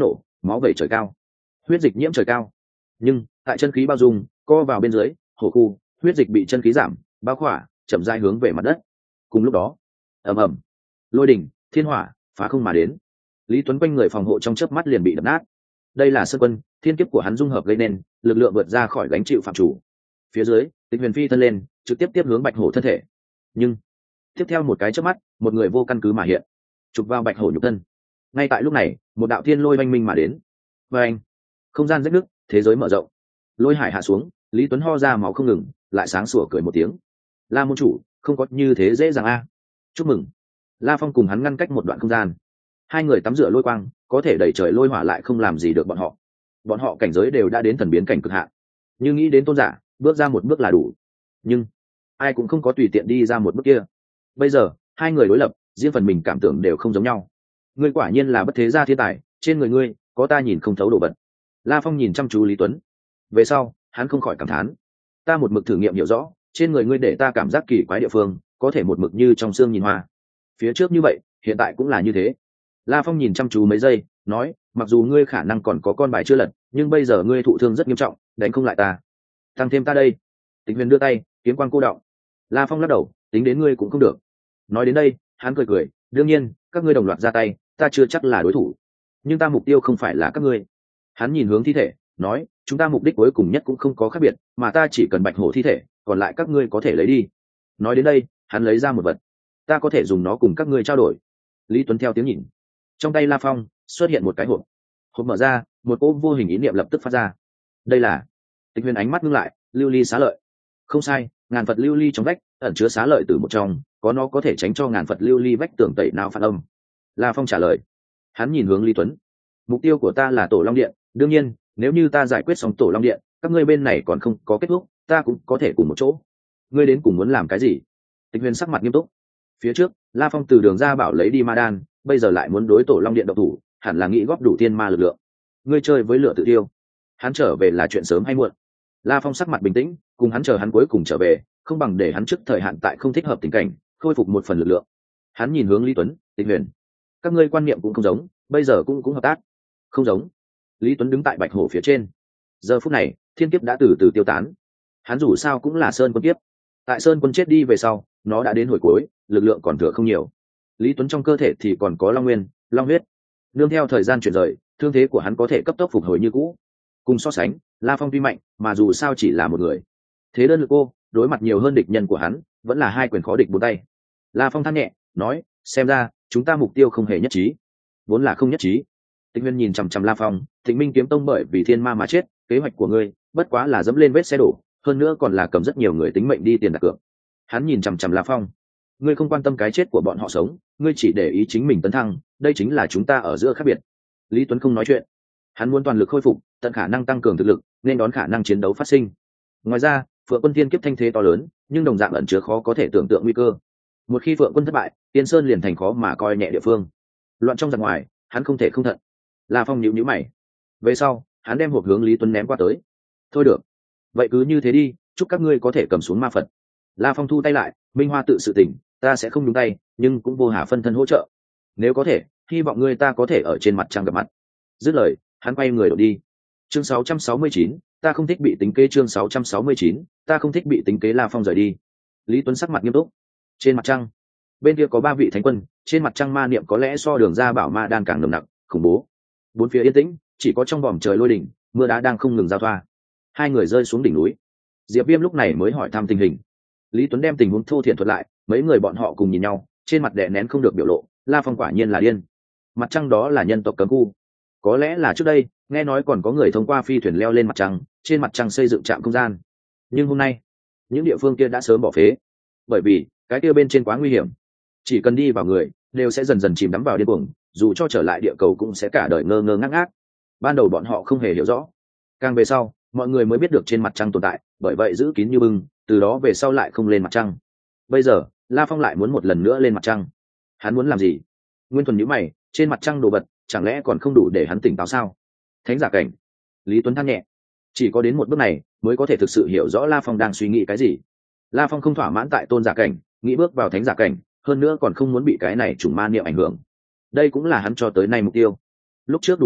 máu vẩy trời cao, huyết dịch nhiễm trời cao. Nhưng tại chân khí bao dung co vào bên dưới hổ khu, huyết dịch bị chân khí giảm bao khỏa, chậm rãi hướng về mặt đất. Cùng lúc đó, ầm ầm, lôi đỉnh thiên hỏa phá không mà đến. Lý Tuấn quanh người phòng hộ trong chớp mắt liền bị đập nát. Đây là sơn quân, thiên kiếp của hắn dung hợp gây nên, lực lượng vượt ra khỏi gánh chịu phạm chủ. Phía dưới, Tịch Huyền phi thân lên, trực tiếp tiếp hướng bạch hổ thân thể. Nhưng tiếp theo một cái chớp mắt, một người vô căn cứ mà hiện, chụp vào bạch hổ nhục thân. Ngay tại lúc này, một đạo thiên lôi oanh minh mà đến. Và anh, không gian rách nứt, thế giới mở rộng. Lôi hải hạ xuống, Lý Tuấn ho ra máu không ngừng, lại sáng sủa cười một tiếng. La môn chủ, không có như thế dễ dàng a. Chúc mừng. La Phong cùng hắn ngăn cách một đoạn không gian. Hai người tắm rửa lôi quang, có thể đẩy trời lôi hỏa lại không làm gì được bọn họ. Bọn họ cảnh giới đều đã đến thần biến cảnh cực hạn. Như nghĩ đến tôn giả, bước ra một bước là đủ. Nhưng ai cũng không có tùy tiện đi ra một bước kia. Bây giờ, hai người đối lập, riêng phần mình cảm tưởng đều không giống nhau. Ngươi quả nhiên là bất thế gia thiên tài, trên người ngươi có ta nhìn không thấu đồ vật. La Phong nhìn chăm chú Lý Tuấn. Về sau, hắn không khỏi cảm thán. Ta một mực thử nghiệm hiểu rõ, trên người ngươi để ta cảm giác kỳ quái địa phương, có thể một mực như trong xương nhìn hoa. Phía trước như vậy, hiện tại cũng là như thế. La Phong nhìn chăm chú mấy giây, nói, mặc dù ngươi khả năng còn có con bài chưa lật, nhưng bây giờ ngươi thụ thương rất nghiêm trọng, đánh không lại ta. Tăng thêm ta đây. Tịch Huyền đưa tay, kiếm quang cô đọng. La Phong lắc đầu, tính đến ngươi cũng không được. Nói đến đây, hắn cười cười, đương nhiên, các ngươi đồng loạt ra tay, ta chưa chắc là đối thủ. Nhưng ta mục tiêu không phải là các ngươi. Hắn nhìn hướng thi thể, nói, chúng ta mục đích cuối cùng nhất cũng không có khác biệt, mà ta chỉ cần bạch hổ thi thể, còn lại các ngươi có thể lấy đi. Nói đến đây, hắn lấy ra một vật. Ta có thể dùng nó cùng các ngươi trao đổi. Lý Tuấn theo tiếng nhìn. Trong tay La Phong xuất hiện một cái hộp. Hộp mở ra, một cỗ vô hình ý niệm lập tức phát ra. Đây là Tịch Huyền ánh mắt ngưng lại, lưu ly xá lợi. Không sai, ngàn Phật lưu ly trong vách ẩn chứa xá lợi từ một trong, có nó có thể tránh cho ngàn Phật lưu ly vách tường tẩy não phản âm. La Phong trả lời. Hắn nhìn hướng Lý Tuấn. Mục tiêu của ta là Tổ Long Điện, đương nhiên, nếu như ta giải quyết xong Tổ Long Điện, các ngươi bên này còn không có kết thúc, ta cũng có thể cùng một chỗ. Ngươi đến cùng muốn làm cái gì? Tịch Huyền sắc mặt nghiêm túc. Phía trước, La Phong từ đường ra bảo lấy đi ma đan, bây giờ lại muốn đối Tổ Long Điện độc thủ, hẳn là nghĩ góp đủ tiên ma lực lượng. Ngươi chơi với lửa tự tiêu. Hắn trở về là chuyện sớm hay muộn. La Phong sắc mặt bình tĩnh, cùng hắn chờ hắn cuối cùng trở về, không bằng để hắn trước thời hạn tại không thích hợp tình cảnh, khôi phục một phần lực lượng. Hắn nhìn hướng Lý Tuấn, Tịch Huyền, các ngươi quan niệm cũng không giống, bây giờ cũng cũng hợp tác. Không giống. Lý Tuấn đứng tại bạch hổ phía trên. Giờ phút này, thiên kiếp đã từ từ tiêu tán. Hắn dù sao cũng là sơn quân kiếp. Tại sơn quân chết đi về sau, nó đã đến hồi cuối, lực lượng còn thừa không nhiều. Lý Tuấn trong cơ thể thì còn có long nguyên, long huyết. Nương theo thời gian chuyển rời, thương thế của hắn có thể cấp tốc phục hồi như cũ. Cùng so sánh, La Phong tuy mạnh, mà dù sao chỉ là một người. Thế đơn lực cô, đối mặt nhiều hơn địch nhân của hắn, vẫn là hai quyền khó địch bốn tay. La Phong than nhẹ, nói, xem ra, chúng ta mục tiêu không hề nhất trí. Vốn là không nhất trí. Tịch Huyền nhìn chằm chằm La Phong, Thịnh Minh kiếm tông bởi vì thiên ma mà chết, kế hoạch của ngươi, bất quá là dẫm lên vết xe đổ, hơn nữa còn là cầm rất nhiều người tính mệnh đi tiền đặt cược. Hắn nhìn chằm chằm La Phong. Ngươi không quan tâm cái chết của bọn họ sống, ngươi chỉ để ý chính mình tấn thăng, đây chính là chúng ta ở giữa khác biệt. Lý Tuấn không nói chuyện. Hắn muốn toàn lực khôi phục, tận khả năng tăng cường thực lực, nên đón khả năng chiến đấu phát sinh. Ngoài ra, Phượng Quân Thiên kiếp thanh thế to lớn, nhưng đồng dạng ẩn chứa khó có thể tưởng tượng nguy cơ. Một khi Phượng Quân thất bại, Tiên Sơn liền thành khó mà coi nhẹ địa phương. Loạn trong giặc ngoài, hắn không thể không thận. La Phong nhíu nhíu mày. Về sau, hắn đem hộp hướng Lý Tuấn ném qua tới. Thôi được, vậy cứ như thế đi, chúc các ngươi có thể cầm xuống ma Phật. La Phong thu tay lại, Minh Hoa tự sự tỉnh, ta sẽ không nhúng tay, nhưng cũng vô hà phân thân hỗ trợ. Nếu có thể, hy vọng ngươi ta có thể ở trên mặt trăng gặp mặt. Dứt lời, hắn quay người đổ đi. Chương sáu trăm sáu mươi chín, ta không thích bị tính kế. Chương sáu trăm sáu mươi chín, ta không thích bị tính kế. La Phong rời đi. Lý Tuấn sắc mặt nghiêm túc. Trên mặt trăng, bên kia có ba vị thánh quân, trên mặt trăng ma niệm có lẽ so đường ra bảo ma đan càng nồng nặc, khủng bố. Bốn phía yên tĩnh, chỉ có trong vòm trời lôi đỉnh, mưa đá đang không ngừng giao thoa. Hai người rơi xuống đỉnh núi. Diệp Viêm lúc này mới hỏi thăm tình hình. Lý Tuấn đem tình huống thô thiển thuật lại, mấy người bọn họ cùng nhìn nhau, trên mặt đè nén không được biểu lộ. La Phong quả nhiên là điên. Mặt trăng đó là nhân tộc cấm khu. Có lẽ là trước đây, nghe nói còn có người thông qua phi thuyền leo lên mặt trăng, trên mặt trăng xây dựng trạm không gian. Nhưng hôm nay, những địa phương kia đã sớm bỏ phế, bởi vì cái kia bên trên quá nguy hiểm. Chỉ cần đi vào người, đều sẽ dần dần chìm đắm vào điên cuồng, dù cho trở lại địa cầu cũng sẽ cả đời ngơ ngơ ngác ngác. Ban đầu bọn họ không hề hiểu rõ, càng về sau, mọi người mới biết được trên mặt trăng tồn tại, bởi vậy giữ kín như bưng, từ đó về sau lại không lên mặt trăng. Bây giờ, La Phong lại muốn một lần nữa lên mặt trăng. Hắn muốn làm gì? Nguyên Thuần nhíu mày, trên mặt trăng đồ vật, chẳng lẽ còn không đủ để hắn tỉnh táo sao? Thánh giả cảnh. Lý Tuấn than nhẹ. Chỉ có đến một bước này, mới có thể thực sự hiểu rõ La Phong đang suy nghĩ cái gì. La Phong không thỏa mãn tại tôn giả cảnh, nghĩ bước vào thánh giả cảnh, hơn nữa còn không muốn bị cái này trùng ma niệm ảnh hưởng. Đây cũng là hắn cho tới nay mục tiêu. Lúc trước đủ loại,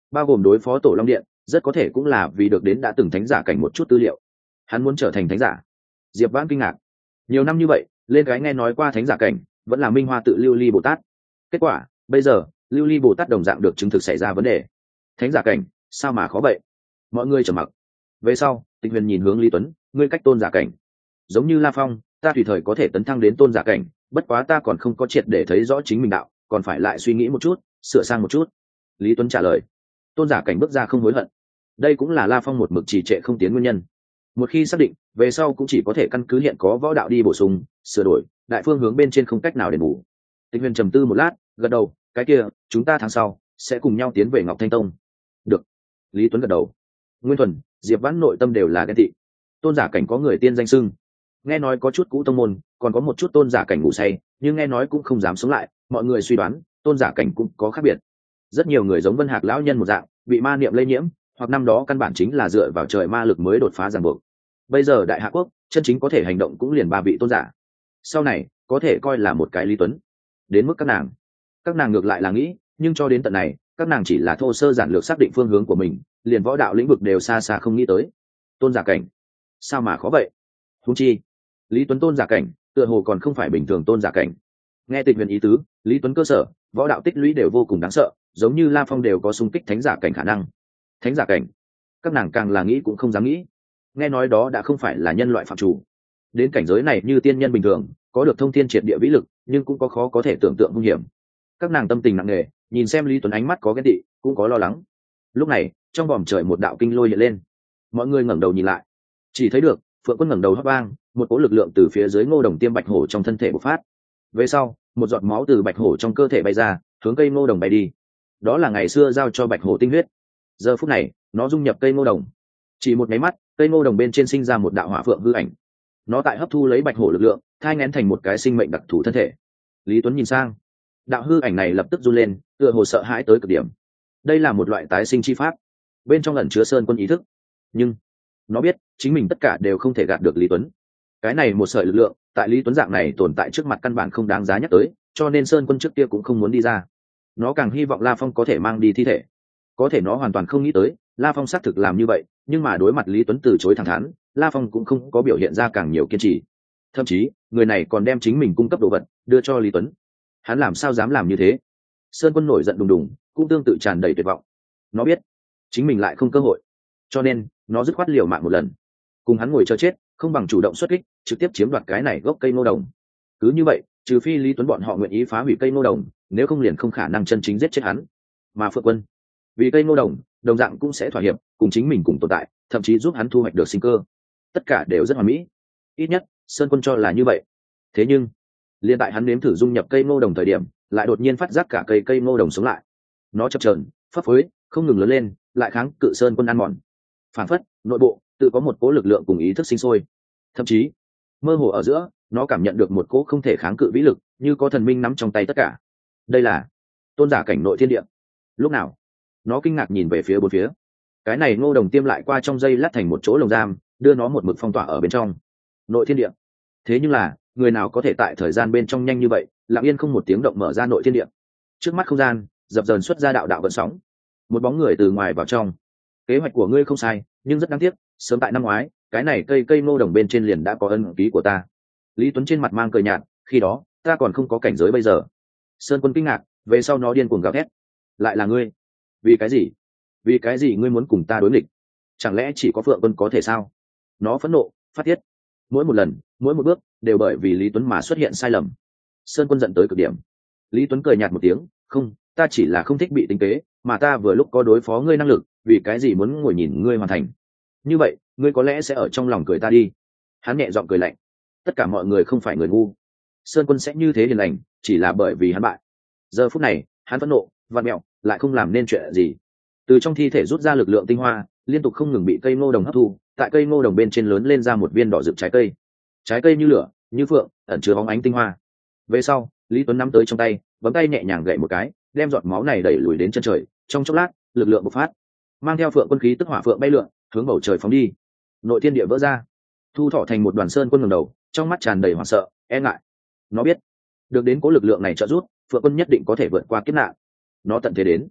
bao gồm đối phó tổ long điện, rất có thể cũng là vì được đến đã từng thánh giả cảnh một chút tư liệu. Hắn muốn trở thành thánh giả. Diệp Vãn kinh ngạc. Nhiều năm như vậy, lên cái nghe nói qua thánh giả cảnh, vẫn là Minh Hoa tự Lưu Ly Bồ Tát. Kết quả, bây giờ, Lưu Ly Bồ Tát đồng dạng được chứng thực xảy ra vấn đề. Thánh giả cảnh, sao mà khó vậy? Mọi người trầm mặc. Về sau, Tịch Huyền nhìn hướng Lý Tuấn, ngươi cách tôn giả cảnh, giống như La Phong, ta tùy thời có thể tấn thăng đến tôn giả cảnh, bất quá ta còn không có triệt để thấy rõ chính mình đạo, còn phải lại suy nghĩ một chút, sửa sang một chút. Lý Tuấn trả lời. Tôn giả cảnh bước ra không hối hận. Đây cũng là La Phong một mực trì trệ không tiến nguyên nhân. Một khi xác định, về sau cũng chỉ có thể căn cứ hiện có võ đạo đi bổ sung, sửa đổi, đại phương hướng bên trên không cách nào đền bù. Tịch Huyền trầm tư một lát, gật đầu, cái kia, chúng ta tháng sau sẽ cùng nhau tiến về Ngọc Thanh Tông. Được. Lý Tuấn gật đầu. Nguyên Thuần, Diệp Vãn nội tâm đều là ghen tị. Tôn giả cảnh có người tiên danh xưng, nghe nói có chút cũ tông môn, còn có một chút tôn giả cảnh ngủ say, nhưng nghe nói cũng không dám sống lại, mọi người suy đoán, tôn giả cảnh cũng có khác biệt. Rất nhiều người giống Vân Hạc lão nhân một dạng, bị ma niệm lây nhiễm, hoặc năm đó căn bản chính là dựa vào trời ma lực mới đột phá ràng buộc. Bây giờ Đại Hạ quốc, chân chính có thể hành động cũng liền ba vị tôn giả. Sau này, có thể coi là một cái Lý Tuấn. Đến mức các nàng, các nàng ngược lại là nghĩ, nhưng cho đến tận này, các nàng chỉ là thô sơ giản lược xác định phương hướng của mình, liền võ đạo lĩnh vực đều xa xa không nghĩ tới. Tôn giả cảnh, sao mà khó vậy? Huống chi, Lý Tuấn tôn giả cảnh, tựa hồ còn không phải bình thường tôn giả cảnh. Nghe Tịch Huyền ý tứ, Lý Tuấn cơ sở, võ đạo tích lũy đều vô cùng đáng sợ, giống như La Phong đều có xung kích thánh giả cảnh khả năng. Thánh giả cảnh, các nàng càng là nghĩ cũng không dám nghĩ. Nghe nói đó đã không phải là nhân loại phạm chủ. Đến cảnh giới này như tiên nhân bình thường, có được thông thiên triệt địa vĩ lực, nhưng cũng có khó có thể tưởng tượng nguy hiểm. Các nàng tâm tình nặng nề, nhìn xem Lý Tuấn ánh mắt có ghen tị, cũng có lo lắng. Lúc này, trong vòm trời một đạo kinh lôi hiện lên. Mọi người ngẩng đầu nhìn lại, chỉ thấy được Phượng Quân ngẩng đầu hấp vang, một cỗ lực lượng từ phía dưới Ngô Đồng tiêm bạch hổ trong thân thể bộc phát. Về sau, một giọt máu từ bạch hổ trong cơ thể bay ra, hướng cây Ngô Đồng bay đi. Đó là ngày xưa giao cho bạch hổ tinh huyết. Giờ phút này, nó dung nhập cây Ngô Đồng. Chỉ một máy mắt, cây Ngô Đồng bên trên sinh ra một đạo hỏa phượng hư ảnh. Nó tại hấp thu lấy bạch hổ lực lượng, thai nghén thành một cái sinh mệnh đặc thù thân thể. Lý Tuấn nhìn sang, đạo hư ảnh này lập tức run lên, tựa hồ sợ hãi tới cực điểm. Đây là một loại tái sinh chi pháp, bên trong ẩn chứa Sơn Quân ý thức, nhưng nó biết chính mình tất cả đều không thể gạt được Lý Tuấn. Cái này một sợi lực lượng, tại Lý Tuấn dạng này tồn tại trước mặt căn bản không đáng giá nhắc tới, cho nên Sơn Quân trước kia cũng không muốn đi ra. Nó càng hy vọng La Phong có thể mang đi thi thể. Có thể nó hoàn toàn không nghĩ tới, La Phong xác thực làm như vậy, nhưng mà đối mặt Lý Tuấn từ chối thẳng thắn, La Phong cũng không có biểu hiện ra càng nhiều kiên trì. Thậm chí, người này còn đem chính mình cung cấp đồ vật đưa cho Lý Tuấn. Hắn làm sao dám làm như thế? Sơn Quân nổi giận đùng đùng, cũng tương tự tràn đầy tuyệt vọng. Nó biết chính mình lại không cơ hội, cho nên nó dứt khoát liều mạng một lần. Cùng hắn ngồi chờ chết, không bằng chủ động xuất kích, trực tiếp chiếm đoạt cái này gốc cây Ngô Đồng. Cứ như vậy, trừ phi Lý Tuấn bọn họ nguyện ý phá hủy cây Ngô Đồng, nếu không liền không khả năng chân chính giết chết hắn. Mà Phượng Quân, vì cây Ngô Đồng, đồng dạng cũng sẽ thỏa hiệp, cùng chính mình cùng tồn tại, thậm chí giúp hắn thu hoạch được sinh cơ. Tất cả đều rất hoàn mỹ. Ít nhất, Sơn Quân cho là như vậy. Thế nhưng, liên tại hắn nếm thử dung nhập cây Ngô Đồng thời điểm, lại đột nhiên phát giác cả cây cây Ngô Đồng sống lại. Nó chập chờn, phấp phới, không ngừng lớn lên, lại kháng cự Sơn Quân ăn mòn. Phản phất, nội bộ tự có một cỗ lực lượng cùng ý thức sinh sôi. Thậm chí, mơ hồ ở giữa, nó cảm nhận được một cỗ không thể kháng cự vĩ lực, như có thần minh nắm trong tay tất cả. Đây là tôn giả cảnh nội thiên địa. Lúc nào, nó kinh ngạc nhìn về phía bốn phía. Cái này Ngô Đồng tiêm lại qua trong dây lát thành một chỗ lồng giam, đưa nó một mực phong tỏa ở bên trong nội thiên địa. Thế nhưng là, người nào có thể tại thời gian bên trong nhanh như vậy, lặng yên không một tiếng động mở ra nội thiên địa. Trước mắt không gian dập dờn xuất ra đạo đạo vận sóng, một bóng người từ ngoài vào trong. Kế hoạch của ngươi không sai, nhưng rất đáng tiếc, sớm tại năm ngoái, cái này cây cây Ngô Đồng bên trên liền đã có ân ký của ta. Lý Tuấn trên mặt mang cười nhạt, khi đó ta còn không có cảnh giới bây giờ. Sơn Quân kinh ngạc, về sau nó điên cuồng gào thét, lại là ngươi? Vì cái gì? Vì cái gì ngươi muốn cùng ta đối nghịch? Chẳng lẽ chỉ có Phượng Quân có thể sao? Nó phẫn nộ phát tiết, mỗi một lần, mỗi một bước đều bởi vì Lý Tuấn mà xuất hiện sai lầm. Sơn Quân giận tới cực điểm. Lý Tuấn cười nhạt một tiếng, không, ta chỉ là không thích bị tính kế, mà ta vừa lúc có đối phó ngươi năng lực, vì cái gì muốn ngồi nhìn ngươi hoàn thành? Như vậy, ngươi có lẽ sẽ ở trong lòng cười ta đi. Hắn nhẹ giọng cười lạnh. Tất cả mọi người không phải người ngu. Sơn Quân sẽ như thế hiền lành, chỉ là bởi vì hắn bại. Giờ phút này, hắn phẫn nộ, vặn mẹo, lại không làm nên chuyện gì. Từ trong thi thể rút ra lực lượng tinh hoa, liên tục không ngừng bị cây Ngô Đồng hấp thu, tại cây Ngô Đồng bên trên lớn lên ra một viên đỏ rực trái cây. Trái cây như lửa, như phượng, ẩn chứa bóng ánh tinh hoa. Về sau, Lý Tuấn nắm tới trong tay, bấm tay nhẹ nhàng gậy một cái, đem giọt máu này đẩy lùi đến chân trời. Trong chốc lát, lực lượng bộc phát, mang theo Phượng Quân khí tức hỏa phượng bay lượn, hướng bầu trời phóng đi. Nội thiên địa vỡ ra, thu thọ thành một đoàn Sơn Quân ngẩng đầu, trong mắt tràn đầy hoảng sợ, e ngại. Nó biết, được đến cố lực lượng này trợ giúp, Phượng Quân nhất định có thể vượt qua kiếp nạn. Nó tận thế đến,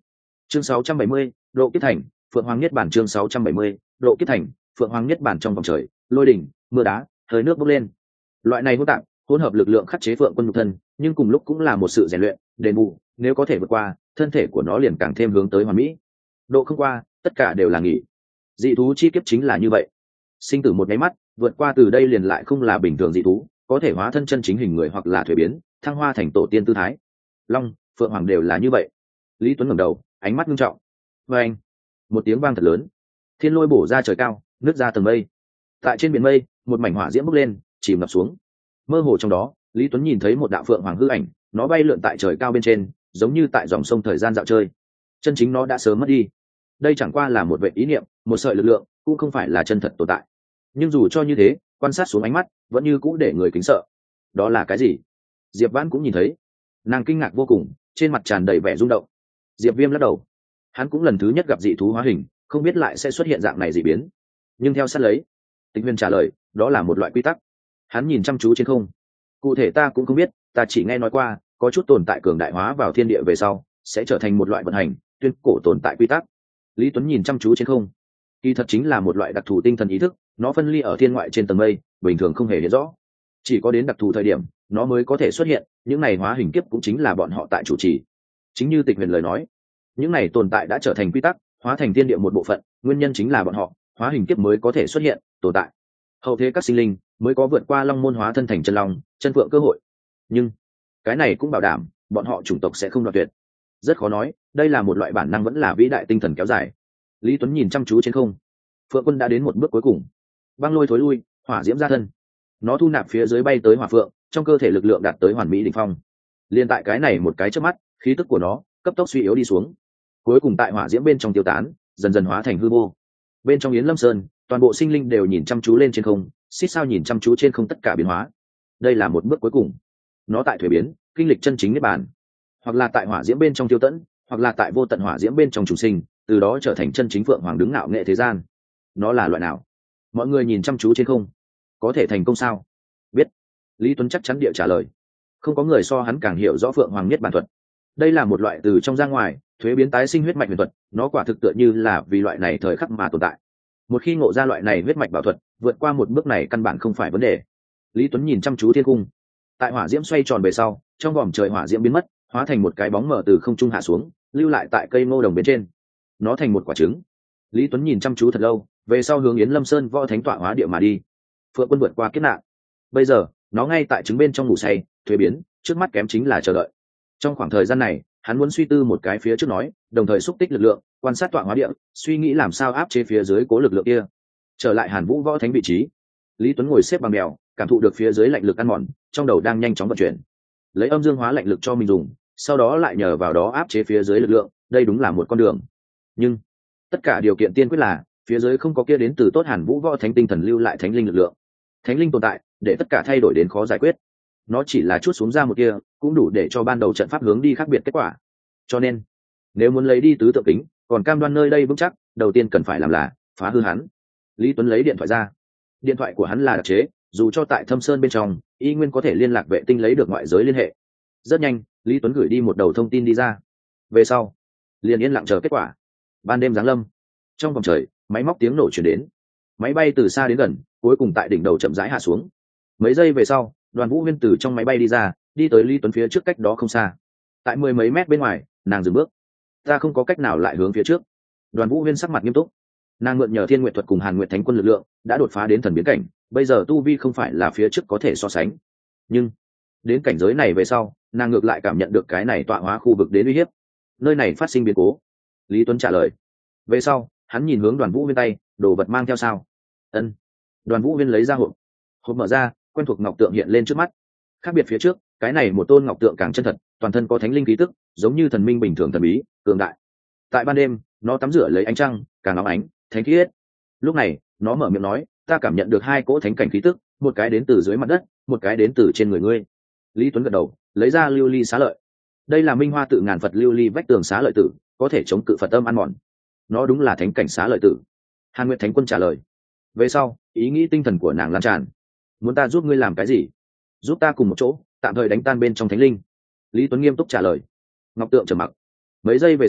chương sáu trăm bảy mươi, độ kiếp thành, phượng hoàng nhất bản chương sáu trăm bảy mươi, độ kiếp thành, phượng hoàng nhất bản trong vòng trời, lôi đỉnh, mưa đá, hơi nước bốc lên. Loại này hỗn tạp, hỗn hợp lực lượng khắc chế phượng quân nhục thân, nhưng cùng lúc cũng là một sự rèn luyện, đền bù, nếu có thể vượt qua, thân thể của nó liền càng thêm hướng tới hoàn mỹ. Độ không qua, tất cả đều là nghỉ. Dị thú chi kiếp chính là như vậy. Sinh tử một cái mắt, vượt qua từ đây liền lại không là bình thường dị thú, có thể hóa thân chân chính hình người hoặc là thuế biến, thăng hoa thành tổ tiên tư thái. Long, phượng hoàng đều là như vậy. Lý Tuấn ngẩng đầu, ánh mắt nghiêm trọng. Và anh, một tiếng vang thật lớn, thiên lôi bổ ra trời cao, nứt ra tầng mây. Tại trên biển mây, một mảnh hỏa diễm bốc lên, chìm ngập xuống. Mơ hồ trong đó, Lý Tuấn nhìn thấy một đạo phượng hoàng hư ảnh, nó bay lượn tại trời cao bên trên, giống như tại dòng sông thời gian dạo chơi. Chân chính nó đã sớm mất đi. Đây chẳng qua là một vệ ý niệm, một sợi lực lượng, cũng không phải là chân thật tồn tại. Nhưng dù cho như thế, quan sát xuống ánh mắt, vẫn như cũ để người kính sợ. Đó là cái gì? Diệp Vãn cũng nhìn thấy. Nàng kinh ngạc vô cùng, trên mặt tràn đầy vẻ rung động. Diệp Viêm lắc đầu. Hắn cũng lần thứ nhất gặp dị thú hóa hình, không biết lại sẽ xuất hiện dạng này dị biến. Nhưng theo sát lấy, Tịch Huyền trả lời, đó là một loại quy tắc. Hắn nhìn chăm chú trên không. Cụ thể ta cũng không biết, ta chỉ nghe nói qua, có chút tồn tại cường đại hóa vào thiên địa về sau, sẽ trở thành một loại vận hành, tuyên cổ tồn tại quy tắc. Lý Tuấn nhìn chăm chú trên không. Kỳ thật chính là một loại đặc thù tinh thần ý thức, nó phân ly ở thiên ngoại trên tầng mây, bình thường không hề hiện rõ. Chỉ có đến đặc thù thời điểm, nó mới có thể xuất hiện, những này hóa hình kiếp cũng chính là bọn họ tại chủ trì. Chính như Tịch Huyền lời nói, những này tồn tại đã trở thành quy tắc, hóa thành thiên địa một bộ phận, nguyên nhân chính là bọn họ, hóa hình kiếp mới có thể xuất hiện, tồn tại. Hậu thế các sinh linh mới có vượt qua long môn hóa thân thành chân long, chân phượng cơ hội. Nhưng cái này cũng bảo đảm, bọn họ chủng tộc sẽ không đoạn tuyệt. Rất khó nói, đây là một loại bản năng vẫn là vĩ đại tinh thần kéo dài. Lý Tuấn nhìn chăm chú trên không. Phượng quân đã đến một bước cuối cùng. Băng lôi thối lui, hỏa diễm ra thân. Nó thu nạp phía dưới bay tới hỏa phượng, trong cơ thể lực lượng đạt tới hoàn mỹ đỉnh phong. Liên tại cái này một cái chớp mắt, khí tức của nó cấp tốc suy yếu đi xuống. Cuối cùng tại hỏa diễm bên trong tiêu tán, dần dần hóa thành hư vô. Bên trong Yến Lâm Sơn, toàn bộ sinh linh đều nhìn chăm chú lên trên không, xít sao nhìn chăm chú trên không tất cả biến hóa. Đây là một bước cuối cùng. Nó tại thuế biến, kinh lịch chân chính niết bàn, hoặc là tại hỏa diễm bên trong tiêu tẫn, hoặc là tại vô tận hỏa diễm bên trong chủ sinh, từ đó trở thành chân chính phượng hoàng đứng ngạo nghệ thế gian. Nó là loại nào? Mọi người nhìn chăm chú trên không, có thể thành công sao? Biết. Lý Tuấn chắc chắn địa trả lời. Không có người so hắn càng hiểu rõ phượng hoàng niết bàn thuật. Đây là một loại từ trong ra ngoài thuế biến tái sinh huyết mạch huyền thuật, nó quả thực tựa như là vì loại này thời khắc mà tồn tại. Một khi ngộ ra loại này huyết mạch bảo thuật, vượt qua một bước này căn bản không phải vấn đề. Lý Tuấn nhìn chăm chú thiên cung. Tại hỏa diễm xoay tròn về sau, trong vòm trời hỏa diễm biến mất, hóa thành một cái bóng mờ từ không trung hạ xuống, lưu lại tại cây ngô đồng bên trên. Nó thành một quả trứng. Lý Tuấn nhìn chăm chú thật lâu, về sau hướng Yến Lâm Sơn võ thánh tọa hóa địa mà đi. Phượng quân vượt qua kiếp nạn. Bây giờ, nó ngay tại trứng bên trong ngủ say, thuế biến, trước mắt kém chính là chờ đợi. Trong khoảng thời gian này, hắn muốn suy tư một cái phía trước nói, đồng thời xúc tích lực lượng, quan sát tọa hóa địa, suy nghĩ làm sao áp chế phía dưới cố lực lượng kia. Trở lại Hàn Vũ võ thánh vị trí, Lý Tuấn ngồi xếp bằng mèo, cảm thụ được phía dưới lạnh lực ăn mòn, trong đầu đang nhanh chóng vận chuyển. Lấy âm dương hóa lạnh lực cho mình dùng, sau đó lại nhờ vào đó áp chế phía dưới lực lượng, đây đúng là một con đường. Nhưng tất cả điều kiện tiên quyết là phía dưới không có kia đến từ tốt Hàn Vũ võ thánh tinh thần lưu lại thánh linh lực lượng. Thánh linh tồn tại, để tất cả thay đổi đến khó giải quyết. Nó chỉ là chút xuống ra một kia, cũng đủ để cho ban đầu trận pháp hướng đi khác biệt kết quả. Cho nên, nếu muốn lấy đi tứ tượng kính, còn cam đoan nơi đây vững chắc, đầu tiên cần phải làm là phá hư hắn. Lý Tuấn lấy điện thoại ra. Điện thoại của hắn là đặc chế, dù cho tại Thâm Sơn bên trong, y nguyên có thể liên lạc vệ tinh lấy được ngoại giới liên hệ. Rất nhanh, Lý Tuấn gửi đi một đầu thông tin đi ra. Về sau, liền yên lặng chờ kết quả. Ban đêm giáng lâm, trong vòng trời, máy móc tiếng nổ chuyển đến. Máy bay từ xa đến gần, cuối cùng tại đỉnh đầu chậm rãi hạ xuống. Mấy giây về sau, Đoàn Vũ Huyên từ trong máy bay đi ra, đi tới Lý Tuấn phía trước cách đó không xa. Tại mười mấy mét bên ngoài, nàng dừng bước. Ta không có cách nào lại hướng phía trước. Đoàn Vũ Huyên sắc mặt nghiêm túc. Nàng mượn nhờ Thiên Nguyệt thuật cùng Hàn Nguyệt Thánh quân lực lượng, đã đột phá đến thần biến cảnh, bây giờ tu vi không phải là phía trước có thể so sánh. Nhưng đến cảnh giới này về sau, nàng ngược lại cảm nhận được cái này tọa hóa khu vực đến uy hiếp. Nơi này phát sinh biến cố. Lý Tuấn trả lời. Về sau, hắn nhìn hướng Đoàn Vũ Huyên tay, đồ vật mang theo sao? Ân. Đoàn Vũ Huyên lấy ra hộp. Hộp mở ra, quen thuộc ngọc tượng hiện lên trước mắt. Khác biệt phía trước, cái này một tôn ngọc tượng càng chân thật, toàn thân có thánh linh khí tức, giống như thần minh bình thường thần bí, cường đại. Tại ban đêm, nó tắm rửa lấy ánh trăng, càng óng ánh, thánh khiết. Lúc này, nó mở miệng nói, ta cảm nhận được hai cỗ thánh cảnh khí tức, một cái đến từ dưới mặt đất, một cái đến từ trên người ngươi. Lý Tuấn gật đầu, lấy ra lưu ly xá lợi. Đây là minh hoa tự ngàn Phật lưu ly vách tường xá lợi tử, có thể chống cự Phật âm ăn mòn. Nó đúng là thánh cảnh xá lợi tử. Hàn Nguyệt Thánh quân trả lời. Về sau, ý nghĩ tinh thần của nàng lan tràn. Muốn ta giúp ngươi làm cái gì? Giúp ta cùng một chỗ, tạm thời đánh tan bên trong thánh linh. Lý Tuấn nghiêm túc trả lời. Ngọc tượng trầm mặc. Mấy giây về sau,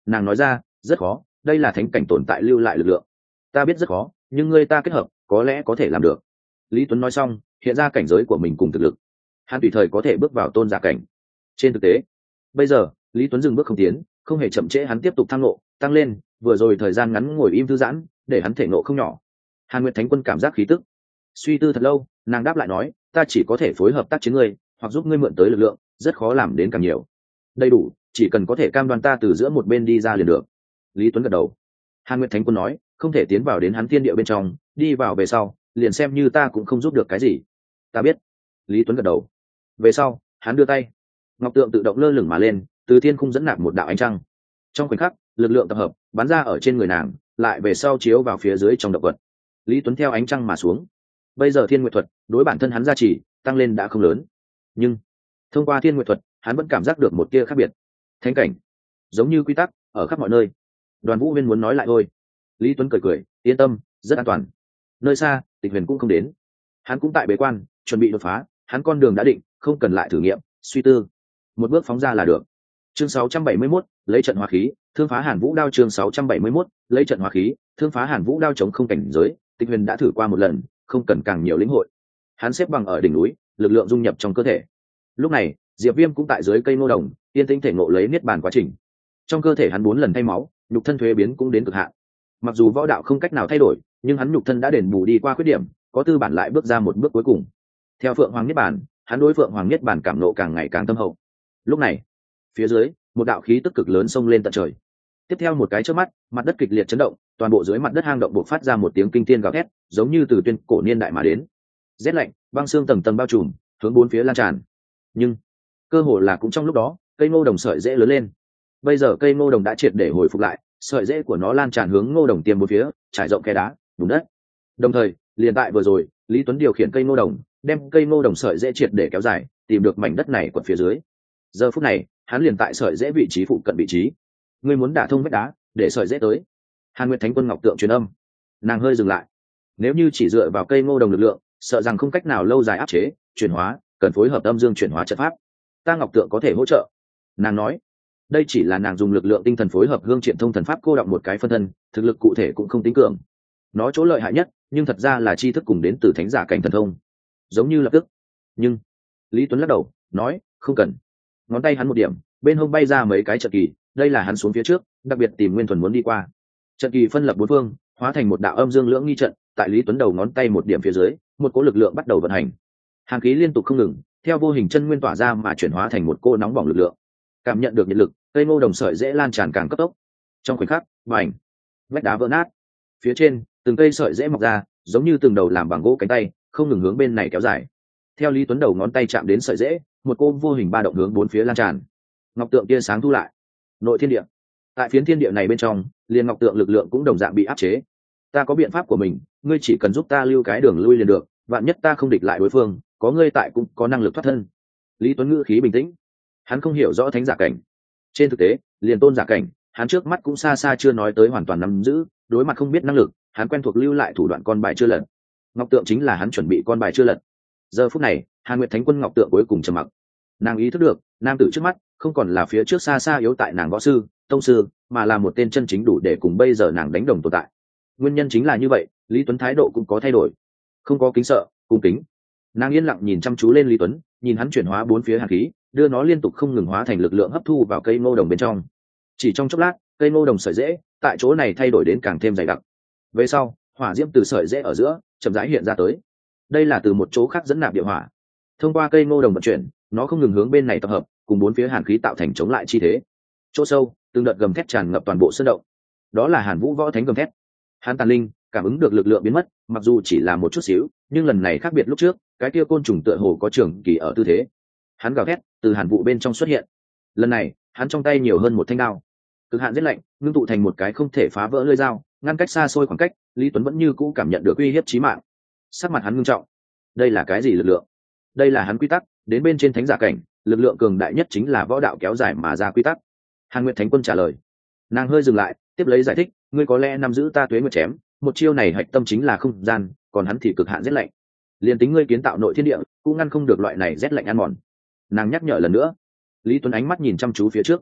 Nàng nói ra, rất khó, đây là thánh cảnh tồn tại lưu lại lực lượng. Ta biết rất khó, nhưng ngươi ta kết hợp có lẽ có thể làm được. Lý Tuấn nói xong, hiện ra cảnh giới của mình cùng thực lực, hắn tùy thời có thể bước vào tôn giả cảnh. Trên thực tế bây giờ Lý Tuấn dừng bước không tiến, không hề chậm trễ hắn tiếp tục thăng ngộ tăng lên. Vừa rồi thời gian ngắn ngồi im thư giãn để hắn thể ngộ không nhỏ. Hàn Nguyệt Thánh Quân cảm giác khí tức, suy tư thật lâu, nàng đáp lại nói, ta chỉ có thể phối hợp tác chiến ngươi, hoặc giúp ngươi mượn tới lực lượng, rất khó làm đến càng nhiều. Đầy đủ, chỉ cần có thể cam đoan ta từ giữa một bên đi ra liền được. Lý Tuấn gật đầu. Hàn Nguyệt Thánh Quân nói, không thể tiến vào đến hắn thiên địa bên trong, đi vào về sau liền xem như ta cũng không giúp được cái gì. Ta biết. Lý Tuấn gật đầu. Về sau hắn đưa tay, ngọc tượng tự động lơ lửng mà lên, từ thiên khung dẫn nạp một đạo ánh trăng. Trong khoảnh khắc lực lượng tập hợp bắn ra ở trên người nàng, lại về sau chiếu vào phía dưới trong động vật. Lý Tuấn theo ánh trăng mà xuống. Bây giờ thiên nguyệt thuật đối bản thân hắn gia trì tăng lên đã không lớn, nhưng thông qua thiên nguyệt thuật hắn vẫn cảm giác được một tia khác biệt. Thánh cảnh giống như quy tắc ở khắp mọi nơi. Đoàn Vũ Huyên muốn nói lại thôi. Lý Tuấn cười cười, yên tâm, rất an toàn. Nơi xa Tịch Huyền cũng không đến, hắn cũng tại bế quan chuẩn bị đột phá. Hắn con đường đã định, không cần lại thử nghiệm suy tư, một bước phóng ra là được. Chương sáu trăm bảy mươi mốt, lấy trận hóa khí thương phá Hàn Vũ đao. Chương sáu trăm bảy mươi mốt, lấy trận hóa khí thương phá Hàn Vũ đao. Chống không cảnh giới Tịch Huyền đã thử qua một lần, không cần càng nhiều lĩnh hội. Hắn xếp bằng ở đỉnh núi, lực lượng dung nhập trong cơ thể. Lúc này Diệp Viêm cũng tại dưới cây ngô đồng yên tĩnh thể ngộ lấy niết bàn quá trình. Trong cơ thể hắn bốn lần thay máu, nhục thân thuế biến cũng đến cực hạn. Mặc dù võ đạo không cách nào thay đổi, nhưng hắn nhục thân đã đền bù đi qua khuyết điểm, có tư bản lại bước ra một bước cuối cùng. Theo Phượng Hoàng niết bàn, hắn đối Phượng Hoàng niết bàn cảm nộ càng ngày càng thâm hậu. Lúc này phía dưới một đạo khí tức cực lớn xông lên tận trời. Tiếp theo một cái chớp mắt, mặt đất kịch liệt chấn động, toàn bộ dưới mặt đất hang động bộc phát ra một tiếng kinh thiên gào thét, giống như từ tuyên cổ niên đại mà đến. Rét lạnh băng xương tầng tầng bao trùm, hướng bốn phía lan tràn. Nhưng cơ hồ là cũng trong lúc đó, cây ngô đồng sợi rễ lớn lên. Bây giờ cây ngô đồng đã triệt để hồi phục lại, sợi rễ của nó lan tràn hướng ngô đồng tiêm bốn phía, trải rộng khe đá bùn đất. Đồng thời liền tại vừa rồi, Lý Tuấn điều khiển cây ngô đồng, đem cây ngô đồng sợi rễ triệt để kéo dài, tìm được mảnh đất này quật phía dưới. Giờ phút này hắn liền tại sợi rễ vị trí phụ cận vị trí. Ngươi muốn đả thông vách đá để sợi rễ tới. Hàn Nguyệt Thánh Quân ngọc tượng truyền âm. Nàng hơi dừng lại. Nếu như chỉ dựa vào cây ngô đồng lực lượng, sợ rằng không cách nào lâu dài áp chế chuyển hóa, cần phối hợp âm dương chuyển hóa trận pháp. Ta ngọc tượng có thể hỗ trợ. Nàng nói. Đây chỉ là nàng dùng lực lượng tinh thần phối hợp hương triện thông thần pháp cô động một cái phân thân, thực lực cụ thể cũng không tính cường. Nó chỗ lợi hại nhất, nhưng thật ra là tri thức cùng đến từ thánh giả cảnh thần thông, giống như lập tức. Nhưng Lý Tuấn lắc đầu nói, không cần. Ngón tay hắn một điểm, bên hông bay ra mấy cái trận kỳ. Đây là hắn xuống phía trước đặc biệt tìm Nguyên Thuần muốn đi qua. Trận kỳ phân lập bốn phương, hóa thành một đạo âm dương lưỡng nghi trận. Tại Lý Tuấn đầu ngón tay một điểm phía dưới, một cỗ lực lượng bắt đầu vận hành. Hàn khí liên tục không ngừng, theo vô hình chân nguyên tỏa ra mà chuyển hóa thành một cô nóng bỏng lực lượng. Cảm nhận được nhiệt lực, cây ngô đồng sợi dễ lan tràn càng cấp tốc. Trong khoảnh khắc, vành vách đá vỡ nát, phía trên từng cây sợi dễ mọc ra, giống như từng đầu làm bằng gỗ cánh tay, không ngừng hướng bên này kéo dài. Theo Lý Tuấn đầu ngón tay chạm đến sợi dễ, một cô vô hình ba động hướng bốn phía lan tràn. Ngọc tượng tia sáng thu lại. Nội thiên địa, tại phiến thiên địa này bên trong, liền ngọc tượng lực lượng cũng đồng dạng bị áp chế. Ta có biện pháp của mình, ngươi chỉ cần giúp ta lưu cái đường lui liền được, vạn nhất ta không địch lại đối phương, có ngươi tại cũng có năng lực thoát thân. Lý Tuấn ngữ khí bình tĩnh. Hắn không hiểu rõ thánh giả cảnh, trên thực tế liền tôn giả cảnh hắn trước mắt cũng xa xa chưa nói tới hoàn toàn nắm giữ. Đối mặt không biết năng lực, hắn quen thuộc lưu lại thủ đoạn con bài chưa lật. Ngọc tượng chính là hắn chuẩn bị con bài chưa lật. Giờ phút này Hàn Nguyệt Thánh Quân ngọc tượng cuối cùng trầm mặc. Nàng ý thức được nam tử trước mắt không còn là phía trước xa xa yếu tại nàng võ sư tông sư, mà là một tên chân chính đủ để cùng bây giờ nàng đánh đồng tồn tại. Nguyên nhân chính là như vậy, Lý Tuấn thái độ cũng có thay đổi, không có kính sợ, cung kính. Nàng yên lặng nhìn chăm chú lên Lý Tuấn, nhìn hắn chuyển hóa bốn phía hàn khí, đưa nó liên tục không ngừng hóa thành lực lượng hấp thu vào cây ngô đồng bên trong. Chỉ trong chốc lát, cây ngô đồng sợi rễ tại chỗ này thay đổi đến càng thêm dày đặc. Về sau, hỏa diễm từ sợi rễ ở giữa chậm rãi hiện ra tới. Đây là từ một chỗ khác dẫn nạp địa hỏa, thông qua cây ngô đồng vận chuyển, nó không ngừng hướng bên này tập hợp, cùng bốn phía hàn khí tạo thành chống lại chi thế. Chỗ sâu, từng đợt gầm thét tràn ngập toàn bộ sơn động. Đó là Hàn Vũ võ thánh gầm thét. Hắn tàn linh cảm ứng được lực lượng biến mất, mặc dù chỉ là một chút xíu, nhưng lần này khác biệt lúc trước, cái kia côn trùng tựa hồ có trường kỳ ở tư thế. Hắn gào thét từ Hàn Vũ bên trong xuất hiện. Lần này hắn trong tay nhiều hơn một thanh đao, cực hạn giết lạnh ngưng tụ thành một cái không thể phá vỡ lưỡi dao, ngăn cách xa xôi khoảng cách. Lý Tuấn vẫn như cũ cảm nhận được uy hiếp chí mạng. Sắc mặt hắn ngưng trọng. Đây là cái gì lực lượng? Đây là hắn quy tắc, đến bên trên thánh giả cảnh, lực lượng cường đại nhất chính là võ đạo kéo dài mà ra quy tắc. Hàn Nguyệt Thánh Quân trả lời. Nàng hơi dừng lại, tiếp lấy giải thích, ngươi có lẽ nắm giữ ta tuế nguyệt chém, một chiêu này hạch tâm chính là không gian, còn hắn thì cực hạn rét lạnh. Liên tính ngươi kiến tạo nội thiên địa, cũng ngăn không được loại này rét lạnh ăn mòn. Nàng nhắc nhở lần nữa. Lý Tuấn ánh mắt nhìn chăm chú phía trước.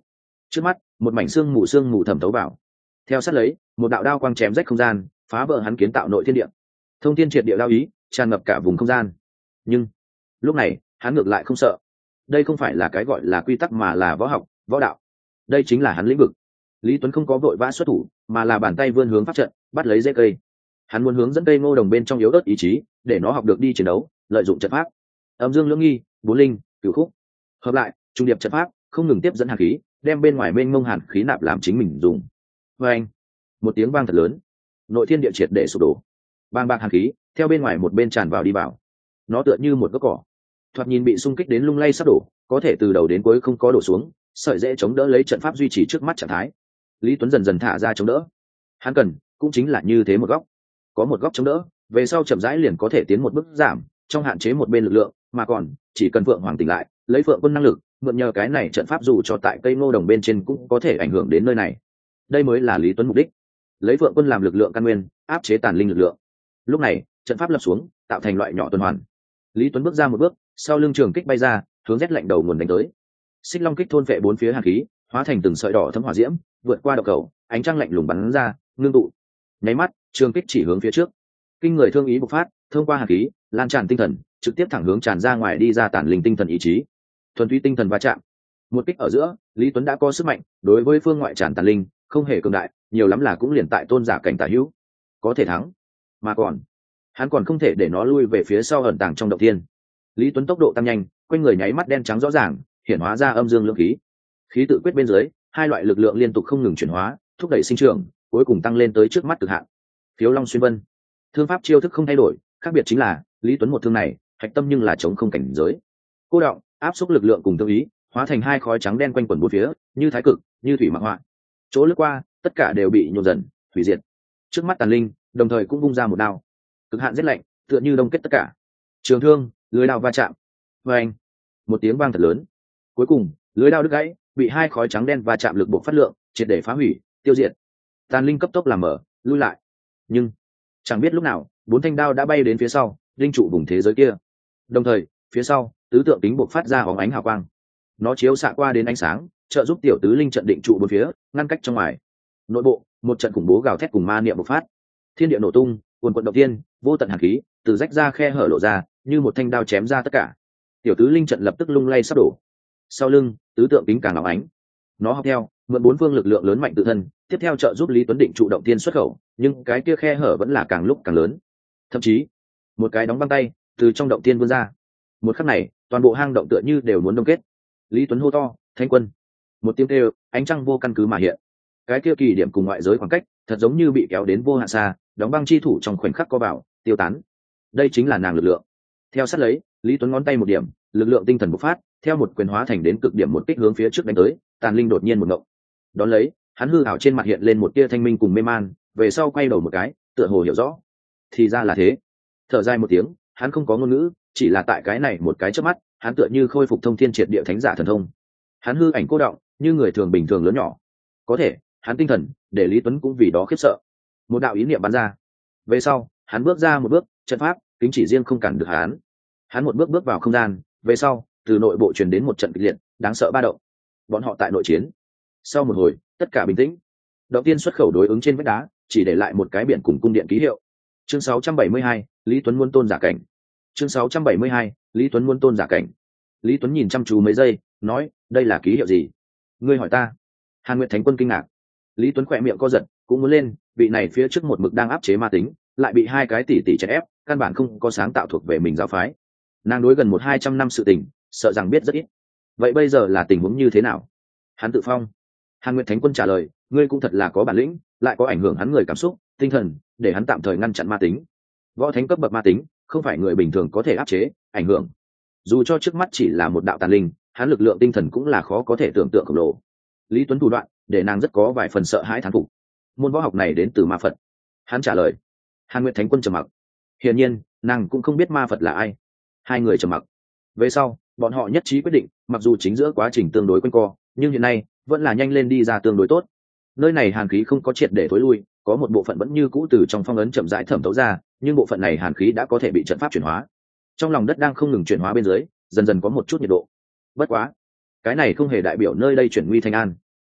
Trước mắt một mảnh xương mù xương mù thẩm thấu vào, theo sát lấy một đạo đao quang chém rách không gian, phá vỡ hắn kiến tạo nội thiên địa. Thông thiên triệt địa đao ý tràn ngập cả vùng không gian. Nhưng lúc này hắn ngược lại không sợ. Đây không phải là cái gọi là quy tắc mà là võ học, võ đạo. Đây chính là hắn lĩnh vực. Lý Tuấn không có vội vã xuất thủ, mà là bàn tay vươn hướng pháp trận, bắt lấy dễ cây. Hắn muốn hướng dẫn cây ngô đồng bên trong yếu ớt ý chí, để nó học được đi chiến đấu, lợi dụng trận pháp. Âm dương lưỡng nghi, bốn linh, cửu khúc, hợp lại, trung điệp trận pháp, không ngừng tiếp dẫn hàn khí, đem bên ngoài mênh mông hàn khí nạp làm chính mình dùng. Và anh, một tiếng vang thật lớn, nội thiên địa triệt để sụp đổ. Bàng bạc hàn khí theo bên ngoài một bên tràn vào đi vào. Nó tựa như một gốc cỏ, thoạt nhìn bị xung kích đến lung lay sắp đổ, có thể từ đầu đến cuối không có đổ xuống, sợi dễ chống đỡ lấy trận pháp duy trì trước mắt trạng thái. Lý Tuấn dần dần thả ra chống đỡ. Hắn cần cũng chính là như thế một góc, có một góc chống đỡ, về sau chậm rãi liền có thể tiến một bước giảm, trong hạn chế một bên lực lượng, mà còn chỉ cần Phượng Hoàng tỉnh lại, lấy Phượng Quân năng lực, mượn nhờ cái này trận pháp dù cho tại cây ngô đồng bên trên cũng có thể ảnh hưởng đến nơi này. Đây mới là Lý Tuấn mục đích, lấy Phượng Quân làm lực lượng căn nguyên, áp chế tàn linh lực lượng. Lúc này trận pháp lập xuống, tạo thành loại nhỏ tuần hoàn. Lý Tuấn bước ra một bước, sau lưng trường kích bay ra, hướng rét lạnh đầu nguồn đánh tới. Xích long kích thôn vệ bốn phía hàn khí, hóa thành từng sợi đỏ thấm hỏa diễm, vượt qua độc cầu, ánh trăng lạnh lùng bắn ra, ngưng tụ. Nháy mắt, trường kích chỉ hướng phía trước. Kinh người thương ý bộc phát, thông qua hàn khí, lan tràn tinh thần, trực tiếp thẳng hướng tràn ra ngoài đi ra tản linh tinh thần ý chí. Thuần túy tinh thần va chạm. Một kích ở giữa, Lý Tuấn đã có sức mạnh, đối với phương ngoại tràn tản linh, không hề cường đại, nhiều lắm là cũng liền tại tôn giả cảnh tả hữu, có thể thắng. Mà còn, hắn còn không thể để nó lui về phía sau ẩn tàng trong động thiên. Lý Tuấn tốc độ tăng nhanh, quanh người nháy mắt đen trắng rõ ràng, hiển hóa ra âm dương lượng khí. Khí tự quyết bên dưới, hai loại lực lượng liên tục không ngừng chuyển hóa, thúc đẩy sinh trưởng, cuối cùng tăng lên tới trước mắt cực hạn. Phiếu Long xuyên vân. Thương pháp chiêu thức không thay đổi, khác biệt chính là Lý Tuấn một thương này, hạch tâm nhưng là chống không cảnh giới. Cô động, áp xúc lực lượng cùng tương ý, hóa thành hai khói trắng đen quanh quẩn bốn phía, như thái cực, như thủy mặc họa. Chỗ lướt qua, tất cả đều bị nhổ dần, hủy diệt. Trước mắt tàn linh, đồng thời cũng vung ra một đao. Cực hạn giết lạnh, tựa như đông kết tất cả. Trường thương, lưới đao va chạm. Và anh, một tiếng vang thật lớn. Cuối cùng, lưới đao đứt gãy, bị hai khói trắng đen va chạm lực buộc phát lượng, triệt để phá hủy, tiêu diệt. Tàn linh cấp tốc làm mở, lui lại. Nhưng chẳng biết lúc nào, bốn thanh đao đã bay đến phía sau, linh trụ vùng thế giới kia. Đồng thời, phía sau, tứ tượng kính buộc phát ra óng ánh hào quang. Nó chiếu xạ qua đến ánh sáng, trợ giúp tiểu tứ linh trận định trụ bốn phía, ngăn cách trong ngoài. Nội bộ, một trận khủng bố gào thét cùng ma niệm bộc phát. Thiên địa nổ tung, cuồn cuộn động thiên, vô tận hàn khí từ rách ra khe hở lộ ra, như một thanh đao chém ra tất cả. Tiểu tứ linh trận lập tức lung lay sắp đổ. Sau lưng, tứ tượng kính càng óng ánh. Nó học theo, mượn bốn phương lực lượng lớn mạnh tự thân, tiếp theo trợ giúp Lý Tuấn định trụ động thiên xuất khẩu, nhưng cái kia khe hở vẫn là càng lúc càng lớn. Thậm chí, một cái đóng băng tay từ trong động thiên vươn ra. Một khắc này, toàn bộ hang động tựa như đều muốn đông kết. Lý Tuấn hô to, "Thanh quân!" Một tiếng kêu, ánh trăng vô căn cứ mà hiện. Cái kia kỳ điểm cùng ngoại giới khoảng cách, thật giống như bị kéo đến vô hạn xa, đóng băng chi thủ trong khoảnh khắc co vào, tiêu tán. Đây chính là nàng lực lượng. Theo sát lấy, Lý Tuấn ngón tay một điểm, lực lượng tinh thần bộc phát, theo một quyền hóa thành đến cực điểm một kích hướng phía trước đánh tới, tàn linh đột nhiên một ngộng. Đón lấy, hắn hư ảo trên mặt hiện lên một tia thanh minh cùng mê man, về sau quay đầu một cái, tựa hồ hiểu rõ. Thì ra là thế. Thở dài một tiếng, hắn không có ngôn ngữ, chỉ là tại cái này một cái chớp mắt, hắn tựa như khôi phục thông thiên triệt địa thánh giả thần thông. Hắn hư ảnh cô động, như người thường bình thường lớn nhỏ. Có thể, hắn tinh thần, để Lý Tuấn cũng vì đó khiếp sợ. Một đạo ý niệm bắn ra. Về sau, hắn bước ra một bước, trận pháp, kính chỉ riêng không cản được hắn. Hắn một bước bước vào không gian, về sau, từ nội bộ truyền đến một trận kịch liệt, đáng sợ ba động. Bọn họ tại nội chiến. Sau một hồi, tất cả bình tĩnh. Động tiên xuất khẩu đối ứng trên vách đá, chỉ để lại một cái biển cùng cung điện ký hiệu. Chương sáu trăm bảy mươi hai, Lý Tuấn muốn tôn giả cảnh. Chương sáu trăm bảy mươi hai, Lý Tuấn muốn tôn giả cảnh. Lý Tuấn nhìn chăm chú mấy giây, nói, đây là ký hiệu gì? Ngươi hỏi ta. Hàn Nguyệt Thánh Quân kinh ngạc. Lý Tuấn khỏe miệng co giật, cũng muốn lên, vị này phía trước một mực đang áp chế ma tính, lại bị hai cái tỷ tỷ chèn ép, căn bản không có sáng tạo thuộc về mình giáo phái. Nàng đối gần một hai trăm năm sự tình, sợ rằng biết rất ít. Vậy bây giờ là tình huống như thế nào? Hắn tự phong. Hàn Nguyệt Thánh Quân trả lời, ngươi cũng thật là có bản lĩnh, lại có ảnh hưởng hắn người cảm xúc, tinh thần, để hắn tạm thời ngăn chặn ma tính. Võ thánh cấp bậc ma tính, không phải người bình thường có thể áp chế, ảnh hưởng. Dù cho trước mắt chỉ là một đạo tàn linh, hắn lực lượng tinh thần cũng là khó có thể tưởng tượng khổng lồ. Lý Tuấn thủ đoạn, để nàng rất có vài phần sợ hãi thán phục. Môn võ học này đến từ ma Phật. Hắn trả lời. Hàn Nguyệt Thánh Quân trầm mặc. Hiển nhiên, nàng cũng không biết ma Phật là ai. Hai người trầm mặc. Về sau, bọn họ nhất trí quyết định, mặc dù chính giữa quá trình tương đối quanh co, nhưng hiện nay vẫn là nhanh lên đi ra tương đối tốt. Nơi này hàn khí không có triệt để thối lui, có một bộ phận vẫn như cũ từ trong phong ấn chậm rãi thẩm thấu ra, nhưng bộ phận này hàn khí đã có thể bị trận pháp chuyển hóa. Trong lòng đất đang không ngừng chuyển hóa bên dưới, dần dần có một chút nhiệt độ. Bất quá, cái này không hề đại biểu nơi đây chuyển nguy thành an.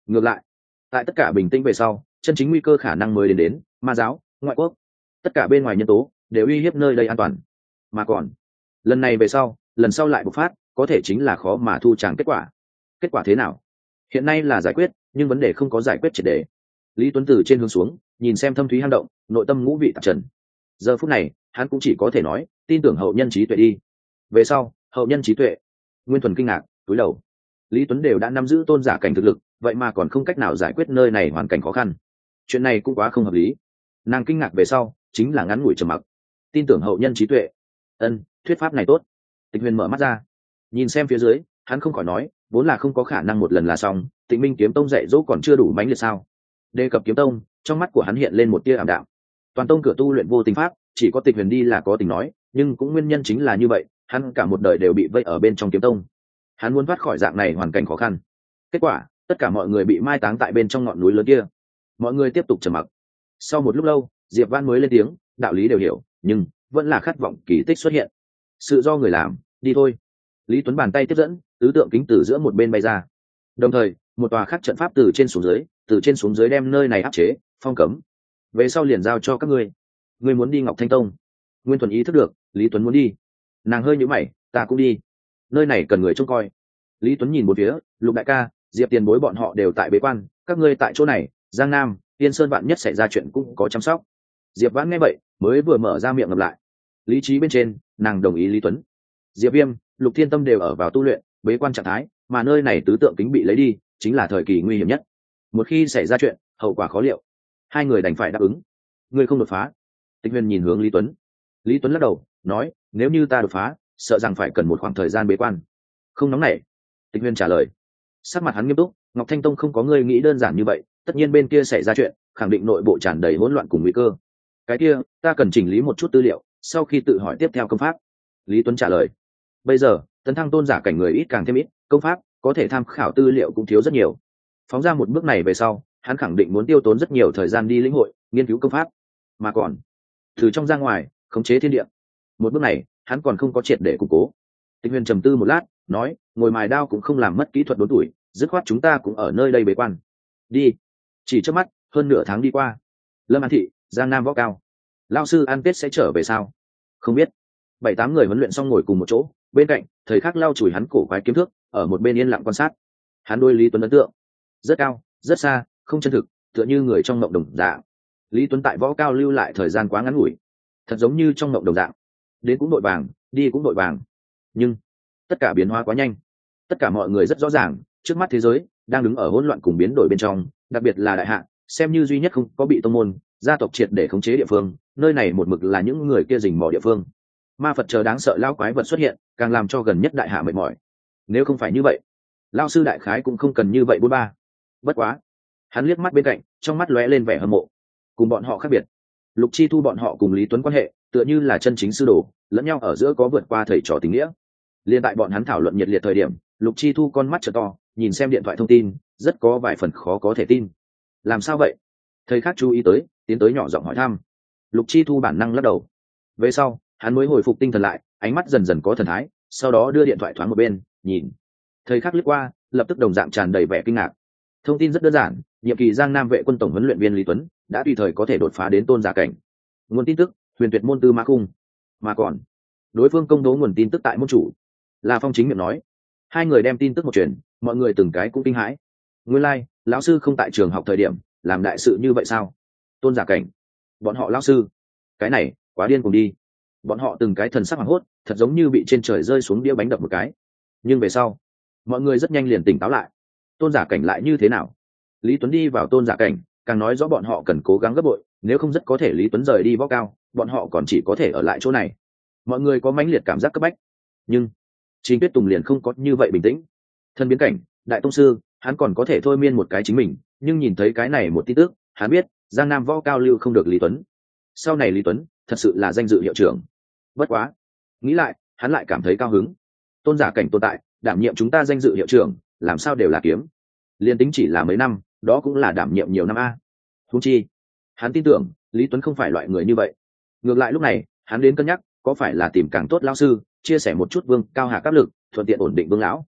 Ngược lại, tại tất cả bình tĩnh về sau, chân chính nguy cơ khả năng mới đến đến ma giáo, ngoại quốc, tất cả bên ngoài nhân tố đều uy hiếp nơi đây an toàn. Mà còn lần này về sau, lần sau lại bộc phát, có thể chính là khó mà thu tràng kết quả. Kết quả thế nào? Hiện nay là giải quyết, nhưng vấn đề không có giải quyết triệt để. Lý Tuấn từ trên hướng xuống, nhìn xem thâm thúy hang động, nội tâm ngũ vị tạp trần. Giờ phút này, hắn cũng chỉ có thể nói, tin tưởng hậu nhân trí tuệ đi. Về sau, hậu nhân trí tuệ. Nguyên Thuần kinh ngạc, cúi đầu. Lý Tuấn đều đã nắm giữ tôn giả cảnh thực lực, vậy mà còn không cách nào giải quyết nơi này hoàn cảnh khó khăn. Chuyện này cũng quá không hợp lý. Nàng kinh ngạc về sau, chính là ngắn ngủi trầm mặc. Tin tưởng hậu nhân trí tuệ. Ân, thuyết pháp này tốt. Tịch Huyền mở mắt ra, nhìn xem phía dưới, hắn không khỏi nói, vốn là không có khả năng một lần là xong. Tịnh Minh kiếm tông dạy dỗ còn chưa đủ mãnh liệt sao? Đề cập kiếm tông, trong mắt của hắn hiện lên một tia ảm đạm. Toàn tông cửa tu luyện vô tình pháp, chỉ có Tịch Huyền đi là có tình nói, nhưng cũng nguyên nhân chính là như vậy, hắn cả một đời đều bị vây ở bên trong kiếm tông. Hắn muốn thoát khỏi dạng này hoàn cảnh khó khăn. Kết quả, tất cả mọi người bị mai táng tại bên trong ngọn núi lớn kia. Mọi người tiếp tục trầm mặc. Sau một lúc lâu, Diệp Văn mới lên tiếng, đạo lý đều hiểu, nhưng vẫn là khát vọng kỳ tích xuất hiện. Sự do người làm, đi thôi. Lý Tuấn bàn tay tiếp dẫn, tứ tượng kính từ giữa một bên bay ra. Đồng thời, một tòa khắc trận pháp từ trên xuống dưới, từ trên xuống dưới đem nơi này áp chế, phong cấm. Về sau liền giao cho các ngươi. Ngươi muốn đi Ngọc Thanh Tông? Nguyên Thuần ý thức được, Lý Tuấn muốn đi. Nàng hơi nhíu mày, ta cũng đi. Nơi này cần người trông coi. Lý Tuấn nhìn một phía, Lục đại ca, Diệp tiền bối bọn họ đều tại bế quan, các ngươi tại chỗ này, Giang Nam, Tiên Sơn vạn nhất xảy ra chuyện cũng có chăm sóc. Diệp Vãn nghe vậy, mới vừa mở ra miệng ngậm lại. Lý trí bên trên, nàng đồng ý Lý Tuấn. Diệp Viêm, Lục Thiên Tâm đều ở vào tu luyện, bế quan trạng thái, mà nơi này tứ tượng kính bị lấy đi, chính là thời kỳ nguy hiểm nhất. Một khi xảy ra chuyện, hậu quả khó liệu. Hai người đành phải đáp ứng. Ngươi không đột phá. Tịch Huyền nhìn hướng Lý Tuấn. Lý Tuấn lắc đầu, nói, nếu như ta đột phá, sợ rằng phải cần một khoảng thời gian bế quan. Không nóng nảy. Tịch Huyền trả lời. Sắc mặt hắn nghiêm túc, Ngọc Thanh Tông không có ngươi nghĩ đơn giản như vậy, tất nhiên bên kia xảy ra chuyện, khẳng định nội bộ tràn đầy hỗn loạn cùng nguy cơ. Cái kia, ta cần chỉnh lý một chút tư liệu, sau khi tự hỏi tiếp theo công pháp. Lý Tuấn trả lời. Bây giờ, tấn thăng tôn giả cảnh người ít càng thêm ít, công pháp có thể tham khảo tư liệu cũng thiếu rất nhiều. Phóng ra một bước này về sau, hắn khẳng định muốn tiêu tốn rất nhiều thời gian đi lĩnh hội, nghiên cứu công pháp, mà còn từ trong ra ngoài, khống chế thiên địa. Một bước này, hắn còn không có triệt để củng cố. Tịch Huyền trầm tư một lát, nói, ngồi mài đao cũng không làm mất kỹ thuật đốn tuổi, dứt khoát chúng ta cũng ở nơi đây bế quan. Đi. Chỉ trước mắt, hơn nửa tháng đi qua. Lâm An Thị, Giang Nam Võ Cao. Lão sư An Tết sẽ trở về sao? Không biết. Bảy tám người huấn luyện xong ngồi cùng một chỗ, bên cạnh, thời khắc lau chùi hắn cổ quái kiếm thước, ở một bên yên lặng quan sát. Hắn đôi Lý Tuấn ấn tượng rất cao, rất xa, không chân thực, tựa như người trong mộng đồng dạng. Lý Tuấn tại Võ Cao lưu lại thời gian quá ngắn ngủi, thật giống như trong mộng đồng dạng. Đến cũng đội vàng, đi cũng đội vàng. Nhưng tất cả biến hóa quá nhanh. Tất cả mọi người rất rõ ràng, trước mắt thế giới đang đứng ở hỗn loạn cùng biến đổi bên trong, đặc biệt là đại hạ, xem như duy nhất không có bị tông môn, gia tộc triệt để khống chế địa phương, nơi này một mực là những người kia rình mò địa phương. Ma Phật chờ đáng sợ lão quái vật xuất hiện, càng làm cho gần nhất đại hạ mệt mỏi. Nếu không phải như vậy, lão sư đại khái cũng không cần như vậy bốn ba. Bất quá, hắn liếc mắt bên cạnh, trong mắt lóe lên vẻ hâm mộ. Cùng bọn họ khác biệt, Lục Chi Thu bọn họ cùng Lý Tuấn quan hệ, tựa như là chân chính sư đồ, lẫn nhau ở giữa có vượt qua thầy trò tình nghĩa. Liên tại bọn hắn thảo luận nhiệt liệt thời điểm, Lục Chi Thu con mắt trợ to, nhìn xem điện thoại thông tin, rất có vài phần khó có thể tin. Làm sao vậy? Thầy khác chú ý tới, tiến tới nhỏ giọng hỏi thăm. Lục Chi Thu bản năng lắc đầu. Về sau, hắn mới hồi phục tinh thần lại, ánh mắt dần dần có thần thái, sau đó đưa điện thoại thoáng một bên, nhìn. Thầy khác lướt qua, lập tức đồng dạng tràn đầy vẻ kinh ngạc. Thông tin rất đơn giản, nhiệm kỳ Giang Nam vệ quân tổng huấn luyện viên Lý Tuấn đã tùy thời có thể đột phá đến tôn giả cảnh. Nguồn tin tức, Huyền Tuyệt môn Tư Mã Cung. Mà còn, đối phương công bố nguồn tin tức tại môn chủ, là Phong chính miệng nói. Hai người đem tin tức một truyền, mọi người từng cái cũng kinh hãi. Nguyên lai, like, lão sư không tại trường học thời điểm, làm đại sự như vậy sao? Tôn giả cảnh, bọn họ lão sư, cái này quá điên cùng đi. Bọn họ từng cái thần sắc hoảng hốt, thật giống như bị trên trời rơi xuống đĩa bánh đập một cái. Nhưng về sau, mọi người rất nhanh liền tỉnh táo lại. Tôn giả cảnh lại như thế nào? Lý Tuấn đi vào tôn giả cảnh, càng nói rõ bọn họ cần cố gắng gấp bội, nếu không rất có thể Lý Tuấn rời đi Võ Cao, bọn họ còn chỉ có thể ở lại chỗ này. Mọi người có mãnh liệt cảm giác cấp bách, nhưng Trình Tuyết Tùng liền không có như vậy bình tĩnh. Thân biến cảnh, đại tông sư, hắn còn có thể thôi miên một cái chính mình, nhưng nhìn thấy cái này một tin tức, hắn biết Giang Nam Võ Cao lưu không được Lý Tuấn. Sau này Lý Tuấn thật sự là danh dự hiệu trưởng. Bất quá, nghĩ lại, hắn lại cảm thấy cao hứng. Tôn giả cảnh tồn tại, đảm nhiệm chúng ta danh dự hiệu trưởng, làm sao đều là kiếm. Liên tính chỉ là mấy năm, đó cũng là đảm nhiệm nhiều năm a. Huống chi, hắn tin tưởng Lý Tuấn không phải loại người như vậy. Ngược lại lúc này, hắn đến cân nhắc, có phải là tìm càng tốt lão sư, chia sẻ một chút Vương Cao Hà áp lực, thuận tiện ổn định Vương lão.